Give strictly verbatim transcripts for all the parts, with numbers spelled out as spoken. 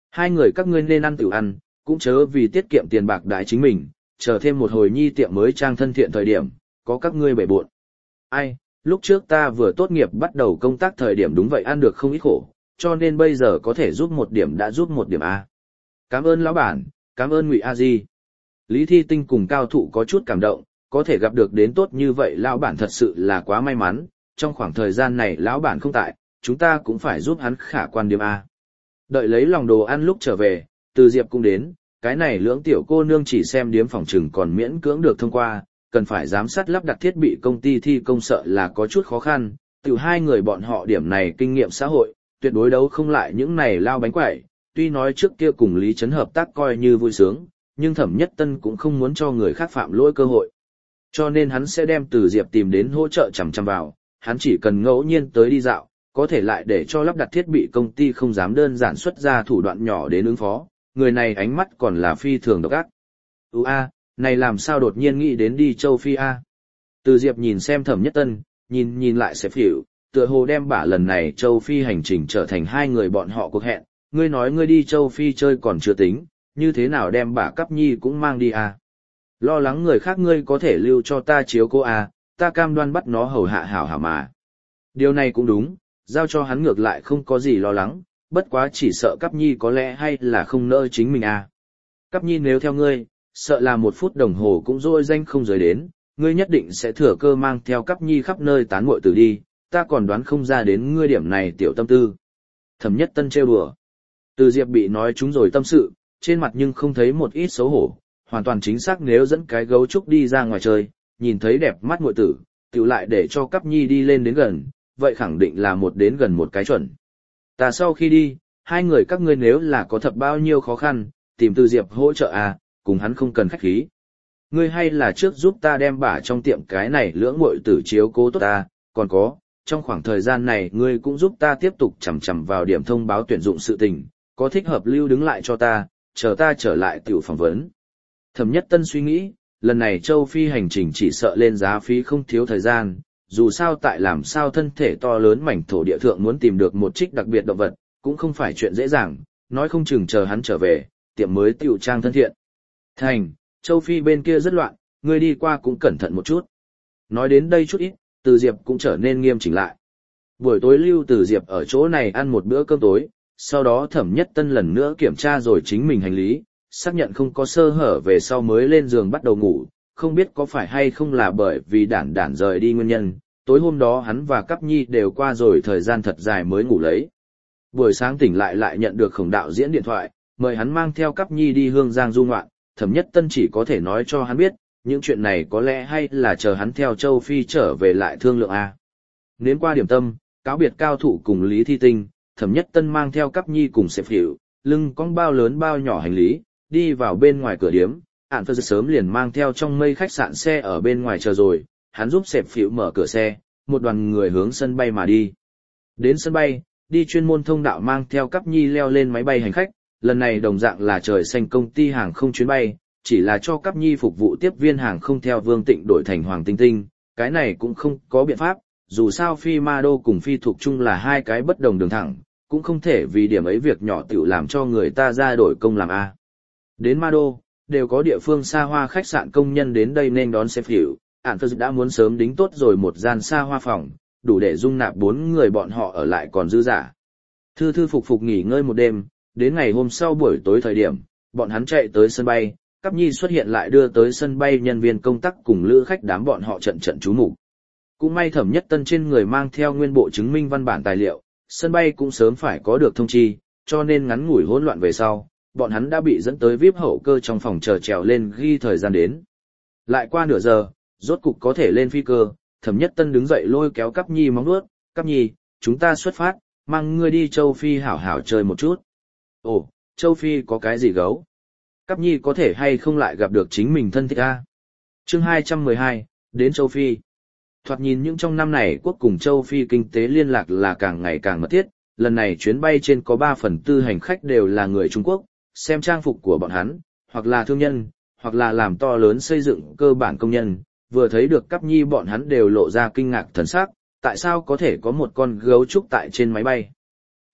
Hai người các ngươi nên ăn tiểu ăn, cũng chớ vì tiết kiệm tiền bạc đái chính mình, chờ thêm một hồi nhi tiệm mới trang thân thiện thời điểm, có các ngươi bể buộn. Ai, lúc trước ta vừa tốt nghiệp bắt đầu công tác thời điểm đúng vậy ăn được không ít khổ, cho nên bây giờ có thể giúp một điểm đã giúp một điểm A. Cảm ơn lão bản, cảm ơn Ngụy A Di. Lý Thi Tinh cùng Cao Thụ có chút cảm động, có thể gặp được đến tốt như vậy lão bản thật sự là quá may mắn, trong khoảng thời gian này lão bản không tại, chúng ta cũng phải giúp hắn khả quan điểm A. Đợi lấy lòng đồ ăn lúc trở về, Từ Diệp cũng đến, cái này lưỡng tiểu cô nương chỉ xem điếm phòng trừng còn miễn cưỡng được thông qua, cần phải giám sát lắp đặt thiết bị công ty thi công sợ là có chút khó khăn, từ hai người bọn họ điểm này kinh nghiệm xã hội, tuyệt đối đấu không lại những này lao bánh quẩy, tuy nói trước kia cùng Lý Trấn hợp tác coi như vui sướng, nhưng Thẩm Nhất Tân cũng không muốn cho người khác phạm lỗi cơ hội. Cho nên hắn sẽ đem Từ Diệp tìm đến hỗ trợ chằm chằm vào, hắn chỉ cần ngẫu nhiên tới đi dạo, có thể lại để cho lắp đặt thiết bị công ty không dám đơn giản xuất ra thủ đoạn nhỏ đến ứng phó, người này ánh mắt còn là phi thường độc ác. Ú a, này làm sao đột nhiên nghĩ đến đi châu Phi a? Từ Diệp nhìn xem Thẩm Nhất Tân, nhìn nhìn lại sẽ phỉu, tựa hồ đem bả lần này châu Phi hành trình trở thành hai người bọn họ cuộc hẹn, ngươi nói ngươi đi châu Phi chơi còn chưa tính, như thế nào đem bả Cắp Nhi cũng mang đi a? Lo lắng người khác ngươi có thể lưu cho ta chiếu cô a, ta cam đoan bắt nó hầu hạ hảo hảo mà. Điều này cũng đúng, giao cho hắn ngược lại không có gì lo lắng, bất quá chỉ sợ Cắp Nhi có lẽ hay là không nỡ chính mình a. Cắp Nhi nếu theo ngươi, sợ là một phút đồng hồ cũng dôi danh không rời đến, ngươi nhất định sẽ thừa cơ mang theo Cắp Nhi khắp nơi tán muội tử đi, ta còn đoán không ra đến ngươi điểm này tiểu tâm tư. Thẩm Nhất Tân trêu đùa. Từ Diệp bị nói chúng rồi tâm sự, trên mặt nhưng không thấy một ít xấu hổ, hoàn toàn chính xác nếu dẫn cái gấu trúc đi ra ngoài chơi, nhìn thấy đẹp mắt muội tử, tiểu lại để cho Cắp Nhi đi lên đến gần, vậy khẳng định là một đến gần một cái chuẩn. Ta sau khi đi, hai người các ngươi nếu là có thật bao nhiêu khó khăn, tìm Từ Diệp hỗ trợ à, cùng hắn không cần khách khí. Ngươi hay là trước giúp ta đem bả trong tiệm cái này lưỡng muội tử chiếu cố tốt ta, còn có, trong khoảng thời gian này ngươi cũng giúp ta tiếp tục chằm chằm vào điểm thông báo tuyển dụng sự tình, có thích hợp lưu đứng lại cho ta, chờ ta trở lại tiểu phỏng vấn. Thẩm Nhất Tân suy nghĩ, lần này châu Phi hành trình chỉ sợ lên giá phí không thiếu thời gian, dù sao tại làm sao thân thể to lớn mảnh thổ địa thượng muốn tìm được một trích đặc biệt động vật, cũng không phải chuyện dễ dàng, nói không chừng chờ hắn trở về, tiệm mới tiểu trang thân thiện. Thành, châu Phi bên kia rất loạn, ngươi đi qua cũng cẩn thận một chút. Nói đến đây chút ít, Từ Diệp cũng trở nên nghiêm chỉnh lại. Buổi tối lưu Từ Diệp ở chỗ này ăn một bữa cơm tối, sau đó Thẩm Nhất Tân lần nữa kiểm tra rồi chính mình hành lý, xác nhận không có sơ hở về sau mới lên giường bắt đầu ngủ, không biết có phải hay không là bởi vì đản đản rời đi nguyên nhân, tối hôm đó hắn và Cắp Nhi đều qua rồi thời gian thật dài mới ngủ lấy. Buổi sáng tỉnh lại lại nhận được Khổng đạo diễn điện thoại, mời hắn mang theo Cắp Nhi đi Hương Giang du ngoạn, Thẩm Nhất Tân chỉ có thể nói cho hắn biết, những chuyện này có lẽ hay là chờ hắn theo châu Phi trở về lại thương lượng a. Nếm qua điểm tâm, cáo biệt Cao Thụ cùng Lý Thi Tinh, Thẩm Nhất Tân mang theo Cắp Nhi cùng Sẹp Phỉu, lưng cong bao lớn bao nhỏ hành lý, đi vào bên ngoài cửa điếm. Ản Phơ sớm liền mang theo trong mây khách sạn xe ở bên ngoài chờ rồi, hắn giúp Sẹp Phỉu mở cửa xe, một đoàn người hướng sân bay mà đi. Đến sân bay, đi chuyên môn thông đạo mang theo Cắp Nhi leo lên máy bay hành khách, lần này đồng dạng là trời xanh công ty hàng không chuyến bay, chỉ là cho Cắp Nhi phục vụ tiếp viên hàng không theo Vương Tịnh đổi thành Hoàng Tinh Tinh, cái này cũng không có biện pháp, dù sao Phi Ma Đô cùng Phi Thục Trung là hai cái bất đồng đường thẳng, cũng không thể vì điểm ấy việc nhỏ tiểu làm cho người ta ra đổi công làm A. Đến Ma Đô, đều có địa phương xa hoa khách sạn công nhân đến đây nên đón Sẹp Phỉu, Ản Phơ đã muốn sớm đính tốt rồi một gian xa hoa phòng, đủ để dung nạp bốn người bọn họ ở lại còn dư giả. Thư thư phục phục nghỉ ngơi một đêm, đến ngày hôm sau buổi tối thời điểm, bọn hắn chạy tới sân bay, Cắp Nhi xuất hiện lại đưa tới sân bay nhân viên công tác cùng lữ khách đám bọn họ trận trận chú mục. Cũng may Thẩm Nhất Tân trên người mang theo nguyên bộ chứng minh văn bản tài liệu, sân bay cũng sớm phải có được thông chi, cho nên ngắn ngủi hỗn loạn về sau, bọn hắn đã bị dẫn tới vi ai pi hậu cơ trong phòng chờ trèo lên ghi thời gian đến. Lại qua nửa giờ, rốt cục có thể lên phi cơ, Thẩm Nhất Tân đứng dậy lôi kéo Cắp Nhi móng vuốt, "Cắp Nhi, chúng ta xuất phát, mang ngươi đi châu Phi hảo hảo chơi một chút." "Ồ, châu Phi có cái gì gấu? Cắp Nhi có thể hay không lại gặp được chính mình thân thích a?" Chương hai trăm mười hai, đến châu Phi. Thoạt nhìn những trong năm này quốc cùng châu Phi kinh tế liên lạc là càng ngày càng mật thiết, lần này chuyến bay trên có ba phần tư hành khách đều là người Trung Quốc, xem trang phục của bọn hắn, hoặc là thương nhân, hoặc là làm to lớn xây dựng cơ bản công nhân, vừa thấy được Cắp Nhi bọn hắn đều lộ ra kinh ngạc thần sắc, tại sao có thể có một con gấu trúc tại trên máy bay? Ách,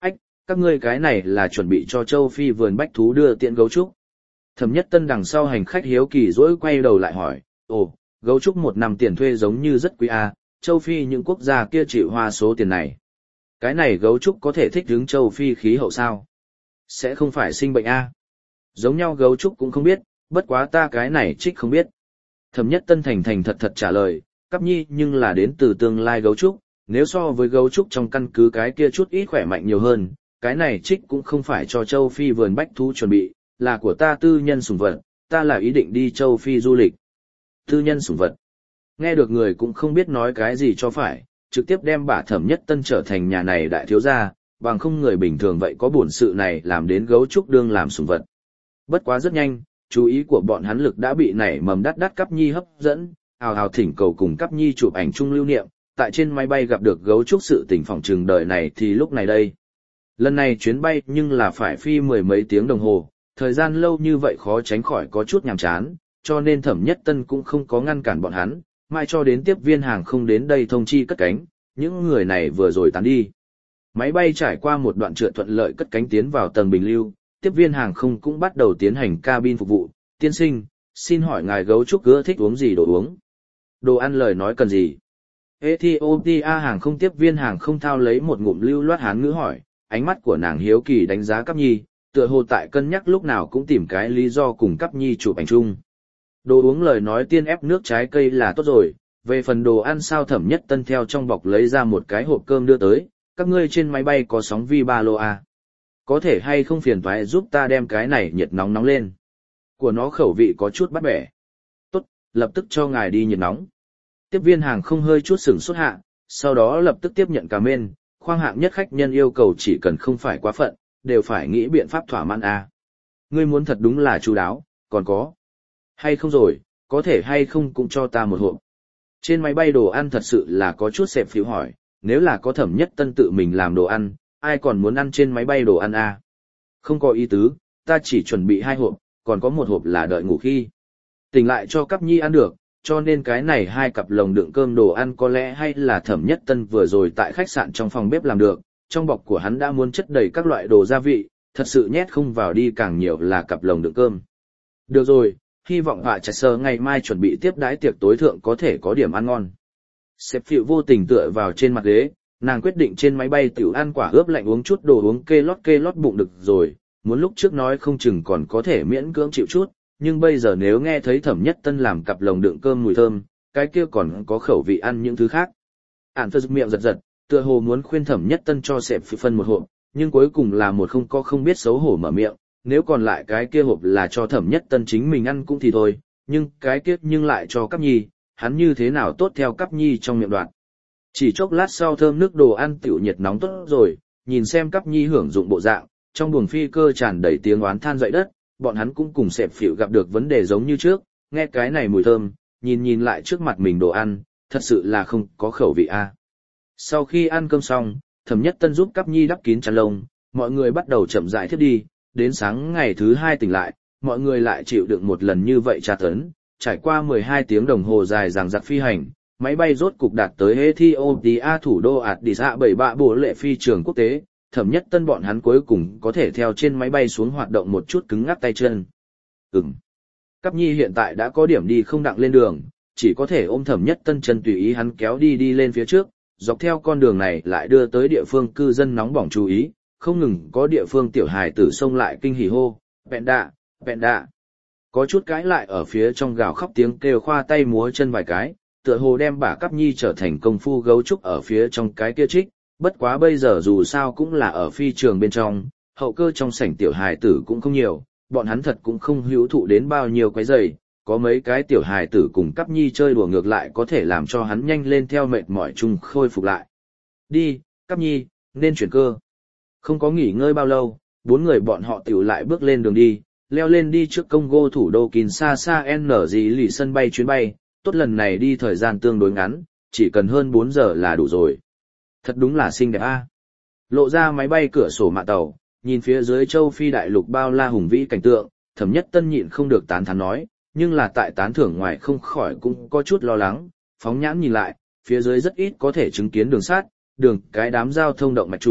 các ngươi cái này là chuẩn bị cho châu Phi vườn bách thú đưa tiện gấu trúc. Thẩm Nhất Tân đằng sau hành khách hiếu kỳ dỗi quay đầu lại hỏi, ồ, gấu trúc một năm tiền thuê giống như rất quý a, châu Phi những quốc gia kia chịu hoa số tiền này. Cái này gấu trúc có thể thích ứng châu Phi khí hậu sao? Sẽ không phải sinh bệnh a? Giống nhau gấu trúc cũng không biết, bất quá ta cái này trích không biết. Thẩm Nhất Tân thành thành thật thật trả lời, Cắp Nhi nhưng là đến từ tương lai gấu trúc, nếu so với gấu trúc trong căn cứ cái kia chút ít khỏe mạnh nhiều hơn, cái này trích cũng không phải cho châu Phi vườn bách thú chuẩn bị, là của ta tư nhân sủng vật, ta là ý định đi châu Phi du lịch. Tư nhân sủng vật. Nghe được người cũng không biết nói cái gì cho phải, trực tiếp đem bà Thẩm Nhất Tân trở thành nhà này đại thiếu gia, bằng không người bình thường vậy có buồn sự này làm đến gấu trúc đương làm sủng vật. Bất quá rất nhanh, chú ý của bọn hắn lực đã bị nảy mầm đắt đắt Cắp Nhi hấp dẫn, hào hào thỉnh cầu cùng Cắp Nhi chụp ảnh chung lưu niệm, tại trên máy bay gặp được gấu trúc sự tình phỏng trường đời này thì lúc này đây. Lần này chuyến bay nhưng là phải phi mười mấy tiếng đồng hồ, thời gian lâu như vậy khó tránh khỏi có chút nhàm chán, cho nên Thẩm Nhất Tân cũng không có ngăn cản bọn hắn, mai cho đến tiếp viên hàng không đến đây thông chi cất cánh, những người này vừa rồi tán đi. Máy bay trải qua một đoạn trượt thuận lợi cất cánh tiến vào tầng bình lưu, tiếp viên hàng không cũng bắt đầu tiến hành cabin phục vụ, tiên sinh, xin hỏi ngài gấu trúc ưa thích uống gì đồ uống? Đồ ăn lời nói cần gì? Ethiopia hàng không tiếp viên hàng không thao lấy một ngụm lưu loát hán ngữ hỏi, ánh mắt của nàng hiếu kỳ đánh giá Cắp Nhi, tựa hồ tại cân nhắc lúc nào cũng tìm cái lý do cùng Cắp Nhi chụp ảnh chung. Đồ uống lời nói tiên ép nước trái cây là tốt rồi, về phần đồ ăn sao Thẩm Nhất Tân theo trong bọc lấy ra một cái hộp cơm đưa tới, các ngươi trên máy bay có sóng vi ba lô à? Có thể hay không phiền toái giúp ta đem cái này nhiệt nóng nóng lên. Của nó khẩu vị có chút bắt bẻ. Tốt, lập tức cho ngài đi nhiệt nóng. Tiếp viên hàng không hơi chút sửng sốt hạ, sau đó lập tức tiếp nhận cà mên, khoang hạng nhất khách nhân yêu cầu chỉ cần không phải quá phận, đều phải nghĩ biện pháp thỏa mãn à. Ngươi muốn thật đúng là chu đáo, còn có. Hay không rồi, có thể hay không cũng cho ta một hộp. Trên máy bay đồ ăn thật sự là có chút xẹp phiếu hỏi, nếu là có Thẩm Nhất Tân tự mình làm đồ ăn, ai còn muốn ăn trên máy bay đồ ăn à? Không có ý tứ, ta chỉ chuẩn bị hai hộp, còn có một hộp là đợi ngủ khi. Tỉnh lại cho Cắp Nhi ăn được, cho nên cái này hai cặp lồng đựng cơm đồ ăn có lẽ hay là Thẩm Nhất Tân vừa rồi tại khách sạn trong phòng bếp làm được, trong bọc của hắn đã muốn chất đầy các loại đồ gia vị, thật sự nhét không vào đi càng nhiều là cặp lồng đựng cơm. Được rồi, hy vọng họa trạch sơ ngày mai chuẩn bị tiếp đái tiệc tối thượng có thể có điểm ăn ngon. Sếp Phiệu vô tình tựa vào trên mặt ghế, nàng quyết định trên máy bay tiểu ăn quả ướp lạnh uống chút đồ uống kê lót kê lót bụng được rồi, muốn lúc trước nói không chừng còn có thể miễn cưỡng chịu chút, nhưng bây giờ nếu nghe thấy Thẩm Nhất Tân làm cặp lồng đựng cơm mùi thơm, cái kia còn có khẩu vị ăn những thứ khác. Ản Phật miệng giật giật, tựa hồ muốn khuyên Thẩm Nhất Tân cho Sếp Phiệu phân một hộp, nhưng cuối cùng là một không có không biết xấu hổ mở miệng, nếu còn lại cái kia hộp là cho Thẩm Nhất Tân chính mình ăn cũng thì thôi, nhưng cái kia nhưng lại cho Cắp Nhi, hắn như thế nào tốt theo Cắp Nhi trong miệng đoạn. Chỉ chốc lát sau thơm nước đồ ăn tiểu nhiệt nóng tốt rồi, nhìn xem Cắp Nhi hưởng dụng bộ dạng, trong buồng phi cơ tràn đầy tiếng oán than dậy đất, bọn hắn cũng cùng Sẹp Phỉu gặp được vấn đề giống như trước, nghe cái này mùi thơm, nhìn nhìn lại trước mặt mình đồ ăn, thật sự là không có khẩu vị a. Sau khi ăn cơm xong, Thẩm Nhất Tân giúp Cắp Nhi đắp kín chăn lông, mọi người bắt đầu chậm rãi thiếp đi, đến sáng ngày thứ hai tỉnh lại, mọi người lại chịu đựng một lần như vậy tra tấn, trải qua mười hai tiếng đồng hồ dài dằng dặc phi hành, máy bay rốt cục đạt tới Ethiopia thủ đô Addis Ababa bổ lệ phi trường quốc tế, Thẩm Nhất Tân bọn hắn cuối cùng có thể theo trên máy bay xuống hoạt động một chút cứng ngắc tay chân. Ừm. Cắp Nhi hiện tại đã có điểm đi không đặng lên đường, chỉ có thể ôm Thẩm Nhất Tân chân tùy ý hắn kéo đi đi lên phía trước, dọc theo con đường này lại đưa tới địa phương cư dân nóng bỏng chú ý, không ngừng có địa phương tiểu hài tử xông lại kinh hỉ hô, "Bẹn đạ, bẹn đạ." Có chút cãi lại ở phía trong gào khóc tiếng kêu khoa tay múa chân vài cái, tựa hồ đem bà Cắp Nhi trở thành công phu gấu trúc ở phía trong cái kia trích, bất quá bây giờ dù sao cũng là ở phi trường bên trong, hậu cơ trong sảnh tiểu hài tử cũng không nhiều, bọn hắn thật cũng không hữu thụ đến bao nhiêu quấy rầy, có mấy cái tiểu hài tử cùng Cắp Nhi chơi đùa ngược lại có thể làm cho hắn nhanh lên theo mệt mỏi chung khôi phục lại. Đi, Cắp Nhi, nên chuyển cơ. Không có nghỉ ngơi bao lâu, bốn người bọn họ tiểu lại bước lên đường đi, leo lên đi trước Congo thủ đô Kinshasa N gì lì sân bay chuyến bay, tốt lần này đi thời gian tương đối ngắn, chỉ cần hơn bốn giờ là đủ rồi. Thật đúng là xinh đẹp a. Lộ ra máy bay cửa sổ mạ tàu, nhìn phía dưới châu Phi đại lục bao la hùng vĩ cảnh tượng, Thẩm Nhất Tân nhịn không được tán thán nói, nhưng là tại tán thưởng ngoài không khỏi cũng có chút lo lắng, phóng nhãn nhìn lại, phía dưới rất ít có thể chứng kiến đường sắt, đường cái đám giao thông động mạch chủ,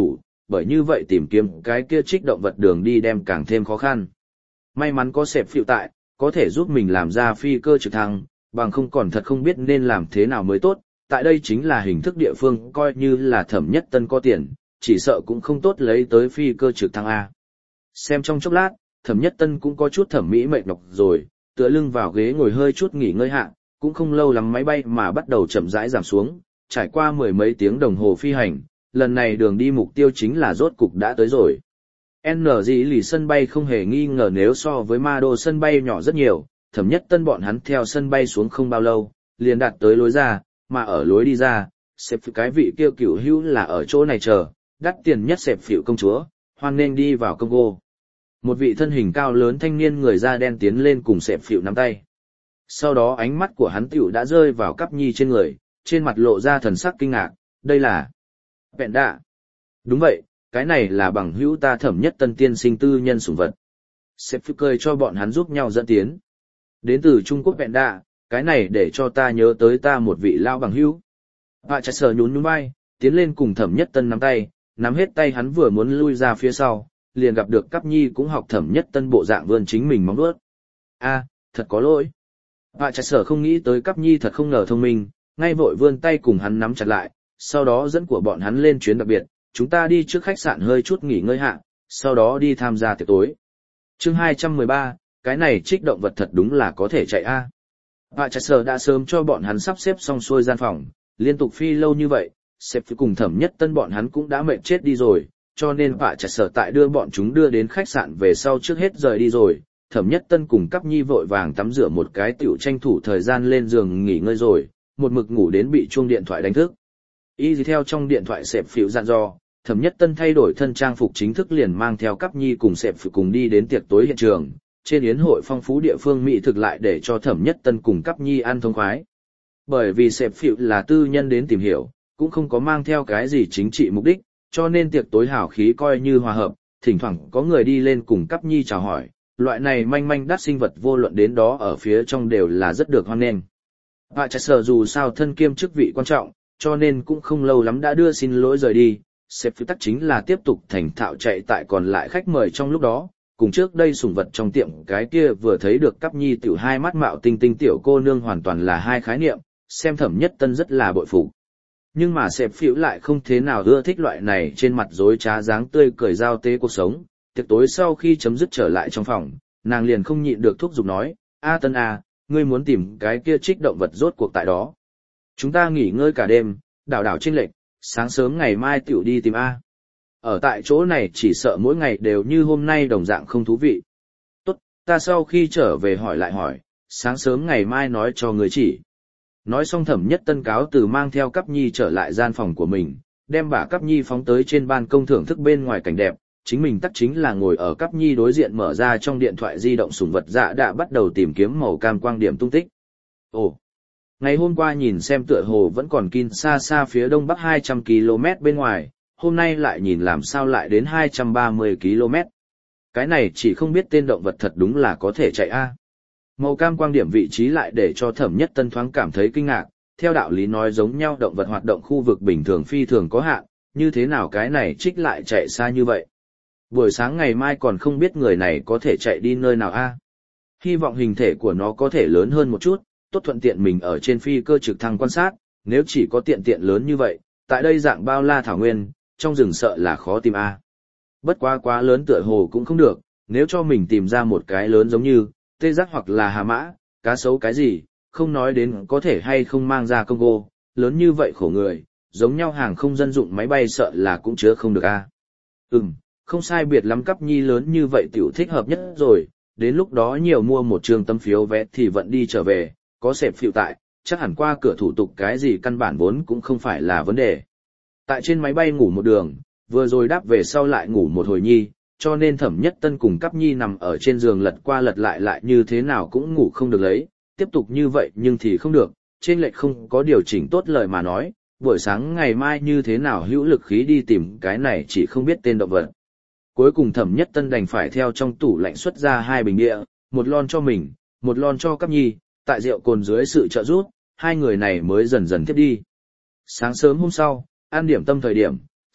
bởi như vậy tìm kiếm cái kia trích động vật đường đi đem càng thêm khó khăn. May mắn có sẹp phiệu tại, có thể giúp mình làm ra phi cơ trực thăng, bằng không còn thật không biết nên làm thế nào mới tốt. Tại đây chính là hình thức địa phương coi như là Thẩm Nhất Tân có tiền, chỉ sợ cũng không tốt lấy tới phi cơ trực thăng A. Xem trong chốc lát, Thẩm Nhất Tân cũng có chút thẩm mỹ mệt nhọc rồi, tựa lưng vào ghế ngồi hơi chút nghỉ ngơi hạ, cũng không lâu lắm máy bay mà bắt đầu chậm rãi giảm xuống, trải qua mười mấy tiếng đồng hồ phi hành, lần này đường đi mục tiêu chính là rốt cục đã tới rồi. N G lì sân bay không hề nghi ngờ nếu so với Ma Đô sân bay nhỏ rất nhiều, Thẩm Nhất Tân bọn hắn theo sân bay xuống không bao lâu, liền đạt tới lối ra, mà ở lối đi ra, xếp cái vị kia cửu hữu là ở chỗ này chờ, đắt tiền nhất xếp phịu công chúa, hoan nên đi vào Congo. Một vị thân hình cao lớn thanh niên người da đen tiến lên cùng xếp phịu nắm tay. Sau đó ánh mắt của hắn tiểu đã rơi vào cắp nhi trên người, trên mặt lộ ra thần sắc kinh ngạc, đây là Vẹn Đạ. Đúng vậy, cái này là bằng hữu ta Thẩm Nhất Tân tiên sinh tư nhân sủng vật. Xếp phịu cười cho bọn hắn giúp nhau dẫn tiến. Đến từ Trung Quốc Vẹn Đạ, cái này để cho ta nhớ tới ta một vị lao bằng hữu. Hạ Trạch Sở nhún nhún vai, tiến lên cùng Thẩm Nhất Tân nắm tay, nắm hết tay hắn vừa muốn lui ra phía sau, liền gặp được Cáp Nhi cũng học Thẩm Nhất Tân bộ dạng vươn chính mình móng vuốt. A, thật có lỗi. Hạ Trạch Sở không nghĩ tới Cáp Nhi thật không ngờ thông minh, ngay vội vươn tay cùng hắn nắm chặt lại, sau đó dẫn của bọn hắn lên chuyến đặc biệt, chúng ta đi trước khách sạn hơi chút nghỉ ngơi hạ, sau đó đi tham gia tiệc tối. Chương hai trăm mười ba, cái này trích động vật thật đúng là có thể chạy a. Hạ Trạch Sở đã sớm cho bọn hắn sắp xếp xong xuôi gian phòng, liên tục phi lâu như vậy, sếp cùng Thẩm Nhất Tân bọn hắn cũng đã mệt chết đi rồi, cho nên Hạ Trạch Sở tại đưa bọn chúng đưa đến khách sạn về sau trước hết rời đi rồi. Thẩm Nhất Tân cùng Cáp Nhi vội vàng tắm rửa một cái tiểu tranh thủ thời gian lên giường nghỉ ngơi rồi, một mực ngủ đến bị chuông điện thoại đánh thức. Y gì theo trong điện thoại sếp phiểu dặn dò, Thẩm Nhất Tân thay đổi thân trang phục chính thức liền mang theo Cáp Nhi cùng sếp phiểu cùng đi đến tiệc tối hiện trường. Trên yến hội phong phú địa phương mỹ thực lại để cho Thẩm Nhất Tân cùng Cáp Nhi ăn thông khoái. Bởi vì sếp phiểu là tư nhân đến tìm hiểu, cũng không có mang theo cái gì chính trị mục đích, cho nên tiệc tối hào khí coi như hòa hợp, thỉnh thoảng có người đi lên cùng Cáp Nhi chào hỏi, loại này manh manh đắt sinh vật vô luận đến đó ở phía trong đều là rất được hoan nghênh. Hạ Trạch Sở dù sao thân kiêm chức vị quan trọng, cho nên cũng không lâu lắm đã đưa xin lỗi rời đi, sếp phiểu tắc chính là tiếp tục thành thạo chạy tại còn lại khách mời trong lúc đó. Cùng trước đây sủng vật trong tiệm cái kia vừa thấy được Cáp Nhi tiểu hai mắt mạo tinh tinh tiểu cô nương hoàn toàn là hai khái niệm, xem Thẩm Nhất Tân rất là bội phục. Nhưng mà sếp phiểu lại không thế nào ưa thích loại này trên mặt dối trá dáng tươi cười giao tế cuộc sống. Tiệc tối sau khi chấm dứt trở lại trong phòng, nàng liền không nhịn được thúc giục nói, A Tân à, ngươi muốn tìm cái kia trích động vật rốt cuộc tại đó. Chúng ta nghỉ ngơi cả đêm, đảo đảo chênh lệch, sáng sớm ngày mai tiểu đi tìm A. Ở tại chỗ này chỉ sợ mỗi ngày đều như hôm nay đồng dạng không thú vị. Tốt, ta sau khi trở về hỏi lại hỏi, sáng sớm ngày mai nói cho người chỉ. Nói xong Thẩm Nhất Tân cáo từ mang theo Cáp Nhi trở lại gian phòng của mình, đem bà Cáp Nhi phóng tới trên ban công thưởng thức bên ngoài cảnh đẹp, chính mình tắc chính là ngồi ở Cáp Nhi đối diện mở ra trong điện thoại di động sủng vật dạ đã bắt đầu tìm kiếm màu cam quang điểm tung tích. Ồ, ngày hôm qua nhìn xem tựa hồ vẫn còn kin xa xa phía đông bắc hai trăm ki lô mét bên ngoài, hôm nay lại nhìn làm sao lại đến hai trăm ba mươi ki lô mét. Cái này chỉ không biết tên động vật thật đúng là có thể chạy a. Màu cam quang điểm vị trí lại để cho Thẩm Nhất Tân thoáng cảm thấy kinh ngạc, theo đạo lý nói giống nhau động vật hoạt động khu vực bình thường phi thường có hạn, như thế nào cái này trích lại chạy xa như vậy. Buổi sáng ngày mai còn không biết người này có thể chạy đi nơi nào a. Hy vọng hình thể của nó có thể lớn hơn một chút, tốt thuận tiện mình ở trên phi cơ trực thăng quan sát, nếu chỉ có tiện tiện lớn như vậy, tại đây dạng bao la thảo nguyên, trong rừng sợ là khó tìm a. Bất quá quá lớn tựa hồ cũng không được, nếu cho mình tìm ra một cái lớn giống như tê giác hoặc là hà mã, cá sấu cái gì, không nói đến có thể hay không mang ra Congo, lớn như vậy khổ người, giống nhau hàng không dân dụng máy bay sợ là cũng chứa không được a. Ừm, không sai biệt lắm Cáp Nhi lớn như vậy tiểu thích hợp nhất rồi, đến lúc đó nhiều mua một trường tấm phiếu vé thì vẫn đi trở về, có sẹp phiệu tại, chắc hẳn qua cửa thủ tục cái gì căn bản vốn cũng không phải là vấn đề. Tại trên máy bay ngủ một đường, vừa rồi đáp về sau lại ngủ một hồi nhi, cho nên Thẩm Nhất Tân cùng Cáp Nhi nằm ở trên giường lật qua lật lại lại như thế nào cũng ngủ không được lấy, tiếp tục như vậy nhưng thì không được, trên lệch không có điều chỉnh tốt lời mà nói, buổi sáng ngày mai như thế nào hữu lực khí đi tìm cái này chỉ không biết tên động vật. Cuối cùng Thẩm Nhất Tân đành phải theo trong tủ lạnh xuất ra hai bình địa, một lon cho mình, một lon cho Cáp Nhi, tại rượu cồn dưới sự trợ giúp, hai người này mới dần dần tiếp đi. Sáng sớm hôm sau, ăn điểm tâm thời điểm,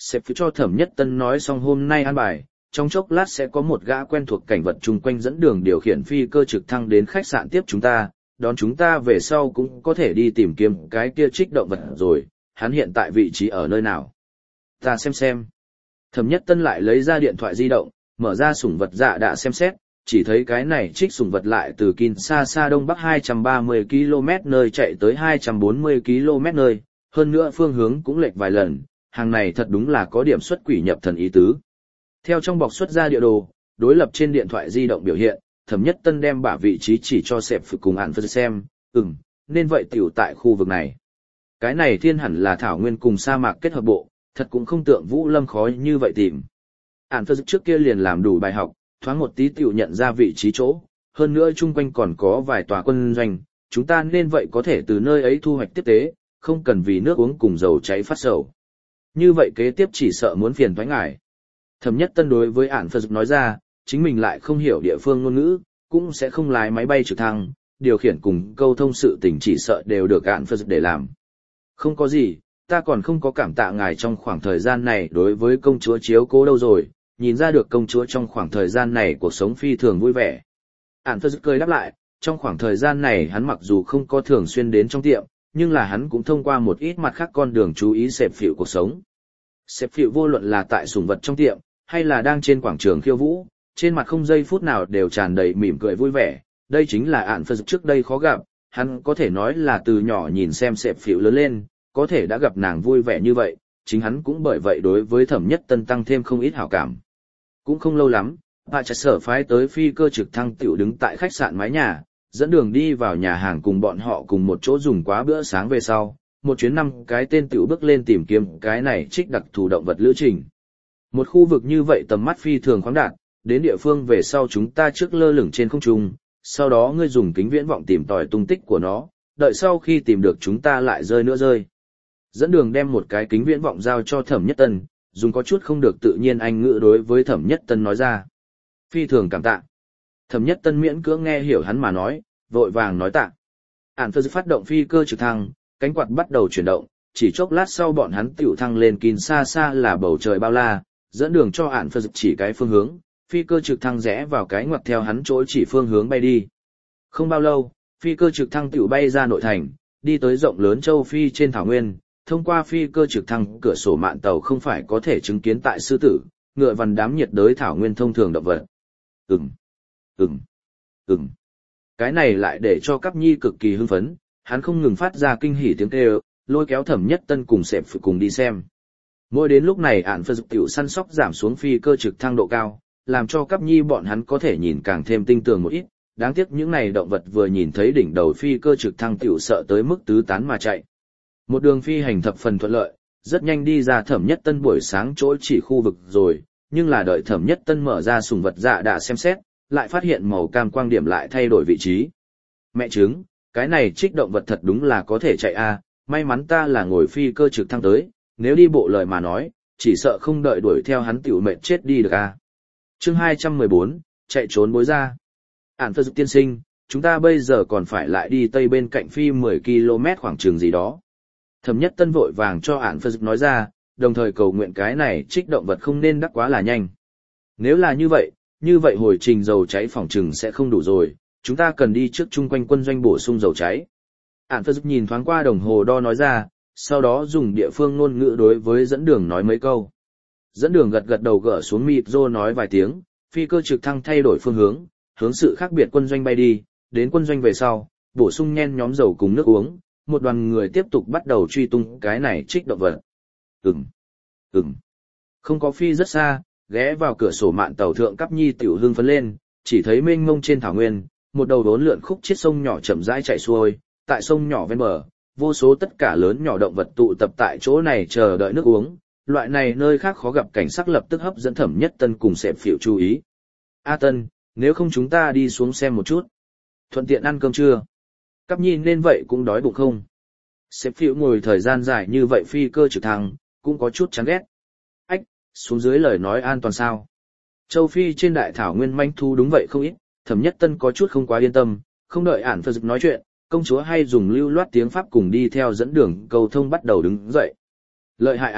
Sếp cho Thẩm Nhất Tân nói xong hôm nay an bài, trong chốc lát sẽ có một gã quen thuộc cảnh vật chung quanh dẫn đường điều khiển phi cơ trực thăng đến khách sạn tiếp chúng ta, đón chúng ta về sau cũng có thể đi tìm kiếm cái kia trích động vật rồi, hắn hiện tại vị trí ở nơi nào. Ta xem xem. Thẩm Nhất Tân lại lấy ra điện thoại di động, mở ra sủng vật dạ đã xem xét, chỉ thấy cái này trích sủng vật lại từ Kinshasa đông bắc hai trăm ba mươi ki lô mét nơi chạy tới hai trăm bốn mươi ki lô mét nơi, hơn nữa phương hướng cũng lệch vài lần, hàng này thật đúng là có điểm xuất quỷ nhập thần ý tứ. Theo trong bọc xuất ra địa đồ, đối lập trên điện thoại di động biểu hiện, Thẩm Nhất Tân đem bả vị trí chỉ cho sẹp phụ cùng ản phật xem, ừm, nên vậy tiểu tại khu vực này. Cái này thiên hẳn là thảo nguyên cùng sa mạc kết hợp bộ, thật cũng không tượng Vũ Lâm khó như vậy tìm. Ản phật trước kia liền làm đủ bài học, thoáng một tí tiểu nhận ra vị trí chỗ, hơn nữa chung quanh còn có vài tòa quân doanh, chúng ta nên vậy có thể từ nơi ấy thu hoạch tiếp tế, không cần vì nước uống cùng dầu cháy phát sầu. Như vậy kế tiếp chỉ sợ muốn phiền toái ngài. Thẩm Nhất Tân đối với ản phật nói ra, chính mình lại không hiểu địa phương ngôn ngữ, cũng sẽ không lái máy bay trực thăng, điều khiển cùng câu thông sự tình chỉ sợ đều được ản phật để làm. Không có gì, ta còn không có cảm tạ ngài trong khoảng thời gian này đối với công chúa chiếu cố đâu rồi, nhìn ra được công chúa trong khoảng thời gian này cuộc sống phi thường vui vẻ. Ản phật cười đáp lại, trong khoảng thời gian này hắn mặc dù không có thường xuyên đến trong tiệm, nhưng là hắn cũng thông qua một ít mặt khác con đường chú ý xẹp phịu cuộc sống. Xẹp phịu vô luận là tại sủng vật trong tiệm, hay là đang trên quảng trường khiêu vũ, trên mặt không giây phút nào đều tràn đầy mỉm cười vui vẻ, đây chính là ản phật trước đây khó gặp, hắn có thể nói là từ nhỏ nhìn xem xẹp phịu lớn lên, có thể đã gặp nàng vui vẻ như vậy, chính hắn cũng bởi vậy đối với Thẩm Nhất Tân tăng thêm không ít hảo cảm. Cũng không lâu lắm, Hạ Trạch Sở phái tới phi cơ trực thăng tiểu đứng tại khách sạn mái nhà, dẫn đường đi vào nhà hàng cùng bọn họ cùng một chỗ dùng quá bữa sáng về sau, một chuyến năm cái tên tiểu bước lên tìm kiếm cái này trích đặc thù động vật lữ trình. Một khu vực như vậy tầm mắt phi thường khoáng đạt, đến địa phương về sau chúng ta trước lơ lửng trên không trung, sau đó ngươi dùng kính viễn vọng tìm tòi tung tích của nó, đợi sau khi tìm được chúng ta lại rơi nữa rơi. Dẫn đường đem một cái kính viễn vọng giao cho Thẩm Nhất Tân, dùng có chút không được tự nhiên anh ngữ đối với Thẩm Nhất Tân nói ra. Phi thường cảm tạ. Thẩm Nhất Tân miễn cưỡng nghe hiểu hắn mà nói, vội vàng nói tạ. Ản phật phát động phi cơ trực thăng, cánh quạt bắt đầu chuyển động, chỉ chốc lát sau bọn hắn tiểu thăng lên Kinshasa là bầu trời bao la, dẫn đường cho ản phật chỉ cái phương hướng, phi cơ trực thăng rẽ vào cái ngoặt theo hắn chỗ chỉ phương hướng bay đi. Không bao lâu, phi cơ trực thăng tiểu bay ra nội thành, đi tới rộng lớn châu Phi trên thảo nguyên, thông qua phi cơ trực thăng cửa sổ mạn tàu không phải có thể chứng kiến tại sư tử, ngựa vằn đám nhiệt đới thảo nguyên thông thường động vật. Ừm, ừm, ừm. Cái này lại để cho Cáp Nhi cực kỳ hưng phấn, hắn không ngừng phát ra kinh hỉ tiếng kêu, lôi kéo Thẩm Nhất Tân cùng sẹp phụ cùng đi xem. Mỗi đến lúc này ản phật tiểu săn sóc giảm xuống phi cơ trực thăng độ cao, làm cho Cáp Nhi bọn hắn có thể nhìn càng thêm tinh tường một ít, đáng tiếc những này động vật vừa nhìn thấy đỉnh đầu phi cơ trực thăng tiểu sợ tới mức tứ tán mà chạy. Một đường phi hành thập phần thuận lợi, rất nhanh đi ra Thẩm Nhất Tân buổi sáng chỗ chỉ khu vực rồi, nhưng là đợi Thẩm Nhất Tân mở ra sủng vật dạ đã xem xét, lại phát hiện màu cam quang điểm lại thay đổi vị trí. Mẹ chứng, cái này trích động vật thật đúng là có thể chạy a, may mắn ta là ngồi phi cơ trực thăng tới, nếu đi bộ lời mà nói, chỉ sợ không đợi đuổi theo hắn tiểu mệt chết đi được a. Chương hai trăm mười bốn, chạy trốn bối ra. Ản phật tiên sinh, chúng ta bây giờ còn phải lại đi tây bên cạnh phi mười ki lô mét khoảng trường gì đó. Thẩm Nhất Tân vội vàng cho ản phật nói ra, đồng thời cầu nguyện cái này trích động vật không nên đắc quá là nhanh. Nếu là như vậy, như vậy hồi trình dầu cháy phòng trừng sẽ không đủ rồi, chúng ta cần đi trước chung quanh quân doanh bổ sung dầu cháy. Ản phật nhìn thoáng qua đồng hồ đo nói ra, sau đó dùng địa phương ngôn ngữ đối với dẫn đường nói mấy câu. Dẫn đường gật gật đầu gỡ xuống mịt rô nói vài tiếng, phi cơ trực thăng thay đổi phương hướng, hướng sự khác biệt quân doanh bay đi, đến quân doanh về sau, bổ sung nhen nhóm dầu cùng nước uống, một đoàn người tiếp tục bắt đầu truy tung cái này trích động vật. Ừm, ừm, không có phi rất xa, ghé vào cửa sổ mạn tàu thượng Cáp Nhi tiểu hương phấn lên, chỉ thấy mênh mông trên thảo nguyên, một đầu đốn lượn khúc chiết sông nhỏ chậm rãi chạy xuôi, tại sông nhỏ ven bờ, vô số tất cả lớn nhỏ động vật tụ tập tại chỗ này chờ đợi nước uống, loại này nơi khác khó gặp cảnh sắc lập tức hấp dẫn Thẩm Nhất Tân cùng sẹp phịu chú ý. A Tân, nếu không chúng ta đi xuống xem một chút, thuận tiện ăn cơm trưa. Cáp Nhi nên vậy cũng đói bụng không? Sẹp phịu ngồi thời gian dài như vậy phi cơ trực thăng, cũng có chút chán ghét. Ách, xuống dưới lời nói an toàn sao? Châu Phi trên đại thảo nguyên manh thu đúng vậy không ít, Thẩm Nhất Tân có chút không quá yên tâm, không đợi ản phật nói chuyện, công chúa hay dùng lưu loát tiếng Pháp cùng đi theo dẫn đường cầu thông bắt đầu đứng dậy. Lợi hại à,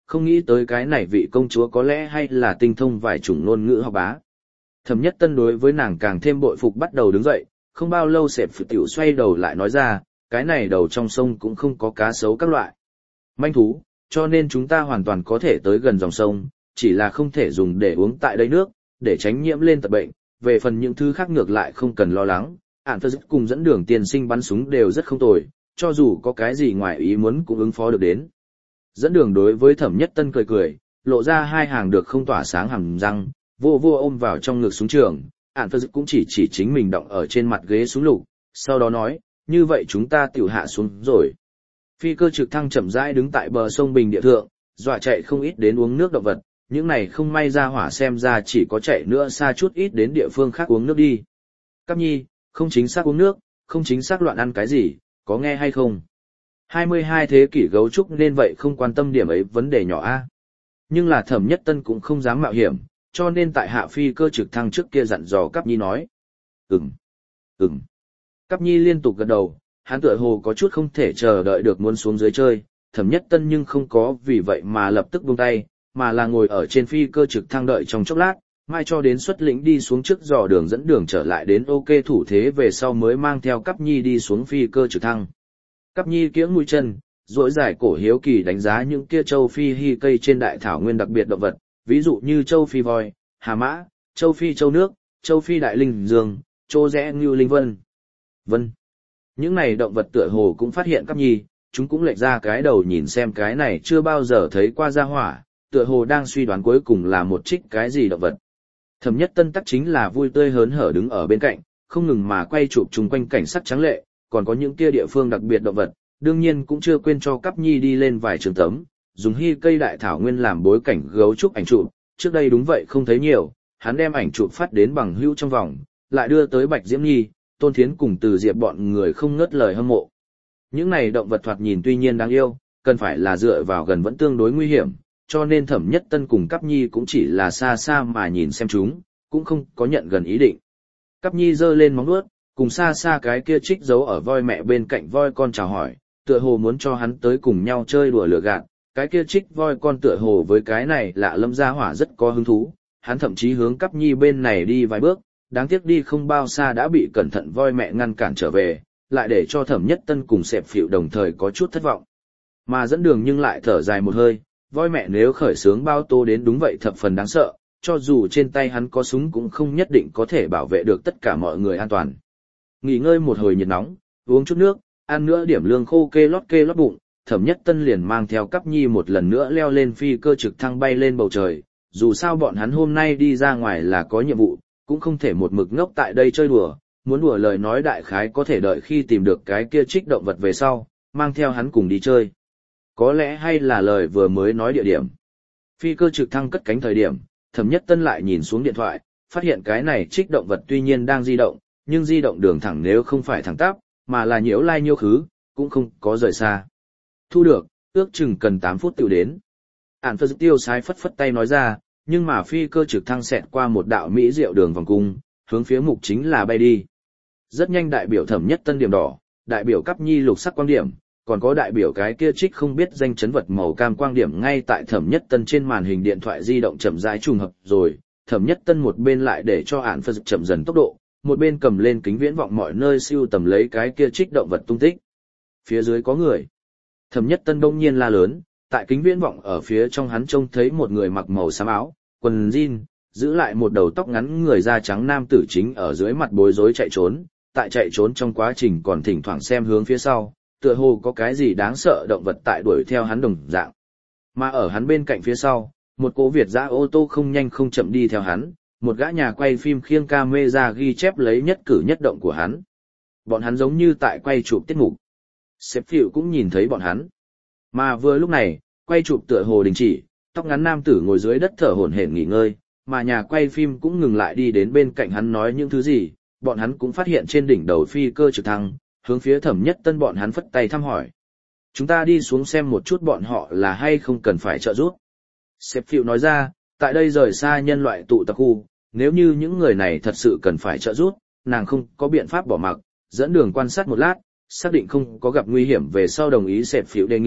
không nghĩ tới cái này vị công chúa có lẽ hay là tinh thông vài chủng ngôn ngữ học bá. Thẩm Nhất Tân đối với nàng càng thêm bội phục, bắt đầu đứng dậy, không bao lâu Sẹp Phỉ tiểu xoay đầu lại nói ra, cái này đầu trong sông cũng không có cá sấu các loại manh thú, cho nên chúng ta hoàn toàn có thể tới gần dòng sông, chỉ là không thể dùng để uống tại đây nước, để tránh nhiễm lên tật bệnh, về phần những thứ khác ngược lại không cần lo lắng. Ản Phật cùng dẫn đường tiên sinh bắn súng đều rất không tồi, cho dù có cái gì ngoài ý muốn cũng ứng phó được đến. Dẫn đường đối với Thẩm Nhất Tân cười cười, lộ ra hai hàng được không tỏa sáng hàm răng, vô vô ôm vào trong ngực súng trường. Ản Phật cũng chỉ chỉ chính mình động ở trên mặt ghế súng lục, sau đó nói, như vậy chúng ta tiểu hạ xuống rồi. Phi cơ trực thăng chậm rãi đứng tại bờ sông Bình địa thượng, dọa chạy không ít đến uống nước động vật, những này không may ra hỏa xem ra chỉ có chạy nữa xa chút ít đến địa phương khác uống nước đi. Cáp Nhi, không chính xác uống nước, không chính xác loạn ăn cái gì, có nghe hay không? hai mươi hai thế kỷ gấu trúc nên vậy không quan tâm điểm ấy vấn đề nhỏ a. Nhưng là Thẩm Nhất Tân cũng không dám mạo hiểm, cho nên tại hạ phi cơ trực thăng trước kia dặn dò Cáp Nhi nói. Ừm, ừm. Cáp Nhi liên tục gật đầu, hắn tựa hồ có chút không thể chờ đợi được muốn xuống dưới chơi, Thẩm Nhất Tân nhưng không có vì vậy mà lập tức buông tay, mà là ngồi ở trên phi cơ trực thăng đợi trong chốc lát, mai cho đến xuất lĩnh đi xuống trước dò đường dẫn đường trở lại đến ok thủ thế về sau mới mang theo Cáp Nhi đi xuống phi cơ trực thăng. Cáp Nhi kiễng mũi chân, duỗi dài cổ hiếu kỳ đánh giá những kia châu Phi hy cây trên đại thảo nguyên đặc biệt động vật, ví dụ như châu Phi voi, hà mã, châu Phi châu nước, châu Phi đại linh dương, châu rẽ ngưu linh vân. Vân. Những này động vật tựa hồ cũng phát hiện Cáp Nhi, chúng cũng lệch ra cái đầu nhìn xem cái này chưa bao giờ thấy qua gia hỏa, tựa hồ đang suy đoán cuối cùng là một trích cái gì động vật. Thẩm Nhất Tân tắc chính là vui tươi hớn hở đứng ở bên cạnh, không ngừng mà quay chụp chung quanh cảnh sắc trắng lệ, còn có những kia địa phương đặc biệt động vật, đương nhiên cũng chưa quên cho Cáp Nhi đi lên vài trường tấm, dùng hy cây đại thảo nguyên làm bối cảnh gấu trúc ảnh chụp, trước đây đúng vậy không thấy nhiều, hắn đem ảnh chụp phát đến bằng hữu trong vòng, lại đưa tới Bạch Diễm Nhi, Tôn Thiến cùng Từ Diệp bọn người không ngớt lời hâm mộ. Những này động vật thoạt nhìn tuy nhiên đáng yêu, cần phải là dựa vào gần vẫn tương đối nguy hiểm, cho nên Thẩm Nhất Tân cùng Cáp Nhi cũng chỉ là xa xa mà nhìn xem chúng, cũng không có nhận gần ý định. Cáp Nhi giơ lên móng vuốt, cùng xa xa cái kia trích giấu ở voi mẹ bên cạnh voi con chào hỏi, tựa hồ muốn cho hắn tới cùng nhau chơi đùa lửa gạt. Cái kia trích voi con tựa hồ với cái này lạ lâm gia hỏa rất có hứng thú, hắn thậm chí hướng Cáp Nhi bên này đi vài bước, đáng tiếc đi không bao xa đã bị cẩn thận voi mẹ ngăn cản trở về, lại để cho Thẩm Nhất Tân cùng Sẹp Phịu đồng thời có chút thất vọng. Mà dẫn đường nhưng lại thở dài một hơi, voi mẹ nếu khởi sướng bao tô đến đúng vậy thập phần đáng sợ, cho dù trên tay hắn có súng cũng không nhất định có thể bảo vệ được tất cả mọi người an toàn. Nghỉ ngơi một hồi nhiệt nóng, uống chút nước, ăn nữa điểm lương khô kê lót kê lót bụng, Thẩm Nhất Tân liền mang theo Cáp Nhi một lần nữa leo lên phi cơ trực thăng bay lên bầu trời, dù sao bọn hắn hôm nay đi ra ngoài là có nhiệm vụ, cũng không thể một mực ngốc tại đây chơi đùa, muốn đùa lời nói đại khái có thể đợi khi tìm được cái kia trích động vật về sau, mang theo hắn cùng đi chơi. Có lẽ hay là lời vừa mới nói địa điểm. Phi cơ trực thăng cất cánh thời điểm, Thẩm Nhất Tân lại nhìn xuống điện thoại, phát hiện cái này trích động vật tuy nhiên đang di động, nhưng di động đường thẳng nếu không phải thẳng tắp, mà là nhiễu lai nhiễu khứ, cũng không có rời xa. Thu được, ước chừng cần tám phút tự đến. Ản Phật tiêu sái phất phất tay nói ra, nhưng mà phi cơ trực thăng xẹt qua một đạo mỹ diệu đường vòng cung, hướng phía mục chính là bay đi. Rất nhanh đại biểu Thẩm Nhất Tân điểm đỏ, đại biểu Cáp Nhi lục sắc quang điểm, còn có đại biểu cái kia trích không biết danh chấn vật màu cam quang điểm ngay tại Thẩm Nhất Tân trên màn hình điện thoại di động chậm rãi trùng hợp rồi, Thẩm Nhất Tân một bên lại để cho Ản Phật chậm dần tốc độ, một bên cầm lên kính viễn vọng mọi nơi siêu tầm lấy cái kia trích động vật tung tích. Phía dưới có người. Thẩm Nhất Tân đông nhiên la lớn, tại kính viễn vọng ở phía trong hắn trông thấy một người mặc màu xám áo, quần jean, giữ lại một đầu tóc ngắn người da trắng nam tử chính ở dưới mặt bối rối chạy trốn, tại chạy trốn trong quá trình còn thỉnh thoảng xem hướng phía sau, tựa hồ có cái gì đáng sợ động vật tại đuổi theo hắn đồng dạng. Mà ở hắn bên cạnh phía sau, một cỗ Việt dã ô tô không nhanh không chậm đi theo hắn, một gã nhà quay phim khiêng camera ghi chép lấy nhất cử nhất động của hắn. Bọn hắn giống như tại quay chụp tiết mục. Sếp Phiệu cũng nhìn thấy bọn hắn. Mà vừa lúc này, quay chụp tựa hồ đình chỉ, tóc ngắn nam tử ngồi dưới đất thở hổn hển nghỉ ngơi, mà nhà quay phim cũng ngừng lại đi đến bên cạnh hắn nói những thứ gì, bọn hắn cũng phát hiện trên đỉnh đầu phi cơ trực thăng, hướng phía Thẩm Nhất Tân bọn hắn phất tay thăm hỏi. Chúng ta đi xuống xem một chút bọn họ là hay không cần phải trợ giúp. Sếp Phiệu nói ra, tại đây rời xa nhân loại tụ tập khu, nếu như những người này thật sự cần phải trợ giúp, nàng không có biện pháp bỏ mặc, dẫn đường quan sát một lát, xác định không có gặp nguy hiểm về sau đồng ý Sếp Phiệu đề nghị,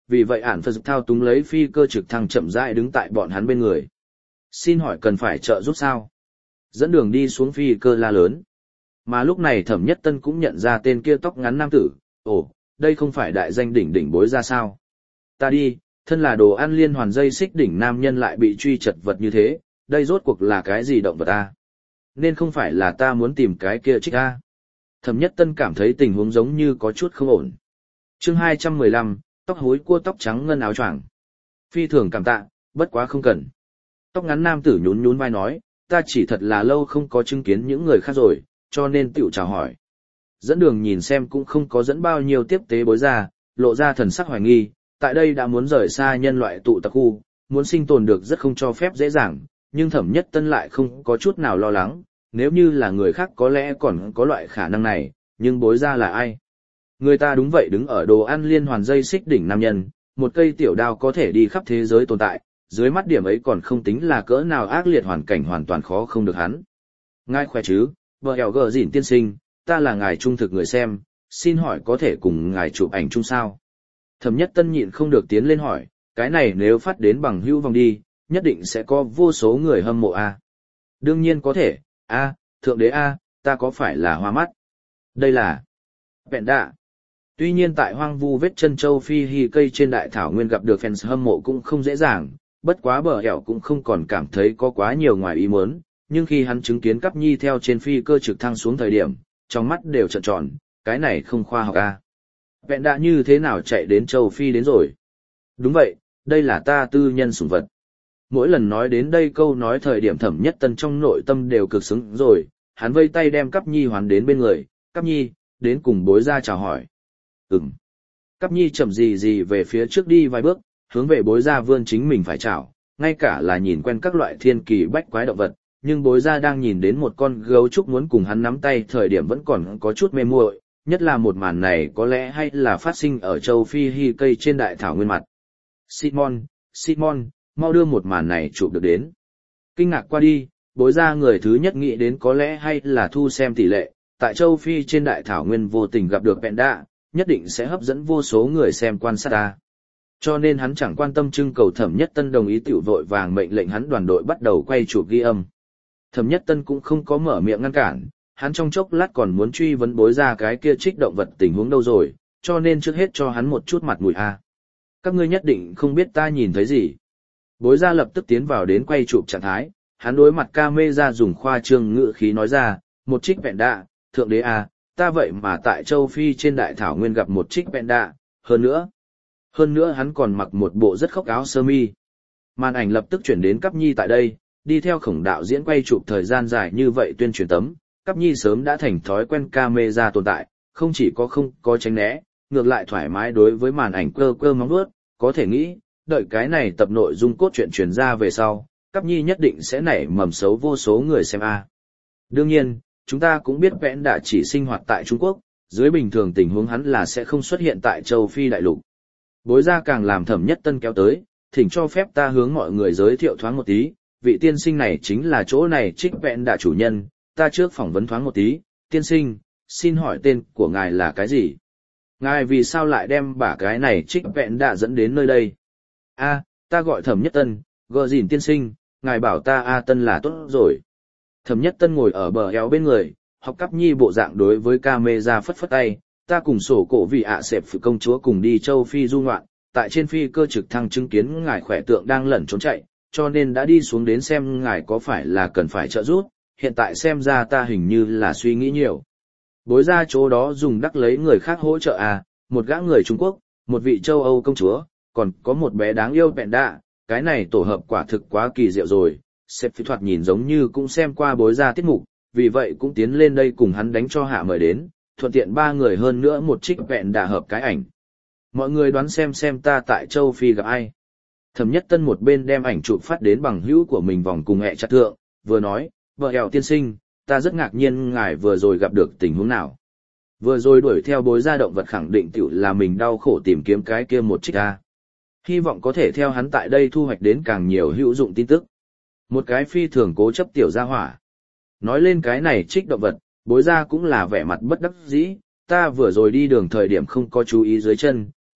vì vậy ản Phật thao túng lấy phi cơ trực thăng chậm rãi đứng tại bọn hắn bên người. Xin hỏi cần phải trợ giúp sao? Dẫn đường đi xuống phi cơ la lớn. Mà lúc này Thẩm Nhất Tân cũng nhận ra tên kia tóc ngắn nam tử, ồ, đây không phải đại danh đỉnh đỉnh Bối Gia sao? Ta đi, thân là đồ ăn liên hoàn dây xích đỉnh nam nhân lại bị truy chật vật như thế, đây rốt cuộc là cái gì động vật ta? Nên không phải là ta muốn tìm cái kia trích ta. Thẩm Nhất Tân cảm thấy tình huống giống như có chút không ổn. Chương hai trăm mười lăm, tóc hối cua tóc trắng ngân áo choàng. Phi thường cảm tạ, bất quá không cần. Tóc ngắn nam tử nhún nhún vai nói, ta chỉ thật là lâu không có chứng kiến những người khác rồi, cho nên tiểu chào hỏi. Dẫn đường nhìn xem cũng không có dẫn bao nhiêu tiếp tế Bối Gia, lộ ra thần sắc hoài nghi, tại đây đã muốn rời xa nhân loại tụ tập khu, muốn sinh tồn được rất không cho phép dễ dàng, nhưng Thẩm Nhất Tân lại không có chút nào lo lắng, nếu như là người khác có lẽ còn có loại khả năng này, nhưng Bối Gia là ai? Người ta đúng vậy đứng ở đồ ăn liên hoàn dây xích đỉnh nam nhân, một cây tiểu đao có thể đi khắp thế giới tồn tại, dưới mắt điểm ấy còn không tính là cỡ nào ác liệt hoàn cảnh hoàn toàn khó không được hắn. Ngài khỏe chứ, vợ hẻo gờ dỉn tiên sinh, ta là ngài trung thực người xem, xin hỏi có thể cùng ngài chụp ảnh chung sao? Thẩm Nhất Tân nhịn không được tiến lên hỏi, cái này nếu phát đến bằng hữu vòng đi, nhất định sẽ có vô số người hâm mộ a. Đương nhiên có thể, a, thượng đế a, ta có phải là hoa mắt? Đây là vẹn đạ. Tuy nhiên tại hoang vu vết chân châu Phi Hy cây trên đại thảo nguyên gặp được fans hâm mộ cũng không dễ dàng, bất quá bờ hẻo cũng không còn cảm thấy có quá nhiều ngoài ý muốn, nhưng khi hắn chứng kiến Cắp Nhi theo trên phi cơ trực thăng xuống thời điểm, trong mắt đều trợn tròn, cái này không khoa học a. Vẹn đã như thế nào chạy đến châu Phi đến rồi? Đúng vậy, đây là ta tư nhân sủng vật. Mỗi lần nói đến đây câu nói thời điểm Thẩm Nhất Tân trong nội tâm đều cực xứng rồi, hắn vây tay đem Cắp Nhi hoán đến bên người, Cắp Nhi, đến cùng Bối Gia chào hỏi. Ừm. Cắp Nhi chậm gì gì về phía trước đi vài bước, hướng về Bối Gia vươn chính mình phải chào, ngay cả là nhìn quen các loại thiên kỳ bách quái động vật, nhưng Bối Gia đang nhìn đến một con gấu trúc muốn cùng hắn nắm tay thời điểm vẫn còn có chút mê muội, nhất là một màn này có lẽ hay là phát sinh ở châu Phi Hy cây trên đại thảo nguyên mặt. Simon, Simon, mau đưa một màn này chụp được đến. Kinh ngạc qua đi, Bối Gia người thứ nhất nghĩ đến có lẽ hay là thu xem tỷ lệ, tại châu Phi trên đại thảo nguyên vô tình gặp được Penda, nhất định sẽ hấp dẫn vô số người xem quan sát ta. Cho nên hắn chẳng quan tâm trưng cầu Thẩm Nhất Tân đồng ý tiểu vội vàng mệnh lệnh hắn đoàn đội bắt đầu quay chụp ghi âm. Thẩm Nhất Tân cũng không có mở miệng ngăn cản, hắn trong chốc lát còn muốn truy vấn Bối Gia cái kia trích động vật tình huống đâu rồi, cho nên trước hết cho hắn một chút mặt mũi a. Các ngươi nhất định không biết ta nhìn thấy gì. Bối Gia lập tức tiến vào đến quay chụp trạng thái, hắn đối mặt camera dùng khoa trương ngữ khí nói ra, một trích vẹn đạ, thượng đế a, ta vậy mà tại châu Phi trên đại thảo nguyên gặp một trích vẹn đạ, hơn nữa. Hơn nữa hắn còn mặc một bộ rất khốc áo sơ mi. Màn ảnh lập tức chuyển đến Cắp Nhi tại đây, đi theo Khổng đạo diễn quay chụp thời gian dài như vậy tuyên truyền tấm, Cắp Nhi sớm đã thành thói quen camera tồn tại, không chỉ có không có tránh né, ngược lại thoải mái đối với màn ảnh cơ cơ móng vuốt, có thể nghĩ, đợi cái này tập nội dung cốt truyện truyền ra về sau, Cắp Nhi nhất định sẽ nảy mầm xấu vô số người xem a. Đương nhiên, chúng ta cũng biết Vẽn đã chỉ sinh hoạt tại Trung Quốc, dưới bình thường tình huống hắn là sẽ không xuất hiện tại châu Phi đại lục. Bối Gia càng làm Thẩm Nhất Tân kéo tới, thỉnh cho phép ta hướng mọi người giới thiệu thoáng một tí, vị tiên sinh này chính là chỗ này trích Vẽn đã chủ nhân, ta trước phỏng vấn thoáng một tí, tiên sinh, xin hỏi tên của ngài là cái gì? Ngài vì sao lại đem bả cái này trích Vẽn đã dẫn đến nơi đây? A, ta gọi Thẩm Nhất Tân, gờ gìn tiên sinh, ngài bảo ta A Tân là tốt rồi. Thẩm Nhất Tân ngồi ở bờ eo bên người, học Cắp Nhi bộ dạng đối với camera phất phất tay, ta cùng sổ cổ vì ạ sẹp phụ công chúa cùng đi châu Phi du ngoạn, tại trên phi cơ trực thăng chứng kiến ngài khỏe tượng đang lẩn trốn chạy, cho nên đã đi xuống đến xem ngài có phải là cần phải trợ giúp, hiện tại xem ra ta hình như là suy nghĩ nhiều. Bối Gia chỗ đó dùng đắc lấy người khác hỗ trợ à, một gã người Trung Quốc, một vị châu Âu công chúa, còn có một bé đáng yêu bẹn đạ, cái này tổ hợp quả thực quá kỳ diệu rồi, sếp phi thoạt nhìn giống như cũng xem qua Bối Gia tiết mục, vì vậy cũng tiến lên đây cùng hắn đánh cho hạ mời đến, thuận tiện ba người hơn nữa một trích vẹn đạ hợp cái ảnh. Mọi người đoán xem xem ta tại châu Phi gặp ai. Thẩm Nhất Tân một bên đem ảnh chụp phát đến bằng hữu của mình vòng cùng hẹ chặt thượng, vừa nói, vợ hẻo tiên sinh, ta rất ngạc nhiên ngài vừa rồi gặp được tình huống nào. Vừa rồi đuổi theo Bối Gia động vật khẳng định tiểu là mình đau khổ tìm kiếm cái kia một trích a. Hy vọng có thể theo hắn tại đây thu hoạch đến càng nhiều hữu dụng tin tức. Một cái phi thường cố chấp tiểu gia hỏa. Nói lên cái này trích động vật, Bối Gia cũng là vẻ mặt bất đắc dĩ, ta vừa rồi đi đường thời điểm không có chú ý dưới chân,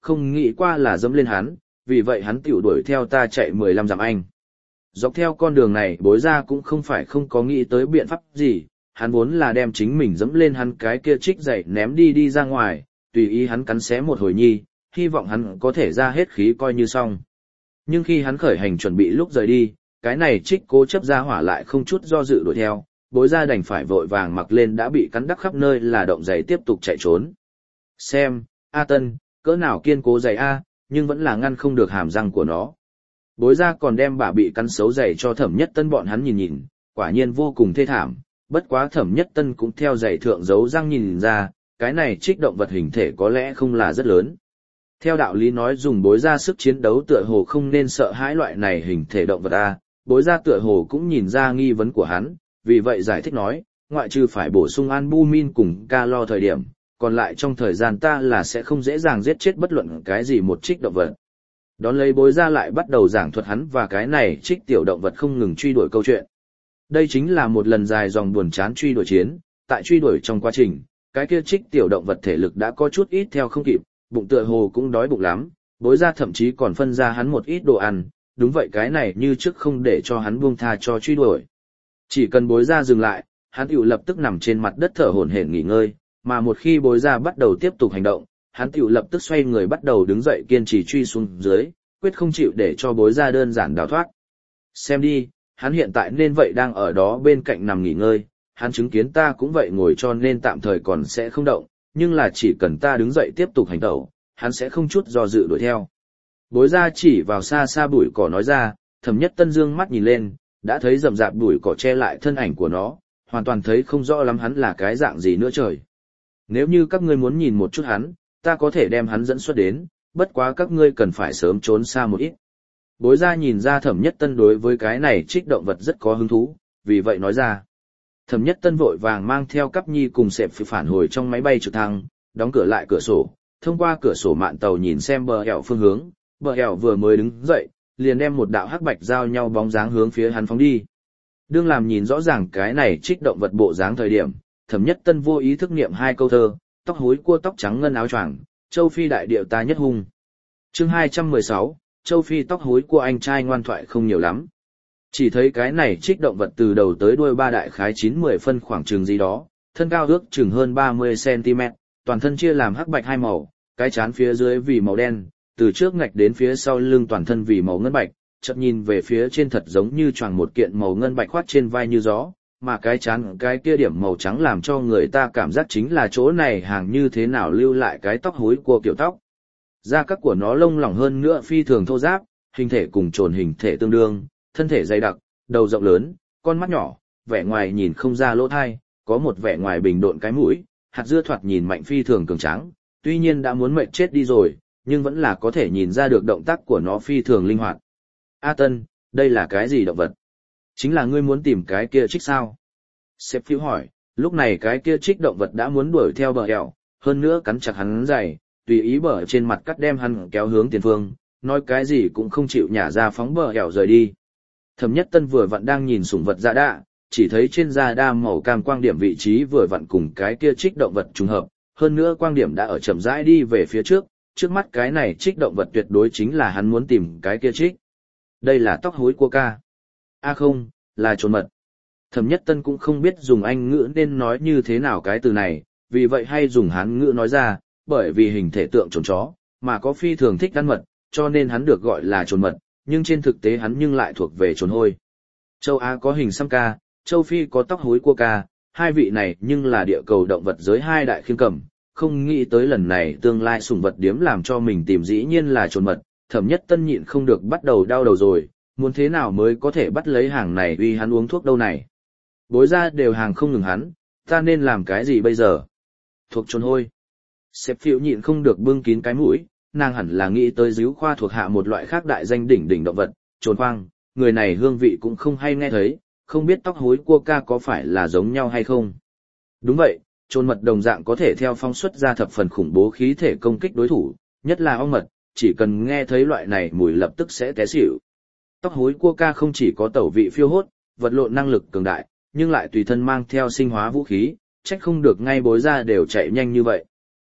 không nghĩ qua là dẫm lên hắn, vì vậy hắn tiểu đuổi theo ta chạy mười lăm dặm anh. Dọc theo con đường này bối ra cũng không phải không có nghĩ tới biện pháp gì, hắn vốn là đem chính mình dẫm lên hắn cái kia trích dậy ném đi đi ra ngoài, tùy ý hắn cắn xé một hồi nhi, hy vọng hắn có thể ra hết khí coi như xong. Nhưng khi hắn khởi hành chuẩn bị lúc rời đi, cái này trích cố chấp ra hỏa lại không chút do dự đuổi theo, bối ra đành phải vội vàng mặc lên đã bị cắn đắc khắp nơi là động giày tiếp tục chạy trốn. Xem, A Tân, cỡ nào kiên cố giày A, nhưng vẫn là ngăn không được hàm răng của nó. Bối ra còn đem bà bị cắn xấu giày cho Thẩm Nhất Tân bọn hắn nhìn nhìn, quả nhiên vô cùng thê thảm, bất quá Thẩm Nhất Tân cũng theo giày thượng giấu răng nhìn ra, cái này trích động vật hình thể có lẽ không là rất lớn. Theo đạo lý nói dùng bối ra sức chiến đấu tựa hồ không nên sợ hãi loại này hình thể động vật A, bối ra tựa hồ cũng nhìn ra nghi vấn của hắn, vì vậy giải thích nói, ngoại trừ phải bổ sung albumin cùng calo thời điểm, còn lại trong thời gian ta là sẽ không dễ dàng giết chết bất luận cái gì một trích động vật. Đón lấy bối ra lại bắt đầu giảng thuật hắn và cái này trích tiểu động vật không ngừng truy đuổi câu chuyện. Đây chính là một lần dài dòng buồn chán truy đuổi chiến, tại truy đuổi trong quá trình, cái kia trích tiểu động vật thể lực đã có chút ít theo không kịp, bụng tựa hồ cũng đói bụng lắm, bối ra thậm chí còn phân ra hắn một ít đồ ăn, đúng vậy cái này như trước không để cho hắn buông tha cho truy đuổi. Chỉ cần bối ra dừng lại, hắn tiểu lập tức nằm trên mặt đất thở hổn hển nghỉ ngơi, mà một khi bối ra bắt đầu tiếp tục hành động, hắn tiểu lập tức xoay người bắt đầu đứng dậy kiên trì truy xuống dưới, quyết không chịu để cho bối ra đơn giản đào thoát. Xem đi, hắn hiện tại nên vậy đang ở đó bên cạnh nằm nghỉ ngơi, hắn chứng kiến ta cũng vậy ngồi cho nên tạm thời còn sẽ không động, nhưng là chỉ cần ta đứng dậy tiếp tục hành động, hắn sẽ không chút do dự đuổi theo. Bối ra chỉ vào xa xa bụi cỏ nói ra, Thẩm Nhất Tân dương mắt nhìn lên, đã thấy rậm rạp bụi cỏ che lại thân ảnh của nó, hoàn toàn thấy không rõ lắm hắn là cái dạng gì nữa trời. Nếu như các ngươi muốn nhìn một chút hắn, ta có thể đem hắn dẫn xuất đến, bất quá các ngươi cần phải sớm trốn xa một ít. Bối ra nhìn ra Thẩm Nhất Tân đối với cái này trích động vật rất có hứng thú, vì vậy nói ra. Thẩm Nhất Tân vội vàng mang theo Cắp Nhi cùng Sẹp Phi phản hồi trong máy bay trực thăng, đóng cửa lại cửa sổ, thông qua cửa sổ mạn tàu nhìn xem bờ hẻo phương hướng, bờ hẻo vừa mới đứng dậy, liền đem một đạo hắc bạch giao nhau bóng dáng hướng phía hắn phóng đi. Đương làm nhìn rõ ràng cái này trích động vật bộ dáng thời điểm, Thẩm Nhất Tân vô ý thức niệm hai câu thơ, tóc hối cua tóc trắng ngân áo choàng, châu Phi đại điệu ta nhất hung. Chương hai trăm mười sáu, châu Phi tóc hối cua anh trai ngoan thoại không nhiều lắm. Chỉ thấy cái này trích động vật từ đầu tới đuôi ba đại khái chín mười phân khoảng chừng gì đó, thân cao ước chừng hơn ba mươi xăng-ti-mét, toàn thân chia làm hắc bạch hai màu, cái trán phía dưới vì màu đen, từ trước ngạch đến phía sau lưng toàn thân vì màu ngân bạch, chợt nhìn về phía trên thật giống như choàng một kiện màu ngân bạch khoát trên vai như gió, mà cái trán cái kia điểm màu trắng làm cho người ta cảm giác chính là chỗ này hàng như thế nào lưu lại cái tóc hối của kiểu tóc. Da các của nó lông lỏng hơn nữa phi thường thô ráp, hình thể cùng trồn hình thể tương đương, thân thể dày đặc, đầu rộng lớn, con mắt nhỏ, vẻ ngoài nhìn không ra lỗ thai, có một vẻ ngoài bình độn cái mũi, hạt dưa thoạt nhìn mạnh phi thường cường tráng, tuy nhiên đã muốn mệt chết đi rồi, nhưng vẫn là có thể nhìn ra được động tác của nó phi thường linh hoạt. A Tân, đây là cái gì động vật? Chính là ngươi muốn tìm cái kia trích sao? Sếp phiêu hỏi, lúc này cái kia trích động vật đã muốn đuổi theo bờ hẻo, hơn nữa cắn chặt hắn giày, tùy ý bờ trên mặt cắt đem hắn kéo hướng tiền phương, nói cái gì cũng không chịu nhả ra phóng bờ hẻo rời đi. Thẩm Nhất Tân vừa vặn đang nhìn sủng vật dạ đa, chỉ thấy trên da đa màu cam quang điểm vị trí vừa vặn cùng cái kia trích động vật trùng hợp, hơn nữa quang điểm đã ở chậm rãi đi về phía trước, trước mắt cái này trích động vật tuyệt đối chính là hắn muốn tìm cái kia trích. Đây là tóc hối cua ca. A không, là trồn mật. Thẩm Nhất Tân cũng không biết dùng Anh ngữ nên nói như thế nào cái từ này, vì vậy hay dùng Hán ngữ nói ra, bởi vì hình thể tượng trồn chó, mà có phi thường thích ăn mật, cho nên hắn được gọi là trồn mật, nhưng trên thực tế hắn nhưng lại thuộc về trồn hôi. Châu Á có hình xăm ca, châu Phi có tóc hối cua ca, hai vị này nhưng là địa cầu động vật giới hai đại khiêm cầm, không nghĩ tới lần này tương lai sủng vật điếm làm cho mình tìm dĩ nhiên là trồn mật, Thẩm Nhất Tân nhịn không được bắt đầu đau đầu rồi, muốn thế nào mới có thể bắt lấy hàng này uy hắn uống thuốc đâu này. Bối ra đều hàng không ngừng hắn, ta nên làm cái gì bây giờ? Thuộc trồn hôi. Sếp phiêu nhịn không được bưng kín cái mũi, nàng hẳn là nghĩ tới díu khoa thuộc hạ một loại khác đại danh đỉnh đỉnh động vật, trồn khoang, người này hương vị cũng không hay nghe thấy, không biết tóc hối cua ca có phải là giống nhau hay không. Đúng vậy, trồn mật đồng dạng có thể theo phong xuất ra thập phần khủng bố khí thể công kích đối thủ, nhất là ong mật, chỉ cần nghe thấy loại này mùi lập tức sẽ té xỉu. Tóc hối cua ca không chỉ có tẩu vị phiêu hốt, vật lộn năng lực cường đại, nhưng lại tùy thân mang theo sinh hóa vũ khí, trách không được ngay bối ra đều chạy nhanh như vậy. Ách,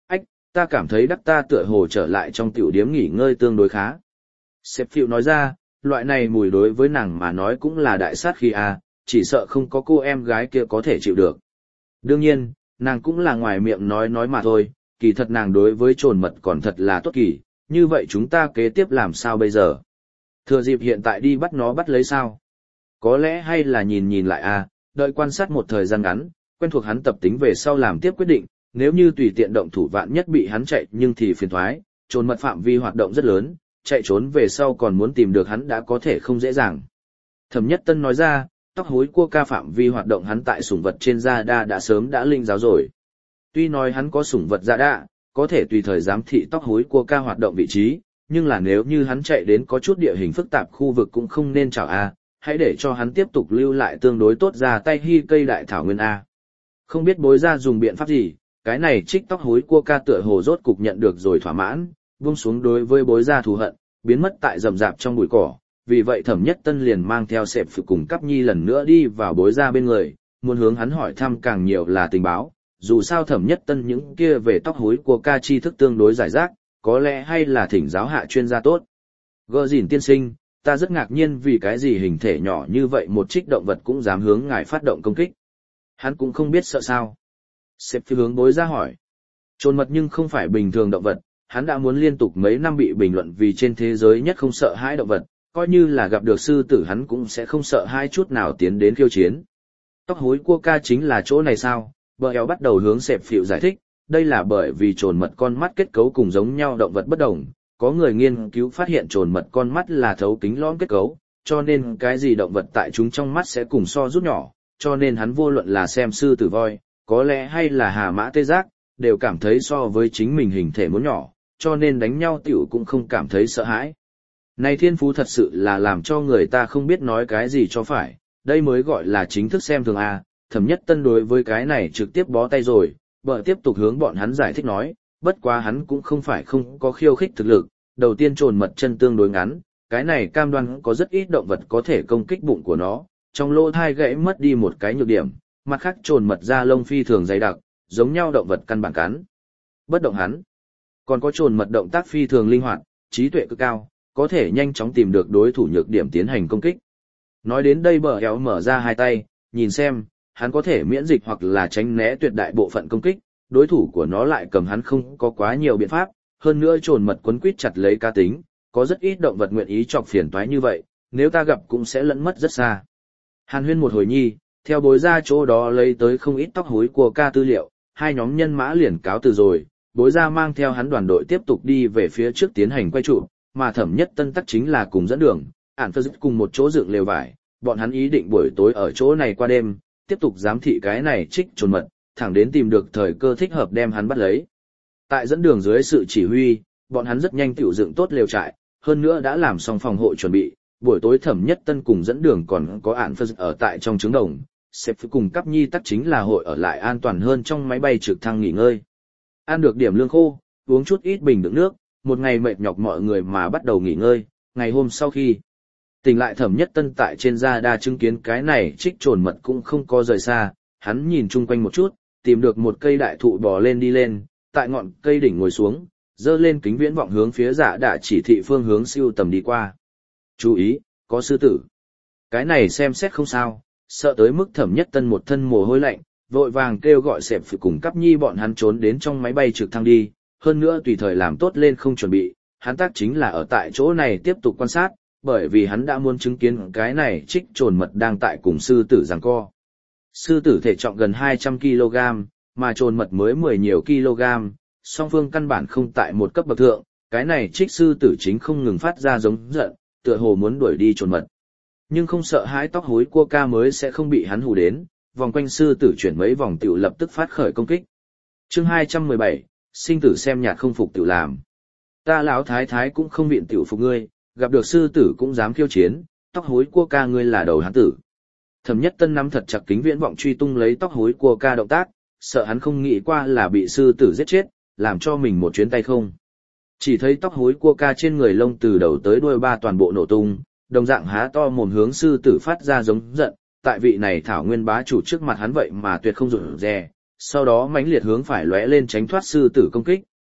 Ta cảm thấy đắc ta tựa hồ trở lại trong tiểu điếm nghỉ ngơi tương đối khá. Sếp phiệu nói ra, loại này mùi đối với nàng mà nói cũng là đại sát khi à, chỉ sợ không có cô em gái kia có thể chịu được. Đương nhiên, nàng cũng là ngoài miệng nói nói mà thôi, kỳ thật nàng đối với trồn mật còn thật là tốt kỳ, như vậy chúng ta kế tiếp làm sao bây giờ? Thừa dịp hiện tại đi bắt nó bắt lấy sao? Có lẽ hay là nhìn nhìn lại à, đợi quan sát một thời gian ngắn, quen thuộc hắn tập tính về sau làm tiếp quyết định, nếu như tùy tiện động thủ vạn nhất bị hắn chạy nhưng thì phiền thoái, trồn mật phạm vi hoạt động rất lớn, chạy trốn về sau còn muốn tìm được hắn đã có thể không dễ dàng. Thẩm Nhất Tân nói ra, tóc hối cua ca phạm vi hoạt động hắn tại sủng vật trên gia đa đã sớm đã linh giáo rồi. Tuy nói hắn có sủng vật gia đa, có thể tùy thời giám thị tóc hối cua ca hoạt động vị trí, nhưng là nếu như hắn chạy đến có chút địa hình phức tạp khu vực cũng không nên chào a, hãy để cho hắn tiếp tục lưu lại tương đối tốt ra tay hy cây đại thảo nguyên a. Không biết bối ra dùng biện pháp gì, cái này trích tóc hối cua ca tựa hồ rốt cục nhận được rồi thỏa mãn, vung xuống đối với bối ra thù hận, biến mất tại rậm rạp trong bụi cỏ. Vì vậy Thẩm Nhất Tân liền mang theo Sẹp Phự cùng Cắp Nhi lần nữa đi vào bối ra bên người, muốn hướng hắn hỏi thăm càng nhiều là tình báo. Dù sao Thẩm Nhất Tân những kia về tóc hối của ca tri thức tương đối giải rác, có lẽ hay là thỉnh giáo hạ chuyên gia tốt. Gơ dìn tiên sinh, ta rất ngạc nhiên vì cái gì hình thể nhỏ như vậy một trích động vật cũng dám hướng ngài phát động công kích. Hắn cũng không biết sợ sao. Sẹp Phự hướng bối ra hỏi. Trồn mật nhưng không phải bình thường động vật, hắn đã muốn liên tục mấy năm bị bình luận vì trên thế giới nhất không sợ hãi động vật, coi như là gặp được sư tử hắn cũng sẽ không sợ hai chút nào tiến đến khiêu chiến. Tóc hối cua ca chính là chỗ này sao? Bờ eo bắt đầu hướng Sẹp Phịu giải thích, đây là bởi vì trồn mật con mắt kết cấu cùng giống nhau động vật bất đồng, có người nghiên cứu phát hiện trồn mật con mắt là thấu kính lõm kết cấu, cho nên cái gì động vật tại chúng trong mắt sẽ cùng so rút nhỏ, cho nên hắn vô luận là xem sư tử voi, có lẽ hay là hà mã tê giác, đều cảm thấy so với chính mình hình thể muốn nhỏ, cho nên đánh nhau tiểu cũng không cảm thấy sợ hãi. Này thiên phú thật sự là làm cho người ta không biết nói cái gì cho phải, đây mới gọi là chính thức xem thường A. Thẩm Nhất Tân đối với cái này trực tiếp bó tay rồi, bờ tiếp tục hướng bọn hắn giải thích nói, bất quá hắn cũng không phải không có khiêu khích thực lực, đầu tiên trồn mật chân tương đối ngắn, cái này cam đoan có rất ít động vật có thể công kích bụng của nó, trong lỗ thai gãy mất đi một cái nhược điểm, mặt khác trồn mật da lông phi thường dày đặc, giống nhau động vật căn bản cắn. Bất động hắn, còn có trồn mật động tác phi thường linh hoạt, trí tuệ cực cao, có thể nhanh chóng tìm được đối thủ nhược điểm tiến hành công kích. Nói đến đây bờ éo mở ra hai tay, nhìn xem, hắn có thể miễn dịch hoặc là tránh né tuyệt đại bộ phận công kích, đối thủ của nó lại cầm hắn không có quá nhiều biện pháp, hơn nữa trồn mật quấn quýt chặt lấy cá tính, có rất ít động vật nguyện ý chọc phiền toái như vậy, nếu ta gặp cũng sẽ lẫn mất rất xa. Hàn huyên một hồi nhi, theo bối ra chỗ đó lấy tới không ít tóc hối của ca tư liệu, hai nhóm nhân mã liền cáo từ rồi, bối ra mang theo hắn đoàn đội tiếp tục đi về phía trước tiến hành quay trụ, mà Thẩm Nhất Tân tắc chính là cùng dẫn đường, ản phơ dứt cùng một chỗ dựng lều vải, bọn hắn ý định buổi tối ở chỗ này qua đêm, tiếp tục giám thị cái này trích trồn mật, thẳng đến tìm được thời cơ thích hợp đem hắn bắt lấy. Tại dẫn đường dưới sự chỉ huy, bọn hắn rất nhanh tiểu dựng tốt lều trại, hơn nữa đã làm xong phòng hộ chuẩn bị, buổi tối Thẩm Nhất Tân cùng dẫn đường còn có ản phơ dứt ở tại trong trứng đồng, Sếp cùng Cắp Nhi tắc chính là hội ở lại an toàn hơn trong máy bay trực thăng nghỉ ngơi. Ăn được điểm lương khô, uống chút ít bình đựng nước, một ngày mệt nhọc mọi người mà bắt đầu nghỉ ngơi, ngày hôm sau khi tỉnh lại Thẩm Nhất Tân tại trên gia đa chứng kiến cái này trích trồn mật cũng không có rời xa, hắn nhìn chung quanh một chút, tìm được một cây đại thụ bò lên đi lên, tại ngọn cây đỉnh ngồi xuống, dơ lên kính viễn vọng hướng phía dạ đạ chỉ thị phương hướng siêu tầm đi qua. Chú ý, có sư tử. Cái này xem xét không sao, sợ tới mức Thẩm Nhất Tân một thân mồ hôi lạnh, vội vàng kêu gọi Sẹp Phự cùng Cắp Nhi bọn hắn trốn đến trong máy bay trực thăng đi, hơn nữa tùy thời làm tốt lên không chuẩn bị, hắn tác chính là ở tại chỗ này tiếp tục quan sát, bởi vì hắn đã muốn chứng kiến cái này trích trồn mật đang tại cùng sư tử giằng co. Sư tử thể trọng gần hai trăm ki lô gam, mà trồn mật mới mười nhiều kg, song phương căn bản không tại một cấp bậc thượng, cái này trích sư tử chính không ngừng phát ra giống giận, tựa hồ muốn đuổi đi trồn mật. Nhưng không sợ hãi tóc hối cua ca mới sẽ không bị hắn hù đến, vòng quanh sư tử chuyển mấy vòng tiểu lập tức phát khởi công kích. Chương hai trăm mười bảy, sinh tử xem nhạt không phục tiểu làm. Ta lão thái thái cũng không viện tiểu phục ngươi, gặp được sư tử cũng dám khiêu chiến, tóc hối cua ca ngươi là đầu hán tử. Thẩm Nhất Tân nắm thật chặt kính viễn vọng truy tung lấy tóc hối cua ca động tác, sợ hắn không nghĩ qua là bị sư tử giết chết, làm cho mình một chuyến tay không. Chỉ thấy tóc hối cua ca trên người lông từ đầu tới đuôi ba toàn bộ nổ tung, đồng dạng há to mồm hướng sư tử phát ra giống giận, tại vị này thảo nguyên bá chủ trước mặt hắn vậy mà tuyệt không rụt rè, sau đó mãnh liệt hướng phải lóe lên tránh thoát sư tử công kích,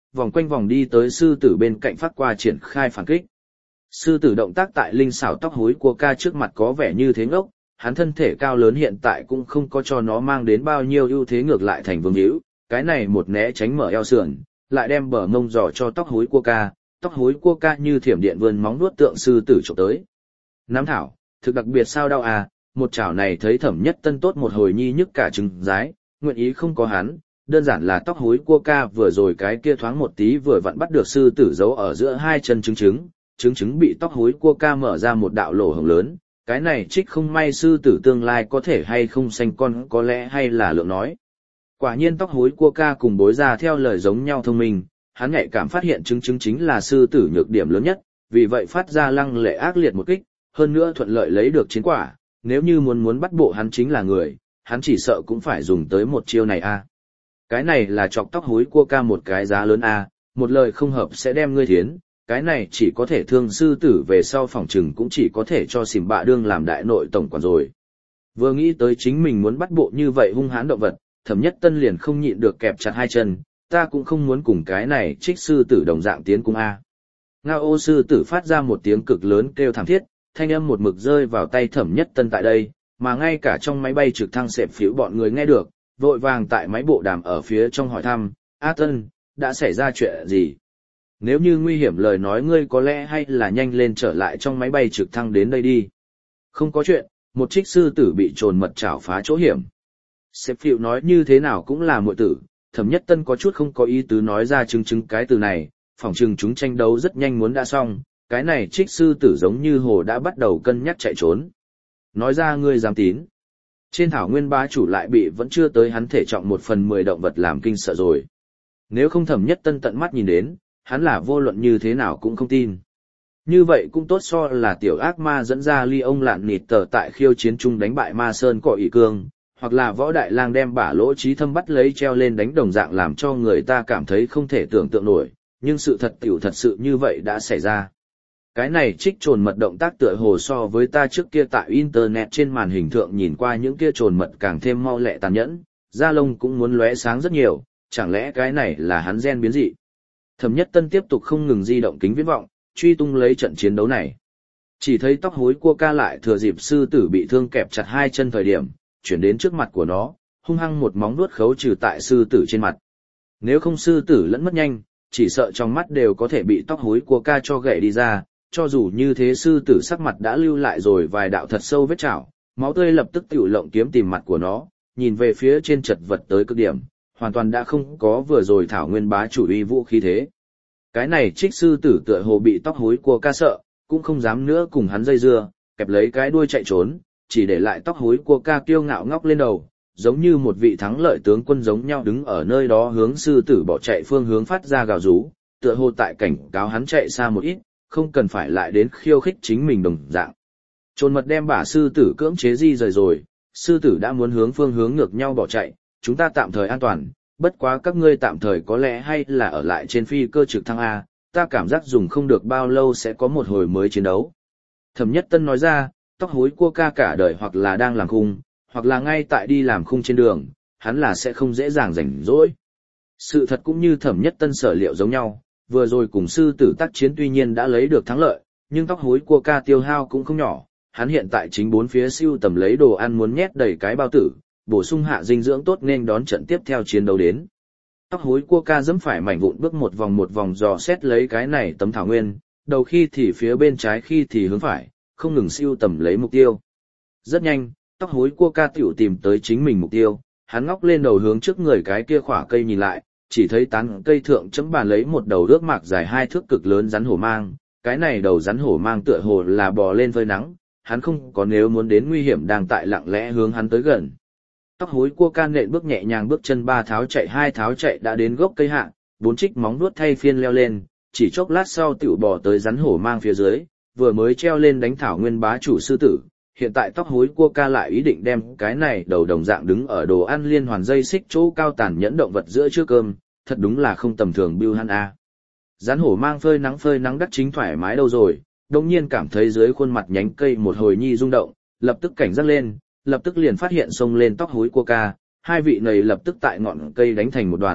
vòng quanh vòng đi tới sư tử bên cạnh phát qua triển khai phản kích. Sư tử động tác tại linh xảo tóc hối cua ca trước mặt có vẻ như thế ngốc, hắn thân thể cao lớn hiện tại cũng không có cho nó mang đến bao nhiêu ưu thế, ngược lại thành vương hữu, cái này một né tránh mở eo sườn, lại đem bờ mông giò cho tóc hối cua ca, tóc hối cua ca như thiểm điện vươn móng nuốt tượng sư tử chụp tới. Nắm thảo, thực đặc biệt sao đau à, một chảo này thấy Thẩm Nhất Tân tốt một hồi nhi nhức cả trứng rái, nguyện ý không có hắn, đơn giản là tóc hối cua ca vừa rồi cái kia thoáng một tí vừa vặn bắt được sư tử giấu ở giữa hai chân trứng trứng, trứng trứng bị tóc hối cua ca mở ra một đạo lỗ hổng lớn, cái này trích không may sư tử tương lai có thể hay không sanh con có lẽ hay là lượng nói. Quả nhiên tóc hối cua ca cùng bối ra theo lời giống nhau thông minh, hắn nhạy cảm phát hiện trứng trứng chính là sư tử nhược điểm lớn nhất, vì vậy phát ra lăng lệ ác liệt một kích, hơn nữa thuận lợi lấy được chiến quả, nếu như muốn muốn bắt bộ hắn chính là người, hắn chỉ sợ cũng phải dùng tới một chiêu này a. Cái này là chọc tóc hối cua ca một cái giá lớn a, một lời không hợp sẽ đem ngươi thiến, cái này chỉ có thể thương sư tử về sau phòng trừng cũng chỉ có thể cho xỉm bạ đương làm đại nội tổng quản rồi. Vừa nghĩ tới chính mình muốn bắt bộ như vậy hung hãn động vật, Thẩm Nhất Tân liền không nhịn được kẹp chặt hai chân, ta cũng không muốn cùng cái này trích sư tử đồng dạng tiến cung a. Ngao ô sư tử phát ra một tiếng cực lớn kêu thảm thiết, thanh âm một mực rơi vào tay Thẩm Nhất Tân tại đây, mà ngay cả trong máy bay trực thăng xẹp phiếu bọn người nghe được, vội vàng tại máy bộ đàm ở phía trong hỏi thăm, A Tân, đã xảy ra chuyện gì? Nếu như nguy hiểm lời nói ngươi có lẽ hay là nhanh lên trở lại trong máy bay trực thăng đến đây đi. Không có chuyện, một trích sư tử bị trồn mật chảo phá chỗ hiểm. Xẹp phiếu nói như thế nào cũng là muội tử, Thẩm Nhất Tân có chút không có ý tứ nói ra chứng chứng cái từ này, phỏng chừng chúng tranh đấu rất nhanh muốn đã xong, cái này trích sư tử giống như hồ đã bắt đầu cân nhắc chạy trốn. Nói ra ngươi dám tín. Trên thảo nguyên bá chủ lại bị vẫn chưa tới hắn thể trọng một phần mười động vật làm kinh sợ rồi. Nếu không Thẩm Nhất Tân tận mắt nhìn đến, hắn là vô luận như thế nào cũng không tin. Như vậy cũng tốt so là tiểu ác ma dẫn ra ly ông lạn nịt tờ tại khiêu chiến chung đánh bại ma sơn cỏ ỷ cương, hoặc là võ đại lang đem bả lỗ trí thâm bắt lấy treo lên đánh đồng dạng làm cho người ta cảm thấy không thể tưởng tượng nổi, nhưng sự thật tiểu thật sự như vậy đã xảy ra. Cái này trích trồn mật động tác tựa hồ so với ta trước kia tại internet trên màn hình thượng nhìn qua những kia trồn mật càng thêm mau lẹ tàn nhẫn, da lông cũng muốn lóe sáng rất nhiều, chẳng lẽ cái này là hắn gen biến dị. Thẩm Nhất Tân tiếp tục không ngừng di động kính viễn vọng, truy tung lấy trận chiến đấu này. Chỉ thấy tóc hối cua ca lại thừa dịp sư tử bị thương kẹp chặt hai chân thời điểm, chuyển đến trước mặt của nó, hung hăng một móng vuốt khấu trừ tại sư tử trên mặt. Nếu không sư tử lẫn mất nhanh, chỉ sợ trong mắt đều có thể bị tóc hối cua ca cho gãy đi ra, cho dù như thế sư tử sắc mặt đã lưu lại rồi vài đạo thật sâu vết chảo, máu tươi lập tức tiểu lộng kiếm tìm mặt của nó, nhìn về phía trên chật vật tới cực điểm, hoàn toàn đã không có vừa rồi thảo nguyên bá chủ uy vũ khí thế. Cái này trích sư tử tựa hồ bị tóc hối cua ca sợ, cũng không dám nữa cùng hắn dây dưa, kẹp lấy cái đuôi chạy trốn, chỉ để lại tóc hối cua ca kiêu ngạo ngóc lên đầu, giống như một vị thắng lợi tướng quân giống nhau đứng ở nơi đó hướng sư tử bỏ chạy phương hướng phát ra gào rú, tựa hồ tại cảnh cáo hắn chạy xa một ít, không cần phải lại đến khiêu khích chính mình đồng dạng. Trồn mật đem bả sư tử cưỡng chế di rời rồi, sư tử đã muốn hướng phương hướng ngược nhau bỏ chạy, chúng ta tạm thời an toàn, bất quá các ngươi tạm thời có lẽ hay là ở lại trên phi cơ trực thăng A, ta cảm giác dùng không được bao lâu sẽ có một hồi mới chiến đấu. Thẩm Nhất Tân nói ra, tóc hối cua ca cả đời hoặc là đang làm khung, hoặc là ngay tại đi làm khung trên đường, hắn là sẽ không dễ dàng rảnh rỗi. Sự thật cũng như Thẩm Nhất Tân sở liệu giống nhau, vừa rồi cùng sư tử tác chiến tuy nhiên đã lấy được thắng lợi, nhưng tóc hối cua ca tiêu hao cũng không nhỏ, hắn hiện tại chính bốn phía siêu tầm lấy đồ ăn muốn nhét đầy cái bao tử, bổ sung hạ dinh dưỡng tốt nên đón trận tiếp theo chiến đấu đến. Tóc hối cua ca dẫm phải mảnh vụn bước một vòng một vòng dò xét lấy cái này tấm thảo nguyên, đầu khi thì phía bên trái khi thì hướng phải, không ngừng siêu tầm lấy mục tiêu. Rất nhanh, tóc hối cua ca tiểu tìm tới chính mình mục tiêu, hắn ngóc lên đầu hướng trước người cái kia khỏa cây nhìn lại, chỉ thấy tán cây thượng chấm bàn lấy một đầu rước mạc dài hai thước cực lớn rắn hổ mang, cái này đầu rắn hổ mang tựa hồ là bò lên phơi nắng, hắn không có nếu muốn đến nguy hiểm đang tại lặng lẽ hướng hắn tới gần. Tóc hối cua ca nện bước nhẹ nhàng bước chân ba tháo chạy hai tháo chạy đã đến gốc cây hạ, bốn trích móng vuốt thay phiên leo lên, chỉ chốc lát sau tiểu bò tới rắn hổ mang phía dưới, vừa mới treo lên đánh thảo nguyên bá chủ sư tử. Hiện tại tóc hối cua ca lại ý định đem cái này đầu đồng dạng đứng ở đồ ăn liên hoàn dây xích chỗ cao tàn nhẫn động vật giữa trước cơm, thật đúng là không tầm thường bưu hắn a. Rắn hổ mang phơi nắng phơi nắng đắc chính thoải mái đâu rồi, đồng nhiên cảm thấy dưới khuôn mặt nhánh cây một hồi nhi rung động, lập tức cảnh giác lên, lập tức liền phát hiện xông lên tóc hối cua ca, hai vị này lập tức tại ngọn cây đánh thành một đoàn,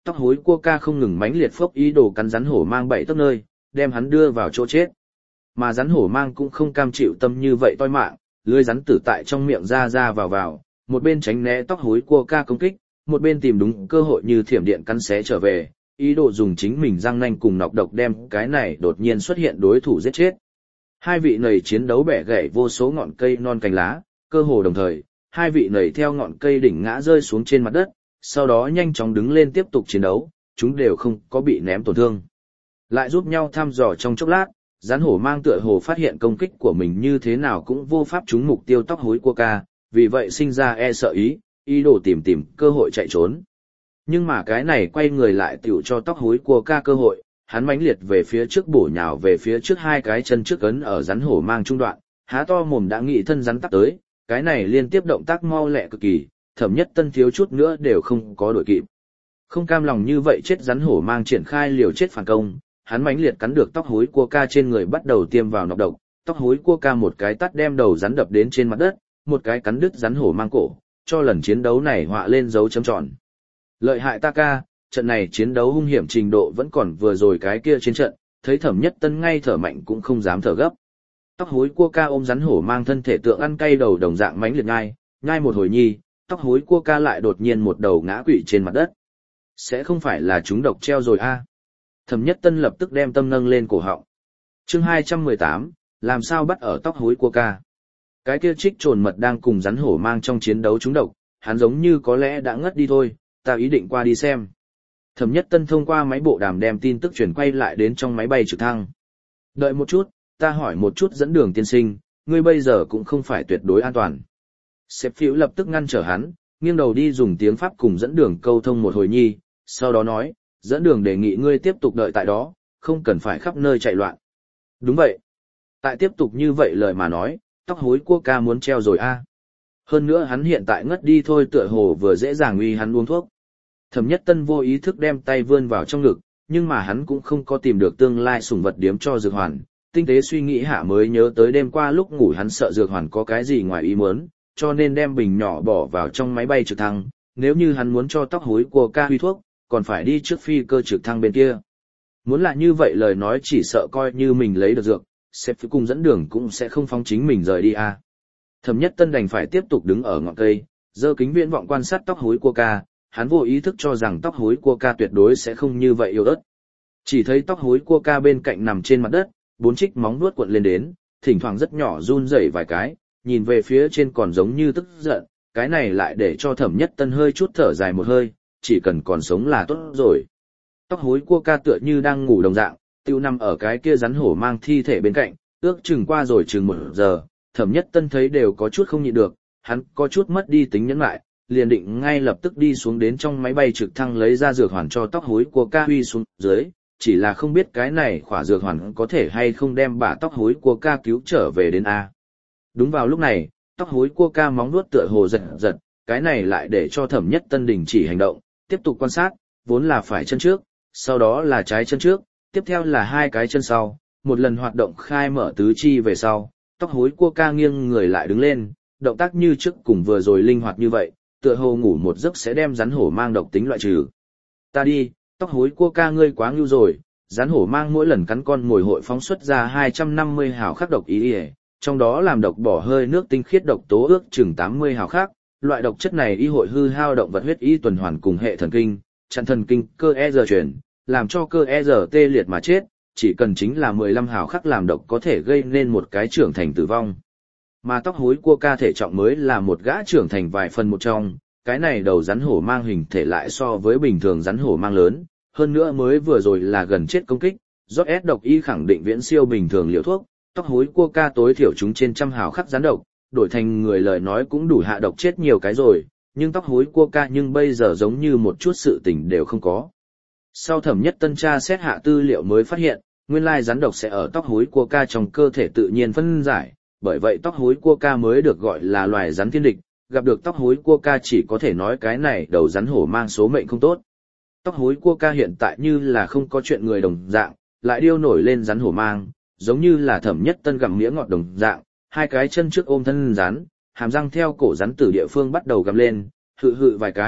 tóc hối cua ca không ngừng mãnh liệt phốc ý đồ cắn rắn hổ mang bảy tấc nơi, đem hắn đưa vào chỗ chết. Mà rắn hổ mang cũng không cam chịu tâm như vậy toi mạng, lưỡi rắn tử tại trong miệng ra ra vào vào, một bên tránh né tóc hối cua ca công kích, một bên tìm đúng cơ hội như thiểm điện cắn xé trở về, ý đồ dùng chính mình răng nanh cùng nọc độc đem cái này đột nhiên xuất hiện đối thủ giết chết. Hai vị nầy chiến đấu bẻ gãy vô số ngọn cây non cành lá, cơ hồ đồng thời, hai vị nầy theo ngọn cây đỉnh ngã rơi xuống trên mặt đất, sau đó nhanh chóng đứng lên tiếp tục chiến đấu, chúng đều không có bị ném tổn thương. Lại giúp nhau thăm dò trong chốc lát, rắn hổ mang tựa hồ phát hiện công kích của mình như thế nào cũng vô pháp trúng mục tiêu tóc hối cua ca, vì vậy sinh ra e sợ ý, ý đồ tìm tìm cơ hội chạy trốn. Nhưng mà cái này quay người lại tiểu cho tóc hối cua ca cơ hội, hắn mãnh liệt về phía trước bổ nhào về phía trước hai cái chân trước ấn ở rắn hổ mang trung đoạn, há to mồm đã nghị thân rắn tắp tới, cái này liên tiếp động tác mau lẹ cực kỳ, Thẩm Nhất Tân thiếu chút nữa đều không có đội kịp. Không cam lòng như vậy chết rắn hổ mang triển khai liều chết phản công, hắn mãnh liệt cắn được tóc hối cua ca trên người bắt đầu tiêm vào nọc độc, tóc hối cua ca một cái tát đem đầu rắn đập đến trên mặt đất, một cái cắn đứt rắn hổ mang cổ, cho lần chiến đấu này họa lên dấu chấm tròn. Lợi hại ta ca, trận này chiến đấu hung hiểm trình độ vẫn còn vừa rồi cái kia trên trận, thấy Thẩm Nhất Tân ngay thở mạnh cũng không dám thở gấp. Tóc hối cua ca ôm rắn hổ mang thân thể tượng ăn cay đầu đồng dạng mãnh liệt nhai, nhai một hồi nhi, tóc hối cua ca lại đột nhiên một đầu ngã quỵ trên mặt đất. Sẽ không phải là chúng độc treo rồi a? Thẩm Nhất Tân lập tức đem tâm nâng lên cổ họng. Chương hai trăm mười tám, làm sao bắt ở tóc hối cua ca? Cái kia trích trồn mật đang cùng rắn hổ mang trong chiến đấu chúng độc, hắn giống như có lẽ đã ngất đi thôi, ta ý định qua đi xem. Thẩm Nhất Tân thông qua máy bộ đàm đem tin tức truyền quay lại đến trong máy bay trực thăng. Đợi một chút, ta hỏi một chút dẫn đường tiên sinh, ngươi bây giờ cũng không phải tuyệt đối an toàn. Sếp phiếu lập tức ngăn trở hắn, nghiêng đầu đi dùng tiếng Pháp cùng dẫn đường câu thông một hồi nhi, sau đó nói, dẫn đường đề nghị ngươi tiếp tục đợi tại đó, không cần phải khắp nơi chạy loạn. Đúng vậy. Tại tiếp tục như vậy lời mà nói, tóc hối cua ca muốn treo rồi a. Hơn nữa hắn hiện tại ngất đi thôi tựa hồ vừa dễ dàng uy hắn uống thuốc. Thẩm Nhất Tân vô ý thức đem tay vươn vào trong ngực, nhưng mà hắn cũng không có tìm được tương lai sủng vật điếm cho dược hoàn. Tinh tế suy nghĩ hạ mới nhớ tới đêm qua lúc ngủ hắn sợ dược hoàn có cái gì ngoài ý muốn, cho nên đem bình nhỏ bỏ vào trong máy bay trực thăng. Nếu như hắn muốn cho tóc hối cua ca huy thuốc, còn phải đi trước phi cơ trực thăng bên kia. Muốn là như vậy lời nói chỉ sợ coi như mình lấy được dược, sếp cùng dẫn đường cũng sẽ không phóng chính mình rời đi à. Thẩm Nhất Tân đành phải tiếp tục đứng ở ngọn cây, giơ kính viễn vọng quan sát tóc hối cua ca, hắn vô ý thức cho rằng tóc hối cua ca tuyệt đối sẽ không như vậy yếu ớt. Chỉ thấy tóc hối cua ca bên cạnh nằm trên mặt đất, bốn trích móng vuốt cuộn lên đến, thỉnh thoảng rất nhỏ run rẩy vài cái, nhìn về phía trên còn giống như tức giận, cái này lại để cho Thẩm Nhất Tân hơi chút thở dài một hơi, chỉ cần còn sống là tốt rồi. Tóc hối cua ca tựa như đang ngủ đồng dạng, tiêu nằm ở cái kia rắn hổ mang thi thể bên cạnh, ước chừng qua rồi chừng một giờ, Thẩm Nhất Tân thấy đều có chút không nhịn được, hắn có chút mất đi tính nhẫn lại, liền định ngay lập tức đi xuống đến trong máy bay trực thăng lấy ra dược hoàn cho tóc hối cua ca huy xuống dưới, chỉ là không biết cái này khỏa dược hoàn có thể hay không đem bà tóc hối cua ca cứu trở về đến A. Đúng vào lúc này, tóc hối cua ca móng nuốt tựa hồ giật giật, cái này lại để cho Thẩm Nhất Tân đình chỉ hành động, tiếp tục quan sát, vốn là phải chân trước, sau đó là trái chân trước, tiếp theo là hai cái chân sau, một lần hoạt động khai mở tứ chi về sau, tóc hối cua ca nghiêng người lại đứng lên, động tác như trước cùng vừa rồi linh hoạt như vậy, tựa hồ ngủ một giấc sẽ đem rắn hổ mang độc tính loại trừ. Ta đi, tóc hối cua ca ngươi quá ngưu rồi, rắn hổ mang mỗi lần cắn con mồi hội phóng xuất ra hai trăm năm mươi hào khắc độc ý ỉa, trong đó làm độc bỏ hơi nước tinh khiết độc tố ước chừng tám mươi hào khắc. Loại độc chất này y hội hư hao động vật huyết y tuần hoàn cùng hệ thần kinh, chặn thần kinh, cơ e giờ chuyển, làm cho cơ e giờ tê liệt mà chết, chỉ cần chính là mười lăm hào khắc làm độc có thể gây nên một cái trưởng thành tử vong. Mà tóc hối cua ca thể trọng mới là một gã trưởng thành vài phần một trong, cái này đầu rắn hổ mang hình thể lại so với bình thường rắn hổ mang lớn, hơn nữa mới vừa rồi là gần chết công kích, rót ép độc y khẳng định viễn siêu bình thường liều thuốc, tóc hối cua ca tối thiểu chúng trên trăm hào khắc rắn độc, đổi thành người lời nói cũng đủ hạ độc chết nhiều cái rồi, nhưng tóc hối cua ca nhưng bây giờ giống như một chút sự tình đều không có. Sau Thẩm Nhất Tân tra xét hạ tư liệu mới phát hiện, nguyên lai rắn độc sẽ ở tóc hối cua ca trong cơ thể tự nhiên phân giải, bởi vậy tóc hối cua ca mới được gọi là loài rắn thiên địch, gặp được tóc hối cua ca chỉ có thể nói cái này đầu rắn hổ mang số mệnh không tốt. Tóc hối cua ca hiện tại như là không có chuyện người đồng dạng, lại điêu nổi lên rắn hổ mang, giống như là Thẩm Nhất Tân gặm mía ngọt đồng dạng, hai cái chân trước ôm thân rắn, hàm răng theo cổ rắn từ địa phương bắt đầu gặm lên, hự hự vài cái,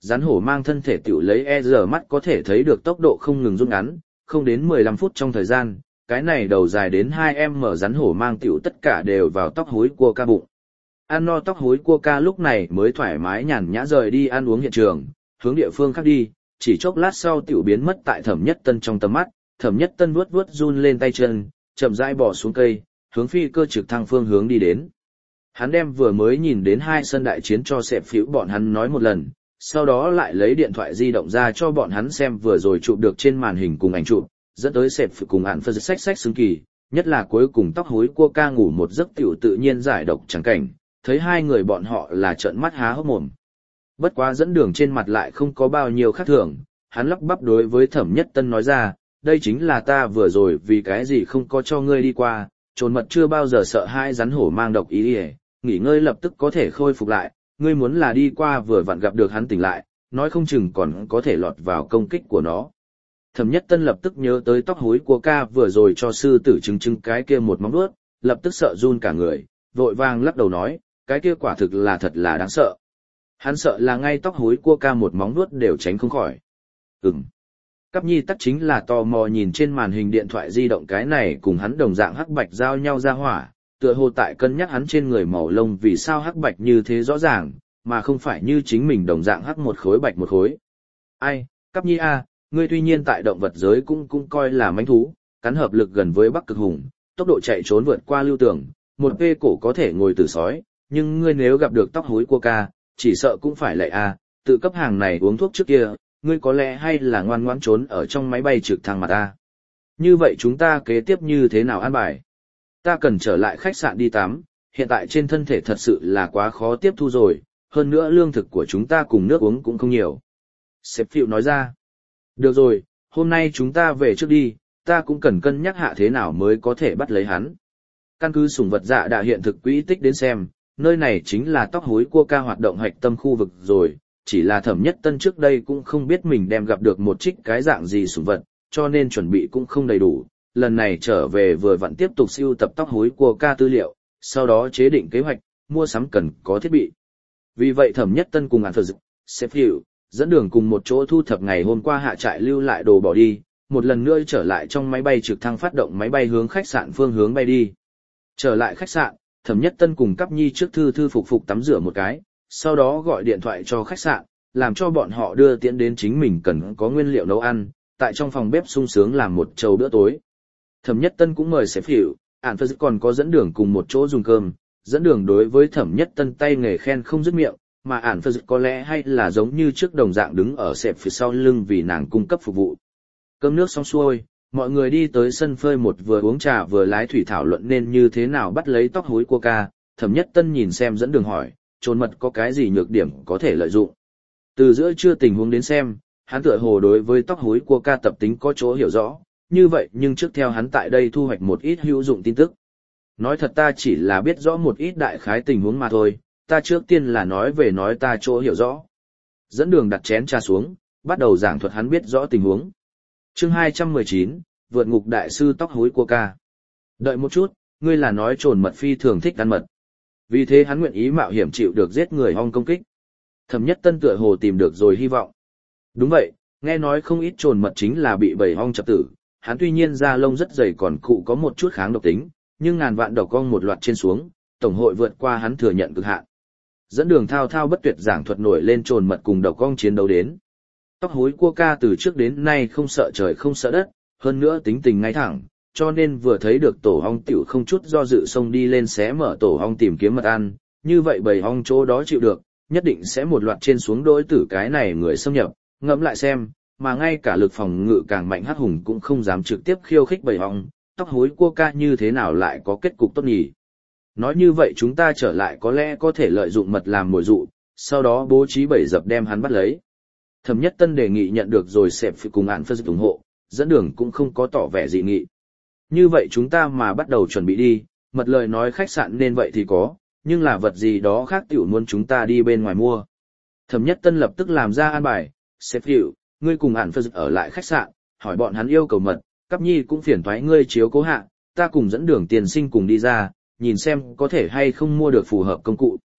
rắn hổ mang thân thể tiểu lấy e giờ mắt có thể thấy được tốc độ không ngừng rút ngắn, không đến mười lăm phút trong thời gian, cái này đầu dài đến hai em mở rắn hổ mang tiểu tất cả đều vào tóc hối cua ca bụng. Ăn no tóc hối cua ca lúc này mới thoải mái nhàn nhã rời đi ăn uống hiện trường, hướng địa phương khác đi, chỉ chốc lát sau tiểu biến mất tại Thẩm Nhất Tân trong tầm mắt. Thẩm Nhất Tân vuốt vuốt run lên tay chân, chậm rãi bò xuống cây, hướng phi cơ trực thăng phương hướng đi đến. Hắn đem vừa mới nhìn đến hai sân đại chiến cho sẹp phiếu bọn hắn nói một lần, sau đó lại lấy điện thoại di động ra cho bọn hắn xem vừa rồi chụp được trên màn hình cùng ảnh chụp, dẫn tới sẹp phiếu cùng ản phân sách sách xứng kỳ, nhất là cuối cùng tóc hối cua ca ngủ một giấc tiểu tự nhiên giải độc chẳng cảnh, thấy hai người bọn họ là trợn mắt há hốc mồm. Bất quá dẫn đường trên mặt lại không có bao nhiêu khác thường, hắn lắp bắp đối với Thẩm Nhất Tân nói ra, đây chính là ta vừa rồi vì cái gì không có cho ngươi đi qua, trồn mật chưa bao giờ sợ hai rắn hổ mang độc ý đi, nghỉ ngơi lập tức có thể khôi phục lại, ngươi muốn là đi qua vừa vặn gặp được hắn tỉnh lại, nói không chừng còn có thể lọt vào công kích của nó. Thẩm Nhất Tân lập tức nhớ tới tóc hối của ca vừa rồi cho sư tử chứng chứng cái kia một móng vuốt, lập tức sợ run cả người, vội vàng lắc đầu nói, cái kia quả thực là thật là đáng sợ. Hắn sợ là ngay tóc hối cua ca một móng vuốt đều tránh không khỏi. Ừm. Cáp Nhi tắc chính là tò mò nhìn trên màn hình điện thoại di động cái này cùng hắn đồng dạng hắc bạch giao nhau ra hỏa, tựa hồ tại cân nhắc hắn trên người màu lông vì sao hắc bạch như thế rõ ràng, mà không phải như chính mình đồng dạng hắc một khối bạch một khối. Ai, Cáp Nhi a, ngươi tuy nhiên tại động vật giới cũng cũng coi là mãnh thú, cắn hợp lực gần với Bắc Cực Hùng, tốc độ chạy trốn vượt qua lưu tưởng, một vê cổ có thể ngồi tử sói, nhưng ngươi nếu gặp được tóc hối cua ca, chỉ sợ cũng phải lạy a, tự cấp hàng này uống thuốc trước kia, ngươi có lẽ hay là ngoan ngoãn trốn ở trong máy bay trực thăng mà ta. Như vậy chúng ta kế tiếp như thế nào an bài? Ta cần trở lại khách sạn đi tắm, hiện tại trên thân thể thật sự là quá khó tiếp thu rồi, hơn nữa lương thực của chúng ta cùng nước uống cũng không nhiều. Sếp Phiệu nói ra. Được rồi, hôm nay chúng ta về trước đi, ta cũng cần cân nhắc hạ thế nào mới có thể bắt lấy hắn. Căn cứ sủng vật dạ đã hiện thực quỹ tích đến xem, nơi này chính là tóc hối cua ca hoạt động hạch tâm khu vực rồi, chỉ là Thẩm Nhất Tân trước đây cũng không biết mình đem gặp được một trích cái dạng gì sủng vật, cho nên chuẩn bị cũng không đầy đủ. Lần này trở về vừa vặn tiếp tục sưu tập tóc hối cua ca tư liệu, sau đó chế định kế hoạch, mua sắm cần có thiết bị. Vì vậy Thẩm Nhất Tân cùng Ản Phật Sếp Phiệu dẫn đường cùng một chỗ thu thập ngày hôm qua hạ trại lưu lại đồ bỏ đi, một lần nữa trở lại trong máy bay trực thăng phát động máy bay hướng khách sạn phương hướng bay đi. Trở lại khách sạn, Thẩm Nhất Tân cùng Cáp Nhi trước thư thư phục phục tắm rửa một cái, sau đó gọi điện thoại cho khách sạn, làm cho bọn họ đưa tiễn đến chính mình cần có nguyên liệu nấu ăn, tại trong phòng bếp sung sướng làm một chầu bữa tối. Thẩm Nhất Tân cũng mời Sếp Phiệu, Ản Phật còn có dẫn đường cùng một chỗ dùng cơm, dẫn đường đối với Thẩm Nhất Tân tay nghề khen không dứt miệng, mà Ản Phật có lẽ hay là giống như trước đồng dạng đứng ở Sếp phía sau lưng vì nàng cung cấp phục vụ. Cơm nước xong xuôi, mọi người đi tới sân phơi một vừa uống trà vừa lái thủy thảo luận nên như thế nào bắt lấy tóc hối cua ca. Thẩm Nhất Tân nhìn xem dẫn đường hỏi, trồn mật có cái gì nhược điểm có thể lợi dụng. Từ giữa trưa tình huống đến xem, hắn tựa hồ đối với tóc hối cua ca tập tính có chỗ hiểu rõ, như vậy nhưng trước theo hắn tại đây thu hoạch một ít hữu dụng tin tức. Nói thật ta chỉ là biết rõ một ít đại khái tình huống mà thôi, ta trước tiên là nói về nói ta chỗ hiểu rõ. Dẫn đường đặt chén trà xuống, bắt đầu giảng thuật hắn biết rõ tình huống. Chương hai trăm mười chín, vượt ngục đại sư tóc hối cua ca. Đợi một chút, ngươi là nói trồn mật phi thường thích ăn mật. Vì thế hắn nguyện ý mạo hiểm chịu được giết người hong công kích. Thẩm Nhất Tân tựa hồ tìm được rồi hy vọng. Đúng vậy, nghe nói không ít trồn mật chính là bị bầy hong chập tử, hắn tuy nhiên da lông rất dày còn cụ có một chút kháng độc tính, nhưng ngàn vạn độc ong một loạt trên xuống, tổng hội vượt qua hắn thừa nhận cực hạn. Dẫn đường thao thao bất tuyệt giảng thuật nổi lên trồn mật cùng độc ong chiến đấu đến. Tóc hối cua ca từ trước đến nay không sợ trời không sợ đất, hơn nữa tính tình ngay thẳng, cho nên vừa thấy được tổ ong tiểu không chút do dự xông đi lên xé mở tổ ong tìm kiếm mật ăn, như vậy bầy ong chỗ đó chịu được, nhất định sẽ một loạt trên xuống đối tử cái này người xâm nhập, ngẫm lại xem, mà ngay cả lực phòng ngự càng mạnh hắc hùng cũng không dám trực tiếp khiêu khích bầy ong, tóc hối cua ca như thế nào lại có kết cục tốt nhỉ? Nói như vậy chúng ta trở lại có lẽ có thể lợi dụng mật làm mồi dụ, sau đó bố trí bẫy dập đem hắn bắt lấy. Thẩm Nhất Tân đề nghị nhận được rồi Sếp Phiệu cùng Ản Phật ủng hộ, dẫn đường cũng không có tỏ vẻ dị nghị. Như vậy chúng ta mà bắt đầu chuẩn bị đi, mật lời nói khách sạn nên vậy thì có, nhưng là vật gì đó khác tiểu muốn chúng ta đi bên ngoài mua. Thẩm Nhất Tân lập tức làm ra an bài, Sếp Phiệu, ngươi cùng Ản Phật ở lại khách sạn, hỏi bọn hắn yêu cầu mật, Cáp Nhi cũng phiền toái ngươi chiếu cố hạ, ta cùng dẫn đường tiền sinh cùng đi ra, nhìn xem có thể hay không mua được phù hợp công cụ.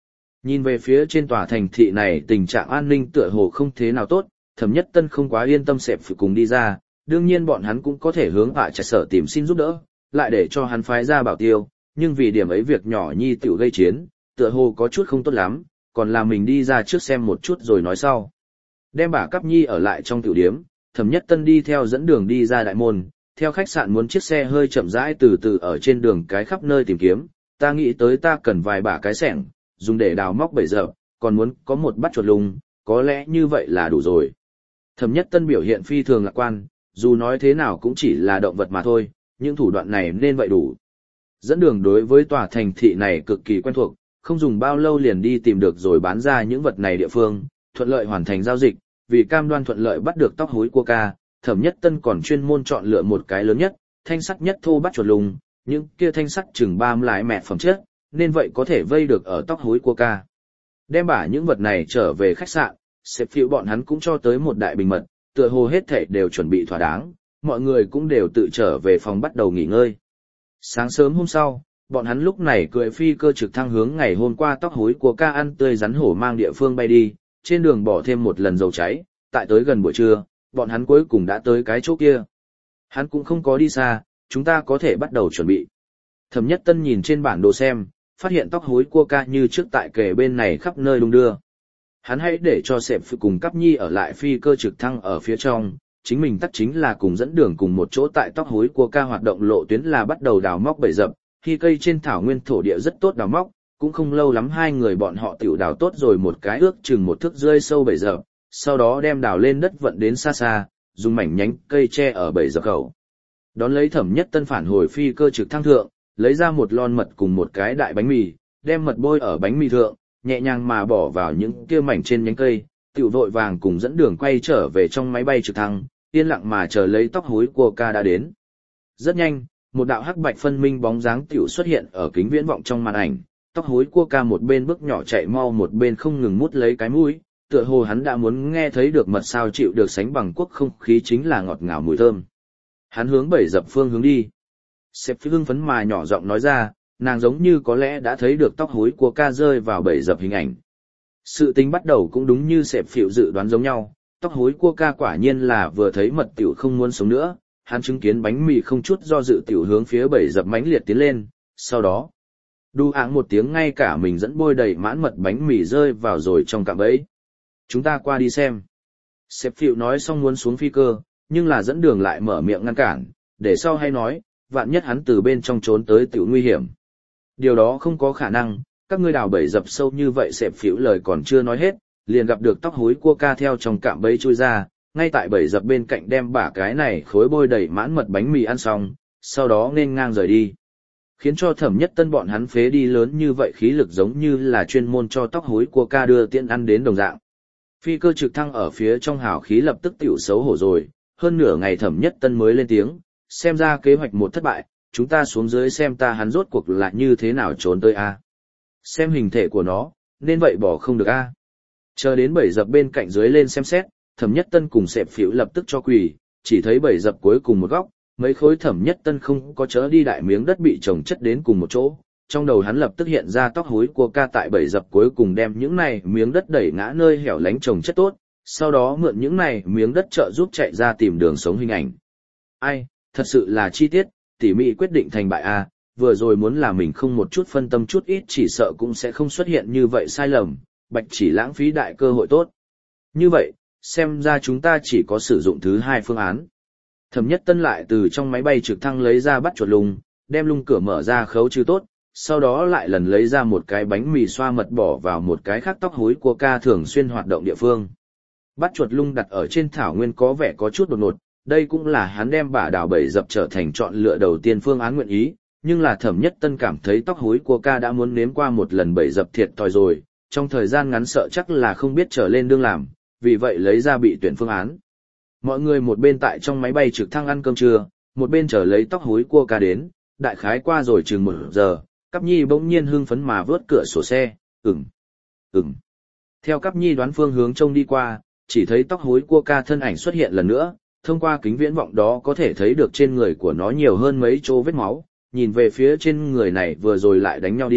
Nhìn về phía trên tòa thành thị này tình trạng an ninh tựa hồ không thế nào tốt, Thẩm Nhất Tân không quá yên tâm Sẹp Phỉ cùng đi ra, đương nhiên bọn hắn cũng có thể hướng ạ trạch sở tìm xin giúp đỡ, lại để cho hắn phái ra bảo tiêu, nhưng vì điểm ấy việc nhỏ nhi tiểu gây chiến, tựa hồ có chút không tốt lắm, còn là mình đi ra trước xem một chút rồi nói sau. Đem bà cắp nhi ở lại trong tiểu điếm, Thẩm Nhất Tân đi theo dẫn đường đi ra đại môn, theo khách sạn muốn chiếc xe hơi chậm rãi từ từ ở trên đường cái khắp nơi tìm kiếm, ta nghĩ tới ta cần vài bả cái xẻng, dùng để đào móc bẫy dập, còn muốn có một bắt chuột lùng, có lẽ như vậy là đủ rồi. Thẩm Nhất Tân biểu hiện phi thường lạc quan, dù nói thế nào cũng chỉ là động vật mà thôi, những thủ đoạn này nên vậy đủ. Dẫn đường đối với tòa thành thị này cực kỳ quen thuộc, không dùng bao lâu liền đi tìm được rồi bán ra những vật này địa phương, thuận lợi hoàn thành giao dịch, vì cam đoan thuận lợi bắt được tóc hối cua ca, Thẩm Nhất Tân còn chuyên môn chọn lựa một cái lớn nhất, thanh sắt nhất thô bắt chuột lùng, những kia thanh sắt chừng ba mươi lái mẹ phẩm chất, nên vậy có thể vây được ở tóc hối cua ca. Đem bả những vật này trở về khách sạn, Sếp Phiu bọn hắn cũng cho tới một đại bình mật, tựa hồ hết thảy đều chuẩn bị thỏa đáng, mọi người cũng đều tự trở về phòng bắt đầu nghỉ ngơi. Sáng sớm hôm sau, bọn hắn lúc này cưỡi phi cơ trực thăng hướng ngày hôm qua tóc hối của ca ăn tươi rắn hổ mang địa phương bay đi, trên đường bỏ thêm một lần dầu cháy, tại tới gần buổi trưa, bọn hắn cuối cùng đã tới cái chỗ kia. Hắn cũng không có đi xa, chúng ta có thể bắt đầu chuẩn bị. Thẩm Nhất Tân nhìn trên bản đồ xem, phát hiện tóc hối cua ca như trước tại kề bên này khắp nơi đung đưa. Hắn hãy để cho Sẹp Phỉ cùng Cắp Nhi ở lại phi cơ trực thăng ở phía trong, chính mình tắc chính là cùng dẫn đường cùng một chỗ tại tóc hối cua ca hoạt động lộ tuyến là bắt đầu đào móc bẫy dập, khi cây trên thảo nguyên thổ địa rất tốt đào móc, cũng không lâu lắm hai người bọn họ tiểu đào tốt rồi một cái ước chừng một thước rơi sâu bẫy dập, sau đó đem đào lên đất vận đến xa xa, dùng mảnh nhánh cây tre ở bẫy dập khẩu. Đón lấy Thẩm Nhất Tân phản hồi phi cơ trực thăng thượng, lấy ra một lon mật cùng một cái đại bánh mì, đem mật bôi ở bánh mì thượng, nhẹ nhàng mà bỏ vào những kia mảnh trên nhánh cây, tiểu vội vàng cùng dẫn đường quay trở về trong máy bay trực thăng, yên lặng mà chờ lấy tóc hối của ca đã đến. Rất nhanh, một đạo hắc bạch phân minh bóng dáng tiểu xuất hiện ở kính viễn vọng trong màn ảnh, tóc hối của ca một bên bước nhỏ chạy mau một bên không ngừng mút lấy cái mũi, tựa hồ hắn đã muốn nghe thấy được mật sao chịu được sánh bằng quốc không khí chính là ngọt ngào mùi thơm. Hắn hướng bẫy dập phương hướng đi. Sếp Phi hưng phấn mà nhỏ giọng nói ra, nàng giống như có lẽ đã thấy được tóc hối của ca rơi vào bẫy dập hình ảnh. Sự tính bắt đầu cũng đúng như Sếp Phiệu dự đoán giống nhau, tóc hối của ca quả nhiên là vừa thấy mật tiểu không muốn sống nữa, hắn chứng kiến bánh mì không chút do dự tiểu hướng phía bẫy dập mãnh liệt tiến lên, sau đó, đu áng một tiếng ngay cả mình dẫn bôi đầy mãn mật bánh mì rơi vào rồi trong cạm bẫy. Chúng ta qua đi xem. Sếp Phiệu nói xong muốn xuống phi cơ, nhưng là dẫn đường lại mở miệng ngăn cản, để sau hay nói, vạn nhất hắn từ bên trong trốn tới tiểu nguy hiểm. Điều đó không có khả năng, các ngươi đào bẫy dập sâu như vậy. Sếp Phiệu lời còn chưa nói hết, liền gặp được tóc hối cua ca theo trong cạm bẫy chui ra, ngay tại bẫy dập bên cạnh đem bả cái này khối bôi đầy mãn mật bánh mì ăn xong, sau đó nên ngang rời đi. Khiến cho Thẩm Nhất Tân bọn hắn phế đi lớn như vậy khí lực giống như là chuyên môn cho tóc hối cua ca đưa tiện ăn đến đồng dạng. Phi cơ trực thăng ở phía trong hào khí lập tức tiểu xấu hổ rồi, hơn nửa ngày Thẩm Nhất Tân mới lên tiếng, xem ra kế hoạch một thất bại, chúng ta xuống dưới xem ta hắn rốt cuộc là như thế nào trốn tới a. Xem hình thể của nó, nên vậy bỏ không được a. Chờ đến bẫy dập bên cạnh dưới lên xem xét, Thẩm Nhất Tân cùng Sẹp Phiệu lập tức cho quỳ, chỉ thấy bẫy dập cuối cùng một góc, mấy khối Thẩm Nhất Tân không có chớ đi đại miếng đất bị chồng chất đến cùng một chỗ, trong đầu hắn lập tức hiện ra tóc hối của ca tại bẫy dập cuối cùng đem những này miếng đất đẩy ngã nơi hẻo lánh chồng chất tốt, sau đó mượn những này miếng đất trợ giúp chạy ra tìm đường sống hình ảnh. Ai, thật sự là chi tiết, tỉ mỉ quyết định thành bại a, vừa rồi muốn là mình không một chút phân tâm chút ít chỉ sợ cũng sẽ không xuất hiện như vậy sai lầm, bạch chỉ lãng phí đại cơ hội tốt. Như vậy, xem ra chúng ta chỉ có sử dụng thứ hai phương án. Thẩm Nhất Tân lại từ trong máy bay trực thăng lấy ra bắt chuột lùng, đem lung cửa mở ra khấu trừ tốt, sau đó lại lần lấy ra một cái bánh mì xoa mật bỏ vào một cái khác tóc hối của ca thường xuyên hoạt động địa phương. Bắt chuột lung đặt ở trên thảo nguyên có vẻ có chút đột ngột, đây cũng là hắn đem bả đào bẫy dập trở thành chọn lựa đầu tiên phương án nguyện ý, nhưng là Thẩm Nhất Tân cảm thấy tóc hối của ca đã muốn nếm qua một lần bẫy dập thiệt thòi rồi, trong thời gian ngắn sợ chắc là không biết trở lên đương làm, vì vậy lấy ra bị tuyển phương án. Mọi người một bên tại trong máy bay trực thăng ăn cơm trưa, một bên chờ lấy tóc hối của ca đến, đại khái qua rồi chừng một giờ, Cắp Nhi bỗng nhiên hưng phấn mà vớt cửa sổ xe, ừm, ừm. Theo Cắp Nhi đoán phương hướng trông đi qua, chỉ thấy tóc hối của ca thân ảnh xuất hiện lần nữa, thông qua kính viễn vọng đó có thể thấy được trên người của nó nhiều hơn mấy chỗ vết máu, nhìn về phía trên người này vừa rồi lại đánh nhau đi,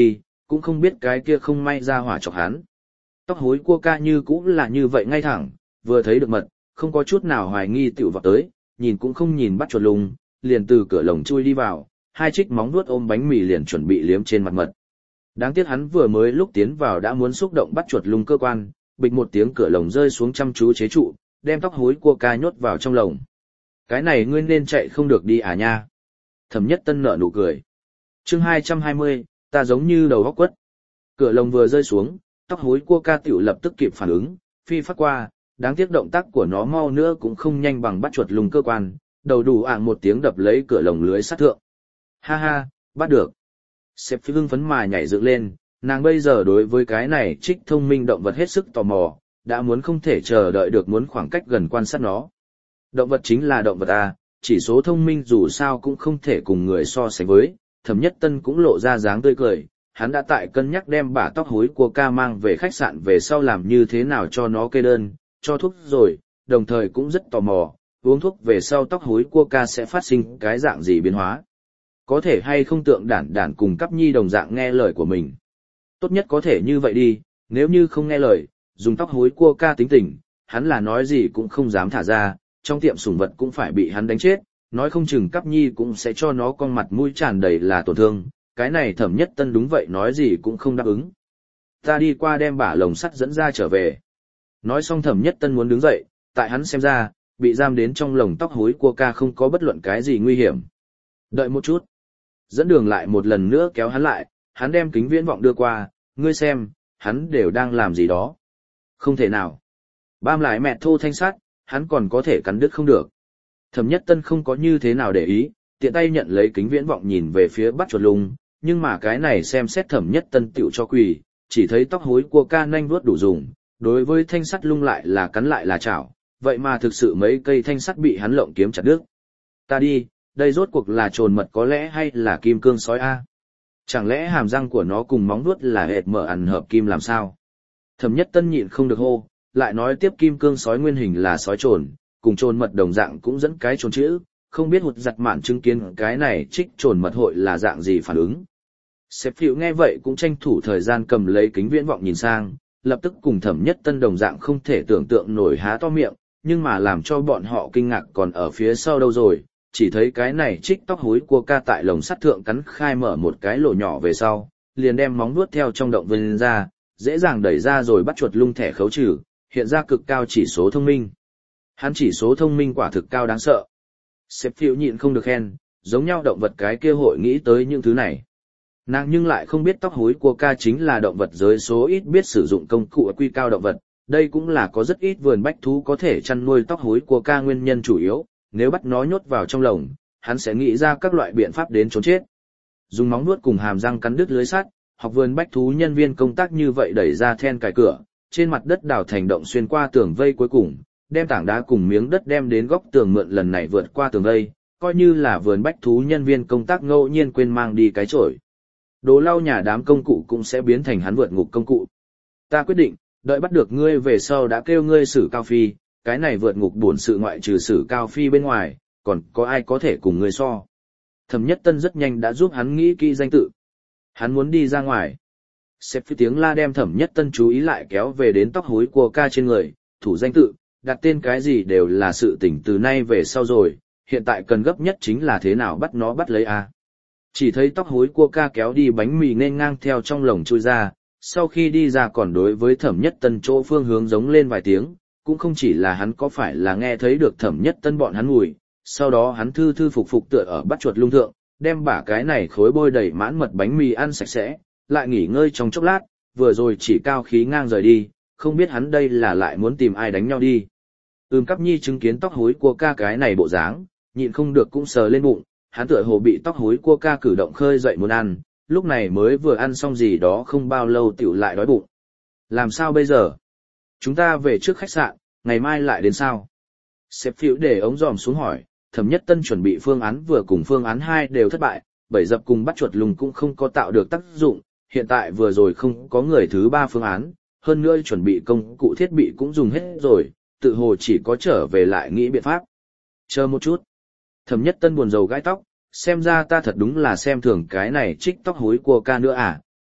cũng không biết cái kia không may ra hỏa chọc hắn. Tóc hối cua ca như cũng là như vậy ngay thẳng, vừa thấy được mật, không có chút nào hoài nghi tiểu vào tới, nhìn cũng không nhìn bắt chuột lùng, liền từ cửa lồng chui đi vào, hai trích móng vuốt ôm bánh mì liền chuẩn bị liếm trên mặt mật. Đáng tiếc hắn vừa mới lúc tiến vào đã muốn xúc động bắt chuột lùng cơ quan, bịch một tiếng cửa lồng rơi xuống chăm chú chế trụ, đem tóc hối cua ca nhốt vào trong lồng. Cái này ngươi nên chạy không được đi à nha. Thẩm Nhất Tân nở nụ cười. Chương hai trăm hai mươi, ta giống như đầu góc quất. Cửa lồng vừa rơi xuống, tóc hối cua ca tiểu lập tức kịp phản ứng, phi phát qua, đáng tiếc động tác của nó mau nữa cũng không nhanh bằng bắt chuột lùng cơ quan, đầu đủ ạng một tiếng đập lấy cửa lồng lưới sắt thượng. Ha ha, bắt được. Sếp phi hưng phấn mà nhảy dựng lên, nàng bây giờ đối với cái này trích thông minh động vật hết sức tò mò, đã muốn không thể chờ đợi được muốn khoảng cách gần quan sát nó. Động vật chính là động vật à, chỉ số thông minh dù sao cũng không thể cùng người so sánh với, Thẩm Nhất Tân cũng lộ ra dáng tươi cười, hắn đã tại cân nhắc đem bả tóc hối của ca mang về khách sạn về sau làm như thế nào cho nó kê đơn, cho thuốc rồi, đồng thời cũng rất tò mò, uống thuốc về sau tóc hối cua ca sẽ phát sinh cái dạng gì biến hóa. Có thể hay không tượng đản đản cùng Cắp Nhi đồng dạng nghe lời của mình. Tốt nhất có thể như vậy đi, nếu như không nghe lời, dùng tóc hối cua ca tính tình, hắn là nói gì cũng không dám thả ra, trong tiệm sủng vật cũng phải bị hắn đánh chết, nói không chừng Cắp Nhi cũng sẽ cho nó con mặt mũi tràn đầy là tổn thương, cái này Thẩm Nhất Tân đúng vậy nói gì cũng không đáp ứng. Ta đi qua đem bả lồng sắt dẫn ra trở về. Nói xong Thẩm Nhất Tân muốn đứng dậy, tại hắn xem ra, bị giam đến trong lồng tóc hối cua ca không có bất luận cái gì nguy hiểm. Đợi một chút. Dẫn đường lại một lần nữa kéo hắn lại, hắn đem kính viễn vọng đưa qua, ngươi xem, hắn đều đang làm gì đó. Không thể nào. Bam lại mẹ thô thanh sắt, hắn còn có thể cắn đứt không được. Thẩm Nhất Tân không có như thế nào để ý, tiện tay nhận lấy kính viễn vọng nhìn về phía bắt chuột lùng, nhưng mà cái này xem xét Thẩm Nhất Tân tựu cho quỳ, chỉ thấy tóc hối cua ca nanh vuốt đủ dùng, đối với thanh sắt lung lại là cắn lại là chảo, vậy mà thực sự mấy cây thanh sắt bị hắn lộng kiếm chặt đứt. Ta đi, đây rốt cuộc là trồn mật có lẽ hay là kim cương sói a? Chẳng lẽ hàm răng của nó cùng móng vuốt là hệt mở ăn hợp kim làm sao? Thẩm Nhất Tân nhịn không được hô, lại nói tiếp kim cương sói nguyên hình là sói trồn, cùng trồn mật đồng dạng cũng dẫn cái trồn chữ, không biết hụt giặt mạn chứng kiến cái này trích trồn mật hội là dạng gì phản ứng. Sếp Phiệu nghe vậy cũng tranh thủ thời gian cầm lấy kính viễn vọng nhìn sang, lập tức cùng Thẩm Nhất Tân đồng dạng không thể tưởng tượng nổi há to miệng, nhưng mà làm cho bọn họ kinh ngạc còn ở phía sau đâu rồi, chỉ thấy cái này trích tóc hối cua ca tại lồng sắt thượng cắn khai mở một cái lỗ nhỏ về sau, liền đem móng vuốt theo trong động vươn ra, dễ dàng đẩy ra rồi bắt chuột lung thẻ khấu trừ, hiện ra cực cao chỉ số thông minh. Hắn chỉ số thông minh quả thực cao đáng sợ. Sếp Phiệu nhịn không được khen, giống nhau động vật cái kia hội nghĩ tới những thứ này. Nàng nhưng lại không biết tóc hối cua ca chính là động vật giới số ít biết sử dụng công cụ quy cao động vật, đây cũng là có rất ít vườn bách thú có thể chăn nuôi tóc hối cua ca nguyên nhân chủ yếu, nếu bắt nó nhốt vào trong lồng, hắn sẽ nghĩ ra các loại biện pháp đến trốn chết. Dùng móng nuốt cùng hàm răng cắn đứt lưới sắt, học vườn bách thú nhân viên công tác như vậy đẩy ra then cài cửa, trên mặt đất đào thành động xuyên qua tường vây cuối cùng, đem tảng đá cùng miếng đất đem đến góc tường mượn lần này vượt qua tường vây, coi như là vườn bách thú nhân viên công tác ngẫu nhiên quên mang đi cái chổi. Đồ lau nhà đám công cụ cũng sẽ biến thành hắn vượt ngục công cụ. Ta quyết định, đợi bắt được ngươi về sau đã kêu ngươi xử cao phi, cái này vượt ngục bổn sự ngoại trừ xử cao phi bên ngoài, còn có ai có thể cùng ngươi so. Thẩm Nhất Tân rất nhanh đã giúp hắn nghĩ kỹ danh tự. Hắn muốn đi ra ngoài. Xếp phi tiếng la đem Thẩm Nhất Tân chú ý lại kéo về đến tóc hối cua ca trên người, thủ danh tự, đặt tên cái gì đều là sự tỉnh từ nay về sau rồi, hiện tại cần gấp nhất chính là thế nào bắt nó bắt lấy a. Chỉ thấy tóc hối cua ca kéo đi bánh mì nên ngang theo trong lồng chui ra, sau khi đi ra còn đối với Thẩm Nhất Tân chỗ phương hướng giống lên vài tiếng, cũng không chỉ là hắn có phải là nghe thấy được Thẩm Nhất Tân bọn hắn mùi, sau đó hắn thư thư phục phục tựa ở bắt chuột lung thượng, đem bả cái này khối bôi đầy mãn mật bánh mì ăn sạch sẽ, lại nghỉ ngơi trong chốc lát, vừa rồi chỉ cao khí ngang rời đi, không biết hắn đây là lại muốn tìm ai đánh nhau đi. Ưm Cắp Nhi chứng kiến tóc hối cua ca cái này bộ dáng, nhịn không được cũng sờ lên bụng, hắn tựa hồ bị tóc hối cua ca cử động khơi dậy muốn ăn, lúc này mới vừa ăn xong gì đó không bao lâu tiểu lại đói bụng. Làm sao bây giờ? Chúng ta về trước khách sạn, ngày mai lại đến sao? Sếp Phiệu để ống dòm xuống hỏi, Thẩm Nhất Tân chuẩn bị phương án vừa cùng phương án hai đều thất bại, bảy dập cùng bắt chuột lùng cũng không có tạo được tác dụng, hiện tại vừa rồi không có người thứ ba phương án, hơn nữa chuẩn bị công cụ thiết bị cũng dùng hết rồi, tự hồ chỉ có trở về lại nghĩ biện pháp. Chờ một chút. Thẩm Nhất Tân buồn rầu gãi tóc, xem ra ta thật đúng là xem thường cái này trích tóc hối cua ca nữa à,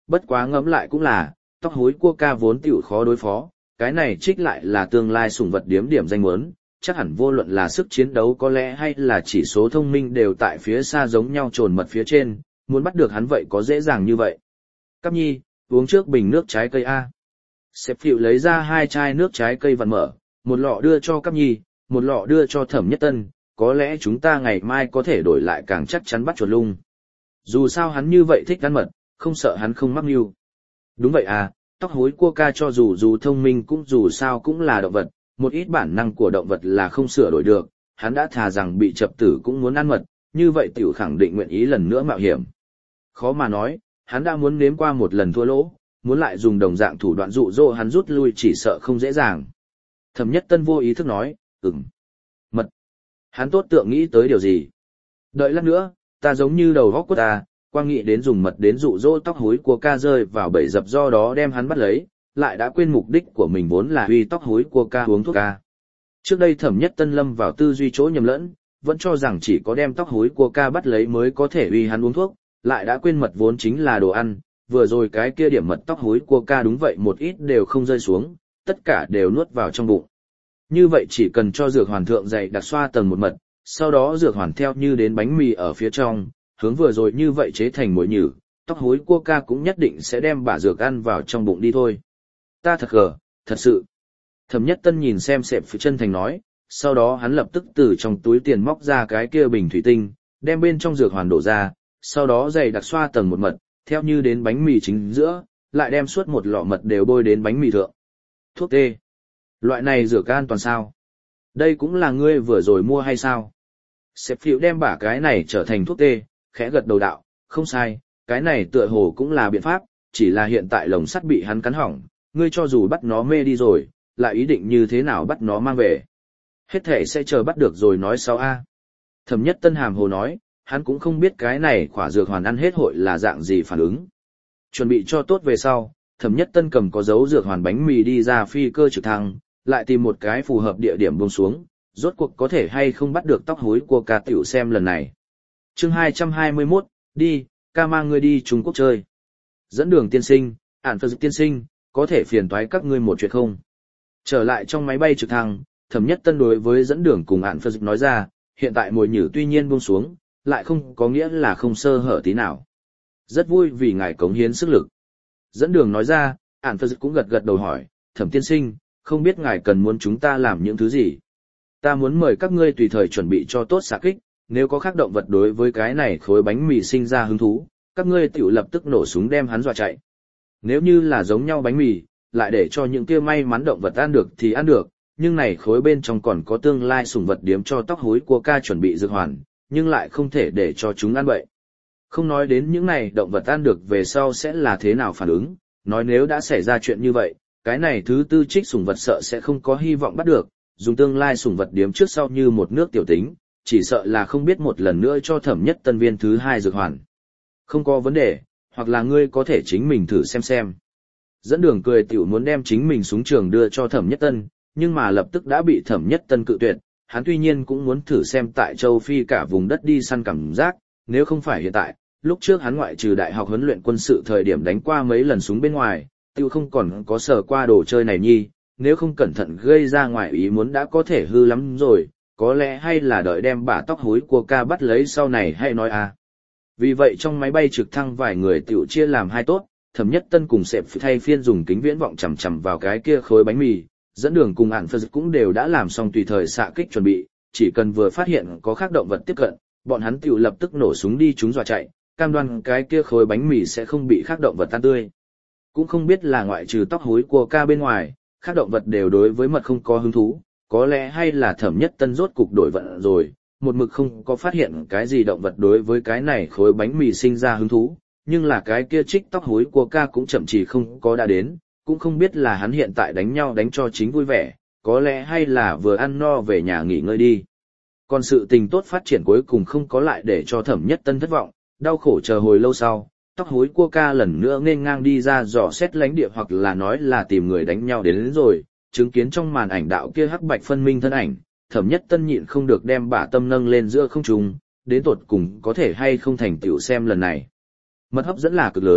bất quá ngẫm lại cũng là, tóc hối cua ca vốn tiểu khó đối phó, cái này trích lại là tương lai sủng vật điếm điểm danh muốn, chắc hẳn vô luận là sức chiến đấu có lẽ hay là chỉ số thông minh đều tại phía xa giống nhau trồn mật phía trên, muốn bắt được hắn vậy có dễ dàng như vậy. Cáp nhi, uống trước bình nước trái cây A. Sếp Phiệu lấy ra hai chai nước trái cây vặn mở, một lọ đưa cho Cáp nhi, một lọ đưa cho Thẩm Nhất Tân, có lẽ chúng ta ngày mai có thể đổi lại càng chắc chắn bắt chuột lung. Dù sao hắn như vậy thích ăn mật, không sợ hắn không mắc mưu. Đúng vậy à, tóc hối cua ca cho dù dù thông minh cũng dù sao cũng là động vật, một ít bản năng của động vật là không sửa đổi được, hắn đã thà rằng bị chập tử cũng muốn ăn mật, như vậy tiểu khẳng định nguyện ý lần nữa mạo hiểm. Khó mà nói, hắn đã muốn nếm qua một lần thua lỗ, muốn lại dùng đồng dạng thủ đoạn dụ dỗ hắn rút lui chỉ sợ không dễ dàng. Thẩm Nhất Tân vô ý thức nói, ừm, mật. Hắn tốt tượng nghĩ tới điều gì? Đợi lát nữa, ta giống như đầu góc của ta, quang nghĩ đến dùng mật đến dụ dỗ tóc hối của ca rơi vào bẫy dập do đó đem hắn bắt lấy, lại đã quên mục đích của mình vốn là uy tóc hối của ca uống thuốc ca. Trước đây Thẩm Nhất Tân lâm vào tư duy chỗ nhầm lẫn, vẫn cho rằng chỉ có đem tóc hối của ca bắt lấy mới có thể uy hắn uống thuốc, lại đã quên mật vốn chính là đồ ăn, vừa rồi cái kia điểm mật tóc hối của ca đúng vậy một ít đều không rơi xuống, tất cả đều nuốt vào trong bụng. Như vậy chỉ cần cho dược hoàn thượng dày đặc xoa tầng một mật, sau đó dược hoàn theo như đến bánh mì ở phía trong, hướng vừa rồi như vậy chế thành mồi nhử, tóc hối cua ca cũng nhất định sẽ đem bả dược ăn vào trong bụng đi thôi. Ta thật gờ, thật sự. Thẩm Nhất Tân nhìn xem Sẹp Phiệu chân thành nói, sau đó hắn lập tức từ trong túi tiền móc ra cái kia bình thủy tinh, đem bên trong dược hoàn đổ ra, sau đó dày đặc xoa tầng một mật, theo như đến bánh mì chính giữa, lại đem suốt một lọ mật đều bôi đến bánh mì thượng. Thuốc tê. Loại này dược an toàn sao? Đây cũng là ngươi vừa rồi mua hay sao? Sếp Phiệu đem bả cái này trở thành thuốc tê, khẽ gật đầu đạo, không sai, cái này tựa hồ cũng là biện pháp, chỉ là hiện tại lồng sắt bị hắn cắn hỏng, ngươi cho dù bắt nó mê đi rồi, lại ý định như thế nào bắt nó mang về. Hết thể sẽ chờ bắt được rồi nói sau a. Thẩm Nhất Tân hàm hồ nói, hắn cũng không biết cái này khỏa dược hoàn ăn hết hội là dạng gì phản ứng. Chuẩn bị cho tốt về sau, Thẩm Nhất Tân cầm có dấu dược hoàn bánh mì đi ra phi cơ trực thăng, lại tìm một cái phù hợp địa điểm buông xuống, rốt cuộc có thể hay không bắt được tóc hối của ca tiểu xem lần này. Chương hai trăm hai mươi mốt, đi, ca mang ngươi đi Trung Quốc chơi. Dẫn đường tiên sinh, ản phật tiên sinh, có thể phiền toái các ngươi một chuyện không? Trở lại trong máy bay trực thăng, Thẩm Nhất Tân đối với dẫn đường cùng ản phật nói ra, hiện tại mồi nhử tuy nhiên buông xuống, lại không có nghĩa là không sơ hở tí nào. Rất vui vì ngài cống hiến sức lực. Dẫn đường nói ra, ản phật cũng gật gật đầu hỏi, Thẩm tiên sinh, không biết ngài cần muốn chúng ta làm những thứ gì? Ta muốn mời các ngươi tùy thời chuẩn bị cho tốt xạ kích, nếu có khác động vật đối với cái này khối bánh mì sinh ra hứng thú, các ngươi tiểu lập tức nổ súng đem hắn dọa chạy. Nếu như là giống nhau bánh mì, lại để cho những kia may mắn động vật ăn được thì ăn được, nhưng này khối bên trong còn có tương lai sủng vật điếm cho tóc hối của ca chuẩn bị dược hoàn, nhưng lại không thể để cho chúng ăn bậy. Không nói đến những này động vật ăn được về sau sẽ là thế nào phản ứng, nói nếu đã xảy ra chuyện như vậy, cái này thứ tư trích sủng vật sợ sẽ không có hy vọng bắt được, dùng tương lai sủng vật điếm trước sau như một nước tiểu tính, chỉ sợ là không biết một lần nữa cho Thẩm Nhất Tân viên thứ hai dược hoàn. Không có vấn đề, hoặc là ngươi có thể chính mình thử xem xem. Dẫn đường cười tiểu muốn đem chính mình súng trường đưa cho Thẩm Nhất Tân, nhưng mà lập tức đã bị Thẩm Nhất Tân cự tuyệt, hắn tuy nhiên cũng muốn thử xem tại châu Phi cả vùng đất đi săn cảm giác, nếu không phải hiện tại, lúc trước hắn ngoại trừ đại học huấn luyện quân sự thời điểm đánh qua mấy lần súng bên ngoài, tiêu không còn có sở qua đồ chơi này nhi, nếu không cẩn thận gây ra ngoài ý muốn đã có thể hư lắm rồi, có lẽ hay là đợi đem bả tóc hối của ca bắt lấy sau này hay nói à. Vì vậy trong máy bay trực thăng vài người tiểu chia làm hai tốt, Thẩm Nhất Tân cùng Sẹp thay phiên dùng kính viễn vọng chằm chằm vào cái kia khối bánh mì, dẫn đường cùng ản phật cũng đều đã làm xong tùy thời xạ kích chuẩn bị, chỉ cần vừa phát hiện có khác động vật tiếp cận, bọn hắn tiểu lập tức nổ súng đi chúng dọa chạy, cam đoan cái kia khối bánh mì sẽ không bị khác động vật tan tươi. Cũng không biết là ngoại trừ tóc hối của ca bên ngoài, khác động vật đều đối với mật không có hứng thú, có lẽ hay là Thẩm Nhất Tân rốt cục đổi vận rồi, một mực không có phát hiện cái gì động vật đối với cái này khối bánh mì sinh ra hứng thú, nhưng là cái kia trích tóc hối của ca cũng chậm chỉ không có đã đến, cũng không biết là hắn hiện tại đánh nhau đánh cho chính vui vẻ, có lẽ hay là vừa ăn no về nhà nghỉ ngơi đi. Còn sự tình tốt phát triển cuối cùng không có lại để cho Thẩm Nhất Tân thất vọng, đau khổ chờ hồi lâu sau, tóc hối cua ca lần nữa nghênh ngang đi ra dò xét lánh địa hoặc là nói là tìm người đánh nhau đến, đến rồi, chứng kiến trong màn ảnh đạo kia hắc bạch phân minh thân ảnh, Thẩm Nhất Tân nhịn không được đem bả tâm nâng lên giữa không trung, đến tột cùng có thể hay không thành tựu xem lần này. Mật hấp dẫn là cực lớn,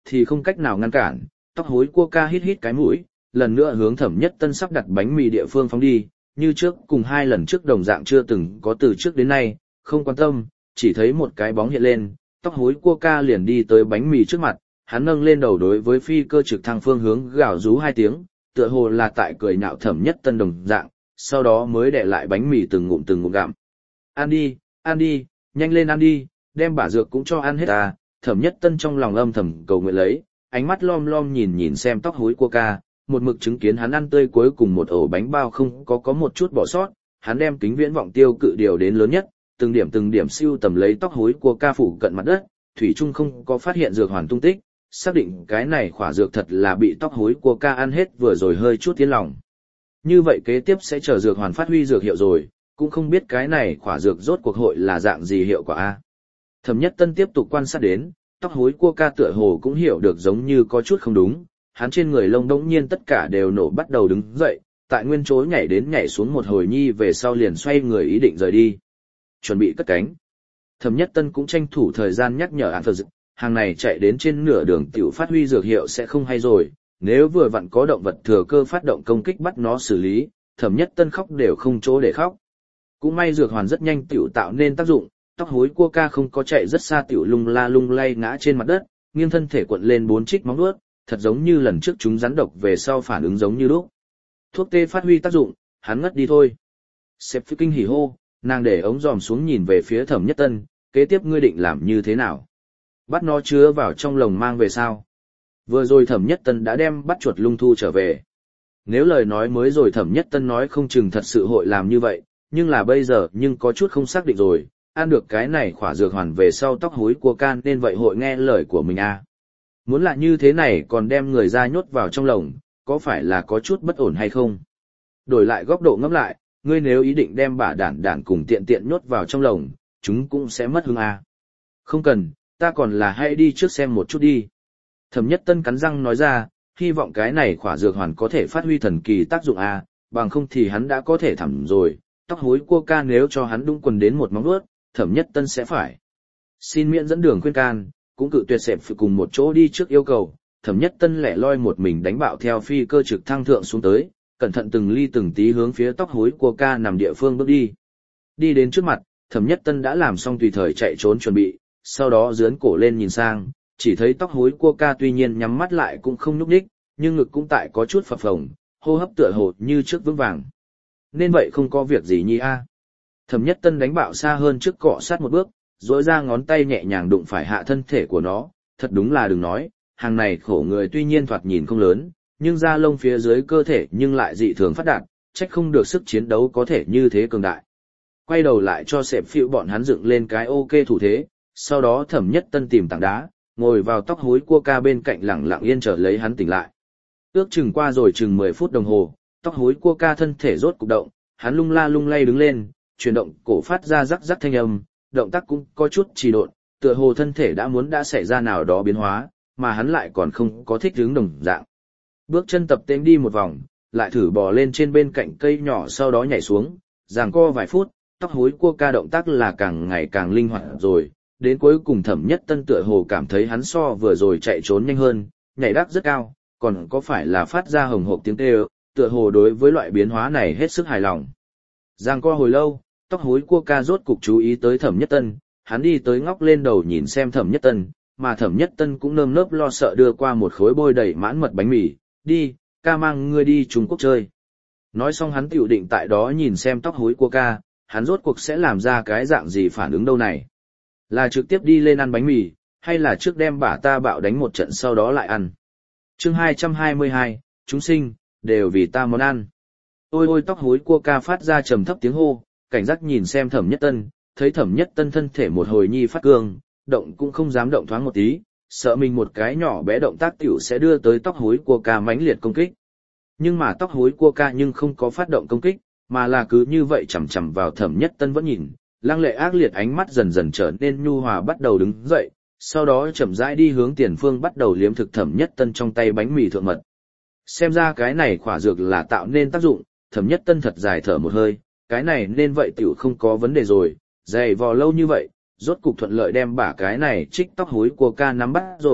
thì không cách nào ngăn cản, tóc hối cua ca hít hít cái mũi, lần nữa hướng Thẩm Nhất Tân sắp đặt bánh mì địa phương phóng đi, như trước cùng hai lần trước đồng dạng chưa từng có từ trước đến nay, không quan tâm, chỉ thấy một cái bóng hiện lên, tóc hối cua ca liền đi tới bánh mì trước mặt, hắn nâng lên đầu đối với phi cơ trực thăng phương hướng gào rú hai tiếng, tựa hồ là tại cười nhạo Thẩm Nhất Tân đồng dạng, sau đó mới để lại bánh mì từng ngụm từng ngụm gặm. Ăn đi, ăn đi, nhanh lên ăn đi, đem bả dược cũng cho ăn hết ta. Thẩm Nhất Tân trong lòng âm thầm cầu nguyện lấy, ánh mắt lom lom nhìn nhìn xem tóc hối cua ca, một mực chứng kiến hắn ăn tươi cuối cùng một ổ bánh bao không có có một chút bỏ sót, hắn đem kính viễn vọng tiêu cự điều đến lớn nhất, từng điểm từng điểm siêu tầm lấy tóc hối cua ca phủ cận mặt đất, thủy chung không có phát hiện dược hoàn tung tích, xác định cái này khỏa dược thật là bị tóc hối cua ca ăn hết vừa rồi hơi chút tiến lòng. Như vậy kế tiếp sẽ chờ dược hoàn phát huy dược hiệu rồi, cũng không biết cái này khỏa dược rốt cuộc hội là dạng gì hiệu quả a. Thẩm Nhất Tân tiếp tục quan sát đến, tóc hối cua ca tựa hồ cũng hiểu được giống như có chút không đúng, hắn trên người lông đống nhiên tất cả đều nổ bắt đầu đứng dậy, tại nguyên chỗ nhảy đến nhảy xuống một hồi nhi về sau liền xoay người ý định rời đi. Chuẩn bị cất cánh. Thẩm Nhất Tân cũng tranh thủ thời gian nhắc nhở An Phật Dực, hàng này chạy đến trên nửa đường tiểu phát huy dược hiệu sẽ không hay rồi, nếu vừa vặn có động vật thừa cơ phát động công kích bắt nó xử lý, Thẩm Nhất Tân khóc đều không chỗ để khóc. Cũng may dược hoàn rất nhanh tiểu tạo nên tác dụng, tóc hối cua ca không có chạy rất xa tiểu lung la lung lay ngã trên mặt đất, nghiêng thân thể cuộn lên bốn trích móng vuốt, thật giống như lần trước chúng rắn độc về sau phản ứng giống như lúc. Thuốc tê phát huy tác dụng, hắn ngất đi thôi. Sếp phi kinh hỉ hô, nàng để ống giòm xuống nhìn về phía Thẩm Nhất Tân, kế tiếp ngươi định làm như thế nào? Bắt nó chứa vào trong lồng mang về sao? Vừa rồi Thẩm Nhất Tân đã đem bắt chuột lung thu trở về. Nếu lời nói mới rồi Thẩm Nhất Tân nói không chừng thật sự hội làm như vậy, nhưng là bây giờ nhưng có chút không xác định rồi, ăn được cái này khỏa dược hoàn về sau tóc hối cua can nên vậy hội nghe lời của mình à. Muốn là như thế này còn đem người ra nhốt vào trong lồng, có phải là có chút bất ổn hay không? Đổi lại góc độ ngẫm lại, ngươi nếu ý định đem bả đản đản cùng tiện tiện nhốt vào trong lồng, chúng cũng sẽ mất hương à. Không cần, ta còn là hãy đi trước xem một chút đi. Thẩm Nhất Tân cắn răng nói ra, hy vọng cái này khỏa dược hoàn có thể phát huy thần kỳ tác dụng à, bằng không thì hắn đã có thể thẩm rồi, tóc hối cua ca nếu cho hắn đung quần đến một móng vuốt, Thẩm Nhất Tân sẽ phải xin miễn dẫn đường khuyên can, cũng cự tuyệt sẹp cùng một chỗ đi trước yêu cầu. Thẩm Nhất Tân lẻ loi một mình đánh bạo theo phi cơ trực thăng thượng xuống tới, cẩn thận từng ly từng tí hướng phía tóc hối cua ca nằm địa phương bước đi. Đi đến trước mặt, Thẩm Nhất Tân đã làm xong tùy thời chạy trốn chuẩn bị, sau đó giướn cổ lên nhìn sang, chỉ thấy tóc hối cua ca tuy nhiên nhắm mắt lại cũng không nhúc nhích, nhưng ngực cũng tại có chút phập phồng, hô hấp tựa hồ như trước vững vàng. Nên vậy không có việc gì nhi a. Thẩm Nhất Tân đánh bạo xa hơn trước cọ sát một bước, duỗi ra ngón tay nhẹ nhàng đụng phải hạ thân thể của nó, thật đúng là đừng nói, hàng này khổ người tuy nhiên thoạt nhìn không lớn, nhưng da lông phía dưới cơ thể nhưng lại dị thường phát đạt, trách không được sức chiến đấu có thể như thế cường đại. Quay đầu lại cho sẹp phiêu bọn hắn dựng lên cái ok thủ thế, sau đó Thẩm Nhất Tân tìm tảng đá, ngồi vào tóc hối cua ca bên cạnh lẳng lặng yên chờ lấy hắn tỉnh lại. Ước chừng qua rồi chừng mười phút đồng hồ, tóc hối cua ca thân thể rốt cục động, hắn lung la lung lay đứng lên, chuyển động cổ phát ra rắc rắc thanh âm, động tác cũng có chút trì độn, tựa hồ thân thể đã muốn đã xảy ra nào đó biến hóa, mà hắn lại còn không có thích ứng đồng dạng. Bước chân tập tễnh đi một vòng, lại thử bò lên trên bên cạnh cây nhỏ sau đó nhảy xuống, giằng co vài phút, tóc hối cua ca động tác là càng ngày càng linh hoạt rồi, đến cuối cùng Thẩm Nhất Tân tựa hồ cảm thấy hắn so vừa rồi chạy trốn nhanh hơn, nhảy đắc rất cao, còn có phải là phát ra hồng hộc tiếng kêu, tựa hồ đối với loại biến hóa này hết sức hài lòng. Giằng co hồi lâu, tóc hối cua ca rốt cục chú ý tới Thẩm Nhất Tân, hắn đi tới ngóc lên đầu nhìn xem Thẩm Nhất Tân, mà Thẩm Nhất Tân cũng nơm nớp lo sợ đưa qua một khối bôi đầy mãn mật bánh mì, đi, ca mang ngươi đi Trung Quốc chơi. Nói xong hắn tiểu định tại đó nhìn xem tóc hối cua ca, hắn rốt cuộc sẽ làm ra cái dạng gì phản ứng đâu này. Là trực tiếp đi lên ăn bánh mì, hay là trước đem bả ta bạo đánh một trận sau đó lại ăn. Chương hai trăm hai mươi hai, chúng sinh, đều vì ta món ăn. Ôi ôi tóc hối cua ca phát ra trầm thấp tiếng hô, cảnh giác nhìn xem Thẩm Nhất Tân, thấy Thẩm Nhất Tân thân thể một hồi nhi phát cương, động cũng không dám động thoáng một tí, sợ mình một cái nhỏ bé động tác tiểu sẽ đưa tới tóc hối cua ca mãnh liệt công kích. Nhưng mà tóc hối cua ca nhưng không có phát động công kích, mà là cứ như vậy chằm chằm vào Thẩm Nhất Tân vẫn nhìn, lăng lệ ác liệt ánh mắt dần dần trở nên nhu hòa bắt đầu đứng dậy, sau đó chậm rãi đi hướng tiền phương bắt đầu liếm thực Thẩm Nhất Tân trong tay bánh mì thượng mật. Xem ra cái này khỏa dược là tạo nên tác dụng, Thẩm Nhất Tân thật dài thở một hơi, cái này nên vậy tiểu không có vấn đề rồi, dày vò lâu như vậy, rốt cục thuận lợi đem bả cái này trích tóc hối cua ca nắm bắt rồi,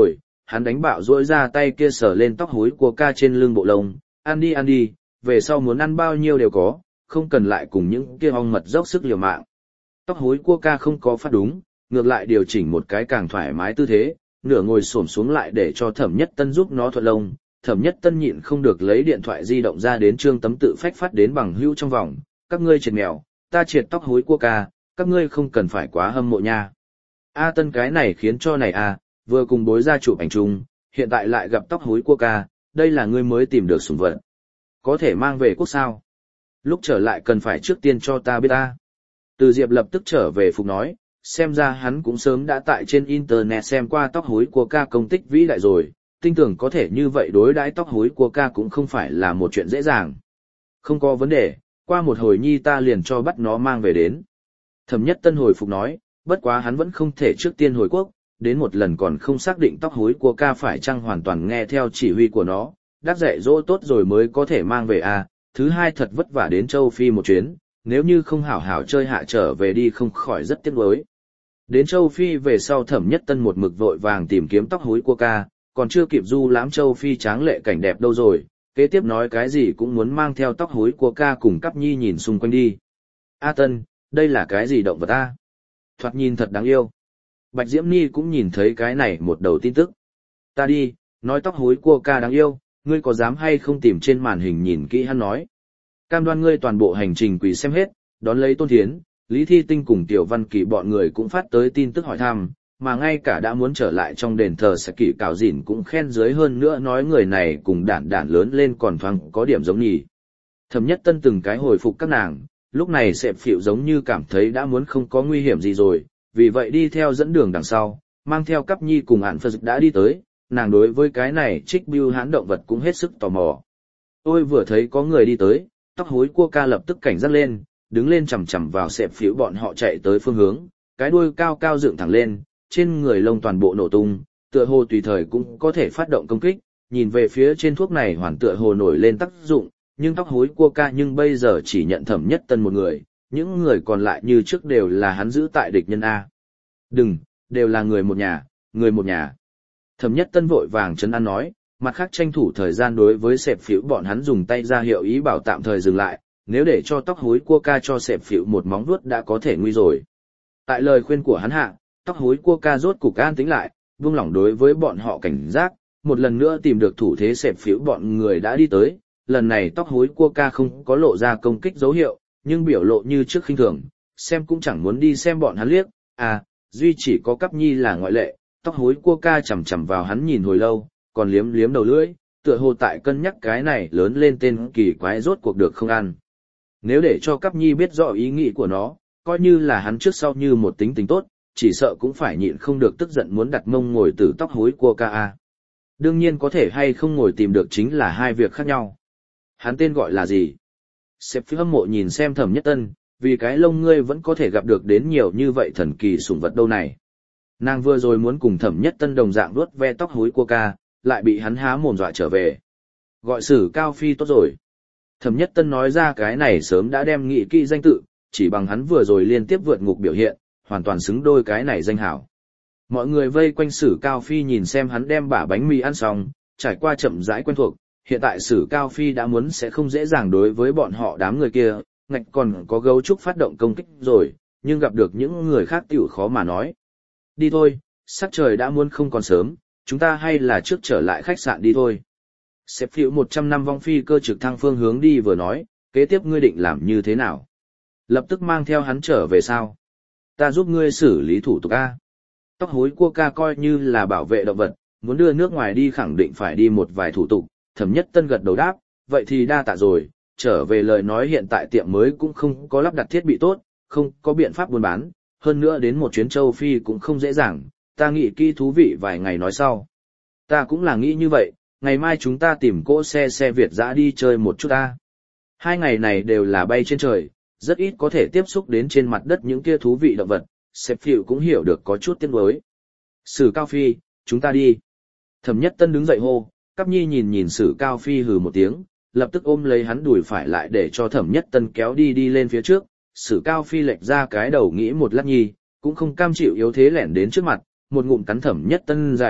hắn đánh bạo rỗi ra tay kia sờ lên tóc húi của ca trên lưng bộ lông, ăn đi ăn đi, về sau muốn ăn bao nhiêu đều có, không cần lại cùng những kia ong mật dốc sức liều mạng. Tóc húi của ca không có phát đúng, ngược lại điều chỉnh một cái càng thoải mái tư thế, nửa ngồi xổm xuống lại để cho Thẩm Nhất Tân giúp nó thuận lông. Thẩm Nhất Tân nhịn không được lấy điện thoại di động ra đến trương tấm tự phách phát đến bằng hữu trong vòng, các ngươi triệt mèo, ta triệt tóc húi của ca, các ngươi không cần phải quá hâm mộ nha. A Tân cái này khiến cho này a, vừa cùng bối ra chụp ảnh chung, hiện tại lại gặp tóc húi của ca, đây là ngươi mới tìm được sủng vật. Có thể mang về quốc sao? Lúc trở lại cần phải trước tiên cho ta biết ta. Từ Diệp lập tức trở về phục nói, xem ra hắn cũng sớm đã tại trên internet xem qua tóc húi của ca công tích vĩ đại rồi, tin tưởng có thể như vậy đối đãi tóc húi của ca cũng không phải là một chuyện dễ dàng. Không có vấn đề, qua một hồi nhi ta liền cho bắt nó mang về đến. Thẩm Nhất Tân hồi phục nói, bất quá hắn vẫn không thể trước tiên hồi quốc, đến một lần còn không xác định tóc húi của ca phải chăng hoàn toàn nghe theo chỉ huy của nó, đắc dạy dỗ tốt rồi mới có thể mang về à, thứ hai thật vất vả đến châu Phi một chuyến, nếu như không hảo hảo chơi hạ trở về đi không khỏi rất tiếc nuối. Đến châu Phi về sau Thẩm Nhất Tân một mực vội vàng tìm kiếm tóc húi của ca, còn chưa kịp du lãm châu Phi tráng lệ cảnh đẹp đâu rồi, kế tiếp nói cái gì cũng muốn mang theo tóc húi của ca cùng cắp nhi nhìn xung quanh đi. A Tân, đây là cái gì động vật ta? Thoạt nhìn thật đáng yêu. Bạch Diễm Ni cũng nhìn thấy cái này một đầu tin tức. Ta đi, nói tóc húi của ca đáng yêu, ngươi có dám hay không tìm trên màn hình nhìn kỹ hắn nói. Cam đoan ngươi toàn bộ hành trình quỳ xem hết, đón lấy Tôn Thiến, Lý Thi Tinh cùng Tiểu Văn Kỳ bọn người cũng phát tới tin tức hỏi thăm, mà ngay cả đã muốn trở lại trong đền thờ sẽ kỷ cảo dịn cũng khen dưới hơn nữa nói người này cùng đản đản lớn lên còn thoáng có điểm giống nhỉ. Thẩm Nhất Tân từng cái hồi phục các nàng, lúc này Sẹp Phịu giống như cảm thấy đã muốn không có nguy hiểm gì rồi, vì vậy đi theo dẫn đường đằng sau, mang theo Cắp Nhi cùng Hạn Phật đã đi tới, nàng đối với cái này trích bưu hãn động vật cũng hết sức tò mò. Tôi vừa thấy có người đi tới, tóc húi cua ca lập tức cảnh giác lên, đứng lên chằm chằm vào Sẹp Phịu bọn họ chạy tới phương hướng, cái đuôi cao cao dựng thẳng lên, trên người lông toàn bộ nổ tung, tựa hồ tùy thời cũng có thể phát động công kích, nhìn về phía trên thuốc này hoàn tựa hồ nổi lên tác dụng, nhưng tóc húi cua ca nhưng bây giờ chỉ nhận Thẩm Nhất Tân một người, những người còn lại như trước đều là hắn giữ tại địch nhân A. Đừng, đều là người một nhà, người một nhà. Thẩm Nhất Tân vội vàng trấn an nói, mặt khác tranh thủ thời gian đối với Sẹp Phịu bọn hắn dùng tay ra hiệu ý bảo tạm thời dừng lại, nếu để cho tóc húi cua ca cho Sẹp Phịu một móng vuốt đã có thể nguy rồi. Tại lời khuyên của hắn hạ, tóc húi cua ca rốt cục an tĩnh lại, buông lỏng đối với bọn họ cảnh giác, một lần nữa tìm được thủ thế Sẹp Phịu bọn người đã đi tới, lần này tóc húi cua ca không có lộ ra công kích dấu hiệu, nhưng biểu lộ như trước khinh thường, xem cũng chẳng muốn đi xem bọn hắn liếc, à, duy chỉ có Cắp Nhi là ngoại lệ, tóc húi cua ca chằm chằm vào hắn nhìn hồi lâu, còn liếm liếm đầu lưỡi, tựa hồ tại cân nhắc cái này lớn lên tên kỳ quái rốt cuộc được không ăn. Nếu để cho Cắp Nhi biết rõ ý nghĩ của nó, coi như là hắn trước sau như một tính tình tốt, chỉ sợ cũng phải nhịn không được tức giận muốn đặt mông ngồi từ tóc húi cua ca a. Đương nhiên có thể hay không ngồi tìm được chính là hai việc khác nhau. Hắn tên gọi là gì? Sếp Phi hâm mộ nhìn xem Thẩm Nhất Tân, vì cái lông ngươi vẫn có thể gặp được đến nhiều như vậy thần kỳ sủng vật đâu này. Nàng vừa rồi muốn cùng Thẩm Nhất Tân đồng dạng vuốt ve tóc húi cua ca, lại bị hắn há mồm dọa trở về. Gọi Sử Cao Phi tốt rồi. Thẩm Nhất Tân nói ra cái này sớm đã đem nghị kỹ danh tự, chỉ bằng hắn vừa rồi liên tiếp vượt ngục biểu hiện, hoàn toàn xứng đôi cái này danh hảo. Mọi người vây quanh Sử Cao Phi nhìn xem hắn đem bả bánh mì ăn xong, trải qua chậm rãi quen thuộc, hiện tại Sử Cao Phi đã muốn sẽ không dễ dàng đối với bọn họ đám người kia, ngạch còn có gấu trúc phát động công kích rồi, nhưng gặp được những người khác tiểu khó mà nói. Đi thôi, sắc trời đã muốn không còn sớm, chúng ta hay là trước trở lại khách sạn đi thôi. Xếp phiếu một trăm năm vong phi cơ trực thăng phương hướng đi vừa nói, kế tiếp ngươi định làm như thế nào? Lập tức mang theo hắn trở về sao? Ta giúp ngươi xử lý thủ tục A. Tóc hối cua ca coi như là bảo vệ động vật, muốn đưa nước ngoài đi khẳng định phải đi một vài thủ tục, Thẩm Nhất Tân gật đầu đáp, vậy thì đa tạ rồi, trở về lời nói hiện tại tiệm mới cũng không có lắp đặt thiết bị tốt, không có biện pháp buôn bán, hơn nữa đến một chuyến châu Phi cũng không dễ dàng, ta nghĩ kỹ thú vị vài ngày nói sau. Ta cũng là nghĩ như vậy, ngày mai chúng ta tìm cỗ xe xe Việt dã đi chơi một chút ta. Hai ngày này đều là bay trên trời, rất ít có thể tiếp xúc đến trên mặt đất những kia thú vị động vật, Sếp Phiệu cũng hiểu được có chút tiếc nuối. Sử Cao Phi, chúng ta đi. Thẩm Nhất Tân đứng dậy hô, Cắp Nhi nhìn nhìn Sử Cao Phi hừ một tiếng, lập tức ôm lấy hắn đùi phải lại để cho Thẩm Nhất Tân kéo đi đi lên phía trước. Sử Cao Phi lệch ra cái đầu nghĩ một lát nhi, cũng không cam chịu yếu thế lẻn đến trước mặt, một ngụm cắn Thẩm Nhất Tân dày,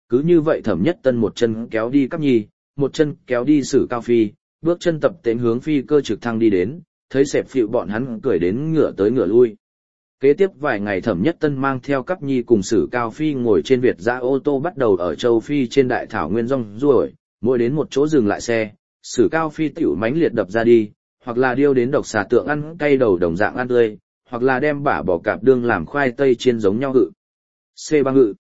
cứ như vậy Thẩm Nhất Tân một chân kéo đi Cáp Nhi, một chân kéo đi Sử Cao Phi, bước chân tập tễnh hướng phi cơ trực thăng đi đến, thấy Sẹp Phịu bọn hắn cười đến ngửa tới ngửa lui. Kế tiếp vài ngày Thẩm Nhất Tân mang theo Cáp Nhi cùng Sử Cao Phi ngồi trên Việt dã ô tô bắt đầu ở châu Phi trên đại thảo nguyên rong ruổi, mỗi đến một chỗ dừng lại xe, Sử Cao Phi tiểu mánh liệt đập ra đi, hoặc là điêu đến độc xà tượng ăn cay đầu đồng dạng ăn tươi, hoặc là đem bả bò cạp đương làm khoai tây chiên giống nhau hự. C băng hự.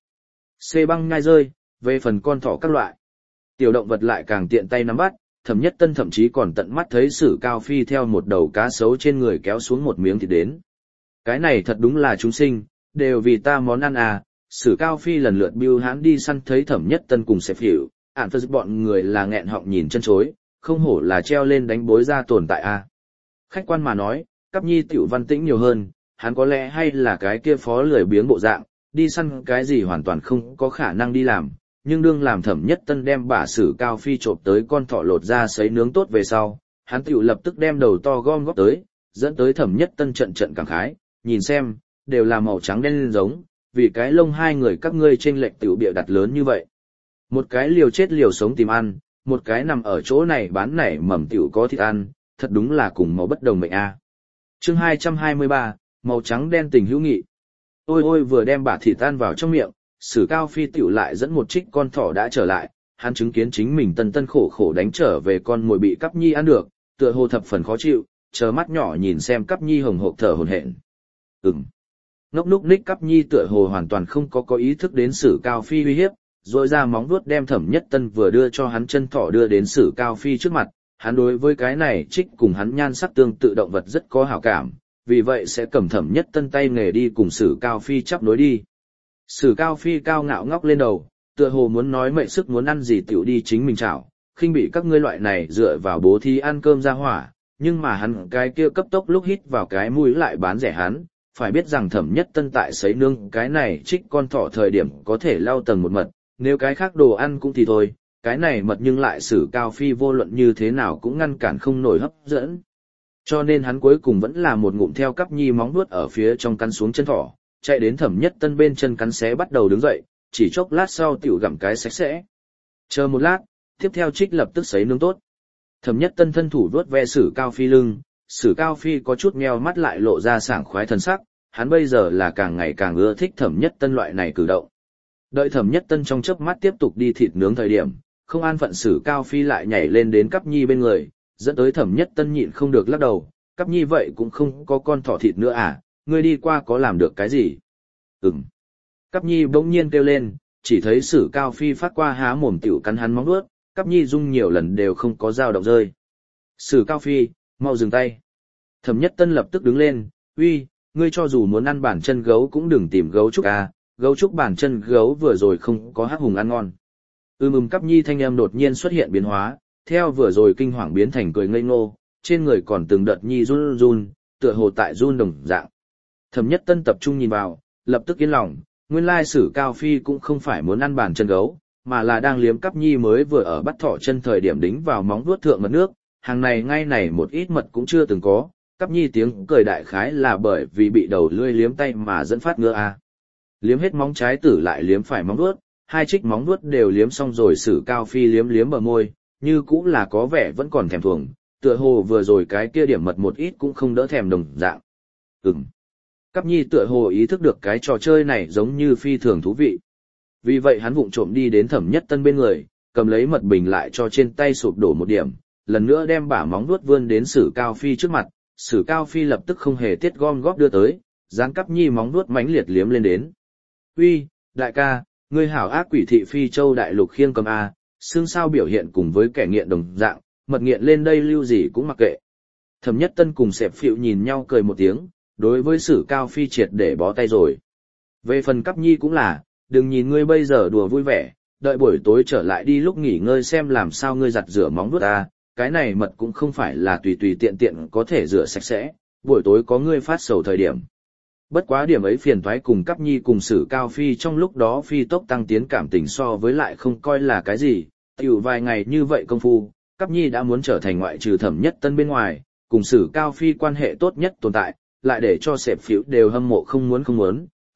C băng nhai rơi, về phần con thỏ các loại. Tiểu động vật lại càng tiện tay nắm bắt, Thẩm Nhất Tân thậm chí còn tận mắt thấy Sử Cao Phi theo một đầu cá sấu trên người kéo xuống một miếng thịt đến. Cái này thật đúng là chúng sinh, đều vì ta món ăn à. Sử Cao Phi lần lượt bưu hãn đi săn thấy Thẩm Nhất Tân cùng Sẹp Phịu, ản phật bọn người là nghẹn họng nhìn chân chối, không hổ là treo lên đánh bối ra tồn tại à. Khách quan mà nói, Cáp Nhi tiểu văn tĩnh nhiều hơn, hắn có lẽ hay là cái kia phó lười biếng bộ dạng, đi săn cái gì hoàn toàn không có khả năng đi làm, nhưng đương làm Thẩm Nhất Tân đem bả Sử Cao Phi trộm tới con thỏ lột ra sấy nướng tốt về sau, hắn tiểu lập tức đem đầu to gom góp tới, dẫn tới Thẩm Nhất Tân trận trận cảm khái, nhìn xem, đều là màu trắng đen giống, vì cái lông hai người các ngươi chênh lệch tiểu bịa đặt lớn như vậy. Một cái liều chết liều sống tìm ăn, một cái nằm ở chỗ này bán nảy mầm tiểu có thịt ăn, thật đúng là cùng màu bất đồng mệnh a. Chương hai trăm hai mươi ba, màu trắng đen tình hữu nghị. Ôi ôi vừa đem bả thịt tan vào trong miệng, Sử Cao Phi tiểu lại dẫn một trích con thỏ đã trở lại, hắn chứng kiến chính mình tân tân khổ khổ đánh trở về con mồi bị Cáp Nhi ăn được, tựa hồ thập phần khó chịu, chờ mắt nhỏ nhìn xem Cáp Nhi hồng hộc thở hổn hển. Ừm. Ngốc núc ních Cáp Nhi tựa hồ hoàn toàn không có có ý thức đến Sử Cao Phi uy hiếp, rồi ra móng vuốt đem Thẩm Nhất Tân vừa đưa cho hắn chân thỏ đưa đến Sử Cao Phi trước mặt, hắn đối với cái này trích cùng hắn nhan sắc tương tự động vật rất có hảo cảm, vì vậy sẽ cầm Thẩm Nhất Tân tay nghề đi cùng Sử Cao Phi chắp nối đi. Sử Cao Phi cao ngạo ngóc lên đầu, tựa hồ muốn nói mệnh sức muốn ăn gì tiểu đi chính mình chảo, khinh bị các ngươi loại này dựa vào bố thí ăn cơm ra hỏa, nhưng mà hắn cái kia cấp tốc lúc hít vào cái mũi lại bán rẻ hắn, phải biết rằng Thẩm Nhất Tân tại sấy nương cái này trích con thỏ thời điểm có thể lau tầng một mật, nếu cái khác đồ ăn cũng thì thôi, cái này mật nhưng lại Sử Cao Phi vô luận như thế nào cũng ngăn cản không nổi hấp dẫn. Cho nên hắn cuối cùng vẫn là một ngụm theo Cáp Nhi móng vuốt ở phía trong cắn xuống chân thỏ, chạy đến Thẩm Nhất Tân bên chân cắn xé bắt đầu đứng dậy, chỉ chốc lát sau tiểu gặm cái sạch sẽ. Chờ một lát, tiếp theo trích lập tức sấy nướng tốt. Thẩm Nhất Tân thân thủ vuốt ve Sử Cao Phi lưng, Sử Cao Phi có chút nheo mắt lại lộ ra sảng khoái thần sắc, hắn bây giờ là càng ngày càng ưa thích Thẩm Nhất Tân loại này cử động. Đợi Thẩm Nhất Tân trong chớp mắt tiếp tục đi thịt nướng thời điểm, không an phận Sử Cao Phi lại nhảy lên đến Cáp Nhi bên người, dẫn tới Thẩm Nhất Tân nhịn không được lắc đầu, Cáp Nhi vậy cũng không có con thỏ thịt nữa à, ngươi đi qua có làm được cái gì? Ừm. Cáp Nhi bỗng nhiên kêu lên, chỉ thấy Sử Cao Phi phát qua há mồm tiểu cắn hắn móng vuốt, Cáp Nhi rung nhiều lần đều không có dao động rơi. Sử Cao Phi, mau dừng tay. Thẩm Nhất Tân lập tức đứng lên, uy, ngươi cho dù muốn ăn bản chân gấu cũng đừng tìm gấu trúc à, gấu trúc bản chân gấu vừa rồi không có hắc hùng ăn ngon. Ưm ưm Cáp Nhi thanh âm đột nhiên xuất hiện biến hóa, theo vừa rồi kinh hoàng biến thành cười ngây ngô, trên người còn từng đợt nhi run run, tựa hồ tại run đồng dạng. Thẩm Nhất Tân tập trung nhìn vào, lập tức yên lòng, nguyên lai Sử Cao Phi cũng không phải muốn ăn bản chân gấu, mà là đang liếm Cáp Nhi mới vừa ở bắt thỏ chân thời điểm đính vào móng vuốt thượng mật nước, hàng này ngay này một ít mật cũng chưa từng có, Cáp Nhi tiếng cười đại khái là bởi vì bị đầu lưỡi liếm tay mà dẫn phát ngứa a. Liếm hết móng trái tử lại liếm phải móng vuốt, hai trích móng vuốt đều liếm xong rồi Sử Cao Phi liếm liếm bờ môi, như cũng là có vẻ vẫn còn thèm thuồng, tựa hồ vừa rồi cái kia điểm mật một ít cũng không đỡ thèm đồng dạng. Ừm. Cáp Nhi tựa hồ ý thức được cái trò chơi này giống như phi thường thú vị. Vì vậy hắn vụng trộm đi đến Thẩm Nhất Tân bên người, cầm lấy mật bình lại cho trên tay sụp đổ một điểm, lần nữa đem bả móng vuốt vươn đến Sử Cao Phi trước mặt, Sử Cao Phi lập tức không hề tiết gom góp đưa tới, dán Cáp Nhi móng vuốt mãnh liệt liếm lên đến. Uy, đại ca, ngươi hảo ác quỷ thị phi châu đại lục khiêng cầm a, xương sao biểu hiện cùng với kẻ nghiện đồng dạng, mật nghiện lên đây lưu gì cũng mặc kệ. Thẩm Nhất Tân cùng Sẹp Phịu nhìn nhau cười một tiếng, đối với Sử Cao Phi triệt để bó tay rồi. Về phần Cáp Nhi cũng là, đừng nhìn ngươi bây giờ đùa vui vẻ, đợi buổi tối trở lại đi lúc nghỉ ngơi xem làm sao ngươi giặt rửa móng vuốt ta, cái này mật cũng không phải là tùy tùy tiện tiện có thể rửa sạch sẽ, buổi tối có ngươi phát sầu thời điểm. Bất quá điểm ấy phiền toái cùng Cáp Nhi cùng Sử Cao Phi trong lúc đó phi tốc tăng tiến cảm tình so với lại không coi là cái gì, tiểu vài ngày như vậy công phu, Cáp Nhi đã muốn trở thành ngoại trừ Thẩm Nhất Tân bên ngoài, cùng Sử Cao Phi quan hệ tốt nhất tồn tại, lại để cho Sẹp Phịu đều hâm mộ không muốn không muốn,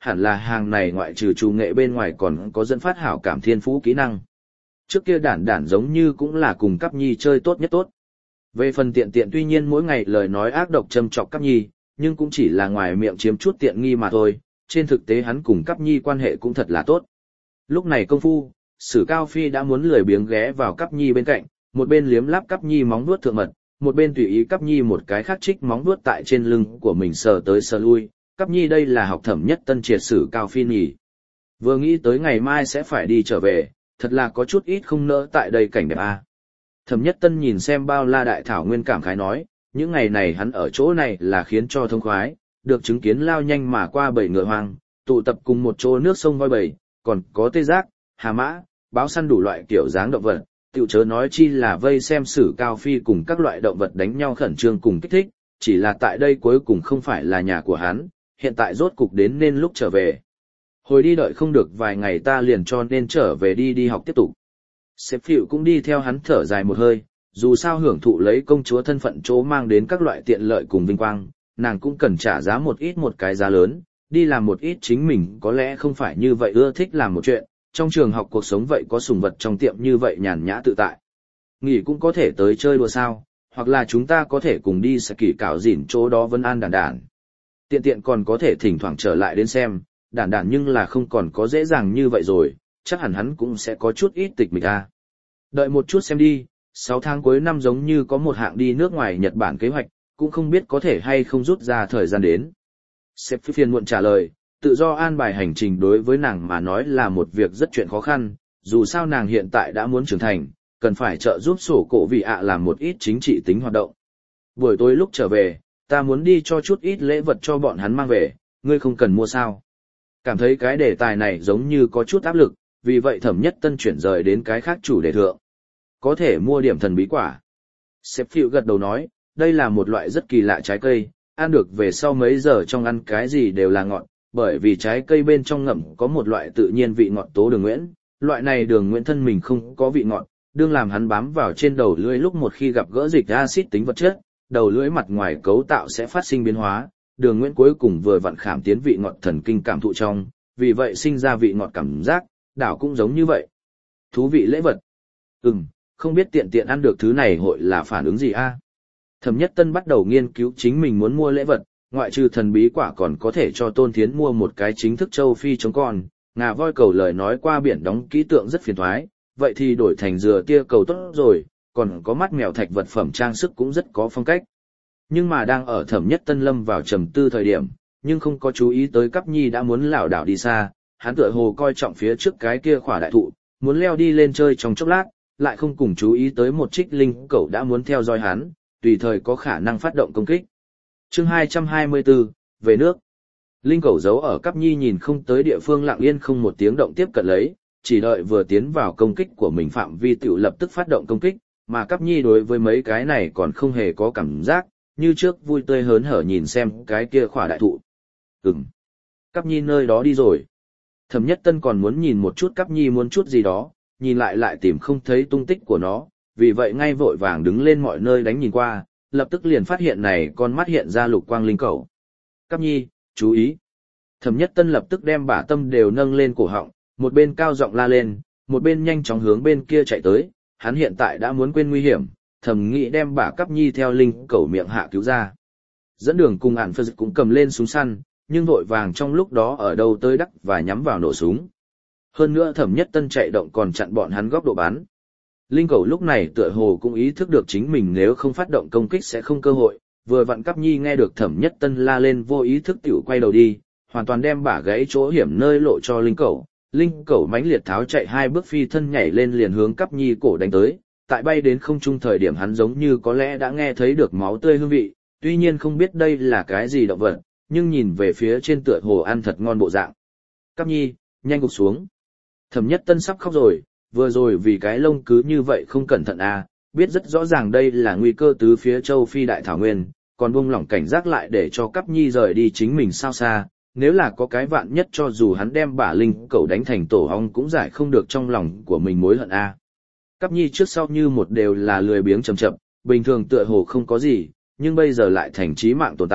hẳn là hàng này ngoại trừ trù nghệ bên ngoài còn có dẫn phát hảo cảm thiên phú kỹ năng. Trước kia đản đản giống như cũng là cùng Cáp Nhi chơi tốt nhất tốt. Về phần tiện tiện tuy nhiên mỗi ngày lời nói ác độc châm chọc Cáp Nhi, nhưng cũng chỉ là ngoài miệng chiếm chút tiện nghi mà thôi, trên thực tế hắn cùng Cáp Nhi quan hệ cũng thật là tốt. Lúc này công phu, Sử Cao Phi đã muốn lười biếng ghé vào Cáp Nhi bên cạnh, một bên liếm láp Cáp Nhi móng vuốt thượng mật, một bên tùy ý Cáp Nhi một cái khác trích móng vuốt tại trên lưng của mình sờ tới sờ lui. Cáp Nhi đây là học Thẩm Nhất Tân triệt Sử Cao Phi nhỉ. Vừa nghĩ tới ngày mai sẽ phải đi trở về, thật là có chút ít không nỡ tại đây cảnh đẹp a. Thẩm Nhất Tân nhìn xem bao la đại thảo nguyên cảm khái nói, những ngày này hắn ở chỗ này là khiến cho thông khoái, được chứng kiến lao nhanh mà qua bầy ngựa hoang, tụ tập cùng một chỗ nước sông voi bầy, còn có tê giác, hà mã, báo săn đủ loại kiểu dáng động vật, tiểu chớ nói chi là vây xem Sử Cao Phi cùng các loại động vật đánh nhau khẩn trương cùng kích thích, chỉ là tại đây cuối cùng không phải là nhà của hắn, hiện tại rốt cục đến nên lúc trở về. Hồi đi đợi không được vài ngày ta liền cho nên trở về đi đi học tiếp tục. Sếp Phịu cũng đi theo hắn thở dài một hơi, dù sao hưởng thụ lấy công chúa thân phận chỗ mang đến các loại tiện lợi cùng vinh quang, nàng cũng cần trả giá một ít một cái giá lớn, đi làm một ít chính mình có lẽ không phải như vậy ưa thích làm một chuyện, trong trường học cuộc sống vậy có sùng vật trong tiệm như vậy nhàn nhã tự tại. Nghỉ cũng có thể tới chơi đùa sao, hoặc là chúng ta có thể cùng đi sẽ kỳ cảo dỉn chỗ đó Vân An đản đản. Tiện tiện còn có thể thỉnh thoảng trở lại đến xem, đản đản nhưng là không còn có dễ dàng như vậy rồi, chắc hẳn hắn cũng sẽ có chút ít tịch mịch à. Đợi một chút xem đi, sáu tháng cuối năm giống như có một hạng đi nước ngoài Nhật Bản kế hoạch, cũng không biết có thể hay không rút ra thời gian đến. Sếp phiền muộn trả lời, tự do an bài hành trình đối với nàng mà nói là một việc rất chuyện khó khăn, dù sao nàng hiện tại đã muốn trưởng thành, cần phải trợ giúp sổ cổ vị ạ làm một ít chính trị tính hoạt động. Buổi tối lúc trở về, ta muốn đi cho chút ít lễ vật cho bọn hắn mang về, ngươi không cần mua sao. Cảm thấy cái đề tài này giống như có chút áp lực, vì vậy Thẩm Nhất Tân chuyển rời đến cái khác chủ đề thượng. Có thể mua điểm thần bí quả. Sếp Phiệu gật đầu nói, đây là một loại rất kỳ lạ trái cây, ăn được về sau mấy giờ trong ăn cái gì đều là ngọt, bởi vì trái cây bên trong ngậm có một loại tự nhiên vị ngọt tố đường nguyễn, loại này đường nguyễn thân mình không có vị ngọt, đương làm hắn bám vào trên đầu lưỡi lúc một khi gặp gỡ dịch axit tính vật chất, đầu lưỡi mặt ngoài cấu tạo sẽ phát sinh biến hóa, đường nguyễn cuối cùng vừa vặn khảm tiến vị ngọt thần kinh cảm thụ trong, vì vậy sinh ra vị ngọt cảm giác, đảo cũng giống như vậy. Thú vị lễ vật. Ừm, không biết tiện tiện ăn được thứ này hội là phản ứng gì a? Thẩm Nhất Tân bắt đầu nghiên cứu chính mình muốn mua lễ vật, ngoại trừ thần bí quả còn có thể cho Tôn Thiến mua một cái chính thức châu Phi chống con, ngà voi cầu lời nói qua biển đóng ký tượng rất phiền toái, vậy thì đổi thành dừa tia cầu tốt rồi, còn có mắt mèo thạch vật phẩm trang sức cũng rất có phong cách. Nhưng mà đang ở Thẩm Nhất Tân lâm vào trầm tư thời điểm, nhưng không có chú ý tới Cáp Nhi đã muốn lảo đảo đi xa, hắn tựa hồ coi trọng phía trước cái kia khỏa đại thụ, muốn leo đi lên chơi trong chốc lát, lại không cùng chú ý tới một trích linh cẩu đã muốn theo dõi hắn, tùy thời có khả năng phát động công kích. Chương hai trăm hai mươi tư, về nước. Linh cẩu giấu ở Cáp Nhi nhìn không tới địa phương lặng yên không một tiếng động tiếp cận lấy, chỉ đợi vừa tiến vào công kích của mình phạm vi tiểu lập tức phát động công kích, mà Cáp Nhi đối với mấy cái này còn không hề có cảm giác, như trước vui tươi hớn hở nhìn xem cái kia khỏa đại thụ. Ừm, Cáp Nhi nơi đó đi rồi. Thẩm Nhất Tân còn muốn nhìn một chút Cáp Nhi muốn chút gì đó, nhìn lại lại tìm không thấy tung tích của nó, vì vậy ngay vội vàng đứng lên mọi nơi đánh nhìn qua, lập tức liền phát hiện này con mắt hiện ra lục quang linh cẩu. Cáp Nhi, chú ý. Thẩm Nhất Tân lập tức đem bả tâm đều nâng lên cổ họng, một bên cao giọng la lên, một bên nhanh chóng hướng bên kia chạy tới, hắn hiện tại đã muốn quên nguy hiểm, thầm nghĩ đem bả Cáp Nhi theo linh cẩu miệng hạ cứu ra. Dẫn đường cùng ản phật cũng cầm lên súng săn, nhưng vội vàng trong lúc đó ở đâu tới đắc và nhắm vào nổ súng. Hơn nữa Thẩm Nhất Tân chạy động còn chặn bọn hắn góc độ bắn. Linh cẩu lúc này tựa hồ cũng ý thức được chính mình nếu không phát động công kích sẽ không cơ hội, vừa vặn Cáp Nhi nghe được Thẩm Nhất Tân la lên vô ý thức tiểu quay đầu đi, hoàn toàn đem bả gãy chỗ hiểm nơi lộ cho linh cẩu. Linh cẩu mãnh liệt tháo chạy hai bước phi thân nhảy lên liền hướng Cáp Nhi cổ đánh tới, tại bay đến không trung thời điểm hắn giống như có lẽ đã nghe thấy được máu tươi hương vị, tuy nhiên không biết đây là cái gì động vật, nhưng nhìn về phía trên tựa hồ ăn thật ngon bộ dạng. Cáp Nhi, nhanh gục xuống. Thẩm Nhất Tân sắp khóc rồi, vừa rồi vì cái lông cứ như vậy không cẩn thận à, biết rất rõ ràng đây là nguy cơ từ phía châu Phi đại thảo nguyên, còn buông lỏng cảnh giác lại để cho Cáp Nhi rời đi chính mình sao xa, nếu là có cái vạn nhất cho dù hắn đem bả linh cẩu đánh thành tổ ong cũng giải không được trong lòng của mình mối hận a. À. Cáp Nhi trước sau như một đều là lười biếng chậm chậm, bình thường tựa hồ không có gì, nhưng bây giờ lại thành chí mạng tồn tại,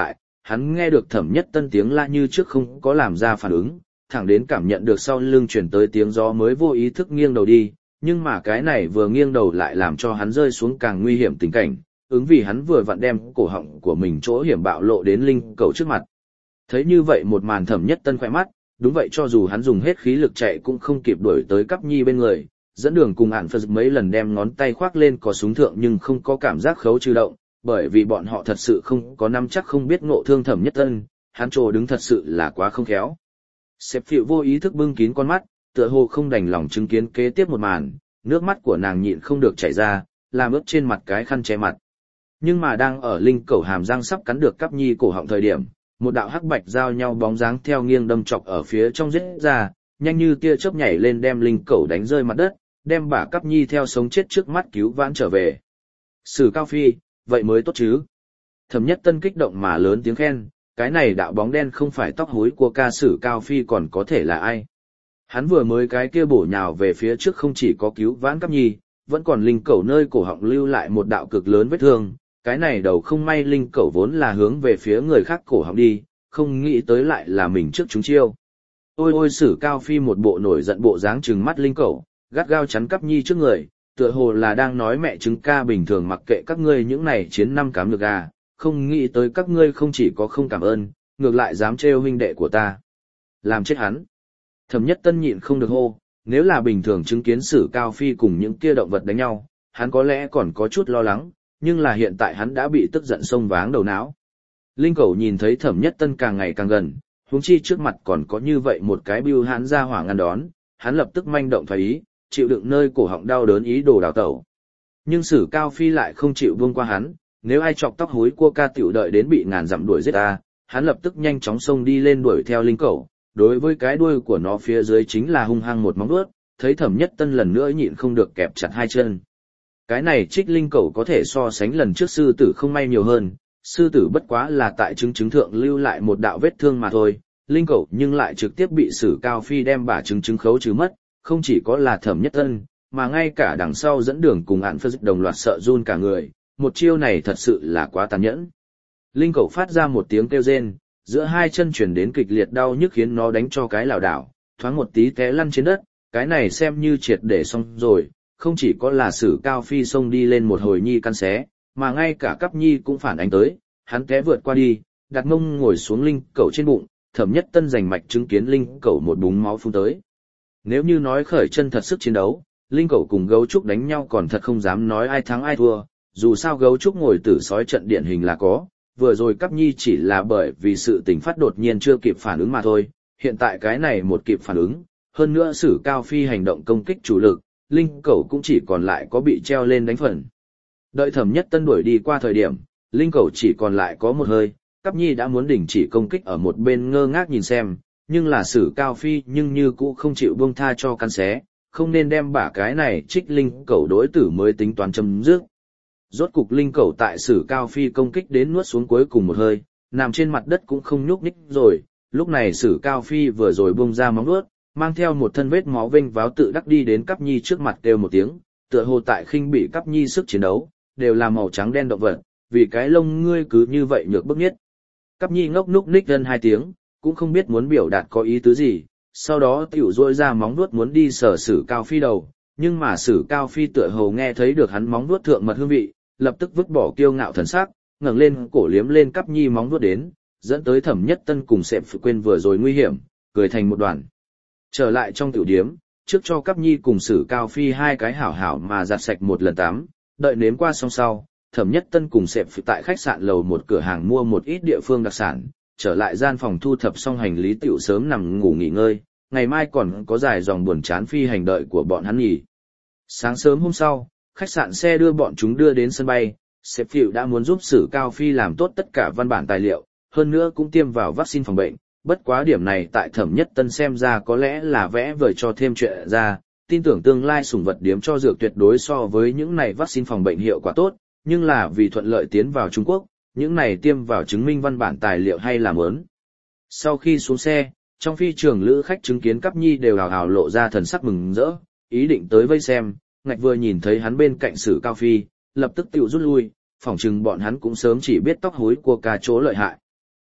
hắn nghe được Thẩm Nhất Tân tiếng la như trước không có làm ra phản ứng, thẳng đến cảm nhận được sau lưng chuyển tới tiếng gió mới vô ý thức nghiêng đầu đi, nhưng mà cái này vừa nghiêng đầu lại làm cho hắn rơi xuống càng nguy hiểm tình cảnh, ứng vì hắn vừa vặn đem cổ họng của mình chỗ hiểm bạo lộ đến linh cầu trước mặt. Thấy như vậy một màn Thẩm Nhất Tân khỏe mắt, đúng vậy cho dù hắn dùng hết khí lực chạy cũng không kịp đuổi tới Cắp Nhi bên người, dẫn đường cùng Ản Phật mấy lần đem ngón tay khoác lên cò súng thượng nhưng không có cảm giác khấu trừ động, bởi vì bọn họ thật sự không có nắm chắc không biết ngộ thương Thẩm Nhất Tân, hắn trồ đứng thật sự là quá không khéo. Sếp Phiệu vô ý thức bưng kín con mắt, tựa hồ không đành lòng chứng kiến kế tiếp một màn, nước mắt của nàng nhịn không được chảy ra, làm ướt trên mặt cái khăn che mặt. Nhưng mà đang ở linh cẩu hàm răng sắp cắn được Cắp Nhi cổ họng thời điểm, một đạo hắc bạch giao nhau bóng dáng theo nghiêng đâm chọc ở phía trong giết ra, nhanh như tia chớp nhảy lên đem linh cẩu đánh rơi mặt đất, đem bả Cắp Nhi theo sống chết trước mắt cứu vãn trở về. Sử Cao Phi, vậy mới tốt chứ. Thẩm Nhất Tân kích động mà lớn tiếng khen, cái này đạo bóng đen không phải tóc hối của ca Sử Cao Phi còn có thể là ai. Hắn vừa mới cái kia bổ nhào về phía trước không chỉ có cứu vãn Cắp Nhi, vẫn còn linh cẩu nơi cổ họng lưu lại một đạo cực lớn vết thương, cái này đầu không may linh cẩu vốn là hướng về phía người khác cổ họng đi, không nghĩ tới lại là mình trước chúng chiêu. Ôi ôi Sử Cao Phi một bộ nổi giận bộ dáng trừng mắt linh cẩu, gắt gao chắn Cắp Nhi trước người, tựa hồ là đang nói mẹ chứng ca bình thường mặc kệ các ngươi những này chiến năm cám được gà, không nghĩ tới các ngươi không chỉ có không cảm ơn, ngược lại dám trêu huynh đệ của ta. Làm chết hắn. Thẩm Nhất Tân nhịn không được hô, nếu là bình thường chứng kiến Sử Cao Phi cùng những kia động vật đánh nhau, hắn có lẽ còn có chút lo lắng, nhưng là hiện tại hắn đã bị tức giận sông váng đầu não. Linh Cẩu nhìn thấy Thẩm Nhất Tân càng ngày càng gần, huống chi trước mặt còn có như vậy một cái bưu hãn ra hỏa ngăn đón, hắn lập tức manh động thoái ý, chịu đựng nơi cổ họng đau đớn ý đồ đào tẩu. Nhưng Sử Cao Phi lại không chịu buông qua hắn, nếu ai chọc tóc hối cua ca tiểu đợi đến bị ngàn dặm đuổi giết ta, hắn lập tức nhanh chóng xông đi lên đuổi theo Linh Cẩu, đối với cái đuôi của nó phía dưới chính là hung hăng một móng vuốt, thấy Thẩm Nhất Tân lần nữa nhịn không được kẹp chặt hai chân. Cái này trích linh cẩu có thể so sánh lần trước sư tử không may nhiều hơn, sư tử bất quá là tại chứng chứng thượng lưu lại một đạo vết thương mà thôi, linh cẩu nhưng lại trực tiếp bị Sử Cao Phi đem bả chứng chứng khấu trừ mất, không chỉ có là Thẩm Nhất Tân, mà ngay cả đằng sau dẫn đường cùng Ản Phật đồng loạt sợ run cả người, một chiêu này thật sự là quá tàn nhẫn. Linh cẩu phát ra một tiếng kêu rên, giữa hai chân chuyển đến kịch liệt đau nhức khiến nó đánh cho cái lảo đảo, thoáng một tí té lăn trên đất, cái này xem như triệt để xong rồi, không chỉ có là Sử Cao Phi xông đi lên một hồi nhi căn xé, mà ngay cả Cắp Nhi cũng phản ánh tới, hắn té vượt qua đi, đặt mông ngồi xuống linh cẩu trên bụng, Thẩm Nhất Tân giành mạch chứng kiến linh cẩu một búng máu phun tới. Nếu như nói khởi chân thật sức chiến đấu, linh cẩu cùng gấu trúc đánh nhau còn thật không dám nói ai thắng ai thua, dù sao gấu trúc ngồi tử sói trận điển hình là có, vừa rồi Cắp Nhi chỉ là bởi vì sự tình phát đột nhiên chưa kịp phản ứng mà thôi, hiện tại cái này một kịp phản ứng, hơn nữa Sử Cao Phi hành động công kích chủ lực, linh cẩu cũng chỉ còn lại có bị treo lên đánh phần. Đợi Thẩm Nhất Tân đuổi đi qua thời điểm, linh cẩu chỉ còn lại có một hơi, Cắp Nhi đã muốn đình chỉ công kích ở một bên ngơ ngác nhìn xem, nhưng là Sử Cao Phi nhưng như cũ không chịu buông tha cho căn xé, không nên đem bả cái này trích linh cẩu đối tử mới tính toán chấm dứt. Rốt cục linh cẩu tại Sử Cao Phi công kích đến nuốt xuống cuối cùng một hơi, nằm trên mặt đất cũng không nhúc nhích rồi, lúc này Sử Cao Phi vừa rồi buông ra móng vuốt, mang theo một thân vết máu vênh váo tự đắc đi đến Cắp Nhi trước mặt kêu một tiếng, tựa hồ tại khinh bị Cắp Nhi sức chiến đấu, đều là màu trắng đen động vật, vì cái lông ngươi cứ như vậy nhược bức nhất. Cắp Nhi ngốc núc ních gần hai tiếng, cũng không biết muốn biểu đạt có ý tứ gì, sau đó tiểu rôi ra móng vuốt muốn đi sờ Sử Cao Phi đầu, nhưng mà Sử Cao Phi tựa hồ nghe thấy được hắn móng vuốt thượng mật hương vị, lập tức vứt bỏ kiêu ngạo thần sắc, ngẩng lên cổ liếm lên Cắp Nhi móng vuốt đến, dẫn tới Thẩm Nhất Tân cùng Sẹp Phụ quên vừa rồi nguy hiểm, cười thành một đoàn. Trở lại trong tiểu điếm, trước cho Cắp Nhi cùng Sử Cao Phi hai cái hảo hảo mà giặt sạch một lần tắm, đợi nếm qua xong sau, Thẩm Nhất Tân cùng Sẹp Phụ tại khách sạn lầu một cửa hàng mua một ít địa phương đặc sản, trở lại gian phòng thu thập xong hành lý tiểu sớm nằm ngủ nghỉ ngơi, ngày mai còn có dài dòng buồn chán phi hành đợi của bọn hắn nghỉ. Sáng sớm hôm sau, khách sạn xe đưa bọn chúng đưa đến sân bay, Sếp Phiệu đã muốn giúp Sử Cao Phi làm tốt tất cả văn bản tài liệu, hơn nữa cũng tiêm vào vaccine phòng bệnh, bất quá điểm này tại Thẩm Nhất Tân xem ra có lẽ là vẽ vời cho thêm chuyện ra, tin tưởng tương lai sủng vật điếm cho dược tuyệt đối so với những này vaccine phòng bệnh hiệu quả tốt, nhưng là vì thuận lợi tiến vào Trung Quốc, những này tiêm vào chứng minh văn bản tài liệu hay làm ớn. Sau khi xuống xe, trong phi trường lữ khách chứng kiến Cắp Nhi đều hào hào lộ ra thần sắc mừng rỡ, ý định tới vây xem, ngạch vừa nhìn thấy hắn bên cạnh Sử Cao Phi, lập tức tiểu rút lui, phỏng chừng bọn hắn cũng sớm chỉ biết tóc hối của ca chỗ lợi hại.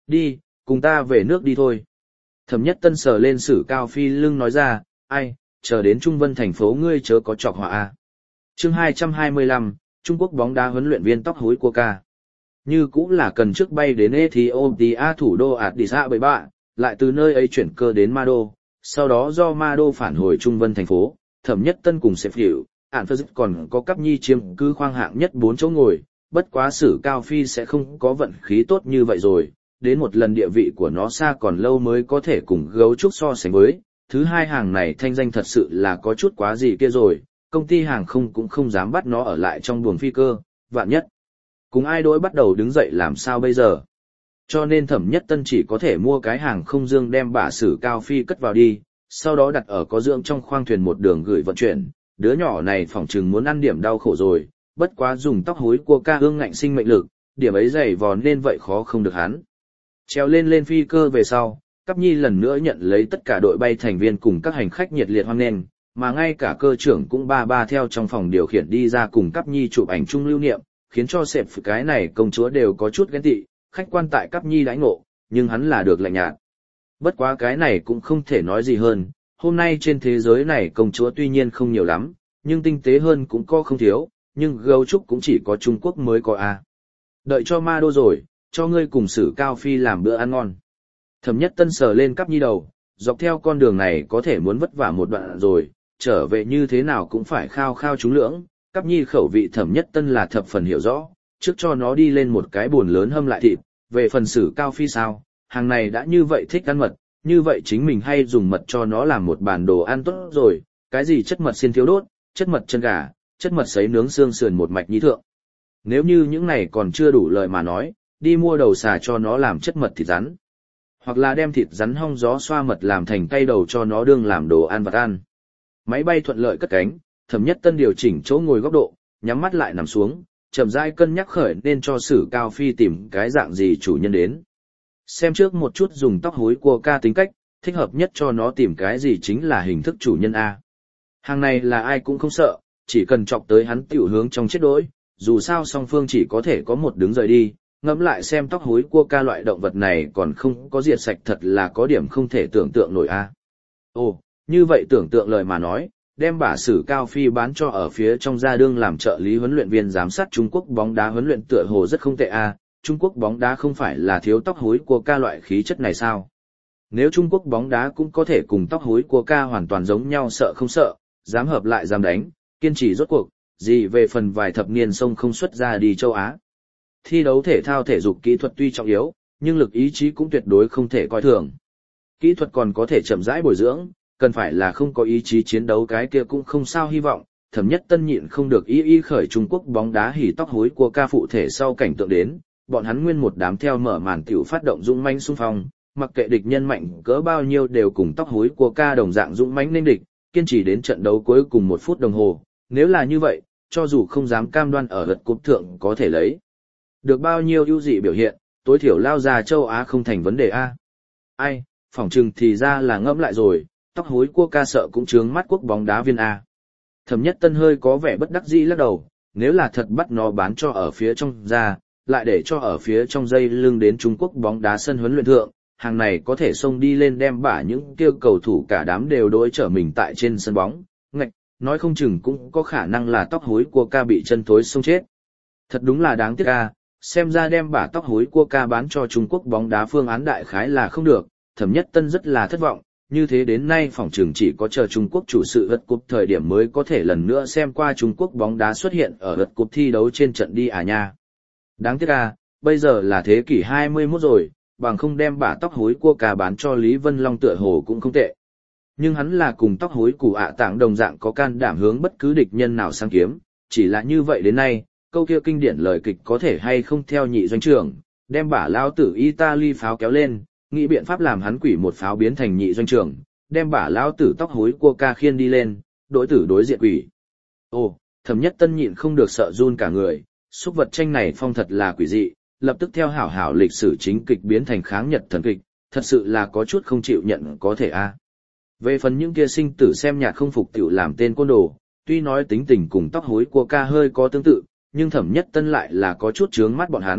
Đi, cùng ta về nước đi thôi. Thẩm Nhất Tân sờ lên Sử Cao Phi lưng nói ra, ai, chờ đến Trung Vân thành phố ngươi chớ có chọc họa a. Chương hai trăm hai mươi lăm, Trung Quốc bóng đá huấn luyện viên tóc hối của ca. Như cũng là cần trước bay đến Ethiopia thủ đô Addis Ababa, lại từ nơi ấy chuyển cơ đến Mado, sau đó do Mado phản hồi Trung Vân thành phố, Thẩm Nhất Tân cùng Sếp Hiệu, Ản Phơ Dứt còn có Cắp Nhi chiếm cứ khoang hạng nhất bốn chỗ ngồi, bất quá Sử Cao Phi sẽ không có vận khí tốt như vậy rồi, đến một lần địa vị của nó xa còn lâu mới có thể cùng gấu trúc so sánh với. Thứ hai hàng này thanh danh thật sự là có chút quá gì kia rồi, công ty hàng không cũng không dám bắt nó ở lại trong buồng phi cơ, vạn nhất. Cùng ai đối bắt đầu đứng dậy làm sao bây giờ? Cho nên Thẩm Nhất Tân chỉ có thể mua cái hàng không dương đem bả Sử Cao Phi cất vào đi, sau đó đặt ở có dưỡng trong khoang thuyền một đường gửi vận chuyển. Đứa nhỏ này phỏng chừng muốn ăn điểm đau khổ rồi, bất quá dùng tóc hối của ca ương ngạnh sinh mệnh lực, điểm ấy dày vò nên vậy khó không được hắn. Treo lên lên phi cơ về sau, Cắp Nhi lần nữa nhận lấy tất cả đội bay thành viên cùng các hành khách nhiệt liệt hoan nghênh, mà ngay cả cơ trưởng cũng ba ba theo trong phòng điều khiển đi ra cùng Cắp Nhi chụp ảnh chung lưu niệm, khiến cho sẹp cái này công chúa đều có chút ghen tị, khách quan tại Cắp Nhi đãi ngộ, nhưng hắn là được lạnh nhạt. Bất quá cái này cũng không thể nói gì hơn, hôm nay trên thế giới này công chúa tuy nhiên không nhiều lắm, nhưng tinh tế hơn cũng có không thiếu, nhưng gấu trúc cũng chỉ có Trung Quốc mới có a. Đợi cho ma đô rồi, cho ngươi cùng Sử Cao Phi làm bữa ăn ngon. Thẩm Nhất Tân sờ lên Cắp Nhi đầu, dọc theo con đường này có thể muốn vất vả một đoạn rồi, trở về như thế nào cũng phải khao khao trúng lưỡng. Cắp Nhi khẩu vị Thẩm Nhất Tân là thập phần hiểu rõ, trước cho nó đi lên một cái bồn lớn hâm lại thịt, về phần Sử Cao Phi sao, hàng này đã như vậy thích ăn mật, như vậy chính mình hay dùng mật cho nó làm một bàn đồ ăn tốt rồi, cái gì chất mật xiên thiếu đốt, chất mật chân gà, chất mật sấy nướng xương sườn một mạch nhí thượng. Nếu như những này còn chưa đủ lời mà nói, đi mua đầu xà cho nó làm chất mật thịt rắn. Hoặc là đem thịt rắn hong gió xoa mật làm thành tay đầu cho nó đương làm đồ ăn vặt ăn. Máy bay thuận lợi cất cánh, Thẩm Nhất Tân điều chỉnh chỗ ngồi góc độ, nhắm mắt lại nằm xuống, chậm rãi cân nhắc khởi nên cho Sử Cao Phi tìm cái dạng gì chủ nhân đến. Xem trước một chút dùng tóc hối của ca tính cách, thích hợp nhất cho nó tìm cái gì chính là hình thức chủ nhân A. Hàng này là ai cũng không sợ, chỉ cần chọc tới hắn tiểu hướng trong chết đỗi, dù sao song phương chỉ có thể có một đứng rời đi. Ngẫm lại xem tóc hối cua ca loại động vật này còn không có diệt sạch thật là có điểm không thể tưởng tượng nổi a. Ồ, như vậy tưởng tượng lời mà nói, đem bả Sử Cao Phi bán cho ở phía trong gia đương làm trợ lý huấn luyện viên giám sát Trung Quốc bóng đá huấn luyện tựa hồ rất không tệ a. Trung Quốc bóng đá không phải là thiếu tóc hối cua ca loại khí chất này sao? Nếu Trung Quốc bóng đá cũng có thể cùng tóc hối cua ca hoàn toàn giống nhau sợ không sợ, dám hợp lại dám đánh, kiên trì rốt cuộc, gì về phần vài thập niên sông không xuất ra đi châu Á. Thi đấu thể thao thể dục kỹ thuật tuy trọng yếu, nhưng lực ý chí cũng tuyệt đối không thể coi thường. Kỹ thuật còn có thể chậm rãi bồi dưỡng, cần phải là không có ý chí chiến đấu cái kia cũng không sao hy vọng. Thẩm Nhất Tân nhịn không được ý ý khởi Trung Quốc bóng đá hỉ tóc hối của ca phụ thể sau cảnh tượng đến, bọn hắn nguyên một đám theo mở màn tiểu phát động dũng mãnh xung phong, mặc kệ địch nhân mạnh cỡ bao nhiêu đều cùng tóc hối của ca đồng dạng dũng mãnh nên địch, kiên trì đến trận đấu cuối cùng một phút đồng hồ. Nếu là như vậy, cho dù không dám cam đoan ở lượt cúp thượng có thể lấy được bao nhiêu ưu dị biểu hiện, tối thiểu lao ra châu Á không thành vấn đề a. Ai, phỏng chừng thì ra là ngẫm lại rồi, tóc hối cua ca sợ cũng chướng mắt quốc bóng đá viên a. Thẩm Nhất Tân hơi có vẻ bất đắc dĩ lắc đầu, nếu là thật bắt nó bán cho ở phía trong ra, lại để cho ở phía trong dây lưng đến Trung Quốc bóng đá sân huấn luyện thượng, hàng này có thể xông đi lên đem bả những kêu cầu thủ cả đám đều đối trở mình tại trên sân bóng, ngạch, nói không chừng cũng có khả năng là tóc hối cua ca bị chân thối xông chết. Thật đúng là đáng tiếc a. Xem ra đem bả tóc hối cua ca bán cho Trung Quốc bóng đá phương án đại khái là không được, Thẩm Nhất Tân rất là thất vọng, như thế đến nay phỏng chừng chỉ có chờ Trung Quốc chủ sự lượt cúp thời điểm mới có thể lần nữa xem qua Trung Quốc bóng đá xuất hiện ở lượt cúp thi đấu trên trận đi à nha. Đáng tiếc à, bây giờ là thế kỷ hai mươi mốt rồi, bằng không đem bả tóc hối cua ca bán cho Lý Vân Long tựa hồ cũng không tệ. Nhưng hắn là cùng tóc hối củ ạ tạng đồng dạng có can đảm hướng bất cứ địch nhân nào sang kiếm, chỉ là như vậy đến nay, câu kia kinh điển lời kịch có thể hay không theo nhị doanh trưởng, đem bả lao tử Italy pháo kéo lên, nghĩ biện pháp làm hắn quỷ một pháo biến thành nhị doanh trưởng, đem bả lao tử tóc hối cua ca khiên đi lên, đối tử đối diện quỷ. Ồ, Thẩm Nhất Tân nhịn không được sợ run cả người, xúc vật tranh này phong thật là quỷ dị, lập tức theo hảo hảo lịch sử chính kịch biến thành kháng nhật thần kịch, thật sự là có chút không chịu nhận có thể a. Về phần những kia sinh tử xem nhạt không phục tiểu làm tên côn đồ, tuy nói tính tình cùng tóc hối cua ca hơi có tương tự, nhưng Thẩm Nhất Tân lại là có chút chướng mắt bọn hắn,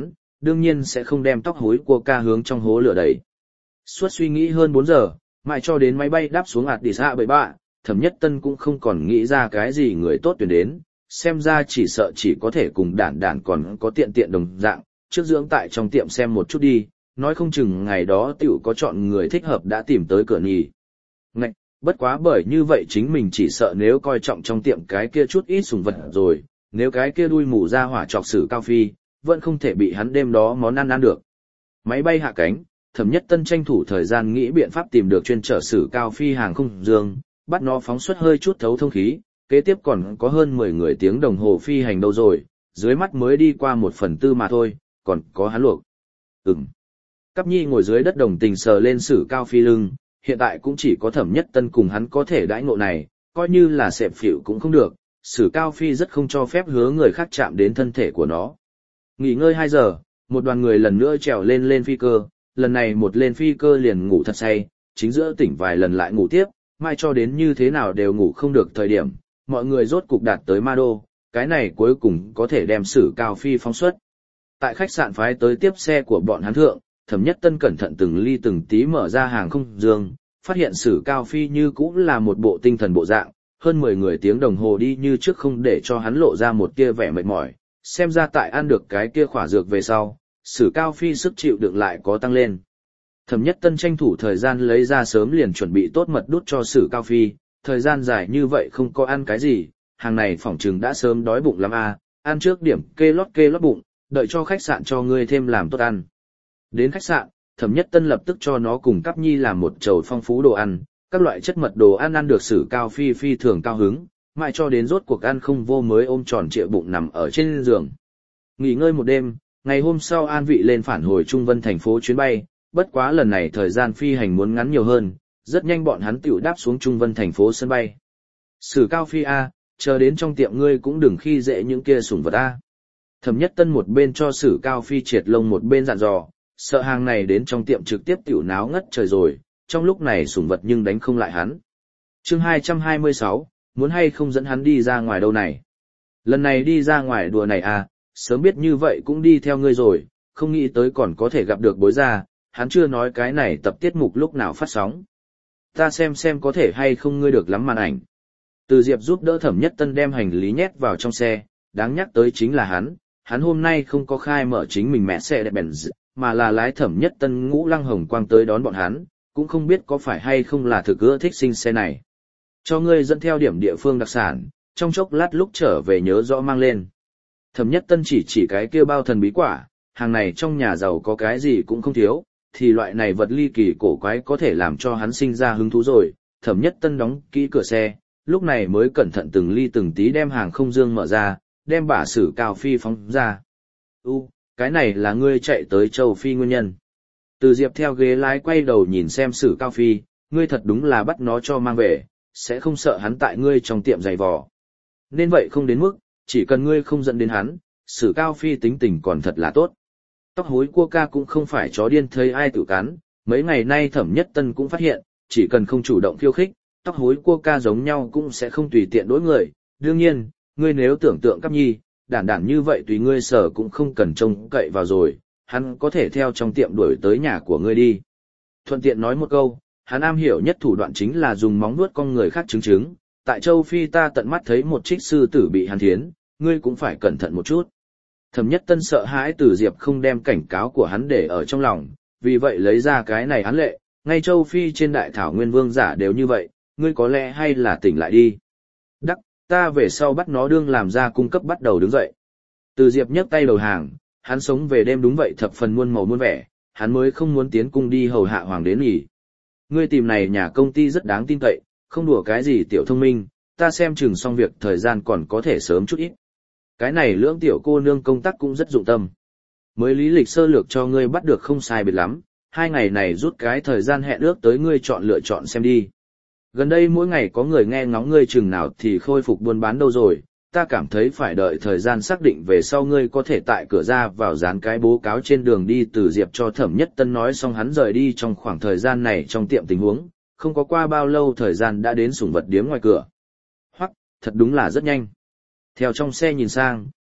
đương nhiên sẽ không đem tóc hối của ca hướng trong hố lửa đẩy. Suốt suy nghĩ hơn bốn giờ, mãi cho đến máy bay đáp xuống Addis Ababa, Thẩm Nhất Tân cũng không còn nghĩ ra cái gì người tốt tuyển đến, xem ra chỉ sợ chỉ có thể cùng đản đản còn có tiện tiện đồng dạng, trước dưỡng tại trong tiệm xem một chút đi, nói không chừng ngày đó tiểu có chọn người thích hợp đã tìm tới cửa nhì. Ngạch, bất quá bởi như vậy chính mình chỉ sợ nếu coi trọng trong tiệm cái kia chút ít sùng vật rồi, nếu cái kia đuôi mù ra hỏa chọc sử Cao Phi, vẫn không thể bị hắn đêm đó món ăn ăn được. Máy bay hạ cánh, Thẩm Nhất Tân tranh thủ thời gian nghĩ biện pháp tìm được chuyên trở sử Cao Phi hàng không dương, bắt nó phóng xuất hơi chút thấu thông khí, kế tiếp còn có hơn mười người tiếng đồng hồ phi hành đâu rồi, dưới mắt mới đi qua một phần tư mà thôi, còn có hắn luộc. Ừm. Cáp Nhi ngồi dưới đất đồng tình sờ lên sử Cao Phi lưng, hiện tại cũng chỉ có Thẩm Nhất Tân cùng hắn có thể đãi ngộ này, coi như là xẹp phịu cũng không được, sử Cao Phi rất không cho phép hứa người khác chạm đến thân thể của nó. Nghỉ ngơi hai giờ, một đoàn người lần nữa trèo lên lên phi cơ, lần này một lên phi cơ liền ngủ thật say, chính giữa tỉnh vài lần lại ngủ tiếp, mai cho đến như thế nào đều ngủ không được thời điểm, mọi người rốt cục đạt tới Ma Đô, cái này cuối cùng có thể đem sử Cao Phi phóng xuất. Tại khách sạn phái tới tiếp xe của bọn hắn thượng, Thẩm Nhất Tân cẩn thận từng ly từng tí mở ra hàng không dương, phát hiện sử Cao Phi như cũng là một bộ tinh thần bộ dạng, hơn mười người tiếng đồng hồ đi như trước không để cho hắn lộ ra một tia vẻ mệt mỏi, xem ra tại ăn được cái kia khỏa dược về sau, sử Cao Phi sức chịu đựng lại có tăng lên. Thẩm Nhất Tân tranh thủ thời gian lấy ra sớm liền chuẩn bị tốt mật đút cho sử Cao Phi, thời gian dài như vậy không có ăn cái gì, hàng này phỏng chừng đã sớm đói bụng lắm à, ăn trước điểm kê lót kê lót bụng, đợi cho khách sạn cho ngươi thêm làm tốt ăn. Đến khách sạn, Thẩm Nhất Tân lập tức cho nó cùng Cáp Nhi làm một chầu phong phú đồ ăn, các loại chất mật đồ ăn ăn được sử Cao Phi phi thường cao hứng, mãi cho đến rốt cuộc ăn không vô mới ôm tròn trịa bụng nằm ở trên giường. Nghỉ ngơi một đêm, ngày hôm sau an vị lên phản hồi Trung Vân thành phố chuyến bay, bất quá lần này thời gian phi hành muốn ngắn nhiều hơn, rất nhanh bọn hắn tiểu đáp xuống Trung Vân thành phố sân bay. Sử Cao Phi a, chờ đến trong tiệm ngươi cũng đừng khi dễ những kia sủng vật a. Thẩm Nhất Tân một bên cho sử Cao Phi triệt lông một bên dặn dò, sợ hàng này đến trong tiệm trực tiếp tiểu náo ngất trời rồi, trong lúc này sủng vật nhưng đánh không lại hắn. Chương hai trăm hai mươi sáu, muốn hay không dẫn hắn đi ra ngoài đâu này. Lần này đi ra ngoài đùa này à, sớm biết như vậy cũng đi theo ngươi rồi, không nghĩ tới còn có thể gặp được bối gia, hắn chưa nói cái này tập tiết mục lúc nào phát sóng. Ta xem xem có thể hay không ngươi được lắm màn ảnh. Từ Diệp giúp đỡ Thẩm Nhất Tân đem hành lý nhét vào trong xe, đáng nhắc tới chính là hắn, hắn hôm nay không có khai mở chính mình mẹ xe đẹp bèn dị, mà là lái Thẩm Nhất Tân ngũ lăng hồng quang tới đón bọn hắn, cũng không biết có phải hay không là thực ưa thích sinh xe này. Cho ngươi dẫn theo điểm địa phương đặc sản, trong chốc lát lúc trở về nhớ rõ mang lên. Thẩm Nhất Tân chỉ chỉ cái kia bao thần bí quả, hàng này trong nhà giàu có cái gì cũng không thiếu, thì loại này vật ly kỳ cổ quái có thể làm cho hắn sinh ra hứng thú rồi. Thẩm Nhất Tân đóng kỹ cửa xe, lúc này mới cẩn thận từng ly từng tí đem hàng không dương mở ra, đem bả sử Cao Phi phóng ra. U, cái này là ngươi chạy tới châu Phi nguyên nhân. Từ Diệp theo ghế lái quay đầu nhìn xem sử Cao Phi, ngươi thật đúng là bắt nó cho mang về, sẽ không sợ hắn tại ngươi trong tiệm giày vò. Nên vậy không đến mức, chỉ cần ngươi không dẫn đến hắn, sử Cao Phi tính tình còn thật là tốt. Tóc hối cua ca cũng không phải chó điên thấy ai tự cắn, mấy ngày nay Thẩm Nhất Tân cũng phát hiện, chỉ cần không chủ động khiêu khích, tóc hối cua ca giống nhau cũng sẽ không tùy tiện đối người. Đương nhiên, ngươi nếu tưởng tượng Cáp Nhi, đản đản như vậy tùy ngươi sở cũng không cần trông cậy vào rồi, hắn có thể theo trong tiệm đuổi tới nhà của ngươi đi. Thuận tiện nói một câu, hắn am hiểu nhất thủ đoạn chính là dùng móng vuốt con người khác chứng chứng, tại châu Phi ta tận mắt thấy một trích sư tử bị hắn thiến, ngươi cũng phải cẩn thận một chút. Thẩm Nhất Tân sợ hãi Từ Diệp không đem cảnh cáo của hắn để ở trong lòng, vì vậy lấy ra cái này án lệ, ngay châu Phi trên đại thảo nguyên vương giả đều như vậy, ngươi có lẽ hay là tỉnh lại đi. Đắc, ta về sau bắt nó đương làm ra cung cấp bắt đầu đứng dậy. Từ Diệp nhấc tay đầu hàng, hắn sống về đêm đúng vậy thập phần muôn màu muôn vẻ, hắn mới không muốn tiến cung đi hầu hạ hoàng đến nghỉ. Ngươi tìm này nhà công ty rất đáng tin cậy, không đùa cái gì tiểu thông minh, ta xem chừng xong việc thời gian còn có thể sớm chút ít. Cái này lưỡng tiểu cô nương công tác cũng rất dụng tâm. Mới lý lịch sơ lược cho ngươi bắt được không sai biệt lắm, hai ngày này rút cái thời gian hẹn ước tới ngươi chọn lựa chọn xem đi. Gần đây mỗi ngày có người nghe ngóng ngươi chừng nào thì khôi phục buôn bán đâu rồi, ta cảm thấy phải đợi thời gian xác định về sau ngươi có thể tại cửa ra vào dán cái bố cáo trên đường đi. Từ Diệp cho Thẩm Nhất Tân nói xong hắn rời đi trong khoảng thời gian này trong tiệm tình huống, không có qua bao lâu thời gian đã đến sủng vật điếm ngoài cửa. Hoắc, thật đúng là rất nhanh. Theo trong xe nhìn sang,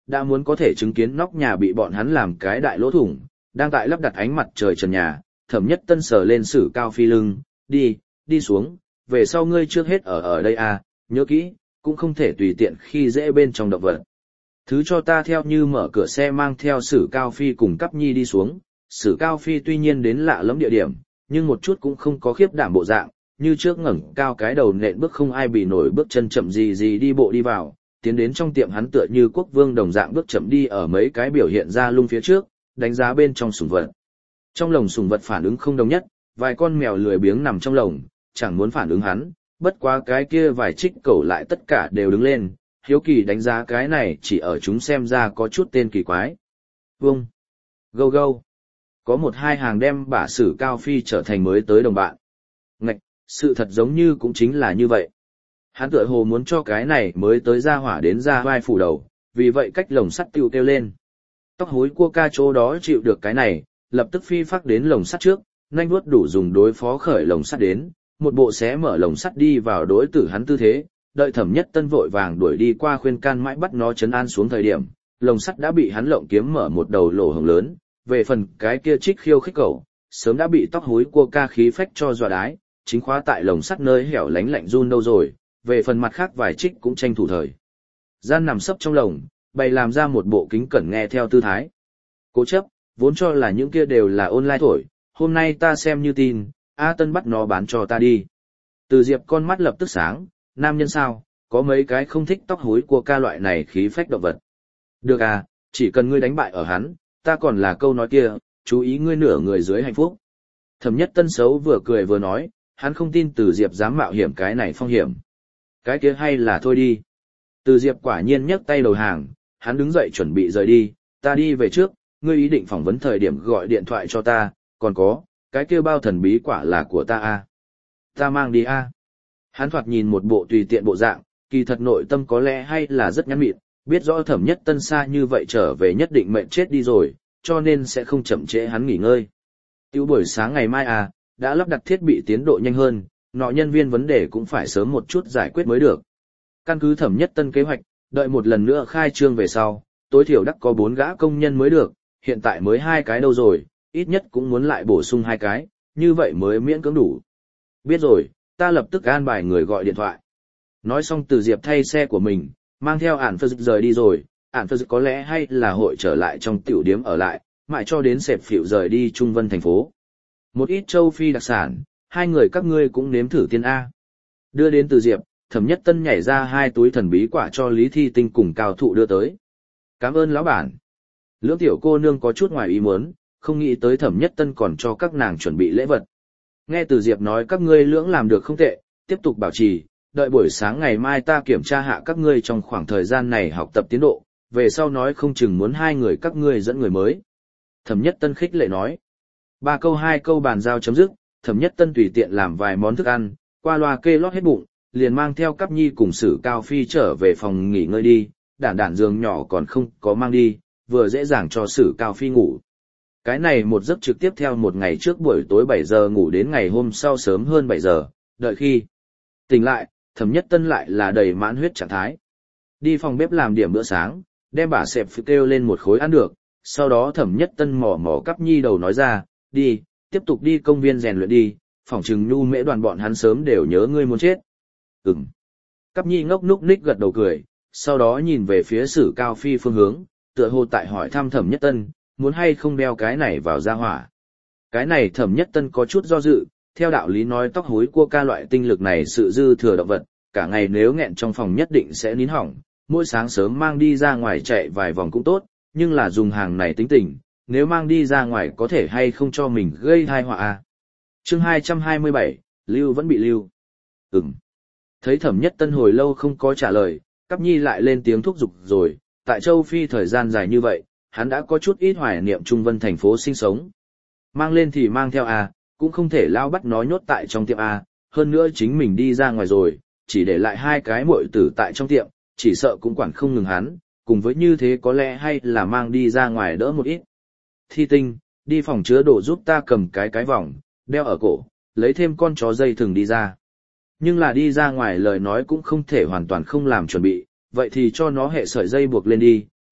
đã muốn có thể chứng kiến nóc nhà bị bọn hắn làm cái đại lỗ thủng, đang tại lắp đặt ánh mặt trời trần nhà, Thẩm Nhất Tân sờ lên Sử Cao Phi lưng, đi, đi xuống, về sau ngươi trước hết ở ở đây à, nhớ kỹ, cũng không thể tùy tiện khi dễ bên trong động vật. Thứ cho ta theo như mở cửa xe mang theo Sử Cao Phi cùng Cắp Nhi đi xuống. Sử Cao Phi tuy nhiên đến lạ lẫm địa điểm, nhưng một chút cũng không có khiếp đảm bộ dạng, như trước ngẩng cao cái đầu nện bước không ai bị nổi bước chân chậm gì gì đi bộ đi vào, tiến đến trong tiệm hắn tựa như quốc vương đồng dạng bước chậm đi ở mấy cái biểu hiện ra lung phía trước, đánh giá bên trong sủng vật. Trong lồng sủng vật phản ứng không đồng nhất, vài con mèo lười biếng nằm trong lồng, chẳng muốn phản ứng hắn, bất quá cái kia vài trích cẩu lại tất cả đều đứng lên, hiếu kỳ đánh giá cái này chỉ ở chúng xem ra có chút tên kỳ quái. Vâng. Gâu gâu. Có một hai hàng đem bả Sử Cao Phi trở thành mới tới đồng bạn. Ngạch, sự thật giống như cũng chính là như vậy. Hắn tựa hồ muốn cho cái này mới tới ra hỏa đến ra vai phủ đầu, vì vậy cách lồng sắt tiêu kêu lên. Tóc hối cua ca chỗ đó chịu được cái này, lập tức phi phát đến lồng sắt trước, nhanh vuốt đủ dùng đối phó khởi lồng sắt đến, một bộ xé mở lồng sắt đi vào đối tử hắn tư thế, đợi Thẩm Nhất Tân vội vàng đuổi đi qua khuyên can mãi bắt nó trấn an xuống thời điểm, lồng sắt đã bị hắn lộng kiếm mở một đầu lỗ hổng lớn, về phần cái kia trích khiêu khích cẩu, sớm đã bị tóc hối cua ca khí phách cho dọa đái, chính khóa tại lồng sắt nơi hẻo lánh lạnh run đâu rồi, về phần mặt khác vài trích cũng tranh thủ thời gian nằm sấp trong lồng, bày làm ra một bộ kính cẩn nghe theo tư thái. Cố chấp, vốn cho là những kia đều là online thổi, hôm nay ta xem như tin, A Tân bắt nó bán cho ta đi. Từ Diệp con mắt lập tức sáng, nam nhân sao, có mấy cái không thích tóc hối của ca loại này khí phách động vật. Được à, chỉ cần ngươi đánh bại ở hắn, ta còn là câu nói kia, chú ý ngươi nửa người dưới hạnh phúc. Thẩm Nhất Tân xấu vừa cười vừa nói, hắn không tin Từ Diệp dám mạo hiểm cái này phong hiểm. Cái kia hay là thôi đi. Từ Diệp quả nhiên nhấc tay đầu hàng, hắn đứng dậy chuẩn bị rời đi, ta đi về trước, ngươi ý định phỏng vấn thời điểm gọi điện thoại cho ta, còn có, cái kia bao thần bí quả là của ta à. Ta mang đi à. Hắn thoạt nhìn một bộ tùy tiện bộ dạng, kỳ thật nội tâm có lẽ hay là rất nhắn mịn, biết rõ Thẩm Nhất Tân xa như vậy trở về nhất định mệnh chết đi rồi, cho nên sẽ không chậm trễ hắn nghỉ ngơi. Tiêu buổi sáng ngày mai à, đã lắp đặt thiết bị tiến độ nhanh hơn, nọ nhân viên vấn đề cũng phải sớm một chút giải quyết mới được. Căn cứ Thẩm Nhất Tân kế hoạch, đợi một lần nữa khai trương về sau, tối thiểu đắc có bốn gã công nhân mới được, hiện tại mới hai cái đâu rồi, ít nhất cũng muốn lại bổ sung hai cái, như vậy mới miễn cưỡng đủ. Biết rồi, ta lập tức an bài người gọi điện thoại. Nói xong Từ Diệp thay xe của mình, mang theo ản phơ rời đi rồi, ản phơ có lẽ hay là hội trở lại trong tiểu điếm ở lại, mãi cho đến sẹp phịu rời đi Trung Vân thành phố. Một ít châu Phi đặc sản, hai người các ngươi cũng nếm thử tiên A. Đưa đến Từ Diệp, Thẩm Nhất Tân nhảy ra hai túi thần bí quả cho Lý Thi Tinh cùng Cao Thụ đưa tới. Cảm ơn lão bản. Lưỡng tiểu cô nương có chút ngoài ý muốn, không nghĩ tới Thẩm Nhất Tân còn cho các nàng chuẩn bị lễ vật. Nghe Từ Diệp nói các ngươi lưỡng làm được không tệ, tiếp tục bảo trì, đợi buổi sáng ngày mai ta kiểm tra hạ các ngươi trong khoảng thời gian này học tập tiến độ, về sau nói không chừng muốn hai người các ngươi dẫn người mới. Thẩm Nhất Tân khích lệ nói. Ba câu hai câu bàn giao chấm dứt, Thẩm Nhất Tân tùy tiện làm vài món thức ăn, qua loa kê lót hết bụng, liền mang theo Cắp Nhi cùng Sử Cao Phi trở về phòng nghỉ ngơi đi, đản đản giường nhỏ còn không có mang đi, vừa dễ dàng cho Sử Cao Phi ngủ. Cái này một giấc trực tiếp theo một ngày trước buổi tối bảy giờ ngủ đến ngày hôm sau sớm hơn bảy giờ, đợi khi tỉnh lại, Thẩm Nhất Tân lại là đầy mãn huyết trạng thái. Đi phòng bếp làm điểm bữa sáng, đem bả xẹp kêu lên một khối ăn được, sau đó Thẩm Nhất Tân mò mò Cắp Nhi đầu nói ra, đi, tiếp tục đi công viên rèn luyện đi, phỏng chừng nhu mễ đoàn bọn hắn sớm đều nhớ ngươi muốn chết. Ừm. Cắp Nhi ngốc núc ních gật đầu cười, sau đó nhìn về phía Sử Cao Phi phương hướng, tựa hồ tại hỏi thăm Thẩm Nhất Tân, muốn hay không đeo cái này vào gia hỏa. Cái này Thẩm Nhất Tân có chút do dự, theo đạo lý nói tóc hối cua ca loại tinh lực này sự dư thừa động vật, cả ngày nếu nghẹn trong phòng nhất định sẽ nín hỏng, mỗi sáng sớm mang đi ra ngoài chạy vài vòng cũng tốt, nhưng là dùng hàng này tính tình, nếu mang đi ra ngoài có thể hay không cho mình gây tai họa à. Chương hai trăm hai mươi bảy, Lưu vẫn bị lưu. Ừm. Thấy Thẩm Nhất Tân hồi lâu không có trả lời, Cắp Nhi lại lên tiếng thúc giục rồi, tại châu Phi thời gian dài như vậy, hắn đã có chút ít hoài niệm Trung Vân thành phố sinh sống. Mang lên thì mang theo à, cũng không thể lao bắt nó nhốt tại trong tiệm à, hơn nữa chính mình đi ra ngoài rồi, chỉ để lại hai cái muội tử tại trong tiệm, chỉ sợ cũng quản không ngừng hắn, cùng với như thế có lẽ hay là mang đi ra ngoài đỡ một ít. Thi Tinh, đi phòng chứa đồ giúp ta cầm cái cái vòng, đeo ở cổ, lấy thêm con chó dây thừng đi ra. Nhưng là đi ra ngoài lời nói cũng không thể hoàn toàn không làm chuẩn bị, vậy thì cho nó hệ sợi dây buộc lên đi,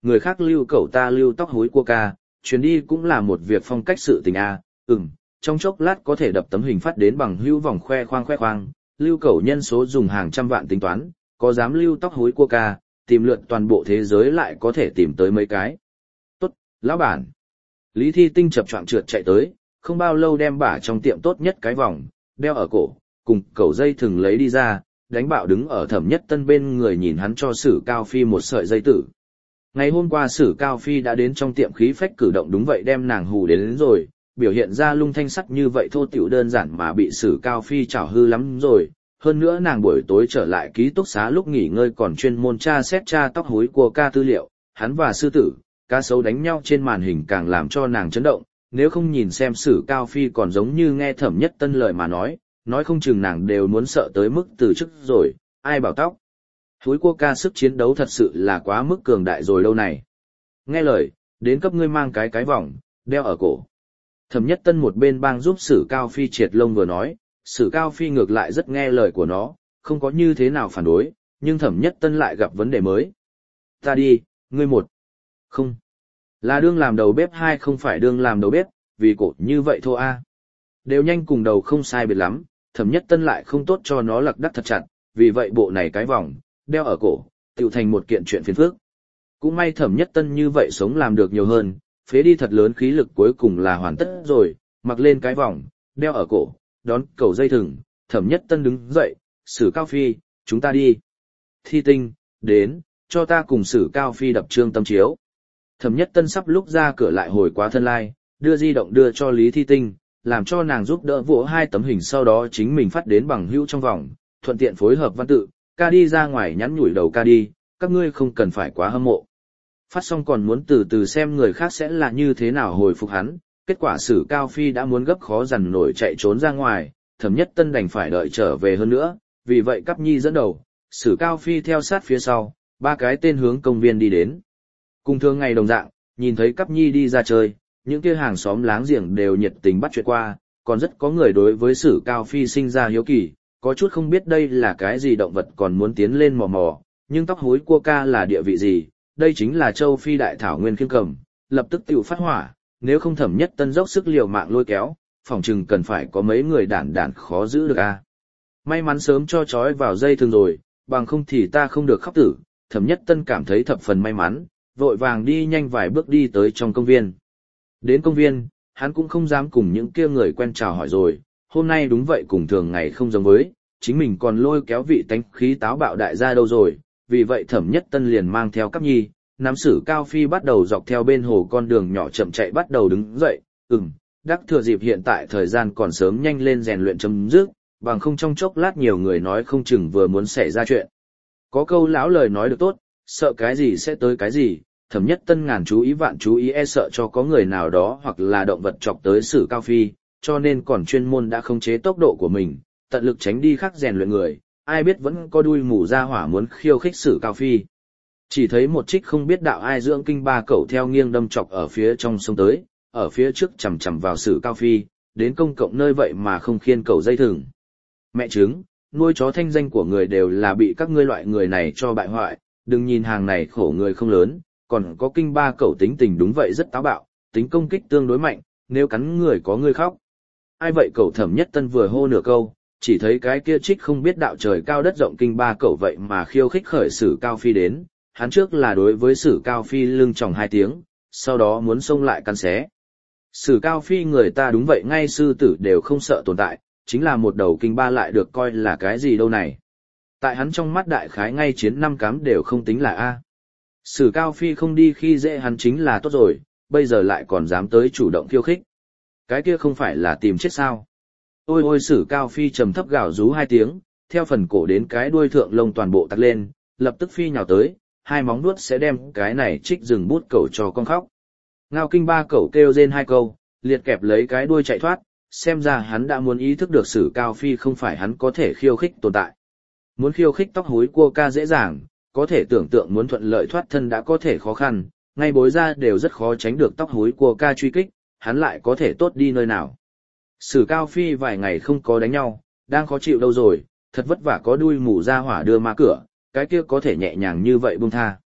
người khác lưu cẩu ta lưu tóc hối cua ca, chuyến đi cũng là một việc phong cách sự tình a. Ừm, trong chốc lát có thể đập tấm hình phát đến bằng hữu vòng khoe khoang khoe khoang, lưu cẩu nhân số dùng hàng trăm vạn tính toán, có dám lưu tóc hối cua ca, tìm lượn toàn bộ thế giới lại có thể tìm tới mấy cái. Tốt, lão bản. Lý Thi Tinh chập choạng trượt chạy tới, không bao lâu đem bả trong tiệm tốt nhất cái vòng, đeo ở cổ, cùng cẩu dây thừng lấy đi ra, đánh bạo đứng ở Thẩm Nhất Tân bên người nhìn hắn cho Sử Cao Phi một sợi dây tử. Ngày hôm qua Sử Cao Phi đã đến trong tiệm khí phách cử động đúng vậy đem nàng hù đến, đến rồi, biểu hiện ra lung thanh sắc như vậy thô tiểu đơn giản mà bị Sử Cao Phi chảo hư lắm rồi. Hơn nữa nàng buổi tối trở lại ký túc xá lúc nghỉ ngơi còn chuyên môn tra xét tra tóc hối của ca tư liệu, hắn và sư tử, cá sấu đánh nhau trên màn hình càng làm cho nàng chấn động, nếu không nhìn xem Sử Cao Phi còn giống như nghe Thẩm Nhất Tân lời mà nói, nói không chừng nàng đều muốn sợ tới mức từ chức rồi, ai bảo tóc. Hối của ca sức chiến đấu thật sự là quá mức cường đại rồi đâu này. Nghe lời, đến cấp ngươi mang cái cái vòng, đeo ở cổ. Thẩm Nhất Tân một bên bang giúp Sử Cao Phi triệt lông vừa nói, Sử Cao Phi ngược lại rất nghe lời của nó, không có như thế nào phản đối, nhưng Thẩm Nhất Tân lại gặp vấn đề mới. Ta đi, ngươi một. Không. Là đương làm đầu bếp hai không phải đương làm đầu bếp, vì cổ như vậy thôi a. Đều nhanh cùng đầu không sai biệt lắm, Thẩm Nhất Tân lại không tốt cho nó lặc đắc thật chặt, vì vậy bộ này cái vòng, đeo ở cổ, tiểu thành một kiện chuyện phiền phức. Cũng may Thẩm Nhất Tân như vậy sống làm được nhiều hơn, phế đi thật lớn khí lực cuối cùng là hoàn tất rồi, mặc lên cái vòng, đeo ở cổ, đón cầu dây thừng, Thẩm Nhất Tân đứng dậy, Sử Cao Phi, chúng ta đi. Thi Tinh, đến, cho ta cùng Sử Cao Phi đập trương tâm chiếu. Thẩm Nhất Tân sắp lúc ra cửa lại hồi quá thân lai, đưa di động đưa cho Lý Thi Tinh, làm cho nàng giúp đỡ vỗ hai tấm hình sau đó chính mình phát đến bằng hữu trong vòng, thuận tiện phối hợp văn tự, ca đi ra ngoài nhắn nhủi đầu ca đi, các ngươi không cần phải quá hâm mộ. Phát xong còn muốn từ từ xem người khác sẽ là như thế nào hồi phục hắn, kết quả Sử Cao Phi đã muốn gấp khó dằn nổi chạy trốn ra ngoài, Thẩm Nhất Tân đành phải đợi trở về hơn nữa, vì vậy Cáp Nhi dẫn đầu, Sử Cao Phi theo sát phía sau, ba cái tên hướng công viên đi đến. Cùng thường ngày đồng dạng, nhìn thấy Cáp Nhi đi ra chơi, những kia hàng xóm láng giềng đều nhiệt tình bắt chuyện qua, còn rất có người đối với Sử Cao Phi sinh ra hiếu kỳ, có chút không biết đây là cái gì động vật còn muốn tiến lên mò mò, nhưng tóc hối cua ca là địa vị gì, đây chính là châu Phi đại thảo nguyên khiêng cầm, lập tức tiểu phát hỏa, nếu không Thẩm Nhất Tân dốc sức liều mạng lôi kéo, phỏng chừng cần phải có mấy người đản đản khó giữ được a. May mắn sớm cho trói vào dây thường rồi, bằng không thì ta không được khóc tử, Thẩm Nhất Tân cảm thấy thập phần may mắn, vội vàng đi nhanh vài bước đi tới trong công viên. Đến công viên, hắn cũng không dám cùng những kia người quen chào hỏi rồi, hôm nay đúng vậy cùng thường ngày không giống với, chính mình còn lôi kéo vị tánh khí táo bạo đại gia đâu rồi, vì vậy Thẩm Nhất Tân liền mang theo Cáp Nhi, nắm Sử Cao Phi bắt đầu dọc theo bên hồ con đường nhỏ chậm chạy bắt đầu đứng dậy, ừm, đắc thừa dịp hiện tại thời gian còn sớm nhanh lên rèn luyện chấm dứt, bằng không trong chốc lát nhiều người nói không chừng vừa muốn xảy ra chuyện. Có câu lão lời nói được tốt, sợ cái gì sẽ tới cái gì, Thẩm Nhất Tân ngàn chú ý vạn chú ý e sợ cho có người nào đó hoặc là động vật chọc tới Sử Cao Phi, cho nên còn chuyên môn đã khống chế tốc độ của mình, tận lực tránh đi khắc rèn luyện người, ai biết vẫn có đuôi mù ra hỏa muốn khiêu khích Sử Cao Phi. Chỉ thấy một trích không biết đạo ai dưỡng kinh ba cẩu theo nghiêng đâm chọc ở phía trong sông tới, ở phía trước chầm chầm vào Sử Cao Phi, đến công cộng nơi vậy mà không khiên cẩu dây thừng. Mẹ trứng, nuôi chó thanh danh của người đều là bị các ngươi loại người này cho bại hoại, đừng nhìn hàng này khổ người không lớn, còn có kinh ba cẩu tính tình đúng vậy rất táo bạo, tính công kích tương đối mạnh, nếu cắn người có người khóc. Ai vậy cẩu Thẩm Nhất Tân vừa hô nửa câu, chỉ thấy cái kia trích không biết đạo trời cao đất rộng kinh ba cẩu vậy mà khiêu khích khởi Sử Cao Phi đến, hắn trước là đối với Sử Cao Phi lưng tròng hai tiếng, sau đó muốn xông lại cắn xé. Sử Cao Phi người ta đúng vậy ngay sư tử đều không sợ tồn tại, chính là một đầu kinh ba lại được coi là cái gì đâu này. Tại hắn trong mắt đại khái ngay chiến năm cám đều không tính là A. Sử Cao Phi không đi khi dễ hắn chính là tốt rồi, bây giờ lại còn dám tới chủ động khiêu khích. Cái kia không phải là tìm chết sao. Ôi ôi Sử Cao Phi trầm thấp gào rú hai tiếng, theo phần cổ đến cái đuôi thượng lông toàn bộ tắt lên, lập tức phi nhào tới, hai móng vuốt sẽ đem cái này trích rừng bút cẩu cho con khóc. Ngao kinh ba cẩu kêu rên hai câu, liệt kẹp lấy cái đuôi chạy thoát, xem ra hắn đã muốn ý thức được Sử Cao Phi không phải hắn có thể khiêu khích tồn tại. Muốn khiêu khích tóc hối cua ca dễ dàng, có thể tưởng tượng muốn thuận lợi thoát thân đã có thể khó khăn, ngay bối ra đều rất khó tránh được tóc hối cua ca truy kích, hắn lại có thể tốt đi nơi nào. Sử Cao Phi vài ngày không có đánh nhau, đang khó chịu đâu rồi, thật vất vả có đuôi mù ra hỏa đưa ma cửa, cái kia có thể nhẹ nhàng như vậy buông tha.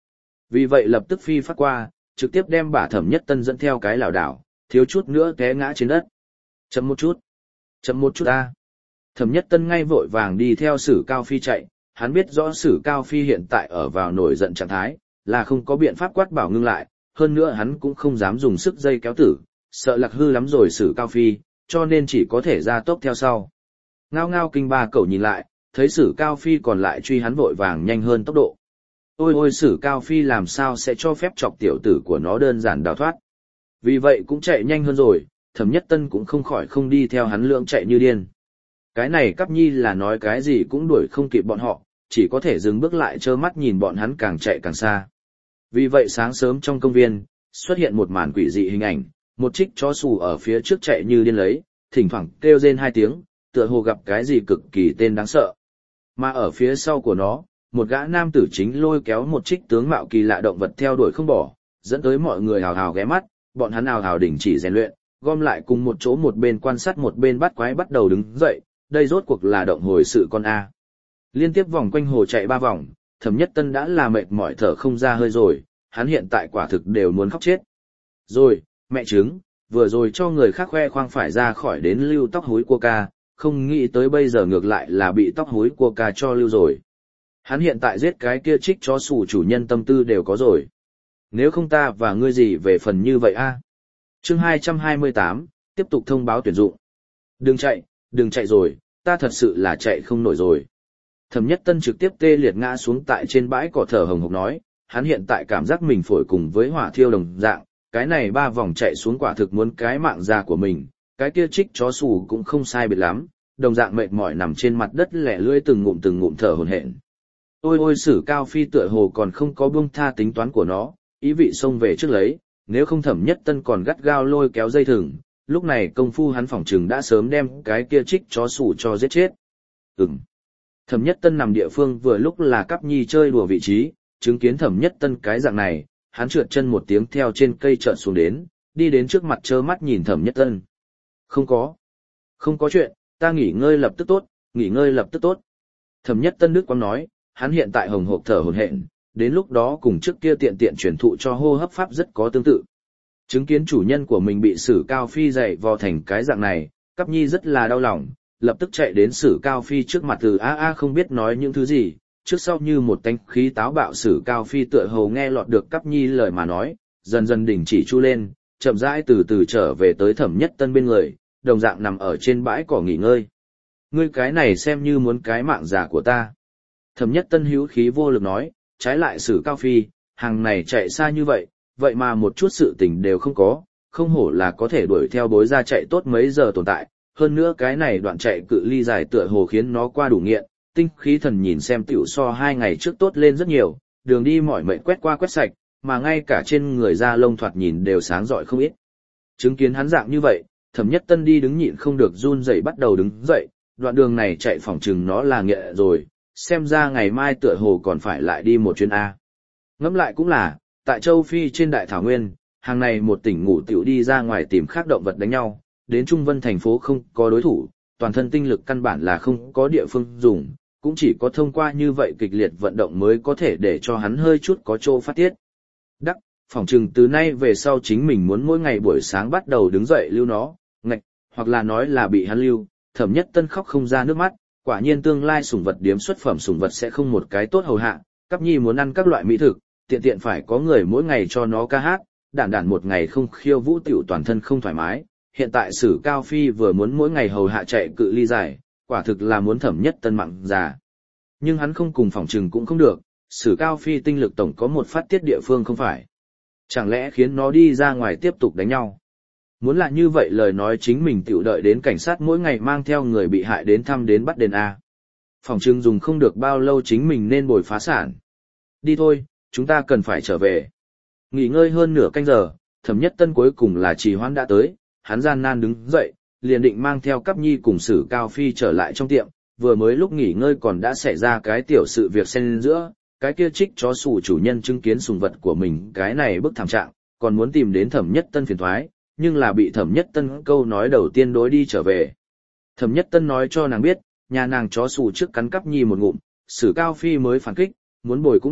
Vì vậy lập tức phi phát qua, trực tiếp đem bả Thẩm Nhất Tân dẫn theo cái lảo đảo, thiếu chút nữa té ngã trên đất. Chậm một chút, chậm một chút ta. Thẩm Nhất Tân ngay vội vàng đi theo Sử Cao Phi chạy, hắn biết rõ Sử Cao Phi hiện tại ở vào nổi giận trạng thái, là không có biện pháp quát bảo ngưng lại, hơn nữa hắn cũng không dám dùng sức dây kéo tử, sợ lạc hư lắm rồi Sử Cao Phi, cho nên chỉ có thể ra tốc theo sau. Ngao ngao kinh ba cậu nhìn lại, thấy Sử Cao Phi còn lại truy hắn vội vàng nhanh hơn tốc độ. Ôi ôi Sử Cao Phi làm sao sẽ cho phép chọc tiểu tử của nó đơn giản đào thoát. Vì vậy cũng chạy nhanh hơn rồi, Thẩm Nhất Tân cũng không khỏi không đi theo hắn lượng chạy như điên. Cái này Cáp Nhi là nói cái gì cũng đuổi không kịp bọn họ, chỉ có thể dừng bước lại trơ mắt nhìn bọn hắn càng chạy càng xa. Vì vậy sáng sớm trong công viên, xuất hiện một màn quỷ dị hình ảnh, một trích chó xù ở phía trước chạy như điên lấy, thỉnh thoảng kêu rên hai tiếng, tựa hồ gặp cái gì cực kỳ tên đáng sợ. Mà ở phía sau của nó, một gã nam tử chính lôi kéo một trích tướng mạo kỳ lạ động vật theo đuổi không bỏ, dẫn tới mọi người hào hào ghé mắt, bọn hắn hào hào đình chỉ rèn luyện, gom lại cùng một chỗ một bên quan sát một bên bắt quái bắt đầu đứng dậy, đây rốt cuộc là động hồi sự con A. Liên tiếp vòng quanh hồ chạy ba vòng, Thẩm Nhất Tân đã là mệt mỏi thở không ra hơi rồi, hắn hiện tại quả thực đều muốn khóc chết. Rồi, mẹ trứng, vừa rồi cho người khác khoe khoang phải ra khỏi đến lưu tóc húi cua ca, không nghĩ tới bây giờ ngược lại là bị tóc húi cua ca cho lưu rồi. Hắn hiện tại giết cái kia trích chó sủ chủ nhân tâm tư đều có rồi. Nếu không ta và ngươi gì về phần như vậy a? Chương hai trăm hai mươi tám, tiếp tục thông báo tuyển dụng. Đừng chạy, đừng chạy rồi, ta thật sự là chạy không nổi rồi. Thẩm Nhất Tân trực tiếp tê liệt ngã xuống tại trên bãi cỏ thở hồng hộc nói, hắn hiện tại cảm giác mình phổi cùng với hỏa thiêu đồng dạng, cái này ba vòng chạy xuống quả thực muốn cái mạng già của mình, cái kia trích chó sủ cũng không sai biệt lắm, đồng dạng mệt mỏi nằm trên mặt đất lẻ lưỡi từng ngụm từng ngụm thở hổn hển. Ôi ôi Sử Cao Phi tựa hồ còn không có buông tha tính toán của nó, ý vị xông về trước lấy, nếu không Thẩm Nhất Tân còn gắt gao lôi kéo dây thừng, lúc này công phu hắn phỏng chừng đã sớm đem cái kia trích chó sủ cho giết chết. Ừm. Thẩm Nhất Tân nằm địa phương vừa lúc là Cáp Nhi chơi đùa vị trí, chứng kiến Thẩm Nhất Tân cái dạng này, hắn trượt chân một tiếng theo trên cây trợn xuống đến, đi đến trước mặt trơ mắt nhìn Thẩm Nhất Tân. Không có. Không có chuyện, ta nghỉ ngơi lập tức tốt, nghỉ ngơi lập tức tốt. Thẩm Nhất Tân Đức Quang nói, hắn hiện tại hồng hộc thở hổn hển, đến lúc đó cùng trước kia tiện tiện truyền thụ cho hô hấp pháp rất có tương tự. Chứng kiến chủ nhân của mình bị Sử Cao Phi dạy vò thành cái dạng này, Cáp Nhi rất là đau lòng, lập tức chạy đến Sử Cao Phi trước mặt từ a a không biết nói những thứ gì, trước sau như một tánh khí táo bạo Sử Cao Phi tựa hồ nghe lọt được Cáp Nhi lời mà nói, dần dần đình chỉ chu lên, chậm rãi từ từ trở về tới Thẩm Nhất Tân bên người, đồng dạng nằm ở trên bãi cỏ nghỉ ngơi. Ngươi cái này xem như muốn cái mạng già của ta. Thẩm Nhất Tân hữu khí vô lực nói, trái lại Sử Cao Phi, hàng này chạy xa như vậy, vậy mà một chút sự tình đều không có, không hổ là có thể đuổi theo bối ra chạy tốt mấy giờ tồn tại, hơn nữa cái này đoạn chạy cự ly dài tựa hồ khiến nó qua đủ nghiện, tinh khí thần nhìn xem tiểu so hai ngày trước tốt lên rất nhiều, đường đi mỏi mệt quét qua quét sạch, mà ngay cả trên người da lông thoạt nhìn đều sáng rọi không ít. Chứng kiến hắn dạng như vậy, Thẩm Nhất Tân đi đứng nhịn không được run rẩy bắt đầu đứng dậy, đoạn đường này chạy phỏng chừng nó là nghiện rồi, xem ra ngày mai tựa hồ còn phải lại đi một chuyến A. Ngẫm lại cũng là, tại châu Phi trên đại thảo nguyên, hàng này một tỉnh ngủ tiểu đi ra ngoài tìm khác động vật đánh nhau, đến Trung Vân thành phố không có đối thủ, toàn thân tinh lực căn bản là không có địa phương dùng, cũng chỉ có thông qua như vậy kịch liệt vận động mới có thể để cho hắn hơi chút có chỗ phát tiết. Đắc, phỏng chừng từ nay về sau chính mình muốn mỗi ngày buổi sáng bắt đầu đứng dậy lưu nó, ngạch, hoặc là nói là bị hắn lưu, Thẩm Nhất Tân khóc không ra nước mắt, quả nhiên tương lai sủng vật điếm xuất phẩm sủng vật sẽ không một cái tốt hầu hạ, Cáp Nhi muốn ăn các loại mỹ thực, tiện tiện phải có người mỗi ngày cho nó ca hát, đản đản một ngày không khiêu vũ tiểu toàn thân không thoải mái, hiện tại Sử Cao Phi vừa muốn mỗi ngày hầu hạ chạy cự ly dài, quả thực là muốn Thẩm Nhất Tân mặn già. Nhưng hắn không cùng phòng trừng cũng không được, Sử Cao Phi tinh lực tổng có một phát tiết địa phương không phải. Chẳng lẽ khiến nó đi ra ngoài tiếp tục đánh nhau? Muốn là như vậy lời nói chính mình tiểu đợi đến cảnh sát mỗi ngày mang theo người bị hại đến thăm đến bắt đền A. Phòng trừng dùng không được bao lâu chính mình nên bồi phá sản. Đi thôi, chúng ta cần phải trở về. Nghỉ ngơi hơn nửa canh giờ, Thẩm Nhất Tân cuối cùng là trì hoãn đã tới, hắn gian nan đứng dậy, liền định mang theo Cáp Nhi cùng Sử Cao Phi trở lại trong tiệm, vừa mới lúc nghỉ ngơi còn đã xảy ra cái tiểu sự việc xen giữa, cái kia trích chó sủ chủ nhân chứng kiến sùng vật của mình cái này bức thảm trạng, còn muốn tìm đến Thẩm Nhất Tân phiền toái, nhưng là bị Thẩm Nhất Tân câu nói đầu tiên đối đi trở về. Thẩm Nhất Tân nói cho nàng biết, nhà nàng chó sủ trước cắn Cáp Nhi một ngụm, Sử Cao Phi mới phản kích, muốn bồi cũng được,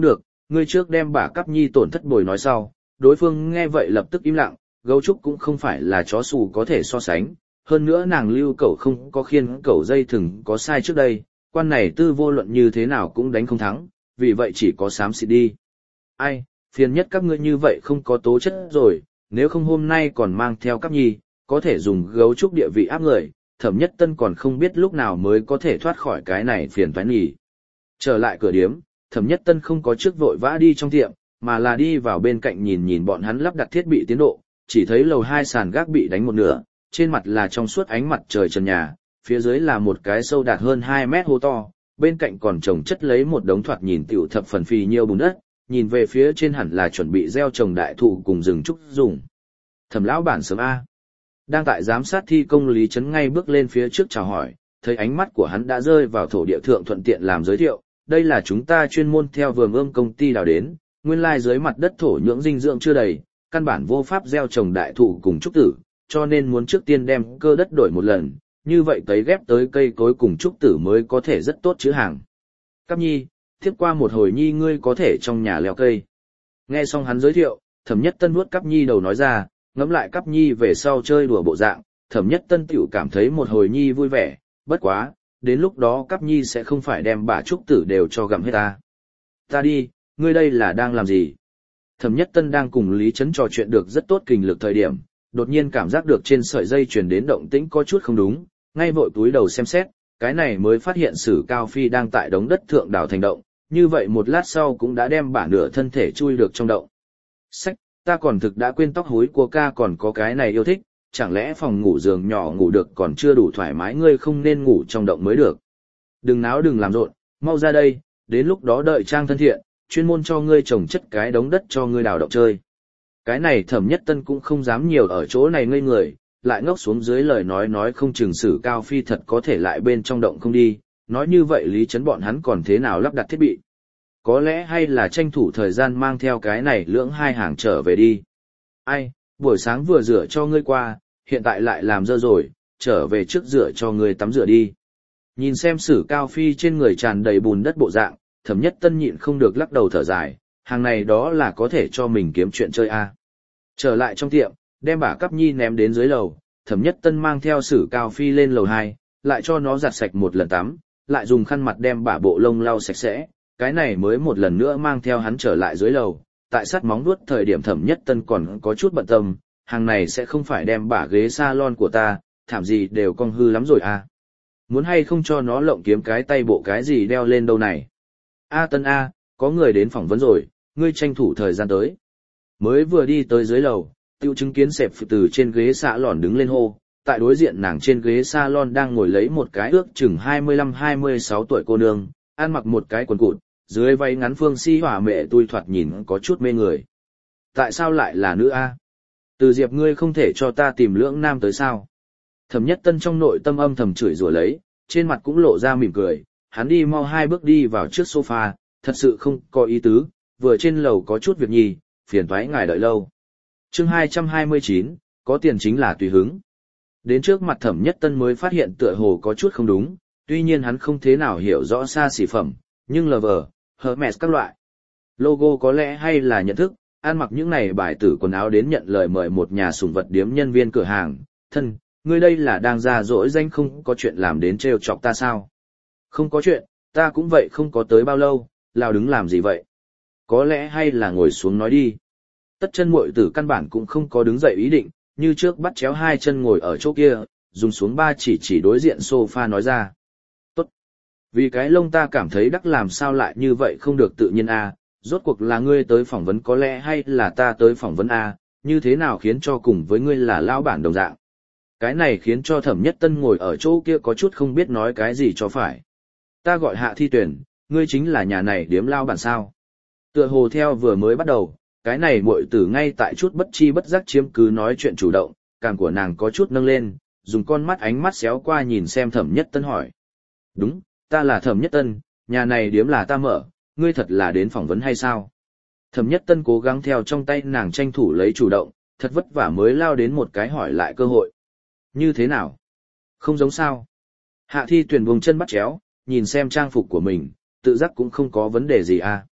ngươi trước đem bả cắp nhi tổn thất bồi nói sau. Đối phương nghe vậy lập tức im lặng, gấu trúc cũng không phải là chó xù có thể so sánh, hơn nữa nàng lưu cẩu không có khiên cẩu dây thừng có sai trước đây, quan này tư vô luận như thế nào cũng đánh không thắng, vì vậy chỉ có xám xịt đi. Ai, phiền nhất các ngươi như vậy không có tố chất rồi, nếu không hôm nay còn mang theo cắp nhi, có thể dùng gấu trúc địa vị áp người, Thẩm Nhất Tân còn không biết lúc nào mới có thể thoát khỏi cái này phiền toái nhỉ. Trở lại cửa điếm, Thẩm Nhất Tân không có trước vội vã đi trong tiệm, mà là đi vào bên cạnh nhìn nhìn bọn hắn lắp đặt thiết bị tiến độ, chỉ thấy lầu hai sàn gác bị đánh một nửa, trên mặt là trong suốt ánh mặt trời trần nhà, phía dưới là một cái sâu đạt hơn hai mét hố to, bên cạnh còn trồng chất lấy một đống thoạt nhìn tiểu thập phần phì nhiêu bùn đất, nhìn về phía trên hẳn là chuẩn bị gieo trồng đại thụ cùng rừng trúc dùng. Thẩm lão bản sớm A. Đang tại giám sát thi công Lý Trấn ngay bước lên phía trước chào hỏi, thấy ánh mắt của hắn đã rơi vào thổ địa thượng thuận tiện làm giới thiệu, đây là chúng ta chuyên môn theo vườn ươm công ty đào đến, nguyên lai dưới mặt đất thổ nhưỡng dinh dưỡng chưa đầy, căn bản vô pháp gieo trồng đại thụ cùng trúc tử, cho nên muốn trước tiên đem cơ đất đổi một lần, như vậy cấy ghép tới cây cối cùng trúc tử mới có thể rất tốt chữ hàng. Cáp nhi, tiếp qua một hồi nhi ngươi có thể trong nhà leo cây. Nghe xong hắn giới thiệu, Thẩm Nhất Tân nuốt Cáp nhi đầu nói ra, ngẫm lại Cáp nhi về sau chơi đùa bộ dạng, Thẩm Nhất Tân tiểu cảm thấy một hồi nhi vui vẻ, bất quá, đến lúc đó Cáp nhi sẽ không phải đem bả trúc tử đều cho gặm hết ta. Ta đi, ngươi đây là đang làm gì? Thẩm Nhất Tân đang cùng Lý Trấn trò chuyện được rất tốt kinh lực thời điểm, đột nhiên cảm giác được trên sợi dây truyền đến động tĩnh có chút không đúng, ngay vội túi đầu xem xét, cái này mới phát hiện Sử Cao Phi đang tại đống đất thượng đào thành động, như vậy một lát sau cũng đã đem bả nửa thân thể chui được trong động. Sách, ta còn thực đã quên tóc húi của ca còn có cái này yêu thích, chẳng lẽ phòng ngủ giường nhỏ ngủ được còn chưa đủ thoải mái, ngươi không nên ngủ trong động mới được. Đừng náo đừng làm rộn, mau ra đây, đến lúc đó đợi Trang thân thiện, chuyên môn cho ngươi trồng chất cái đống đất cho ngươi đào động chơi. Cái này Thẩm Nhất Tân cũng không dám nhiều ở chỗ này ngây người, lại ngốc xuống dưới lời nói nói không chừng Sử Cao Phi thật có thể lại bên trong động không đi, nói như vậy Lý Trấn bọn hắn còn thế nào lắp đặt thiết bị. Có lẽ hay là tranh thủ thời gian mang theo cái này lưỡng hai hàng trở về đi. Ai, buổi sáng vừa rửa cho ngươi qua, hiện tại lại làm dơ rồi, trở về trước rửa cho ngươi tắm rửa đi. Nhìn xem Sử Cao Phi trên người tràn đầy bùn đất bộ dạng, Thẩm Nhất Tân nhịn không được lắc đầu thở dài, hàng này đó là có thể cho mình kiếm chuyện chơi a. Trở lại trong tiệm, đem bả cắp nhi ném đến dưới lầu, Thẩm Nhất Tân mang theo Sử Cao Phi lên lầu hai, lại cho nó giặt sạch một lần tắm, lại dùng khăn mặt đem bả bộ lông lau sạch sẽ, cái này mới một lần nữa mang theo hắn trở lại dưới lầu. Tại sắt móng vuốt thời điểm Thẩm Nhất Tân còn có chút bận tâm, hàng này sẽ không phải đem bả ghế salon của ta, thảm gì đều cong hư lắm rồi à. Muốn hay không cho nó lộng kiếm cái tay bộ cái gì đeo lên đâu này. A Tân A, có người đến phỏng vấn rồi, ngươi tranh thủ thời gian tới. Mới vừa đi tới dưới lầu, tiêu chứng kiến sẹp từ trên ghế xạ lòn đứng lên hô, tại đối diện nàng trên ghế salon đang ngồi lấy một cái ước chừng hai mươi lăm hai mươi sáu tuổi cô nương, ăn mặc một cái quần cụt, dưới váy ngắn phương si hỏa mẹ tui thoạt nhìn có chút mê người. Tại sao lại là nữ A? Từ Diệp ngươi không thể cho ta tìm lưỡng nam tới sao? Thẩm Nhất Tân trong nội tâm âm thầm chửi rủa lấy, trên mặt cũng lộ ra mỉm cười, hắn đi mau hai bước đi vào trước sofa, thật sự không có ý tứ, vừa trên lầu có chút việc nhì, phiền toái ngài đợi lâu. Chương hai trăm hai mươi chín, có tiền chính là tùy hứng. Đến trước mặt Thẩm Nhất Tân mới phát hiện tựa hồ có chút không đúng, tuy nhiên hắn không thế nào hiểu rõ xa xỉ phẩm, nhưng lờ vờ, Hermes các loại. Logo có lẽ hay là nhận thức, ăn mặc những này bài tử quần áo đến nhận lời mời một nhà sủng vật điếm nhân viên cửa hàng, thân, ngươi đây là đang ra dỗi danh không có chuyện làm đến trêu chọc ta sao? Không có chuyện, ta cũng vậy không có tới bao lâu, lao đứng làm gì vậy? Có lẽ hay là ngồi xuống nói đi. Tất chân muội tử căn bản cũng không có đứng dậy ý định, như trước bắt chéo hai chân ngồi ở chỗ kia, dùng xuống ba chỉ chỉ đối diện sofa nói ra. Tốt. Vì cái lông ta cảm thấy đắc làm sao lại như vậy không được tự nhiên a, rốt cuộc là ngươi tới phỏng vấn có lẽ hay là ta tới phỏng vấn a, như thế nào khiến cho cùng với ngươi là lão bản đồng dạng. Cái này khiến cho Thẩm Nhất Tân ngồi ở chỗ kia có chút không biết nói cái gì cho phải. Ta gọi Hạ Thi Tuyển, ngươi chính là nhà này điếm lao bản sao. Tựa hồ theo vừa mới bắt đầu, cái này muội tử ngay tại chút bất chi bất giác chiếm cứ nói chuyện chủ động, càng của nàng có chút nâng lên, dùng con mắt ánh mắt xéo qua nhìn xem Thẩm Nhất Tân hỏi. Đúng, ta là Thẩm Nhất Tân, nhà này điếm là ta mở, ngươi thật là đến phỏng vấn hay sao? Thẩm Nhất Tân cố gắng theo trong tay nàng tranh thủ lấy chủ động, thật vất vả mới lao đến một cái hỏi lại cơ hội. Như thế nào? Không giống sao? Hạ Thi Tuyển buông chân bắt chéo, nhìn xem trang phục của mình, tự giác cũng không có vấn đề gì à.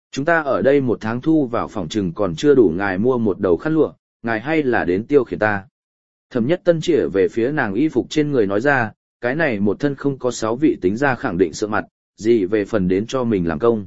Chúng ta ở đây một tháng thu vào phòng trừng còn chưa đủ ngài mua một đầu khăn lụa, ngài hay là đến tiêu khiển ta. Thẩm Nhất Tân chĩa về phía nàng y phục trên người nói ra, cái này một thân không có sáu vị tính ra khẳng định sợ mặt, gì về phần đến cho mình làm công.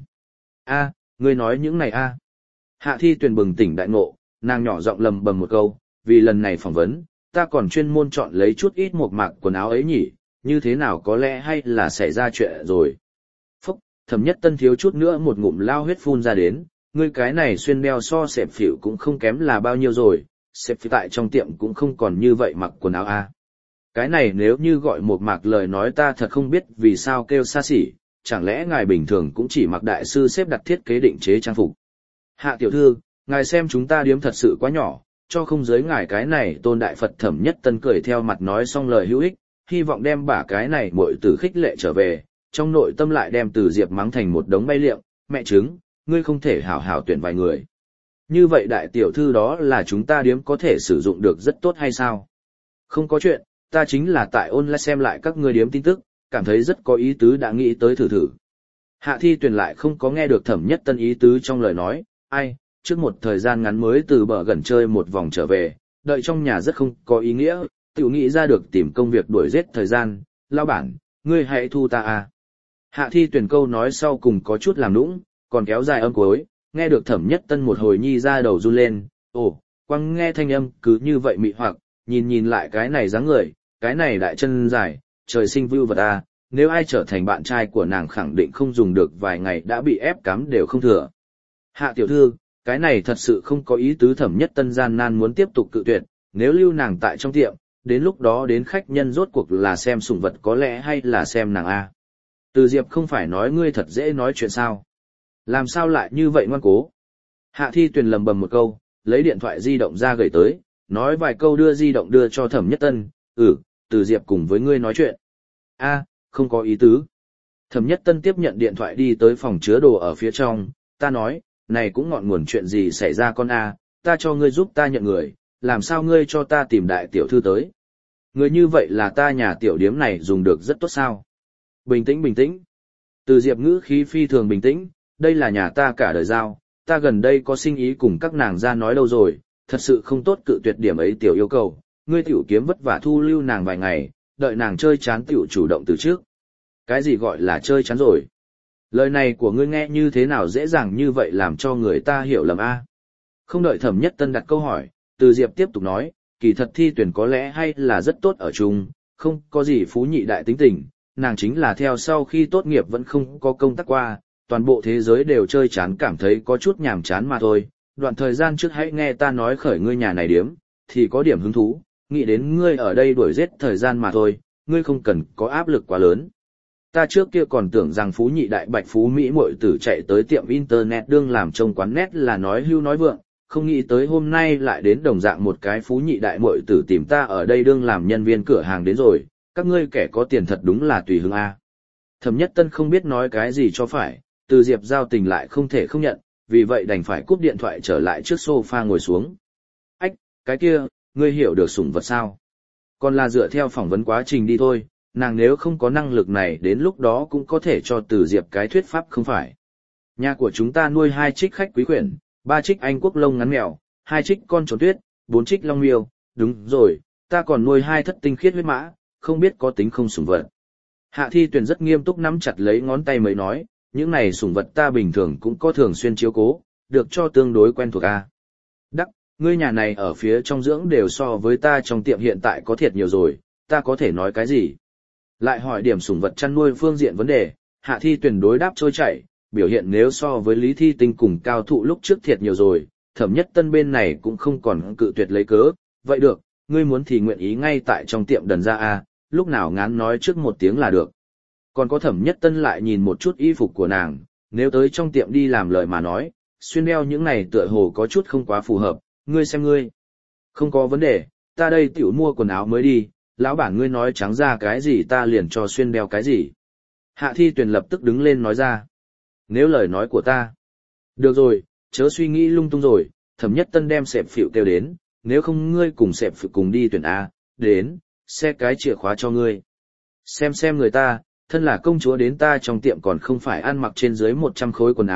A, ngươi nói những này a. Hạ Thi Tuyền bừng tỉnh đại ngộ, nàng nhỏ giọng lầm bầm một câu, vì lần này phỏng vấn, ta còn chuyên môn chọn lấy chút ít một mạc quần áo ấy nhỉ, như thế nào có lẽ hay là xảy ra chuyện rồi. Phúc, Thẩm Nhất Tân thiếu chút nữa một ngụm lao huyết phun ra đến, ngươi cái này xuyên đeo so xẹp phỉu cũng không kém là bao nhiêu rồi, xẹp phỉu tại trong tiệm cũng không còn như vậy mặc quần áo a. Cái này nếu như gọi một mạc lời nói ta thật không biết vì sao kêu xa xỉ, chẳng lẽ ngài bình thường cũng chỉ mặc đại sư xếp đặt thiết kế định chế trang phục. Hạ tiểu thư, ngài xem chúng ta điếm thật sự quá nhỏ, cho không giới ngài cái này tôn đại Phật. Thẩm Nhất Tân cười theo mặt nói xong lời hữu ích, hy vọng đem bả cái này muội tử khích lệ trở về, trong nội tâm lại đem Từ Diệp mắng thành một đống bay liệng, mẹ chứng, ngươi không thể hảo hảo tuyển vài người. Như vậy đại tiểu thư đó là chúng ta điếm có thể sử dụng được rất tốt hay sao? Không có chuyện, ta chính là tại online xem lại các ngươi điếm tin tức, cảm thấy rất có ý tứ đã nghĩ tới thử thử. Hạ Thi Tuyền lại không có nghe được Thẩm Nhất Tân ý tứ trong lời nói, ai, trước một thời gian ngắn mới từ bờ gần chơi một vòng trở về, đợi trong nhà rất không có ý nghĩa, tự nghĩ ra được tìm công việc đuổi giết thời gian, lao bản, ngươi hãy thu ta à. Hạ Thi Tuyền câu nói sau cùng có chút làm nũng, còn kéo dài âm cuối, nghe được Thẩm Nhất Tân một hồi nhi ra đầu run lên, ồ, quăng nghe thanh âm cứ như vậy mị hoặc, nhìn nhìn lại cái này dáng người, cái này đại chân dài, trời sinh vưu vật à, nếu ai trở thành bạn trai của nàng khẳng định không dùng được vài ngày đã bị ép cắm đều không thừa. Hạ tiểu thư, cái này thật sự không có ý tứ. Thẩm Nhất Tân gian nan muốn tiếp tục cự tuyệt, nếu lưu nàng tại trong tiệm, đến lúc đó đến khách nhân rốt cuộc là xem sủng vật có lẽ hay là xem nàng a. Từ Diệp không phải nói ngươi thật dễ nói chuyện sao? Làm sao lại như vậy ngoan cố? Hạ Thi Tuyền lầm bầm một câu, lấy điện thoại di động ra gửi tới, nói vài câu đưa di động đưa cho Thẩm Nhất Tân, ừ, Từ Diệp cùng với ngươi nói chuyện. A, không có ý tứ. Thẩm Nhất Tân tiếp nhận điện thoại đi tới phòng chứa đồ ở phía trong, ta nói, này cũng ngọn nguồn chuyện gì xảy ra con a, ta cho ngươi giúp ta nhận người, làm sao ngươi cho ta tìm đại tiểu thư tới? Người như vậy là ta nhà tiểu điếm này dùng được rất tốt sao? Bình tĩnh bình tĩnh. Từ Diệp ngữ khí phi thường bình tĩnh, đây là nhà ta cả đời giao, ta gần đây có sinh ý cùng các nàng ra nói lâu rồi, thật sự không tốt cự tuyệt điểm ấy tiểu yêu cầu, ngươi tiểu kiếm vất vả thu lưu nàng vài ngày, đợi nàng chơi chán tiểu chủ động từ trước. Cái gì gọi là chơi chán rồi? Lời này của ngươi nghe như thế nào dễ dàng như vậy làm cho người ta hiểu lầm a? Không đợi Thẩm Nhất Tân đặt câu hỏi, Từ Diệp tiếp tục nói, kỳ thật Thi Tuyển có lẽ hay là rất tốt ở chung, không có gì phú nhị đại tính tình, nàng chính là theo sau khi tốt nghiệp vẫn không có công tác qua, toàn bộ thế giới đều chơi chán cảm thấy có chút nhàm chán mà thôi. Đoạn thời gian trước hãy nghe ta nói khởi ngươi nhà này điếm, thì có điểm hứng thú, nghĩ đến ngươi ở đây đuổi giết thời gian mà thôi, ngươi không cần có áp lực quá lớn. Ta trước kia còn tưởng rằng phú nhị đại bạch phú Mỹ muội tử chạy tới tiệm internet đương làm trông quán nét là nói hưu nói vượng, không nghĩ tới hôm nay lại đến đồng dạng một cái phú nhị đại muội tử tìm ta ở đây đương làm nhân viên cửa hàng đến rồi, các ngươi kẻ có tiền thật đúng là tùy hứng a. Thẩm Nhất Tân không biết nói cái gì cho phải, Từ Diệp giao tình lại không thể không nhận, vì vậy đành phải cúp điện thoại trở lại trước sofa ngồi xuống. Ách, cái kia, ngươi hiểu được sủng vật sao? Còn là dựa theo phỏng vấn quá trình đi thôi, nàng nếu không có năng lực này đến lúc đó cũng có thể cho Từ Diệp cái thuyết pháp không phải. Nhà của chúng ta nuôi hai trích khách quý quyển, ba trích Anh quốc lông ngắn mèo, hai trích con trồn tuyết, bốn trích long miêu, đúng rồi, ta còn nuôi hai thất tinh khiết huyết mã, không biết có tính không sủng vật. Hạ Thi Tuyền rất nghiêm túc nắm chặt lấy ngón tay mới nói, những này sủng vật ta bình thường cũng có thường xuyên chiếu cố, được cho tương đối quen thuộc a. Đắc, ngươi nhà này ở phía trong dưỡng đều so với ta trong tiệm hiện tại có thiệt nhiều rồi, ta có thể nói cái gì? Lại hỏi điểm sủng vật chăn nuôi phương diện vấn đề, Hạ Thi Tuyền đối đáp trôi chảy, biểu hiện nếu so với Lý Thi Tinh cùng cao thụ lúc trước thiệt nhiều rồi, Thẩm Nhất Tân bên này cũng không còn cự tuyệt lấy cớ, vậy được, ngươi muốn thì nguyện ý ngay tại trong tiệm đần ra a, lúc nào ngán nói trước một tiếng là được. Còn có Thẩm Nhất Tân lại nhìn một chút y phục của nàng, nếu tới trong tiệm đi làm lời mà nói, xuyên đeo những này tựa hồ có chút không quá phù hợp, ngươi xem ngươi. Không có vấn đề, ta đây tiểu mua quần áo mới đi, lão bản ngươi nói trắng ra cái gì ta liền cho xuyên đeo cái gì. Hạ Thi Tuyền lập tức đứng lên nói ra. Nếu lời nói của ta. Được rồi, chớ suy nghĩ lung tung rồi, Thẩm Nhất Tân đem sẹp phịu kêu đến, nếu không ngươi cùng sẹp phịu cùng đi tuyển A, đến, xe cái chìa khóa cho ngươi. Xem xem người ta, thân là công chúa đến ta trong tiệm còn không phải ăn mặc trên dưới một trăm khối quần áo,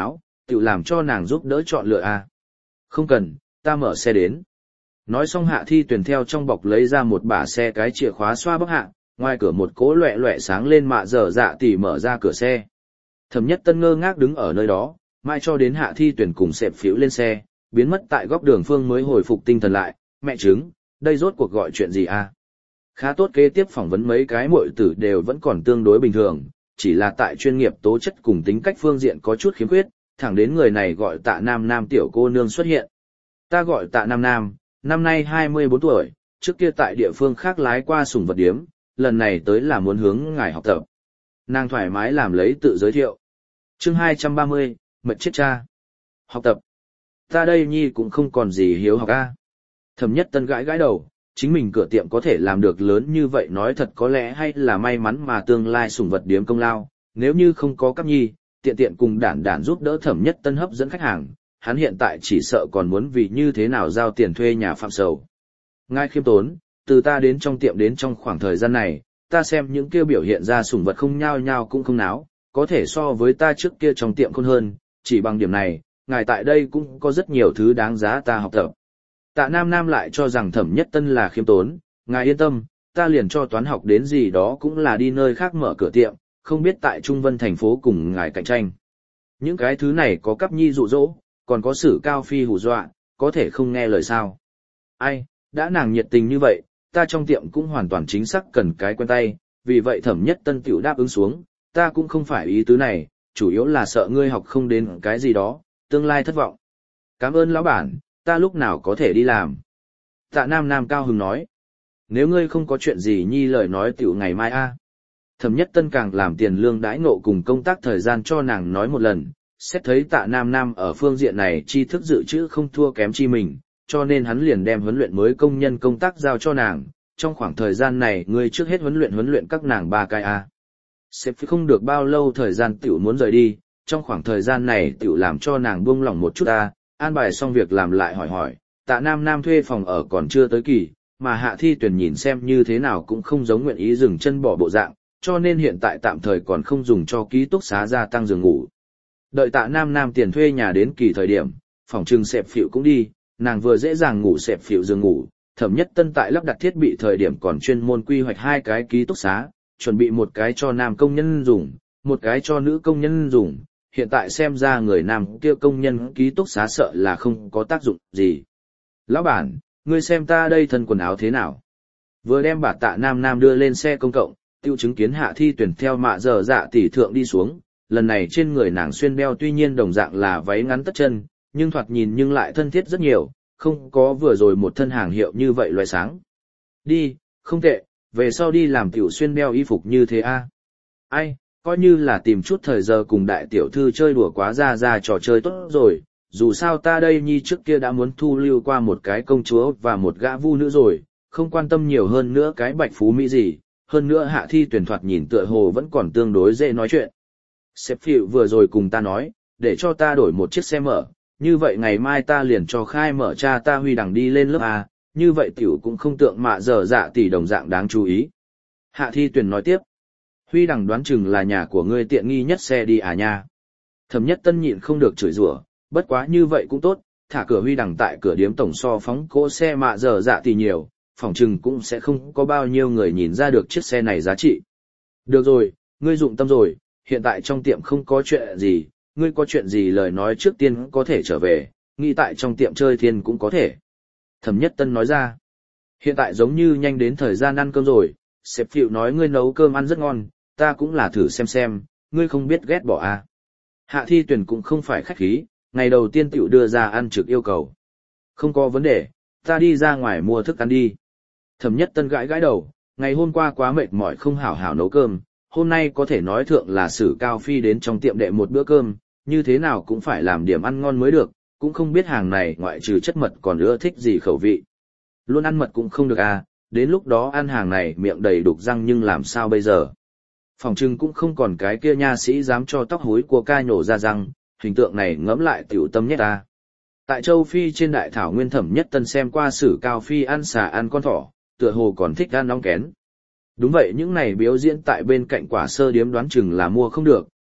tự làm cho nàng giúp đỡ chọn lựa à. Không cần, ta mở xe đến. Nói xong Hạ Thi Tuyền theo trong bọc lấy ra một bả xe cái chìa khóa xoa bóc hạ, ngoài cửa một cỗ loẹ loẹ sáng lên mạ dở dạ tỉ mở ra cửa xe. Thẩm Nhất Tân ngơ ngác đứng ở nơi đó, mai cho đến Hạ Thi Tuyền cùng xẹp phĩu lên xe, biến mất tại góc đường phương mới hồi phục tinh thần lại, mẹ chứng, đây rốt cuộc gọi chuyện gì à? Khá tốt, kế tiếp phỏng vấn mấy cái muội tử đều vẫn còn tương đối bình thường, chỉ là tại chuyên nghiệp tố chất cùng tính cách phương diện có chút khiếm khuyết, thẳng đến người này gọi Tạ Nam Nam tiểu cô nương xuất hiện. Ta gọi Tạ Nam Nam, năm nay hai mươi bốn tuổi, trước kia tại địa phương khác lái qua sủng vật điếm, lần này tới là muốn hướng ngài học tập. Nàng thoải mái làm lấy tự giới thiệu. Chương hai trăm ba mươi, mệt chết cha. Học tập. Ta đây nhi cũng không còn gì hiếu học a. Thẩm Nhất Tân gãi gãi đầu, chính mình cửa tiệm có thể làm được lớn như vậy nói thật có lẽ hay là may mắn mà tương lai sủng vật điếm công lao, nếu như không có các nhi, tiện tiện cùng đản đản giúp đỡ Thẩm Nhất Tân hấp dẫn khách hàng, hắn hiện tại chỉ sợ còn muốn vì như thế nào giao tiền thuê nhà phạm sầu. Ngài khiêm tốn, từ ta đến trong tiệm đến trong khoảng thời gian này, ta xem những kia biểu hiện ra sủng vật không nhao nhao cũng không náo, có thể so với ta trước kia trong tiệm khôn hơn, chỉ bằng điểm này, ngài tại đây cũng có rất nhiều thứ đáng giá ta học tập. Tạ Nam Nam lại cho rằng Thẩm Nhất Tân là khiêm tốn, ngài yên tâm, ta liền cho toán học đến gì đó cũng là đi nơi khác mở cửa tiệm, không biết tại Trung Vân thành phố cùng ngài cạnh tranh. Những cái thứ này có cấp nhi dụ dỗ, còn có sử cao phi hù dọa, có thể không nghe lời sao. Ai, đã nàng nhiệt tình như vậy, ta trong tiệm cũng hoàn toàn chính xác cần cái quen tay, vì vậy Thẩm Nhất Tân tiểu đáp ứng xuống, ta cũng không phải ý tứ này, chủ yếu là sợ ngươi học không đến cái gì đó, tương lai thất vọng. Cảm ơn lão bản, ta lúc nào có thể đi làm. Tạ Nam Nam cao hứng nói, nếu ngươi không có chuyện gì nhi lời nói tiểu ngày mai a. Thẩm Nhất Tân càng làm tiền lương đãi ngộ cùng công tác thời gian cho nàng nói một lần, xét thấy Tạ Nam Nam ở phương diện này tri thức dự trữ không thua kém chi mình, cho nên hắn liền đem huấn luyện mới công nhân công tác giao cho nàng, trong khoảng thời gian này ngươi trước hết huấn luyện huấn luyện các nàng ba cái a. Sếp không được bao lâu thời gian tiểu muốn rời đi, trong khoảng thời gian này tiểu làm cho nàng buông lỏng một chút a, an bài xong việc làm lại hỏi hỏi, Tạ Nam Nam thuê phòng ở còn chưa tới kỳ, mà Hạ Thi Tuyền nhìn xem như thế nào cũng không giống nguyện ý dừng chân bỏ bộ dạng, cho nên hiện tại tạm thời còn không dùng cho ký túc xá gia tăng giường ngủ. Đợi Tạ Nam Nam tiền thuê nhà đến kỳ thời điểm, phòng trừng xẹp phịu cũng đi, nàng vừa dễ dàng ngủ xẹp phịu giường ngủ, Thẩm Nhất Tân tại lắp đặt thiết bị thời điểm còn chuyên môn quy hoạch hai cái ký túc xá, chuẩn bị một cái cho nam công nhân dùng, một cái cho nữ công nhân dùng, hiện tại xem ra người nam kia công nhân ký túc xá sợ là không có tác dụng gì. Lão bản, ngươi xem ta đây thân quần áo thế nào? Vừa đem bà Tạ Nam Nam đưa lên xe công cộng, tiêu chứng kiến Hạ Thi Tuyển theo mạ dở dạ tỷ thượng đi xuống, lần này trên người nàng xuyên đeo tuy nhiên đồng dạng là váy ngắn tất chân, nhưng thoạt nhìn nhưng lại thân thiết rất nhiều, không có vừa rồi một thân hàng hiệu như vậy loài sáng. Đi, không tệ, về sau đi làm tiểu xuyên đeo y phục như thế a. Ai, coi như là tìm chút thời giờ cùng đại tiểu thư chơi đùa quá ra ra trò chơi tốt rồi, dù sao ta đây nhi trước kia đã muốn thu lưu qua một cái công chúa và một gã vu nữ rồi, không quan tâm nhiều hơn nữa cái bạch phú mỹ gì, hơn nữa Hạ Thi Tuyển thoạt nhìn tựa hồ vẫn còn tương đối dễ nói chuyện. Sếp Phịu vừa rồi cùng ta nói, để cho ta đổi một chiếc xe mở, như vậy ngày mai ta liền cho khai mở cha ta Huy Đằng đi lên lớp A, như vậy tiểu cũng không tượng mạ dở dạ tỷ đồng dạng đáng chú ý. Hạ Thi Tuyển nói tiếp, Huy Đằng đoán chừng là nhà của ngươi tiện nghi nhất xe đi à nha. Thẩm Nhất Tân nhịn không được chửi rủa, bất quá như vậy cũng tốt, thả cửa Huy Đằng tại cửa điếm tổng so phóng cỗ xe mạ dở dạ tỷ nhiều, phòng chừng cũng sẽ không có bao nhiêu người nhìn ra được chiếc xe này giá trị. Được rồi, ngươi dụng tâm rồi, hiện tại trong tiệm không có chuyện gì, ngươi có chuyện gì lời nói trước tiên có thể trở về, nghĩ tại trong tiệm chơi thiên cũng có thể. Thẩm Nhất Tân nói ra, hiện tại giống như nhanh đến thời gian ăn cơm rồi, sếp Phịu nói ngươi nấu cơm ăn rất ngon, ta cũng là thử xem xem, ngươi không biết ghét bỏ à. Hạ Thi Tuyển cũng không phải khách khí, ngày đầu tiên tiểu đưa ra ăn trực yêu cầu. Không có vấn đề, ta đi ra ngoài mua thức ăn đi. Thẩm Nhất Tân gãi gãi đầu, ngày hôm qua quá mệt mỏi không hảo hảo nấu cơm, hôm nay có thể nói thượng là Sử Cao Phi đến trong tiệm đệ một bữa cơm, như thế nào cũng phải làm điểm ăn ngon mới được, cũng không biết hàng này ngoại trừ chất mật còn ưa thích gì khẩu vị. Luôn ăn mật cũng không được à, đến lúc đó ăn hàng này miệng đầy đục răng nhưng làm sao bây giờ. Phòng trưng cũng không còn cái kia nha sĩ dám cho tóc hối của ca nhổ ra răng, hình tượng này ngẫm lại tiểu tâm nhất à. Tại châu Phi trên đại thảo nguyên Thẩm Nhất Tân xem qua Sử Cao Phi ăn xà ăn con thỏ, tựa hồ còn thích ăn ong kén. Đúng vậy, những này biểu diễn tại bên cạnh quả sơ điếm đoán chừng là mua không được,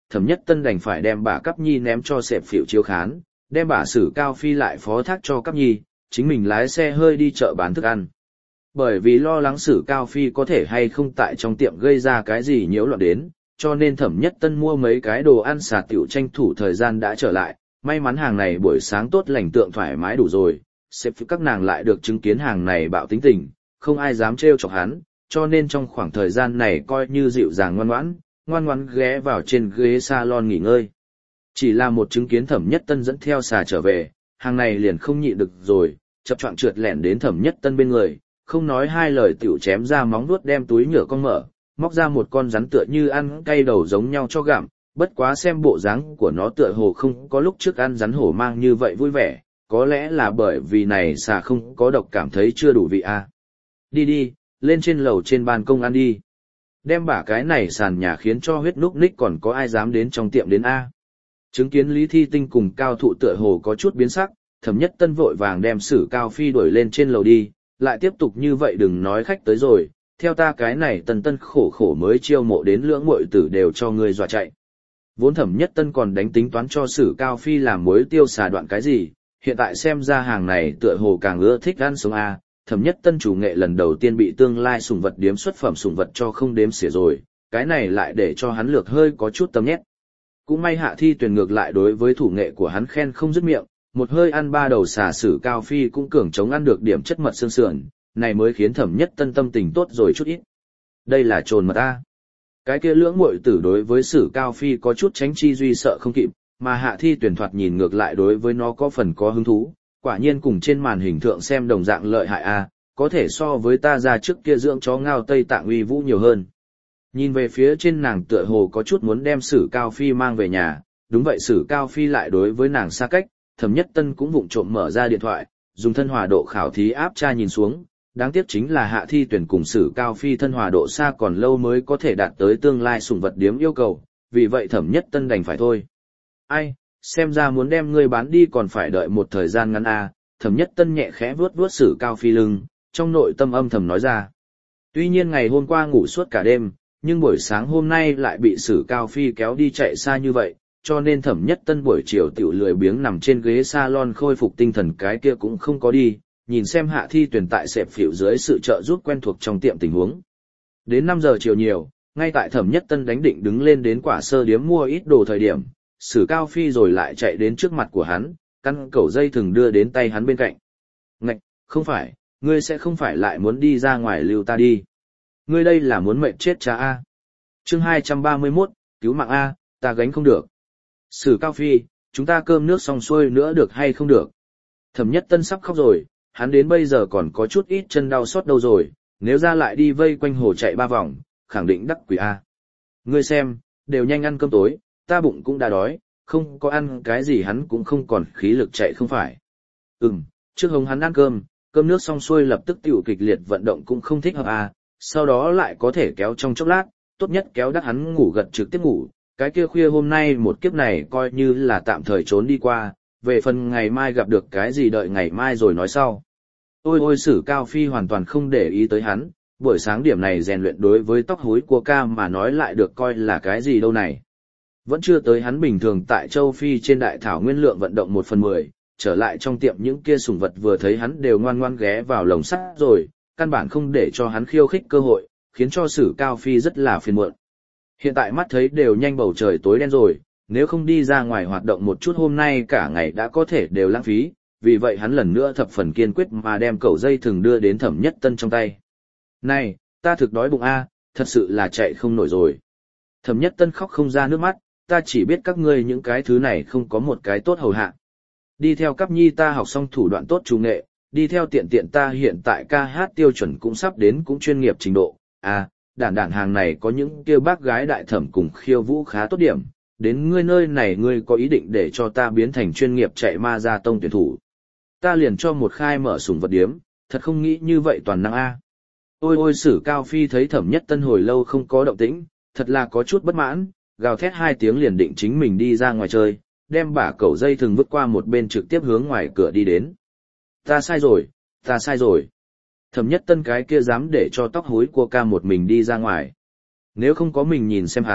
Thẩm Nhất Tân đành phải đem bả Cắp Nhi ném cho Sẹp Phịu chiếu khán, đem bả Sử Cao Phi lại phó thác cho Cắp Nhi, chính mình lái xe hơi đi chợ bán thức ăn. Bởi vì lo lắng Sử Cao Phi có thể hay không tại trong tiệm gây ra cái gì nhiễu loạn đến, cho nên Thẩm Nhất Tân mua mấy cái đồ ăn xà tiểu tranh thủ thời gian đã trở lại, may mắn hàng này buổi sáng tốt lành tượng thoải mái đủ rồi, Sẹp Phịu các nàng lại được chứng kiến hàng này bạo tính tình, không ai dám trêu chọc hắn, cho nên trong khoảng thời gian này coi như dịu dàng ngoan ngoãn, ngoan ngoãn ghé vào trên ghế salon nghỉ ngơi. Chỉ là một chứng kiến Thẩm Nhất Tân dẫn theo xà trở về, hàng này liền không nhịn được rồi, chập choạng trượt lẻn đến Thẩm Nhất Tân bên người, không nói hai lời tiểu chém ra móng vuốt đem túi nhựa con mở, móc ra một con rắn tựa như ăn cay đầu giống nhau cho gặm, bất quá xem bộ dáng của nó tựa hồ không có lúc trước ăn rắn hổ mang như vậy vui vẻ, có lẽ là bởi vì này xà không có độc cảm thấy chưa đủ vị a. À. Đi đi, lên trên lầu trên ban công ăn đi. Đem bả cái này sàn nhà khiến cho huyết núc ních còn có ai dám đến trong tiệm đến a. Chứng kiến Lý Thi Tinh cùng Cao Thụ tựa hồ có chút biến sắc, Thẩm Nhất Tân vội vàng đem Sử Cao Phi đuổi lên trên lầu đi, lại tiếp tục như vậy đừng nói khách tới rồi, theo ta cái này Tân Tân khổ khổ mới chiêu mộ đến lưỡng muội tử đều cho ngươi dọa chạy. Vốn Thẩm Nhất Tân còn đánh tính toán cho Sử Cao Phi làm muối tiêu xà đoạn cái gì, hiện tại xem ra hàng này tựa hồ càng ưa thích ăn sống a. Thẩm Nhất Tân chủ nghệ lần đầu tiên bị tương lai sủng vật điếm xuất phẩm sủng vật cho không đếm xỉa rồi, cái này lại để cho hắn lược hơi có chút tâm nhét. Cũng may Hạ Thi Tuyền ngược lại đối với thủ nghệ của hắn khen không dứt miệng, một hơi ăn ba đầu xà Sử Cao Phi cũng cường chống ăn được điểm chất mật xương sườn, này mới khiến Thẩm Nhất Tân tâm tình tốt rồi chút ít. Đây là trồn mật a. Cái kia lưỡng muội tử đối với Sử Cao Phi có chút tránh chi duy sợ không kịp, mà Hạ Thi Tuyền thoạt nhìn ngược lại đối với nó có phần có hứng thú, quả nhiên cùng trên màn hình thượng xem đồng dạng lợi hại a, có thể so với ta ra trước kia dưỡng chó ngao Tây Tạng uy vũ nhiều hơn. Nhìn về phía trên nàng tựa hồ có chút muốn đem Sử Cao Phi mang về nhà, đúng vậy Sử Cao Phi lại đối với nàng xa cách, Thẩm Nhất Tân cũng vụng trộm mở ra điện thoại, dùng thân hòa độ khảo thí áp tra nhìn xuống, đáng tiếc chính là Hạ Thi Tuyển cùng Sử Cao Phi thân hòa độ xa còn lâu mới có thể đạt tới tương lai sủng vật điếm yêu cầu, vì vậy Thẩm Nhất Tân đành phải thôi. Ai, xem ra muốn đem ngươi bán đi còn phải đợi một thời gian ngắn a. Thẩm Nhất Tân nhẹ khẽ vuốt vuốt Sử Cao Phi lưng, trong nội tâm âm thầm nói ra. Tuy nhiên ngày hôm qua ngủ suốt cả đêm, nhưng buổi sáng hôm nay lại bị Sử Cao Phi kéo đi chạy xa như vậy, cho nên Thẩm Nhất Tân buổi chiều tiểu lười biếng nằm trên ghế salon khôi phục tinh thần cái kia cũng không có đi, nhìn xem Hạ Thi Tuyển tại Sẹp Phịu dưới sự trợ giúp quen thuộc trong tiệm tình huống. Đến năm giờ chiều nhiều, ngay tại Thẩm Nhất Tân đánh định đứng lên đến Quả Sơ điếm mua ít đồ thời điểm, Sử Cao Phi rồi lại chạy đến trước mặt của hắn, căn cầu dây thừng đưa đến tay hắn bên cạnh. Ngạch, không phải, ngươi sẽ không phải lại muốn đi ra ngoài lưu ta đi. Ngươi đây là muốn mệnh chết cha A. Chương hai trăm ba mươi mốt, cứu mạng A, ta gánh không được. Sử Cao Phi, chúng ta cơm nước xong xuôi nữa được hay không được? Thẩm Nhất Tân sắp khóc rồi, hắn đến bây giờ còn có chút ít chân đau xót đâu rồi, nếu ra lại đi vây quanh hồ chạy ba vòng, khẳng định đắc quỷ A. Ngươi xem, đều nhanh ăn cơm tối, ta bụng cũng đã đói, không có ăn cái gì hắn cũng không còn khí lực chạy không phải. Ừm, trước hống hắn ăn cơm, cơm nước xong xuôi lập tức tiểu kịch liệt vận động cũng không thích hợp à, sau đó lại có thể kéo trong chốc lát, tốt nhất kéo đắc hắn ngủ gật trực tiếp ngủ, cái kia khuya hôm nay một kiếp này coi như là tạm thời trốn đi qua, về phần ngày mai gặp được cái gì đợi ngày mai rồi nói sau. Ôi ôi Sử Cao Phi hoàn toàn không để ý tới hắn, buổi sáng điểm này rèn luyện đối với tóc húi của ca mà nói lại được coi là cái gì đâu này. Vẫn chưa tới hắn bình thường tại châu Phi trên đại thảo nguyên lượng vận động một phần mười, trở lại trong tiệm những kia sủng vật vừa thấy hắn đều ngoan ngoan ghé vào lồng sắt rồi, căn bản không để cho hắn khiêu khích cơ hội, khiến cho Sử Cao Phi rất là phiền muộn. Hiện tại mắt thấy đều nhanh bầu trời tối đen rồi, nếu không đi ra ngoài hoạt động một chút hôm nay cả ngày đã có thể đều lãng phí, vì vậy hắn lần nữa thập phần kiên quyết mà đem cẩu dây thừng đưa đến Thẩm Nhất Tân trong tay. Này, ta thực đói bụng a, thật sự là chạy không nổi rồi. Thẩm Nhất Tân khóc không ra nước mắt, ta chỉ biết các ngươi những cái thứ này không có một cái tốt hầu hạ. Đi theo Cáp Nhi ta học xong thủ đoạn tốt chủ nghệ, đi theo tiện tiện ta hiện tại ca hát tiêu chuẩn cũng sắp đến cũng chuyên nghiệp trình độ. À, đản đản hàng này có những kia bác gái đại thẩm cùng khiêu vũ khá tốt điểm, đến ngươi nơi này ngươi có ý định để cho ta biến thành chuyên nghiệp chạy ma gia tông tuyển thủ. Ta liền cho một khai mở sủng vật điếm, thật không nghĩ như vậy toàn năng a. Ôi ôi Sử Cao Phi thấy Thẩm Nhất Tân hồi lâu không có động tĩnh, thật là có chút bất mãn, gào thét hai tiếng liền định chính mình đi ra ngoài chơi, đem bả cẩu dây thừng vứt qua một bên trực tiếp hướng ngoài cửa đi đến. Ta sai rồi, ta sai rồi. Thẩm Nhất Tân cái kia dám để cho tóc hối của ca một mình đi ra ngoài. Nếu không có mình nhìn xem hắn,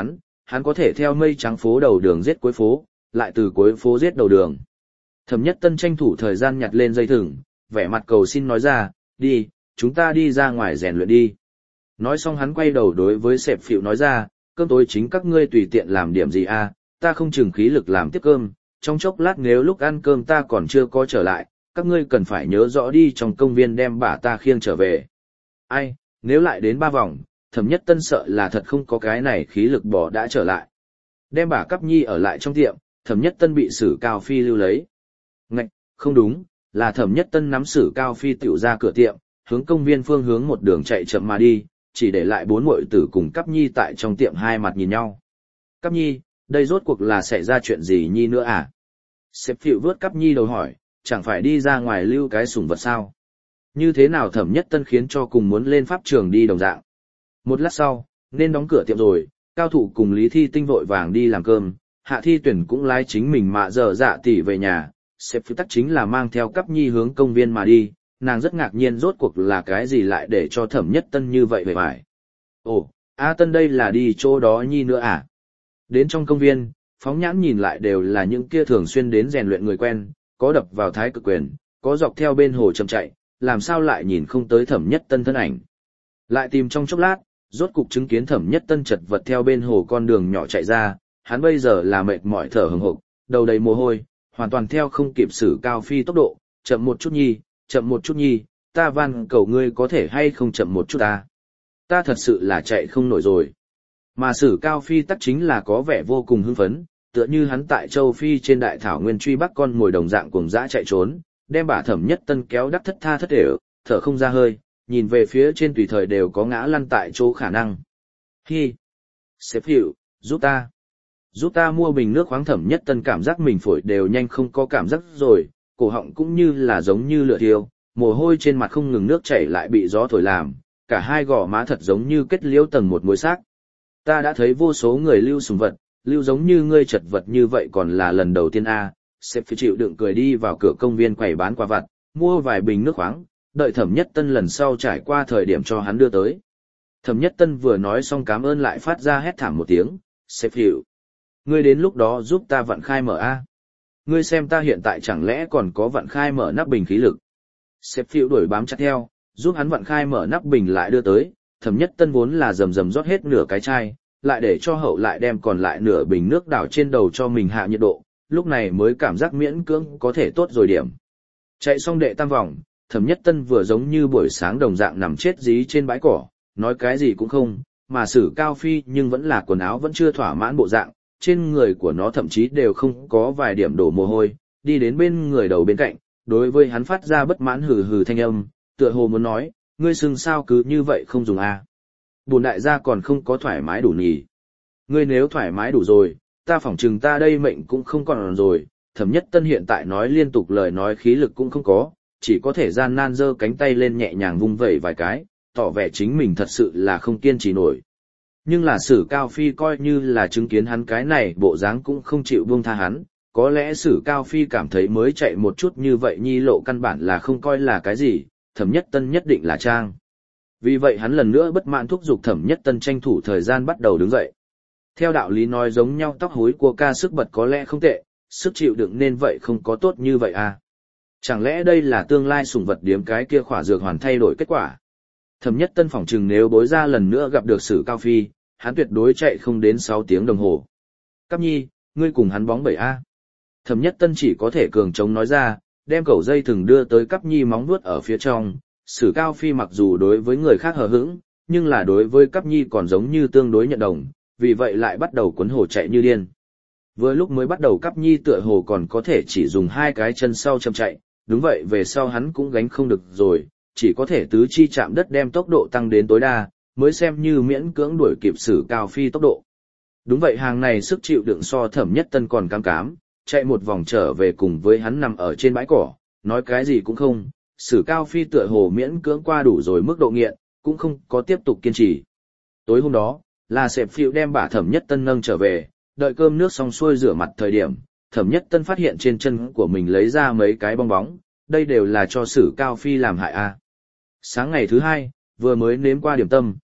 hắn có thể theo mây trắng phố đầu đường giết cuối phố, lại từ cuối phố giết đầu đường. Thẩm Nhất Tân tranh thủ thời gian nhặt lên dây thừng, vẻ mặt cầu xin nói ra, đi, chúng ta đi ra ngoài rèn luyện đi. Nói xong hắn quay đầu đối với sẹp phịu nói ra, cơm tối chính các ngươi tùy tiện làm điểm gì à, ta không chừng khí lực làm tiếp cơm, trong chốc lát nếu lúc ăn cơm ta còn chưa có trở lại, các ngươi cần phải nhớ rõ đi trong công viên đem bà ta khiêng trở về. Ai, nếu lại đến ba vòng, Thẩm Nhất Tân sợ là thật không có cái này khí lực bỏ đã trở lại. Đem bà Cắp Nhi ở lại trong tiệm, Thẩm Nhất Tân bị Sử Cao Phi lưu lấy. Ngạch, không đúng, là Thẩm Nhất Tân nắm Sử Cao Phi tiểu ra cửa tiệm, hướng công viên phương hướng một đường chạy chậm mà đi, chỉ để lại bốn muội tử cùng Cắp Nhi tại trong tiệm hai mặt nhìn nhau. Cắp Nhi, đây rốt cuộc là xảy ra chuyện gì Nhi nữa à? Sếp Phịu vớt Cắp Nhi đầu hỏi, chẳng phải đi ra ngoài lưu cái sủng vật sao? Như thế nào Thẩm Nhất Tân khiến cho cùng muốn lên pháp trường đi đồng dạng? Một lát sau, nên đóng cửa tiệm rồi, Cao Thủ cùng Lý Thi Tinh vội vàng đi làm cơm, Hạ Thi Tuyển cũng lái chính mình mạ dở dạ tỉ về nhà, Sếp Phịu tắc chính là mang theo Cắp Nhi hướng công viên mà đi, nàng rất ngạc nhiên rốt cuộc là cái gì lại để cho Thẩm Nhất Tân như vậy về phải. Ồ, A Tân đây là đi chỗ đó Nhi nữa à? Đến trong công viên, phóng nhãn nhìn lại đều là những kia thường xuyên đến rèn luyện người quen, có đập vào thái cực quyền, có dọc theo bên hồ chậm chạy, làm sao lại nhìn không tới Thẩm Nhất Tân thân ảnh. Lại tìm trong chốc lát, rốt cục chứng kiến Thẩm Nhất Tân chật vật theo bên hồ con đường nhỏ chạy ra, hắn bây giờ là mệt mỏi thở hừng hực, đầu đầy mồ hôi, hoàn toàn theo không kịp Sử Cao Phi tốc độ, chậm một chút Nhi, chậm một chút Nhi, ta van cầu ngươi có thể hay không chậm một chút ta. Ta thật sự là chạy không nổi rồi. Mà Sử Cao Phi tắc chính là có vẻ vô cùng hưng phấn, tựa như hắn tại châu Phi trên đại thảo nguyên truy bắt con ngồi đồng dạng cuồng dã chạy trốn, đem bà Thẩm Nhất Tân kéo đắc thất tha thất để, thở không ra hơi, nhìn về phía trên tùy thời đều có ngã lăn tại chỗ khả năng. Hi! Sếp Hiệu, giúp ta! Giúp ta mua bình nước khoáng. Thẩm Nhất Tân cảm giác mình phổi đều nhanh không có cảm giác rồi, cổ họng cũng như là giống như lửa thiêu, mồ hôi trên mặt không ngừng nước chảy lại bị gió thổi làm, cả hai gò má thật giống như kết liễu tầng một muối xác. Ta đã thấy vô số người lưu sủng vật, lưu giống như ngươi chật vật như vậy còn là lần đầu tiên a. Sếp Phi chịu đựng cười đi vào cửa công viên quầy bán quà vặt, mua vài bình nước khoáng, đợi Thẩm Nhất Tân lần sau trải qua thời điểm cho hắn đưa tới. Thẩm Nhất Tân vừa nói xong cảm ơn lại phát ra hét thảm một tiếng, Sếp Phi, ngươi đến lúc đó giúp ta vặn khai mở a. Ngươi xem ta hiện tại chẳng lẽ còn có vặn khai mở nắp bình khí lực. Sếp Phi đuổi bám chặt theo, giúp hắn vặn khai mở nắp bình lại đưa tới, Thẩm Nhất Tân vốn là rầm rầm rót hết nửa cái chai, lại để cho hậu lại đem còn lại nửa bình nước đảo trên đầu cho mình hạ nhiệt độ, lúc này mới cảm giác miễn cưỡng có thể tốt rồi điểm. Chạy xong đệ tam vòng, Thẩm Nhất Tân vừa giống như buổi sáng đồng dạng nằm chết dí trên bãi cỏ, nói cái gì cũng không, mà Sử Cao Phi nhưng vẫn là quần áo vẫn chưa thỏa mãn bộ dạng, trên người của nó thậm chí đều không có vài điểm đổ mồ hôi, đi đến bên người đầu bên cạnh, đối với hắn phát ra bất mãn hừ hừ thanh âm, tựa hồ muốn nói, ngươi sừng sao cứ như vậy không dùng a? Bổn đại gia còn không có thoải mái đủ nhỉ. Ngươi nếu thoải mái đủ rồi, ta phỏng chừng ta đây mệnh cũng không còn rồi. Thẩm Nhất Tân hiện tại nói liên tục lời nói khí lực cũng không có, chỉ có thể gian nan giơ cánh tay lên nhẹ nhàng vung vẩy vài cái, tỏ vẻ chính mình thật sự là không kiên trì nổi. Nhưng là Sử Cao Phi coi như là chứng kiến hắn cái này bộ dáng cũng không chịu buông tha hắn, có lẽ Sử Cao Phi cảm thấy mới chạy một chút như vậy nhi lộ căn bản là không coi là cái gì, Thẩm Nhất Tân nhất định là trang. Vì vậy hắn lần nữa bất mãn thúc giục Thẩm Nhất Tân tranh thủ thời gian bắt đầu đứng dậy. Theo đạo lý nói giống nhau tóc hối của ca sức bật có lẽ không tệ, sức chịu đựng nên vậy không có tốt như vậy à. Chẳng lẽ đây là tương lai sủng vật điếm cái kia khỏa dược hoàn thay đổi kết quả? Thẩm Nhất Tân phỏng chừng nếu bối ra lần nữa gặp được Sử Cao Phi, hắn tuyệt đối chạy không đến sáu tiếng đồng hồ. Cắp Nhi, ngươi cùng hắn bóng bẩy a. Thẩm Nhất Tân chỉ có thể cường chống nói ra, đem cầu dây thừng đưa tới Cắp Nhi móng vuốt ở phía trong. Sử Cao Phi mặc dù đối với người khác hờ hững, nhưng là đối với Cắp Nhi còn giống như tương đối nhận đồng, vì vậy lại bắt đầu cuốn hồ chạy như điên. Vừa lúc mới bắt đầu Cắp Nhi tựa hồ còn có thể chỉ dùng hai cái chân sau chậm chạy, đúng vậy về sau hắn cũng gánh không được rồi, chỉ có thể tứ chi chạm đất đem tốc độ tăng đến tối đa, mới xem như miễn cưỡng đuổi kịp Sử Cao Phi tốc độ. Đúng vậy hàng này sức chịu đựng so Thẩm Nhất Tân còn cam cám, chạy một vòng trở về cùng với hắn nằm ở trên bãi cỏ, nói cái gì cũng không, Sử Cao Phi tựa hồ miễn cưỡng qua đủ rồi mức độ nghiện, cũng không có tiếp tục kiên trì. Tối hôm đó, là Sẹp Phiệu đem bà Thẩm Nhất Tân nâng trở về, đợi cơm nước xong xuôi rửa mặt thời điểm, Thẩm Nhất Tân phát hiện trên chân của mình lấy ra mấy cái bong bóng, đây đều là cho Sử Cao Phi làm hại a. Sáng ngày thứ hai, vừa mới nếm qua điểm tâm,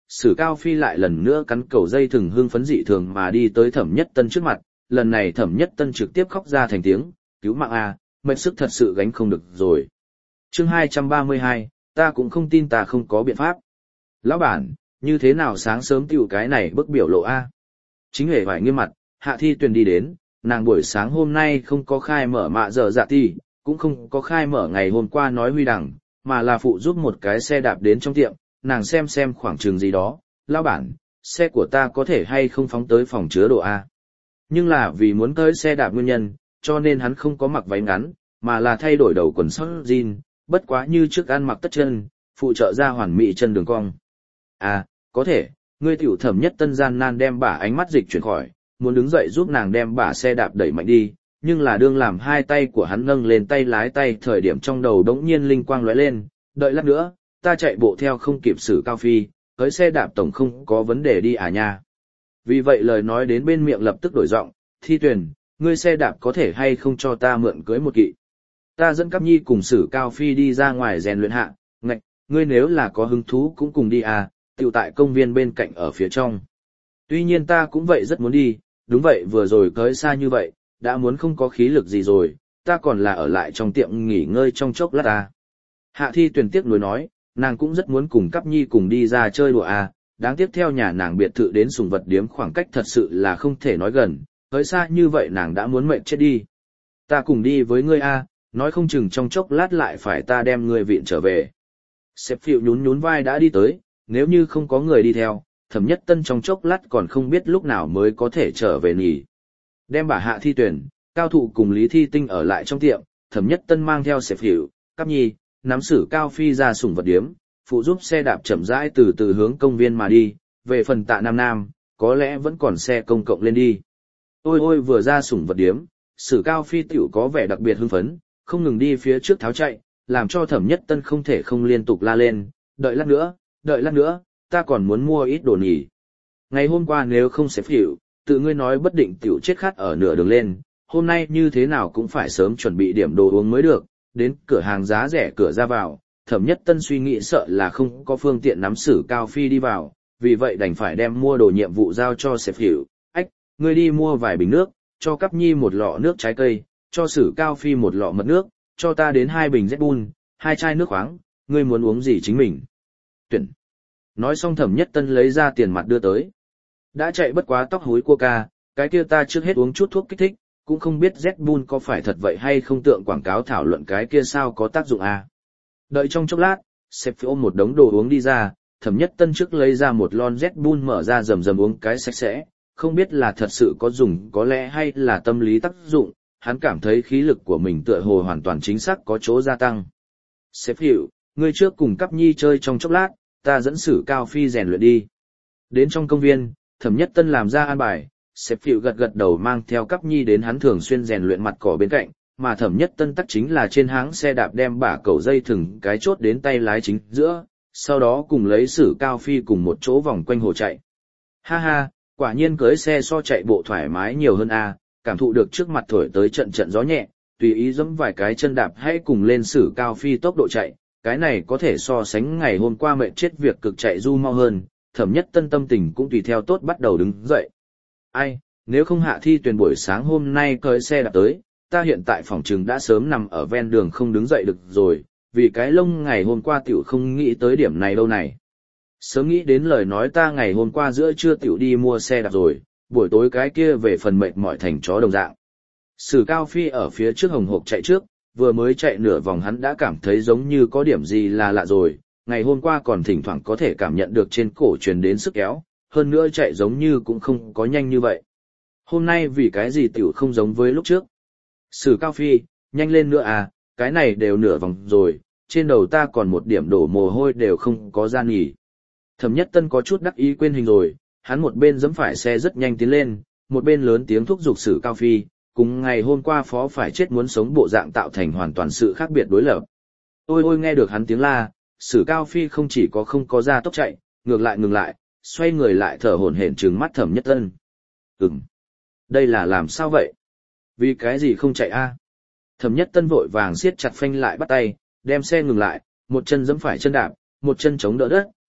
Sử Cao Phi lại lần nữa cắn cầu dây thừng hương phấn dị thường mà đi tới Thẩm Nhất Tân trước mặt, lần này Thẩm Nhất Tân trực tiếp khóc ra thành tiếng, cứu mạng a, mệt sức thật sự gánh không được rồi. Chương hai trăm ba mươi hai, ta cũng không tin ta không có biện pháp. Lão bản, như thế nào sáng sớm tiểu cái này bức biểu lộ a? Chính hề phải nghiêm mặt, Hạ Thi Tuyền đi đến, nàng buổi sáng hôm nay không có khai mở mạ giờ dạ ti, cũng không có khai mở ngày hôm qua nói huy đẳng, mà là phụ giúp một cái xe đạp đến trong tiệm, nàng xem xem khoảng trường gì đó, lão bản, xe của ta có thể hay không phóng tới phòng chứa đồ A. Nhưng là vì muốn tới xe đạp nguyên nhân, cho nên hắn không có mặc váy ngắn, mà là thay đổi đầu quần sóc jean, bất quá như trước ăn mặc tất chân, phụ trợ ra hoàn mỹ chân đường cong. À, có thể, ngươi tiểu Thẩm Nhất Tân gian nan đem bả ánh mắt dịch chuyển khỏi, muốn đứng dậy giúp nàng đem bả xe đạp đẩy mạnh đi, nhưng là đương làm hai tay của hắn nâng lên tay lái tay thời điểm trong đầu đống nhiên linh quang lóe lên, đợi lát nữa, ta chạy bộ theo không kịp Sử Cao Phi, tới xe đạp tổng không có vấn đề đi à nha. Vì vậy lời nói đến bên miệng lập tức đổi giọng, Thi Tuyền, ngươi xe đạp có thể hay không cho ta mượn cưới một kỵ. Ta dẫn Cáp Nhi cùng Sử Cao Phi đi ra ngoài rèn luyện hạ, ngạch, ngươi nếu là có hứng thú cũng cùng đi à, tiểu tại công viên bên cạnh ở phía trong. Tuy nhiên ta cũng vậy rất muốn đi, đúng vậy vừa rồi tới xa như vậy, đã muốn không có khí lực gì rồi, ta còn là ở lại trong tiệm nghỉ ngơi trong chốc lát ta. Hạ Thi Tuyền tiếc nuối nói, nàng cũng rất muốn cùng Cáp Nhi cùng đi ra chơi đùa à, đáng tiếc theo nhà nàng biệt thự đến sùng vật điếm khoảng cách thật sự là không thể nói gần, tới xa như vậy nàng đã muốn mệt chết đi. Ta cùng đi với ngươi a, nói không chừng trong chốc lát lại phải ta đem ngươi viện trở về. Sếp Phiệu nhún nhún vai đã đi tới, nếu như không có người đi theo, Thẩm Nhất Tân trong chốc lát còn không biết lúc nào mới có thể trở về nghỉ. Đem bà Hạ Thi Tuyển, Cao Thụ cùng Lý Thi Tinh ở lại trong tiệm, Thẩm Nhất Tân mang theo Sếp Phiệu, Cáp Nhi, nắm Sử Cao Phi ra sủng vật điếm, phụ giúp xe đạp chậm rãi từ từ hướng công viên mà đi, về phần Tạ Nam Nam, có lẽ vẫn còn xe công cộng lên đi. Ôi ôi vừa ra sủng vật điếm, Sử Cao Phi tiểu có vẻ đặc biệt hưng phấn, không ngừng đi phía trước tháo chạy, làm cho Thẩm Nhất Tân không thể không liên tục la lên, đợi lát nữa, đợi lát nữa, ta còn muốn mua ít đồ nhỉ. Ngày hôm qua nếu không xếp hiệu, tự ngươi nói bất định tiểu chết khát ở nửa đường lên, hôm nay như thế nào cũng phải sớm chuẩn bị điểm đồ uống mới được, đến cửa hàng giá rẻ cửa ra vào, Thẩm Nhất Tân suy nghĩ sợ là không có phương tiện nắm Sử Cao Phi đi vào, vì vậy đành phải đem mua đồ nhiệm vụ giao cho xếp hiệu, ách, ngươi đi mua vài bình nước, cho Cáp Nhi một lọ nước trái cây, cho Sử Cao Phi một lọ mật nước, cho ta đến hai bình Red Bull, hai chai nước khoáng, ngươi muốn uống gì chính mình. Tuyển. Nói xong Thẩm Nhất Tân lấy ra tiền mặt đưa tới. Đã chạy bất quá tóc húi Coca, cái kia ta trước hết uống chút thuốc kích thích, cũng không biết Red Bull có phải thật vậy hay không tượng quảng cáo thảo luận cái kia sao có tác dụng à. Đợi trong chốc lát, sếp phải ôm một đống đồ uống đi ra, Thẩm Nhất Tân trước lấy ra một lon Red Bull mở ra rầm rầm uống cái sạch sẽ, không biết là thật sự có dùng có lẽ hay là tâm lý tác dụng, hắn cảm thấy khí lực của mình tựa hồ hoàn toàn chính xác có chỗ gia tăng. Sếp hiểu, ngươi trước cùng Cáp Nhi chơi trong chốc lát, ta dẫn Sử Cao Phi rèn luyện đi. Đến trong công viên, Thẩm Nhất Tân làm ra an bài, sếp hiểu gật gật đầu mang theo Cáp Nhi đến hắn thường xuyên rèn luyện mặt cỏ bên cạnh, mà Thẩm Nhất Tân tắc chính là trên háng xe đạp đem bả cầu dây thừng cái chốt đến tay lái chính giữa, sau đó cùng lấy Sử Cao Phi cùng một chỗ vòng quanh hồ chạy. Ha ha, quả nhiên cưới xe so chạy bộ thoải mái nhiều hơn a, cảm thụ được trước mặt thổi tới trận trận gió nhẹ, tùy ý giẫm vài cái chân đạp hãy cùng lên Sử Cao Phi tốc độ chạy, cái này có thể so sánh ngày hôm qua mệt chết việc cực chạy du mau hơn, Thẩm Nhất Tân tâm tình cũng tùy theo tốt bắt đầu đứng dậy. Ai, nếu không Hạ Thi Tuyền buổi sáng hôm nay cưới xe đạp tới, ta hiện tại phòng trừng đã sớm nằm ở ven đường không đứng dậy được rồi, vì cái lông ngày hôm qua tiểu không nghĩ tới điểm này đâu này. Sớm nghĩ đến lời nói ta ngày hôm qua giữa trưa tiểu đi mua xe đạp rồi, buổi tối cái kia về phần mệt mỏi thành chó đồng dạng. Sử Cao Phi ở phía trước hồng hộc chạy trước, vừa mới chạy nửa vòng hắn đã cảm thấy giống như có điểm gì là lạ rồi, ngày hôm qua còn thỉnh thoảng có thể cảm nhận được trên cổ truyền đến sức kéo, hơn nữa chạy giống như cũng không có nhanh như vậy. Hôm nay vì cái gì tiểu không giống với lúc trước. Sử Cao Phi, nhanh lên nữa à, cái này đều nửa vòng rồi, trên đầu ta còn một điểm đổ mồ hôi đều không có gian nghỉ. Thẩm Nhất Tân có chút đắc ý quên hình rồi, hắn một bên giẫm phải xe rất nhanh tiến lên, một bên lớn tiếng thúc giục Sử Cao Phi, cùng ngày hôm qua phó phải chết muốn sống bộ dạng tạo thành hoàn toàn sự khác biệt đối lập. Ôi ôi nghe được hắn tiếng la, Sử Cao Phi không chỉ có không có ra tốc chạy, ngược lại ngừng lại, xoay người lại thở hổn hển trừng mắt Thẩm Nhất Tân. Ừm, đây là làm sao vậy? Vì cái gì không chạy a? Thẩm Nhất Tân vội vàng siết chặt phanh lại bắt tay, đem xe ngừng lại, một chân giẫm phải chân đạp, một chân chống đỡ đất,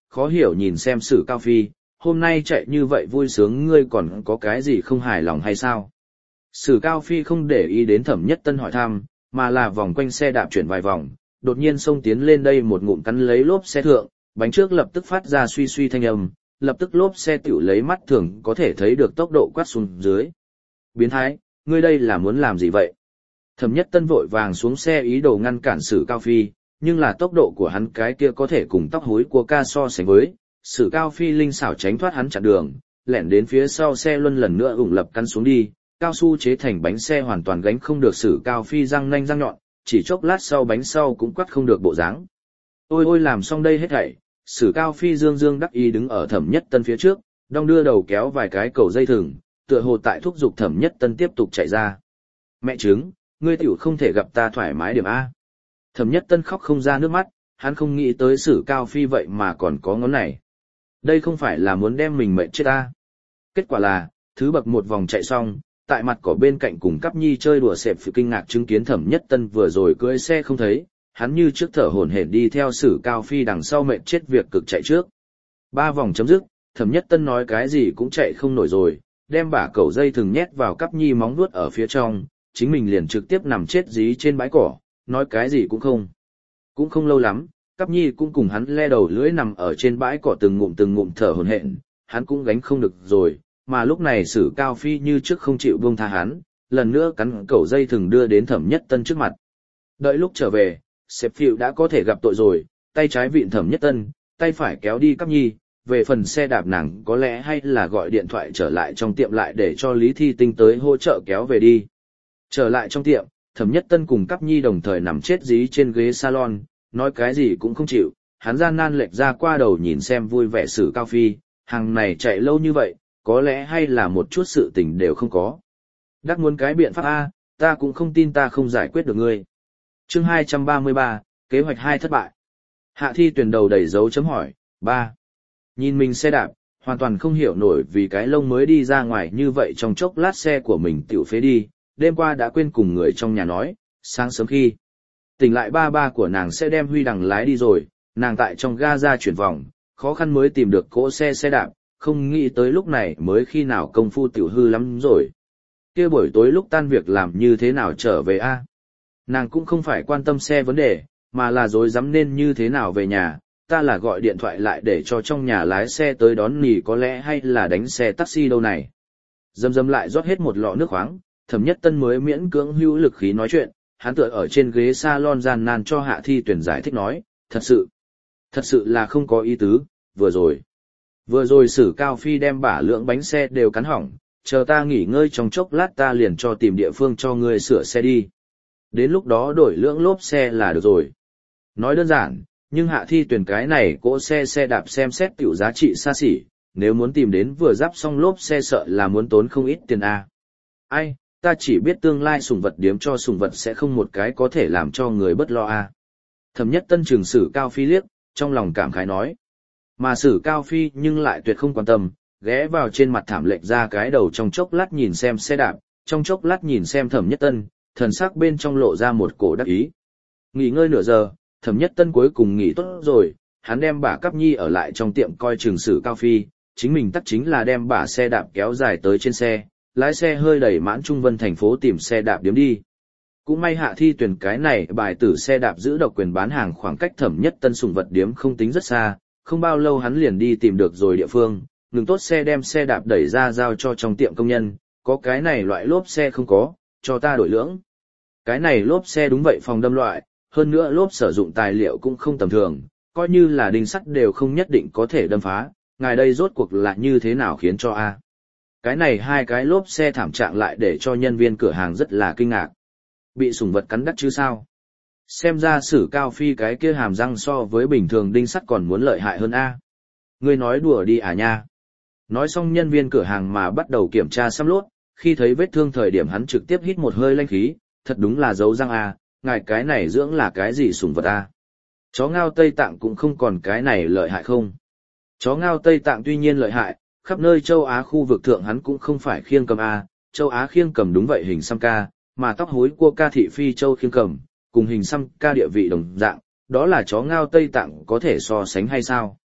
khó hiểu nhìn xem Sử Cao Phi, hôm nay chạy như vậy vui sướng ngươi còn có cái gì không hài lòng hay sao? Sử Cao Phi không để ý đến Thẩm Nhất Tân hỏi thăm, mà là vòng quanh xe đạp chuyển vài vòng, đột nhiên xông tiến lên đây một ngụm cắn lấy lốp xe thượng, bánh trước lập tức phát ra suy suy thanh âm, lập tức lốp xe tiểu lấy mắt thường có thể thấy được tốc độ quát xuống dưới. Biến thái, ngươi đây là muốn làm gì vậy? Thẩm Nhất Tân vội vàng xuống xe ý đồ ngăn cản Sử Cao Phi, nhưng là tốc độ của hắn cái kia có thể cùng tóc hối của ca so sánh với, Sử Cao Phi linh xảo tránh thoát hắn chặn đường, lẻn đến phía sau xe luân lần nữa ủng lập căn xuống đi, cao su chế thành bánh xe hoàn toàn gánh không được Sử Cao Phi răng nanh răng nhọn, chỉ chốc lát sau bánh sau cũng quắt không được bộ dáng. Ôi ôi làm xong đây hết thảy, Sử Cao Phi dương dương đắc ý đứng ở Thẩm Nhất Tân phía trước, đong đưa đầu kéo vài cái cầu dây thừng, tựa hồ tại thúc giục Thẩm Nhất Tân tiếp tục chạy ra. Mẹ trứng, ngươi tiểu không thể gặp ta thoải mái điểm A. Thẩm Nhất Tân khóc không ra nước mắt, hắn không nghĩ tới Sử Cao Phi vậy mà còn có ngón này. Đây không phải là muốn đem mình mệnh chết ta. Kết quả là, thứ bậc một vòng chạy xong, tại mặt cỏ bên cạnh cùng Cắp Nhi chơi đùa xẹp phụ kinh ngạc chứng kiến Thẩm Nhất Tân vừa rồi cưỡi xe không thấy, hắn như trước thở hổn hển đi theo Sử Cao Phi đằng sau mệnh chết việc cực chạy trước. Ba vòng chấm dứt, Thẩm Nhất Tân nói cái gì cũng chạy không nổi rồi, đem bả cầu dây thừng nhét vào Cắp Nhi móng vuốt ở phía trong, chính mình liền trực tiếp nằm chết dí trên bãi cỏ, nói cái gì cũng không. Cũng không lâu lắm, Cắp Nhi cũng cùng hắn le đầu lưỡi nằm ở trên bãi cỏ từng ngụm từng ngụm thở hổn hển, hắn cũng gánh không được rồi, mà lúc này Sử Cao Phi như trước không chịu buông tha hắn, lần nữa cắn cầu dây thừng đưa đến Thẩm Nhất Tân trước mặt. Đợi lúc trở về, Sếp Phiệu đã có thể gặp tội rồi, tay trái vịn Thẩm Nhất Tân, tay phải kéo đi Cắp Nhi, về phần xe đạp nàng có lẽ hay là gọi điện thoại trở lại trong tiệm lại để cho Lý Thi Tinh tới hỗ trợ kéo về đi. Trở lại trong tiệm, Thẩm Nhất Tân cùng Cắp Nhi đồng thời nằm chết dí trên ghế salon, nói cái gì cũng không chịu, hắn gian nan lệch ra qua đầu nhìn xem vui vẻ Sử Cao Phi, hàng này chạy lâu như vậy, có lẽ hay là một chút sự tình đều không có. Đắc muốn cái biện pháp A, ta cũng không tin ta không giải quyết được ngươi. Chương hai trăm ba mươi ba, kế hoạch hai thất bại. Hạ Thi Tuyền đầu đầy dấu chấm hỏi, ba. Nhìn mình xe đạp, hoàn toàn không hiểu nổi vì cái lông mới đi ra ngoài như vậy trong chốc lát xe của mình tiểu phế đi, đêm qua đã quên cùng người trong nhà nói, sáng sớm khi tỉnh lại ba ba của nàng sẽ đem Huy Đằng lái đi rồi, nàng tại trong ga ra chuyển vòng, khó khăn mới tìm được cỗ xe xe đạp, không nghĩ tới lúc này mới khi nào công phu tiểu hư lắm rồi. Kia buổi tối lúc tan việc làm như thế nào trở về a? Nàng cũng không phải quan tâm xe vấn đề, mà là dối dám nên như thế nào về nhà, ta là gọi điện thoại lại để cho trong nhà lái xe tới đón nỉ có lẽ hay là đánh xe taxi đâu này. Dầm dầm lại rót hết một lọ nước khoáng, Thẩm Nhất Tân mới miễn cưỡng hữu lực khí nói chuyện, hắn tựa ở trên ghế salon gian nan cho Hạ Thi Tuyển giải thích nói, thật sự, thật sự là không có ý tứ, vừa rồi. Vừa rồi Sử Cao Phi đem bả lượng bánh xe đều cắn hỏng, chờ ta nghỉ ngơi trong chốc lát ta liền cho tìm địa phương cho ngươi sửa xe đi. Đến lúc đó đổi lượng lốp xe là được rồi. Nói đơn giản, nhưng Hạ Thi Tuyển cái này cỗ xe xe đạp xem xét tiểu giá trị xa xỉ, nếu muốn tìm đến vừa giáp xong lốp xe sợ là muốn tốn không ít tiền a. Ai, ta chỉ biết tương lai sủng vật điếm cho sủng vật sẽ không một cái có thể làm cho người bất lo a. Thẩm Nhất Tân trừng Sử Cao Phi liếc, trong lòng cảm khái nói. Mà Sử Cao Phi nhưng lại tuyệt không quan tâm, ghé vào trên mặt thảm lệch ra cái đầu trong chốc lát nhìn xem xe đạp, trong chốc lát nhìn xem Thẩm Nhất Tân, thần sắc bên trong lộ ra một cổ đắc ý. Nghỉ ngơi nửa giờ, Thẩm Nhất Tân cuối cùng nghỉ tốt rồi, hắn đem bả Cắp Nhi ở lại trong tiệm coi chừng Sử Cao Phi, chính mình tắc chính là đem bả xe đạp kéo dài tới trên xe, lái xe hơi đẩy mãn Trung Vân thành phố tìm xe đạp điếm đi. Cũng may Hạ Thi Tuyển cái này bài tử xe đạp giữ độc quyền bán hàng khoảng cách Thẩm Nhất Tân sủng vật điếm không tính rất xa, không bao lâu hắn liền đi tìm được rồi địa phương, ngừng tốt xe đem xe đạp đẩy ra giao cho trong tiệm công nhân, có cái này loại lốp xe không có, cho ta đổi lưỡng. Cái này lốp xe đúng vậy phòng đâm loại, hơn nữa lốp sử dụng tài liệu cũng không tầm thường, coi như là đinh sắt đều không nhất định có thể đâm phá, ngài đây rốt cuộc là như thế nào khiến cho a? Cái này hai cái lốp xe thảm trạng lại để cho nhân viên cửa hàng rất là kinh ngạc. Bị sủng vật cắn đắt chứ sao? Xem ra Sử Cao Phi cái kia hàm răng so với bình thường đinh sắt còn muốn lợi hại hơn a. Ngươi nói đùa đi à nha. Nói xong nhân viên cửa hàng mà bắt đầu kiểm tra xăm lốp, khi thấy vết thương thời điểm hắn trực tiếp hít một hơi lanh khí, thật đúng là dấu răng a, ngài cái này dưỡng là cái gì sủng vật a? Chó ngao Tây Tạng cũng không còn cái này lợi hại không? Chó ngao Tây Tạng tuy nhiên lợi hại, khắp nơi châu Á khu vực thượng hắn cũng không phải khiêng cầm a, châu Á khiêng cầm đúng vậy hình xăm ca, mà tóc hối cua ca thị phi châu khiêng cầm, cùng hình xăm ca địa vị đồng dạng, đó là chó ngao Tây Tạng có thể so sánh hay sao?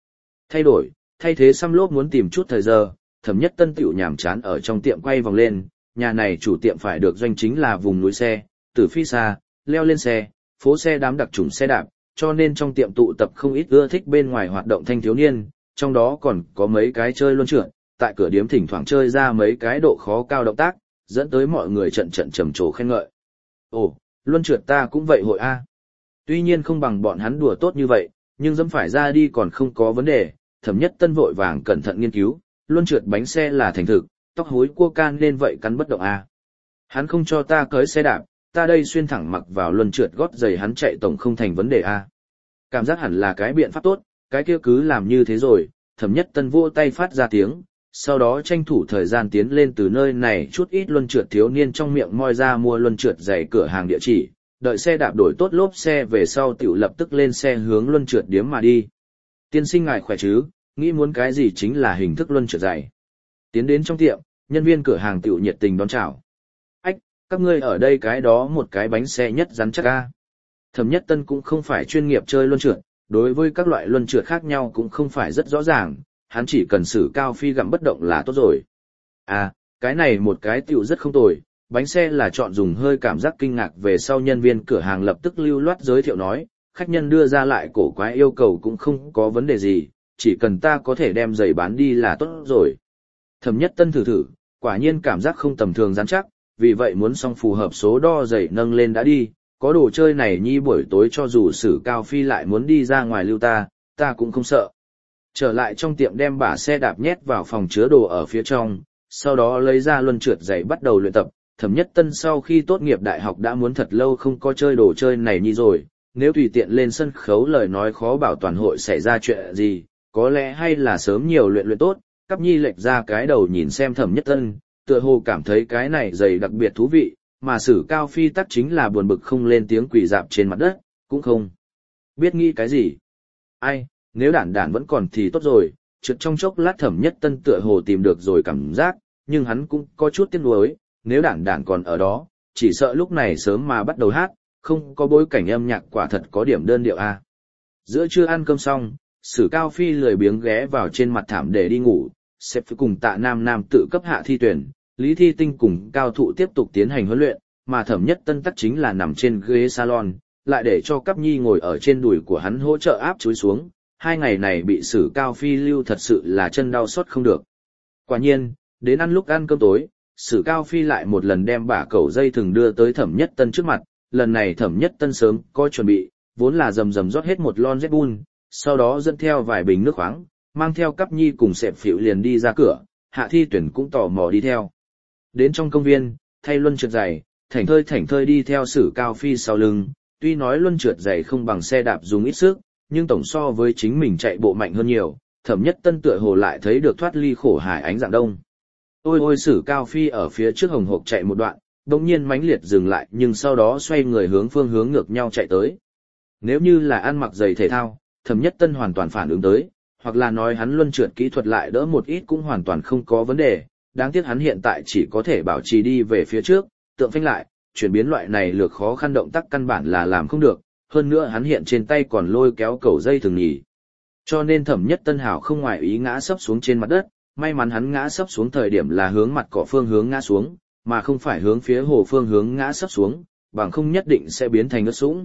Thay đổi, thay thế xăm lốp muốn tìm chút thời giờ, Thẩm Nhất Tân tiểu nhàm chán ở trong tiệm quay vòng lên, nhà này chủ tiệm phải được doanh chính là vùng núi xe, từ phi xa, leo lên xe, phố xe đám đặc trùng xe đạp, cho nên trong tiệm tụ tập không ít ưa thích bên ngoài hoạt động thanh thiếu niên, trong đó còn có mấy cái chơi luân trượt, tại cửa điếm thỉnh thoảng chơi ra mấy cái độ khó cao động tác, dẫn tới mọi người trận trận trầm trồ khen ngợi. Ồ, luân trượt ta cũng vậy hội A. Tuy nhiên không bằng bọn hắn đùa tốt như vậy, nhưng dẫm phải ra đi còn không có vấn đề, Thẩm Nhất Tân vội vàng cẩn thận nghiên cứu, luân trượt bánh xe là thành thực, tóc hối cua can nên vậy cắn bất động A. Hắn không cho ta cưới xe đạp, ta đây xuyên thẳng mặc vào luân trượt gót giày hắn chạy tổng không thành vấn đề A. Cảm giác hẳn là cái biện pháp tốt, cái kia cứ làm như thế rồi, Thẩm Nhất Tân vỗ tay phát ra tiếng, sau đó tranh thủ thời gian tiến lên từ nơi này chút ít luân trượt thiếu niên trong miệng moi ra mua luân trượt giày cửa hàng địa chỉ, đợi xe đạp đổi tốt lốp xe về sau tiểu lập tức lên xe hướng luân trượt điếm mà đi. Tiên sinh ngài khỏe chứ, nghĩ muốn cái gì chính là hình thức luân trượt giày. Tiến đến trong tiệm, nhân viên cửa hàng tiểu nhiệt tình đón chào. Ách, các ngươi ở đây cái đó một cái bánh xe nhất rắn chắc a. Thẩm Nhất Tân cũng không phải chuyên nghiệp chơi luân trượt, đối với các loại luân trượt khác nhau cũng không phải rất rõ ràng, hắn chỉ cần xử cao phi gặm bất động là tốt rồi. À, cái này một cái tiểu rất không tồi, bánh xe là chọn dùng hơi cảm giác kinh ngạc về sau nhân viên cửa hàng lập tức lưu loát giới thiệu nói, khách nhân đưa ra lại cổ quái yêu cầu cũng không có vấn đề gì, chỉ cần ta có thể đem giày bán đi là tốt rồi. Thẩm Nhất Tân thử thử, quả nhiên cảm giác không tầm thường rắn chắc, vì vậy muốn xong phù hợp số đo giày nâng lên đã đi, có đồ chơi này nhi buổi tối cho dù sử cao phi lại muốn đi ra ngoài lưu ta, ta cũng không sợ. Trở lại trong tiệm đem bả xe đạp nhét vào phòng chứa đồ ở phía trong, sau đó lấy ra luân trượt giày bắt đầu luyện tập. Thẩm Nhất Tân sau khi tốt nghiệp đại học đã muốn thật lâu không có chơi đồ chơi này nhi rồi, nếu tùy tiện lên sân khấu lời nói khó bảo toàn hội xảy ra chuyện gì, có lẽ hay là sớm nhiều luyện luyện tốt. Cắp nhi lệch ra cái đầu nhìn xem Thẩm Nhất Tân, tựa hồ cảm thấy cái này giày đặc biệt thú vị, mà sử cao phi tắc chính là buồn bực không lên tiếng quỳ dạp trên mặt đất, cũng không biết nghĩ cái gì. Ai, nếu đản đản vẫn còn thì tốt rồi, trượt trong chốc lát Thẩm Nhất Tân tựa hồ tìm được rồi cảm giác, nhưng hắn cũng có chút tiếc nuối, nếu đản đản còn ở đó, chỉ sợ lúc này sớm mà bắt đầu hát, không có bối cảnh âm nhạc quả thật có điểm đơn điệu a. Giữa trưa ăn cơm xong, sử cao phi lười biếng ghé vào trên mặt thảm để đi ngủ, xếp cùng Tạ Nam Nam tự cấp hạ thi tuyển, Lý Thi Tinh cùng cao thụ tiếp tục tiến hành huấn luyện, mà Thẩm Nhất Tân tắc chính là nằm trên ghế salon, lại để cho Cáp Nhi ngồi ở trên đùi của hắn hỗ trợ áp chúi xuống. Hai ngày này bị sử cao phi lưu thật sự là chân đau xót không được. Quả nhiên, đến ăn lúc ăn cơm tối, sử cao phi lại một lần đem bả cầu dây thừng đưa tới Thẩm Nhất Tân trước mặt, lần này Thẩm Nhất Tân sớm có chuẩn bị, vốn là rầm rầm rót hết một lon Red Bull, sau đó dẫn theo vài bình nước khoáng, mang theo Cáp Nhi cùng Sẹp Phịu liền đi ra cửa, Hạ Thi Tuyển cũng tò mò đi theo. Đến trong công viên, thay luân trượt giày, thảnh thơi thảnh thơi đi theo sử cao phi sau lưng, tuy nói luân trượt giày không bằng xe đạp dùng ít sức, nhưng tổng so với chính mình chạy bộ mạnh hơn nhiều, Thẩm Nhất Tân tựa hồ lại thấy được thoát ly khổ hải ánh dạng đông. Ôi ôi sử cao phi ở phía trước hồng hộc chạy một đoạn, đột nhiên mãnh liệt dừng lại nhưng sau đó xoay người hướng phương hướng ngược nhau chạy tới. Nếu như là ăn mặc giày thể thao, Thẩm Nhất Tân hoàn toàn phản ứng tới, hoặc là nói hắn luân trượt kỹ thuật lại đỡ một ít cũng hoàn toàn không có vấn đề, đáng tiếc hắn hiện tại chỉ có thể bảo trì đi về phía trước, tượng phanh lại, chuyển biến loại này lược khó khăn động tác căn bản là làm không được, hơn nữa hắn hiện trên tay còn lôi kéo cầu dây thừng nhỉ. Cho nên Thẩm Nhất Tân hảo không ngoài ý ngã sấp xuống trên mặt đất, may mắn hắn ngã sấp xuống thời điểm là hướng mặt cỏ phương hướng ngã xuống, mà không phải hướng phía hồ phương hướng ngã sấp xuống, bằng không nhất định sẽ biến thành ướt sũng.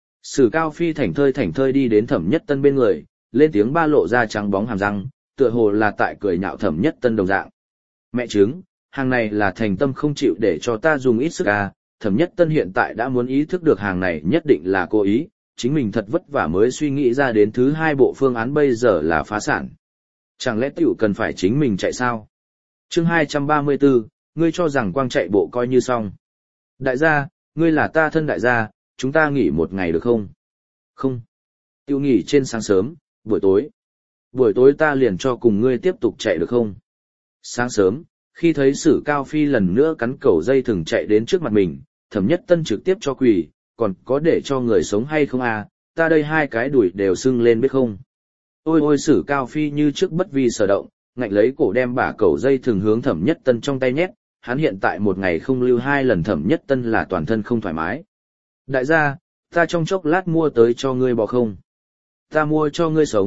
Sử cao phi thảnh thơi thảnh thơi đi đến Thẩm Nhất Tân bên người, lên tiếng ba lộ ra trắng bóng hàm răng, tựa hồ là tại cười nhạo Thẩm Nhất Tân đồng dạng. Mẹ chứng, hàng này là thành tâm không chịu để cho ta dùng ít sức à, Thẩm Nhất Tân hiện tại đã muốn ý thức được hàng này nhất định là cố ý, chính mình thật vất vả mới suy nghĩ ra đến thứ hai bộ phương án bây giờ là phá sản. Chẳng lẽ tiểu cần phải chính mình chạy sao? Chương hai trăm ba mươi tư, ngươi cho rằng quang chạy bộ coi như xong. Đại gia, ngươi là ta thân đại gia, chúng ta nghỉ một ngày được không? Không. Tiểu nghỉ trên sáng sớm, buổi tối. Buổi tối ta liền cho cùng ngươi tiếp tục chạy được không? Sáng sớm, khi thấy sử cao phi lần nữa cắn cầu dây thừng chạy đến trước mặt mình, Thẩm Nhất Tân trực tiếp cho quỳ, còn có để cho người sống hay không à, ta đây hai cái đùi đều sưng lên biết không? Ôi ôi sử cao phi như trước bất vi sở động, ngạnh lấy cổ đem bả cầu dây thừng hướng Thẩm Nhất Tân trong tay nhét, hắn hiện tại một ngày không lưu hai lần Thẩm Nhất Tân là toàn thân không thoải mái. Đại gia, ta trong chốc lát mua tới cho ngươi bò không? Ta mua cho ngươi sống,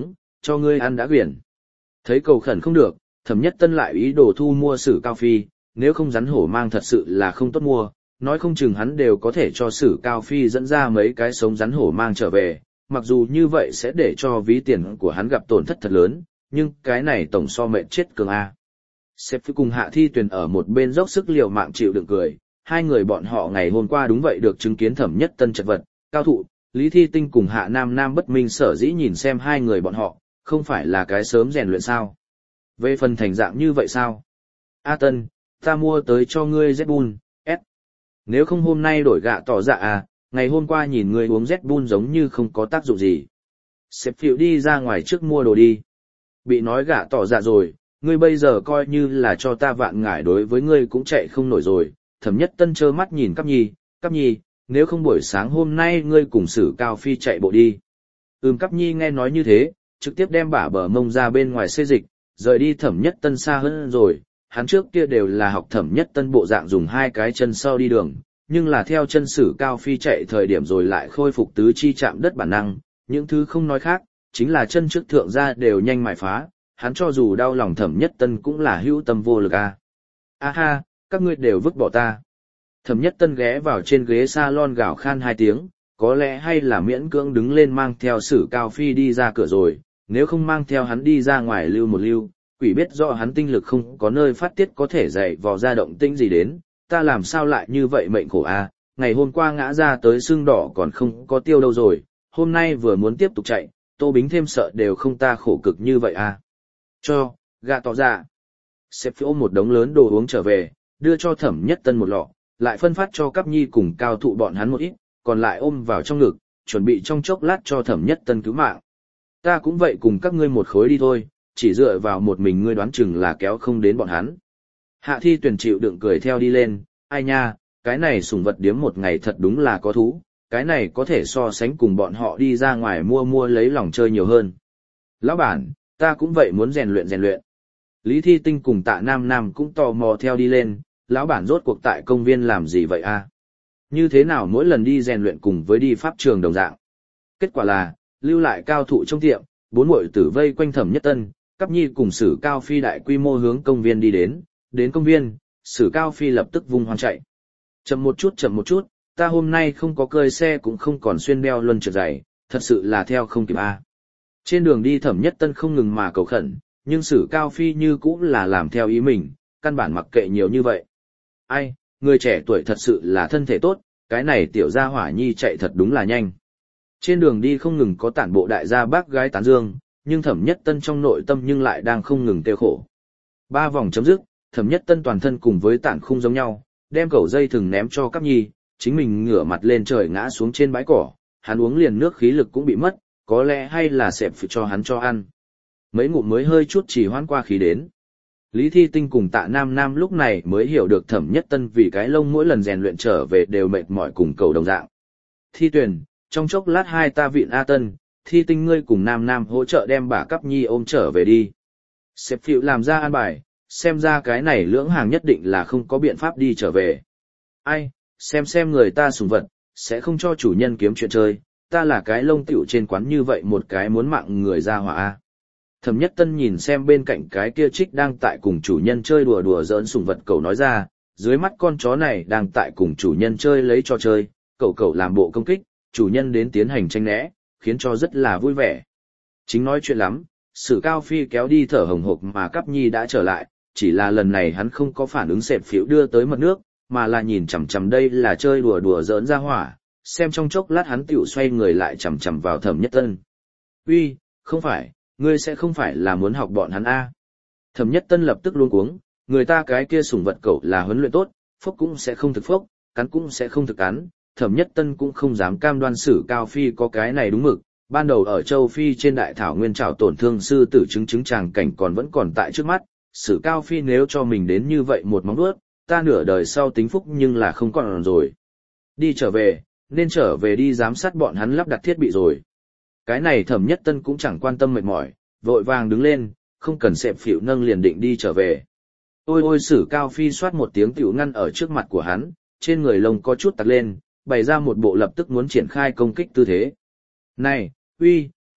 cho ngươi ăn đã quyển. Thấy cầu khẩn không được, Thẩm Nhất Tân lại ý đồ thu mua Sử Cao Phi, nếu không rắn hổ mang thật sự là không tốt mua, nói không chừng hắn đều có thể cho Sử Cao Phi dẫn ra mấy cái sống rắn hổ mang trở về, mặc dù như vậy sẽ để cho ví tiền của hắn gặp tổn thất thật lớn, nhưng cái này tổng so mệnh chết cường A. Sếp cùng Hạ Thi Tuyền ở một bên dốc sức liều mạng chịu đựng cười, hai người bọn họ ngày hôm qua đúng vậy được chứng kiến Thẩm Nhất Tân chật vật, Cao Thụ, Lý Thi Tinh cùng Hạ Nam Nam bất minh sở dĩ nhìn xem hai người bọn họ, không phải là cái sớm rèn luyện sao. Về phần thành dạng như vậy sao? A Tân, ta mua tới cho ngươi Red Bull, S. Nếu không hôm nay đổi gạ tỏ dạ à, ngày hôm qua nhìn ngươi uống Red Bull giống như không có tác dụng gì. Sếp phiệu đi ra ngoài trước mua đồ đi. Bị nói gạ tỏ dạ rồi, ngươi bây giờ coi như là cho ta vạn ngải đối với ngươi cũng chạy không nổi rồi. Thẩm Nhất Tân trơ mắt nhìn Cáp Nhi, Cáp Nhi, nếu không buổi sáng hôm nay ngươi cùng Sử Cao Phi chạy bộ đi. Ừm Cáp Nhi nghe nói như thế, trực tiếp đem bả bờ mông ra bên ngoài xê dịch, rời đi Thẩm Nhất Tân xa hơn rồi, hắn trước kia đều là học Thẩm Nhất Tân bộ dạng dùng hai cái chân sau đi đường, nhưng là theo chân Sử Cao Phi chạy thời điểm rồi lại khôi phục tứ chi chạm đất bản năng, những thứ không nói khác, chính là chân trước thượng ra đều nhanh mài phá, hắn cho dù đau lòng Thẩm Nhất Tân cũng là hữu tâm vô lực a. A ha, các ngươi đều vứt bỏ ta. Thẩm Nhất Tân ghé vào trên ghế salon gào khan hai tiếng, có lẽ hay là miễn cưỡng đứng lên mang theo Sử Cao Phi đi ra cửa rồi, nếu không mang theo hắn đi ra ngoài lưu một lưu, quỷ biết rõ hắn tinh lực không có nơi phát tiết có thể dậy vò ra động tĩnh gì đến, ta làm sao lại như vậy mệnh khổ a, ngày hôm qua ngã ra tới sưng đỏ còn không có tiêu đâu rồi, hôm nay vừa muốn tiếp tục chạy, Tô Bính thêm sợ đều không ta khổ cực như vậy a. Cho, gạ tỏ ra. Sếp ôm một đống lớn đồ uống trở về, đưa cho Thẩm Nhất Tân một lọ, lại phân phát cho Cáp Nhi cùng Cao Thụ bọn hắn một ít, còn lại ôm vào trong ngực, chuẩn bị trong chốc lát cho Thẩm Nhất Tân cứu mạng. Ta cũng vậy cùng các ngươi một khối đi thôi, chỉ dựa vào một mình ngươi đoán chừng là kéo không đến bọn hắn. Hạ Thi Tuyền chịu đựng cười theo đi lên, ai nha, cái này sủng vật điếm một ngày thật đúng là có thú, cái này có thể so sánh cùng bọn họ đi ra ngoài mua mua lấy lòng chơi nhiều hơn. Lão bản, ta cũng vậy muốn rèn luyện rèn luyện. Lý Thi Tinh cùng Tạ Nam Nam cũng tò mò theo đi lên, lão bản rốt cuộc tại công viên làm gì vậy a? Như thế nào mỗi lần đi rèn luyện cùng với đi pháp trường đồng dạng? Kết quả là, lưu lại Cao Thụ trong tiệm, bốn muội tử vây quanh Thẩm Nhất Tân, Cáp Nhi cùng Sử Cao Phi đại quy mô hướng công viên đi đến, đến công viên, Sử Cao Phi lập tức vung hoang chạy. Chậm một chút chậm một chút, ta hôm nay không có cơi xe cũng không còn xuyên đeo luân trượt giày, thật sự là theo không kịp a. Trên đường đi Thẩm Nhất Tân không ngừng mà cầu khẩn, nhưng Sử Cao Phi như cũng là làm theo ý mình, căn bản mặc kệ nhiều như vậy. Ai, người trẻ tuổi thật sự là thân thể tốt, cái này tiểu gia hỏa nhi chạy thật đúng là nhanh. Trên đường đi không ngừng có tản bộ đại gia bác gái tán dương, nhưng Thẩm Nhất Tân trong nội tâm nhưng lại đang không ngừng tiêu khổ. Ba vòng chấm dứt, Thẩm Nhất Tân toàn thân cùng với tản khung giống nhau, đem cầu dây thừng ném cho Cáp Nhi, chính mình ngửa mặt lên trời ngã xuống trên bãi cỏ, hắn uống liền nước khí lực cũng bị mất, có lẽ hay là sẹp cho hắn cho ăn. Mấy ngụm mới hơi chút chỉ hoãn qua khí đến. Lý Thi Tinh cùng Tạ Nam Nam lúc này mới hiểu được Thẩm Nhất Tân vì cái lông mỗi lần rèn luyện trở về đều mệt mỏi cùng cầu đồng dạng. Thi Tuyền, trong chốc lát hai ta vịn A Tân, Thi Tinh ngươi cùng Nam Nam hỗ trợ đem bà Cáp Nhi ôm trở về đi. Sếp phiệu làm ra an bài, xem ra cái này lưỡng hàng nhất định là không có biện pháp đi trở về. Ai, xem xem người ta sủng vật, sẽ không cho chủ nhân kiếm chuyện chơi, ta là cái lông tiểu trên quán như vậy một cái muốn mạng người ra hỏa A. Thẩm Nhất Tân nhìn xem bên cạnh cái kia trích đang tại cùng chủ nhân chơi đùa đùa giỡn sủng vật cậu nói ra, dưới mắt con chó này đang tại cùng chủ nhân chơi lấy trò chơi, cậu cậu làm bộ công kích, chủ nhân đến tiến hành tranh né, khiến cho rất là vui vẻ. Chính nói chuyện lắm, Sử Cao Phi kéo đi thở hồng hộc mà Cáp Nhi đã trở lại, chỉ là lần này hắn không có phản ứng sệt phiếu đưa tới mật nước, mà là nhìn chằm chằm đây là chơi đùa đùa giỡn ra hỏa, xem trong chốc lát hắn tiểu xoay người lại chằm chằm vào Thẩm Nhất Tân. Uy, không phải, ngươi sẽ không phải là muốn học bọn hắn a? Thẩm Nhất Tân lập tức luống cuống, người ta cái kia sủng vật cậu là huấn luyện tốt, phốc cũng sẽ không thực phốc, cắn cũng sẽ không thực cắn. Thẩm Nhất Tân cũng không dám cam đoan Sử Cao Phi có cái này đúng mực, ban đầu ở châu Phi trên đại thảo nguyên trảo tổn thương sư tử chứng chứng tràng cảnh còn vẫn còn tại trước mắt, Sử Cao Phi nếu cho mình đến như vậy một móng vuốt, ta nửa đời sau tính phúc nhưng là không còn rồi. Đi trở về, nên trở về đi giám sát bọn hắn lắp đặt thiết bị rồi. Cái này Thẩm Nhất Tân cũng chẳng quan tâm mệt mỏi, vội vàng đứng lên, không cần xẹp phịu nâng liền định đi trở về. Ôi ôi Sử Cao Phi xoát một tiếng tiểu ngăn ở trước mặt của hắn, trên người lông có chút tặc lên, bày ra một bộ lập tức muốn triển khai công kích tư thế. Này, uy,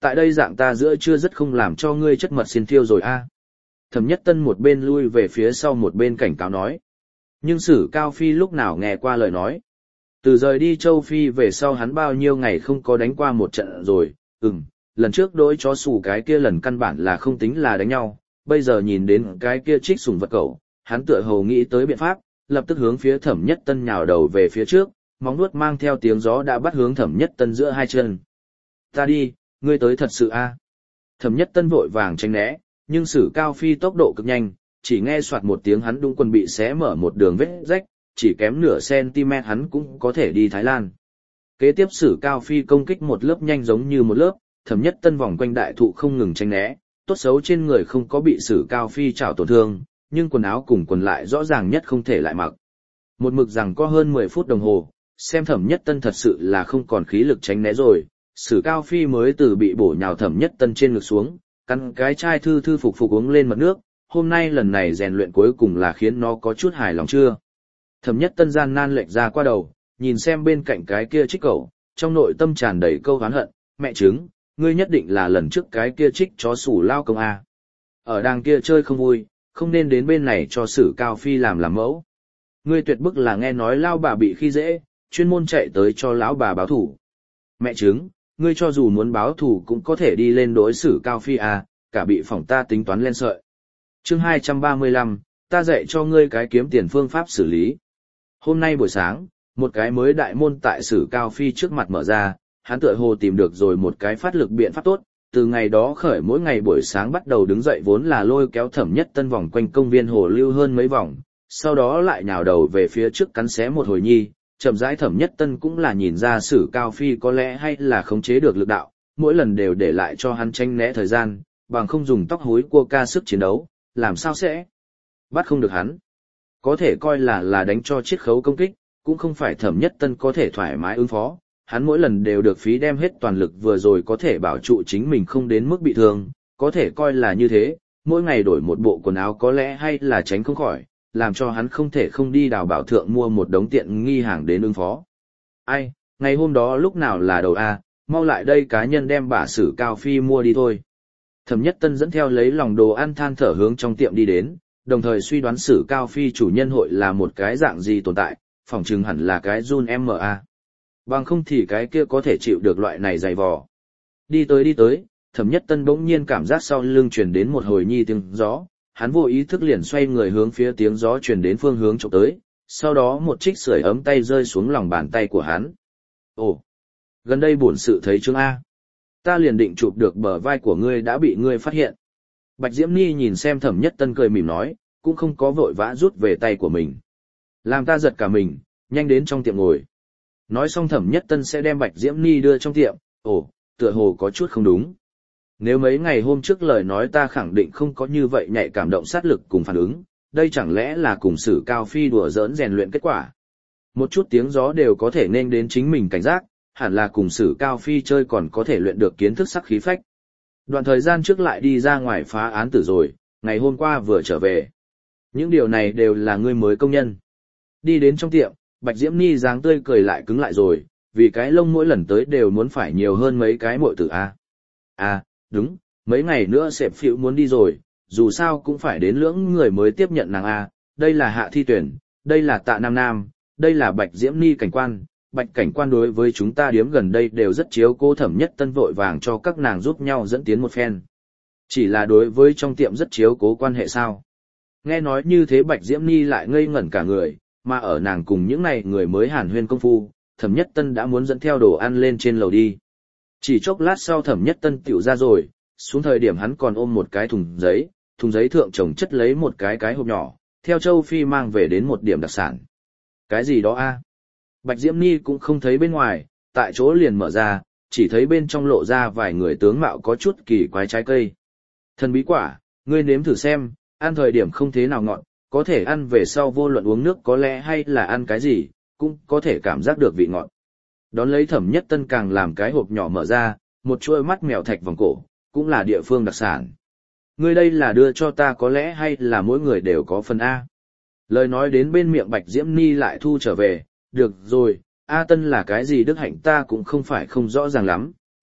Tại đây dạng ta giữa chưa rất không làm cho ngươi chất mật xin thiêu rồi a. Thẩm Nhất Tân một bên lui về phía sau một bên cảnh cáo nói. Nhưng Sử Cao Phi lúc nào nghe qua lời nói. Từ rời đi châu Phi về sau hắn bao nhiêu ngày không có đánh qua một trận rồi, ừm, lần trước đối chó sủ cái kia lần căn bản là không tính là đánh nhau, bây giờ nhìn đến cái kia trích sủng vật cẩu, hắn tựa hồ nghĩ tới biện pháp, lập tức hướng phía Thẩm Nhất Tân nhào đầu về phía trước, móng nuốt mang theo tiếng gió đã bắt hướng Thẩm Nhất Tân giữa hai chân. Ta đi, ngươi tới thật sự a? Thẩm Nhất Tân vội vàng tránh né, nhưng Sử Cao Phi tốc độ cực nhanh, chỉ nghe soạt một tiếng hắn đúng quần bị xé mở một đường vết rách, chỉ kém nửa cm hắn cũng có thể đi Thái Lan. Kế tiếp Sử Cao Phi công kích một lớp nhanh giống như một lớp, Thẩm Nhất Tân vòng quanh đại thụ không ngừng tránh né, tốt xấu trên người không có bị Sử Cao Phi trảo tổn thương, nhưng quần áo cùng quần lại rõ ràng nhất không thể lại mặc. Một mực rằng có hơn mười phút đồng hồ, xem Thẩm Nhất Tân thật sự là không còn khí lực tránh né rồi, Sử Cao Phi mới từ bị bổ nhào Thẩm Nhất Tân trên ngực xuống, cắn cái chai thư thư phục phục uống lên mật nước, hôm nay lần này rèn luyện cuối cùng là khiến nó có chút hài lòng chưa. Thẩm Nhất Tân gian nan lệch ra qua đầu, nhìn xem bên cạnh cái kia trích cẩu, trong nội tâm tràn đầy câu oán hận, mẹ chứng, ngươi nhất định là lần trước cái kia trích chó sủ lao công a. Ở đàng kia chơi không vui, không nên đến bên này cho Sử Cao Phi làm làm mẫu. Ngươi tuyệt bức là nghe nói lao bà bị khi dễ, chuyên môn chạy tới cho lão bà báo thủ. Mẹ chứng, ngươi cho dù muốn báo thủ cũng có thể đi lên đối Sử Cao Phi a, cả bị phỏng ta tính toán lên sợi. Chương hai trăm ba mươi lăm, ta dạy cho ngươi cái kiếm tiền phương pháp xử lý. Hôm nay buổi sáng, một cái mới đại môn tại Sử Cao Phi trước mặt mở ra, hắn tựa hồ tìm được rồi một cái phát lực biện pháp tốt, từ ngày đó khởi mỗi ngày buổi sáng bắt đầu đứng dậy vốn là lôi kéo Thẩm Nhất Tân vòng quanh công viên hồ lưu hơn mấy vòng, sau đó lại nhào đầu về phía trước cắn xé một hồi nhi, chậm rãi Thẩm Nhất Tân cũng là nhìn ra Sử Cao Phi có lẽ hay là khống chế được lực đạo, mỗi lần đều để lại cho hắn tranh né thời gian, bằng không dùng tóc hối cua ca sức chiến đấu, làm sao sẽ bắt không được hắn. Có thể coi là là đánh cho chiết khấu công kích, cũng không phải Thẩm Nhất Tân có thể thoải mái ứng phó, hắn mỗi lần đều được phí đem hết toàn lực vừa rồi có thể bảo trụ chính mình không đến mức bị thương, có thể coi là như thế, mỗi ngày đổi một bộ quần áo có lẽ hay là tránh không khỏi, làm cho hắn không thể không đi đào bảo thượng mua một đống tiện nghi hàng đến ứng phó. Ai, ngày hôm đó lúc nào là đầu A, mau lại đây cá nhân đem bả Sử Cao Phi mua đi thôi. Thẩm Nhất Tân dẫn theo lấy lòng đồ ăn than thở hướng trong tiệm đi đến, đồng thời suy đoán Sử Cao Phi chủ nhân hội là một cái dạng gì tồn tại, phỏng chừng hẳn là cái Jun em a. Bằng không thì cái kia có thể chịu được loại này dày vò. Đi tới đi tới, Thẩm Nhất Tân bỗng nhiên cảm giác sau lưng truyền đến một hồi nhi tiếng gió, hắn vô ý thức liền xoay người hướng phía tiếng gió truyền đến phương hướng trộm tới, sau đó một trích sưởi ấm tay rơi xuống lòng bàn tay của hắn. Ồ, gần đây bổn sự thấy chương A. Ta liền định chụp được bờ vai của ngươi đã bị ngươi phát hiện. Bạch Diễm Ni nhìn xem Thẩm Nhất Tân cười mỉm nói, cũng không có vội vã rút về tay của mình. Làm ta giật cả mình, nhanh đến trong tiệm ngồi. Nói xong Thẩm Nhất Tân sẽ đem Bạch Diễm Ni đưa trong tiệm, ồ, tựa hồ có chút không đúng. Nếu mấy ngày hôm trước lời nói ta khẳng định không có như vậy nhạy cảm động sát lực cùng phản ứng, đây chẳng lẽ là cùng Sử Cao Phi đùa giỡn rèn luyện kết quả. Một chút tiếng gió đều có thể nên đến chính mình cảnh giác, hẳn là cùng Sử Cao Phi chơi còn có thể luyện được kiến thức sắc khí phách. Đoạn thời gian trước lại đi ra ngoài phá án tử rồi, ngày hôm qua vừa trở về. Những điều này đều là ngươi mới công nhân. Đi đến trong tiệm, Bạch Diễm Ni dáng tươi cười lại cứng lại rồi, vì cái lông mỗi lần tới đều muốn phải nhiều hơn mấy cái muội tử a. À, đúng, mấy ngày nữa sếp phiệu muốn đi rồi, dù sao cũng phải đến lưỡng người mới tiếp nhận nàng a. Đây là Hạ Thi Tuyển, đây là Tạ Nam Nam, đây là Bạch Diễm Ni cảnh quan. Bạch cảnh quan đối với chúng ta điếm gần đây đều rất chiếu cố. Thẩm Nhất Tân vội vàng cho các nàng giúp nhau dẫn tiến một phen. Chỉ là đối với trong tiệm rất chiếu cố quan hệ sao. Nghe nói như thế Bạch Diễm Ni lại ngây ngẩn cả người, mà ở nàng cùng những này người mới hàn huyên công phu, Thẩm Nhất Tân đã muốn dẫn theo đồ ăn lên trên lầu đi. Chỉ chốc lát sau Thẩm Nhất Tân tiểu ra rồi, xuống thời điểm hắn còn ôm một cái thùng giấy, thùng giấy thượng chồng chất lấy một cái cái hộp nhỏ, theo Châu Phi mang về đến một điểm đặc sản. Cái gì đó a? Bạch Diễm Ni cũng không thấy bên ngoài, tại chỗ liền mở ra, chỉ thấy bên trong lộ ra vài người tướng mạo có chút kỳ quái trái cây. Thần bí quả, ngươi nếm thử xem, ăn thời điểm không thế nào ngọt, có thể ăn về sau vô luận uống nước có lẽ hay là ăn cái gì, cũng có thể cảm giác được vị ngọt. Đón lấy Thẩm Nhất Tân càng làm cái hộp nhỏ mở ra, một chuôi mắt mèo thạch vòng cổ, cũng là địa phương đặc sản. Ngươi đây là đưa cho ta có lẽ hay là mỗi người đều có phần A. Lời nói đến bên miệng Bạch Diễm Ni lại thu trở về, được rồi, A Tân là cái gì đức hạnh ta cũng không phải không rõ ràng lắm,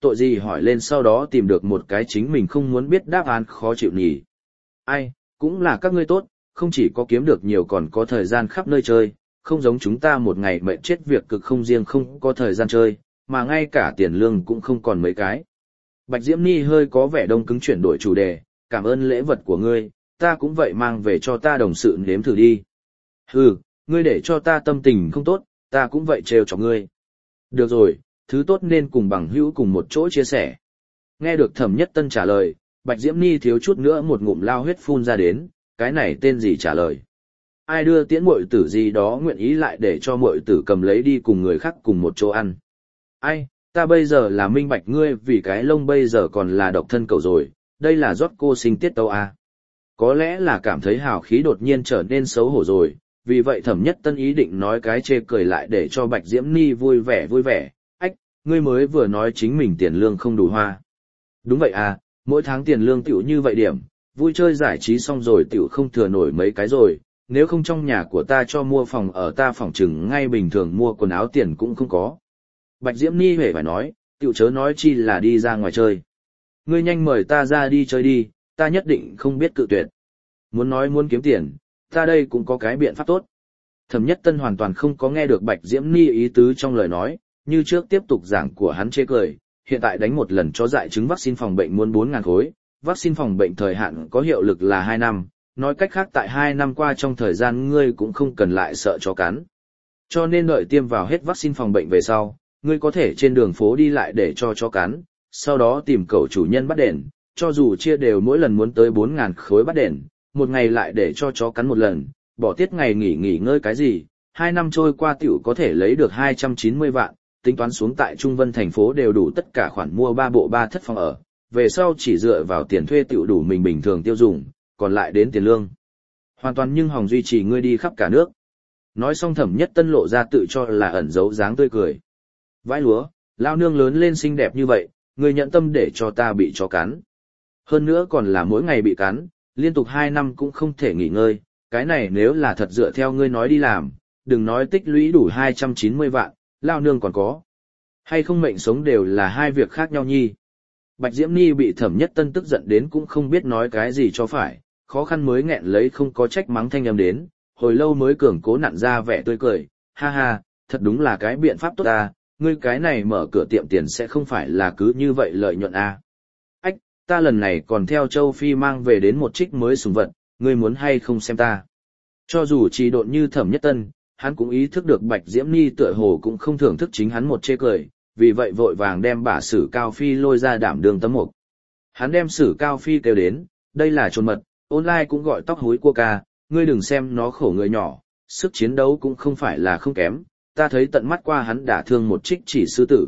tội gì hỏi lên sau đó tìm được một cái chính mình không muốn biết đáp án khó chịu nhỉ. Ai, cũng là các ngươi tốt, không chỉ có kiếm được nhiều còn có thời gian khắp nơi chơi, không giống chúng ta một ngày mệt chết việc cực không riêng không có thời gian chơi, mà ngay cả tiền lương cũng không còn mấy cái. Bạch Diễm Ni hơi có vẻ đông cứng chuyển đổi chủ đề, cảm ơn lễ vật của ngươi, ta cũng vậy mang về cho ta đồng sự nếm thử đi. Hừ, ngươi để cho ta tâm tình không tốt, ta cũng vậy trêu cho ngươi. Được rồi, thứ tốt nên cùng bằng hữu cùng một chỗ chia sẻ. Nghe được Thẩm Nhất Tân trả lời, Bạch Diễm Ni thiếu chút nữa một ngụm lao huyết phun ra đến, cái này tên gì trả lời. Ai đưa tiễn muội tử gì đó nguyện ý lại để cho muội tử cầm lấy đi cùng người khác cùng một chỗ ăn. Ai, ta bây giờ là minh bạch ngươi vì cái lông bây giờ còn là độc thân cầu rồi, đây là rót cô sinh tiết tâu à. Có lẽ là cảm thấy hào khí đột nhiên trở nên xấu hổ rồi, vì vậy Thẩm Nhất Tân ý định nói cái chê cười lại để cho Bạch Diễm Ni vui vẻ vui vẻ. Ách, ngươi mới vừa nói chính mình tiền lương không đủ hoa. Đúng vậy à, mỗi tháng tiền lương tiểu như vậy điểm, vui chơi giải trí xong rồi tiểu không thừa nổi mấy cái rồi, nếu không trong nhà của ta cho mua phòng ở ta phòng chừng ngay bình thường mua quần áo tiền cũng không có. Bạch Diễm Ni hề phải nói, tiểu chớ nói chi là đi ra ngoài chơi. Ngươi nhanh mời ta ra đi chơi đi, ta nhất định không biết cự tuyệt. Muốn nói muốn kiếm tiền, ta đây cũng có cái biện pháp tốt. Thẩm Nhất Tân hoàn toàn không có nghe được Bạch Diễm Ni ý tứ trong lời nói, như trước tiếp tục giảng của hắn chê cười, hiện tại đánh một lần cho dại chứng vaccine phòng bệnh muốn bốn nghìn khối, vaccine phòng bệnh thời hạn có hiệu lực là hai năm, nói cách khác tại hai năm qua trong thời gian ngươi cũng không cần lại sợ chó cắn. Cho nên đợi tiêm vào hết vaccine phòng bệnh về sau, ngươi có thể trên đường phố đi lại để cho chó cắn, sau đó tìm cậu chủ nhân bắt đền, cho dù chia đều mỗi lần muốn tới bốn nghìn khối bắt đền, một ngày lại để cho chó cắn một lần, bỏ tiết ngày nghỉ nghỉ ngơi cái gì, hai năm trôi qua tiểu có thể lấy được hai trăm chín mươi vạn, tính toán xuống tại Trung Vân thành phố đều đủ tất cả khoản mua ba bộ ba thất phòng ở, về sau chỉ dựa vào tiền thuê tiểu đủ mình bình thường tiêu dùng, còn lại đến tiền lương. Hoàn toàn nhưng hòng duy trì ngươi đi khắp cả nước. Nói xong Thẩm Nhất Tân lộ ra tự cho là ẩn giấu dáng tươi cười. Vãi lúa, lao nương lớn lên xinh đẹp như vậy, ngươi nhận tâm để cho ta bị chó cắn. Hơn nữa còn là mỗi ngày bị cắn, liên tục hai năm cũng không thể nghỉ ngơi, cái này nếu là thật dựa theo ngươi nói đi làm, đừng nói tích lũy đủ hai trăm chín mươi vạn, lao nương còn có. Hay không mệnh sống đều là hai việc khác nhau nhi. Bạch Diễm Ni bị Thẩm Nhất Tân tức giận đến cũng không biết nói cái gì cho phải, khó khăn mới nghẹn lấy không có trách mắng thanh âm đến, hồi lâu mới cường cố nặn ra vẻ tươi cười, ha ha, thật đúng là cái biện pháp tốt ta, ngươi cái này mở cửa tiệm tiền sẽ không phải là cứ như vậy lợi nhuận à. Ách, ta lần này còn theo Châu Phi mang về đến một trích mới sùng vật, ngươi muốn hay không xem ta. Cho dù chỉ độn như Thẩm Nhất Tân, hắn cũng ý thức được Bạch Diễm Ni tựa hồ cũng không thưởng thức chính hắn một chê cười, vì vậy vội vàng đem bả Sử Cao Phi lôi ra đảm đường tấm mục. Hắn đem Sử Cao Phi kêu đến, đây là trồn mật, online cũng gọi tóc hối cua ca, ngươi đừng xem nó khổ người nhỏ, sức chiến đấu cũng không phải là không kém, ta thấy tận mắt qua hắn đả thương một trích chỉ sư tử.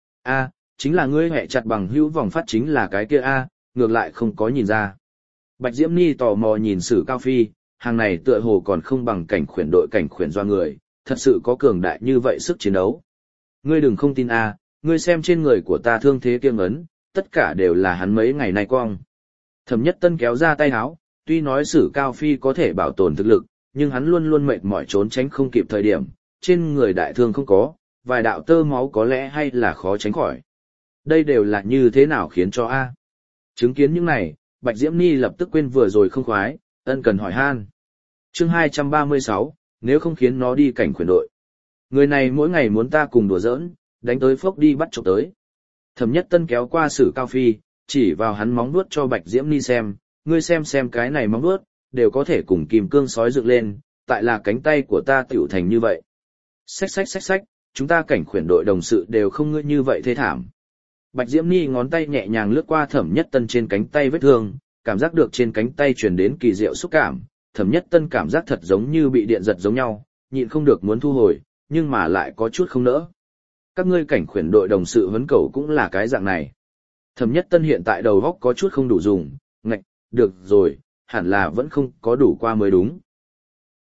A, chính là ngươi hẹ chặt bằng hữu vòng phát chính là cái kia a, ngược lại không có nhìn ra. Bạch Diễm Ni tò mò nhìn Sử Cao Phi, hàng này tựa hồ còn không bằng cảnh khuyển đội cảnh khuyển do người, thật sự có cường đại như vậy sức chiến đấu. Ngươi đừng không tin a, ngươi xem trên người của ta thương thế kiêng ấn, tất cả đều là hắn mấy ngày nay quong. Thẩm Nhất Tân kéo ra tay háo, tuy nói Sử Cao Phi có thể bảo tồn thực lực, nhưng hắn luôn luôn mệt mỏi trốn tránh không kịp thời điểm, trên người đại thương không có, vài đạo tơ máu có lẽ hay là khó tránh khỏi. Đây đều là như thế nào khiến cho a? Chứng kiến những này, Bạch Diễm Ni lập tức quên vừa rồi không khoái, ân cần hỏi han. Chương hai trăm ba mươi sáu, nếu không khiến nó đi cảnh khuyển đội. Người này mỗi ngày muốn ta cùng đùa giỡn, đánh tới phốc đi bắt chụp tới. Thẩm Nhất Tân kéo qua Sử Cao Phi, chỉ vào hắn móng vuốt cho Bạch Diễm Ni xem, ngươi xem xem cái này móng vuốt, đều có thể cùng kim cương sói dựng lên, tại là cánh tay của ta tiểu thành như vậy. Xách xách xách xách, chúng ta cảnh khuyển đội đồng sự đều không ngươi như vậy thê thảm. Bạch Diễm Ni ngón tay nhẹ nhàng lướt qua Thẩm Nhất Tân trên cánh tay vết thương, cảm giác được trên cánh tay truyền đến kỳ diệu xúc cảm, Thẩm Nhất Tân cảm giác thật giống như bị điện giật giống nhau, nhịn không được muốn thu hồi, nhưng mà lại có chút không nỡ. Các ngươi cảnh khuyển đội đồng sự huấn cầu cũng là cái dạng này. Thẩm Nhất Tân hiện tại đầu óc có chút không đủ dùng, ngạch, được rồi, hẳn là vẫn không có đủ qua mới đúng.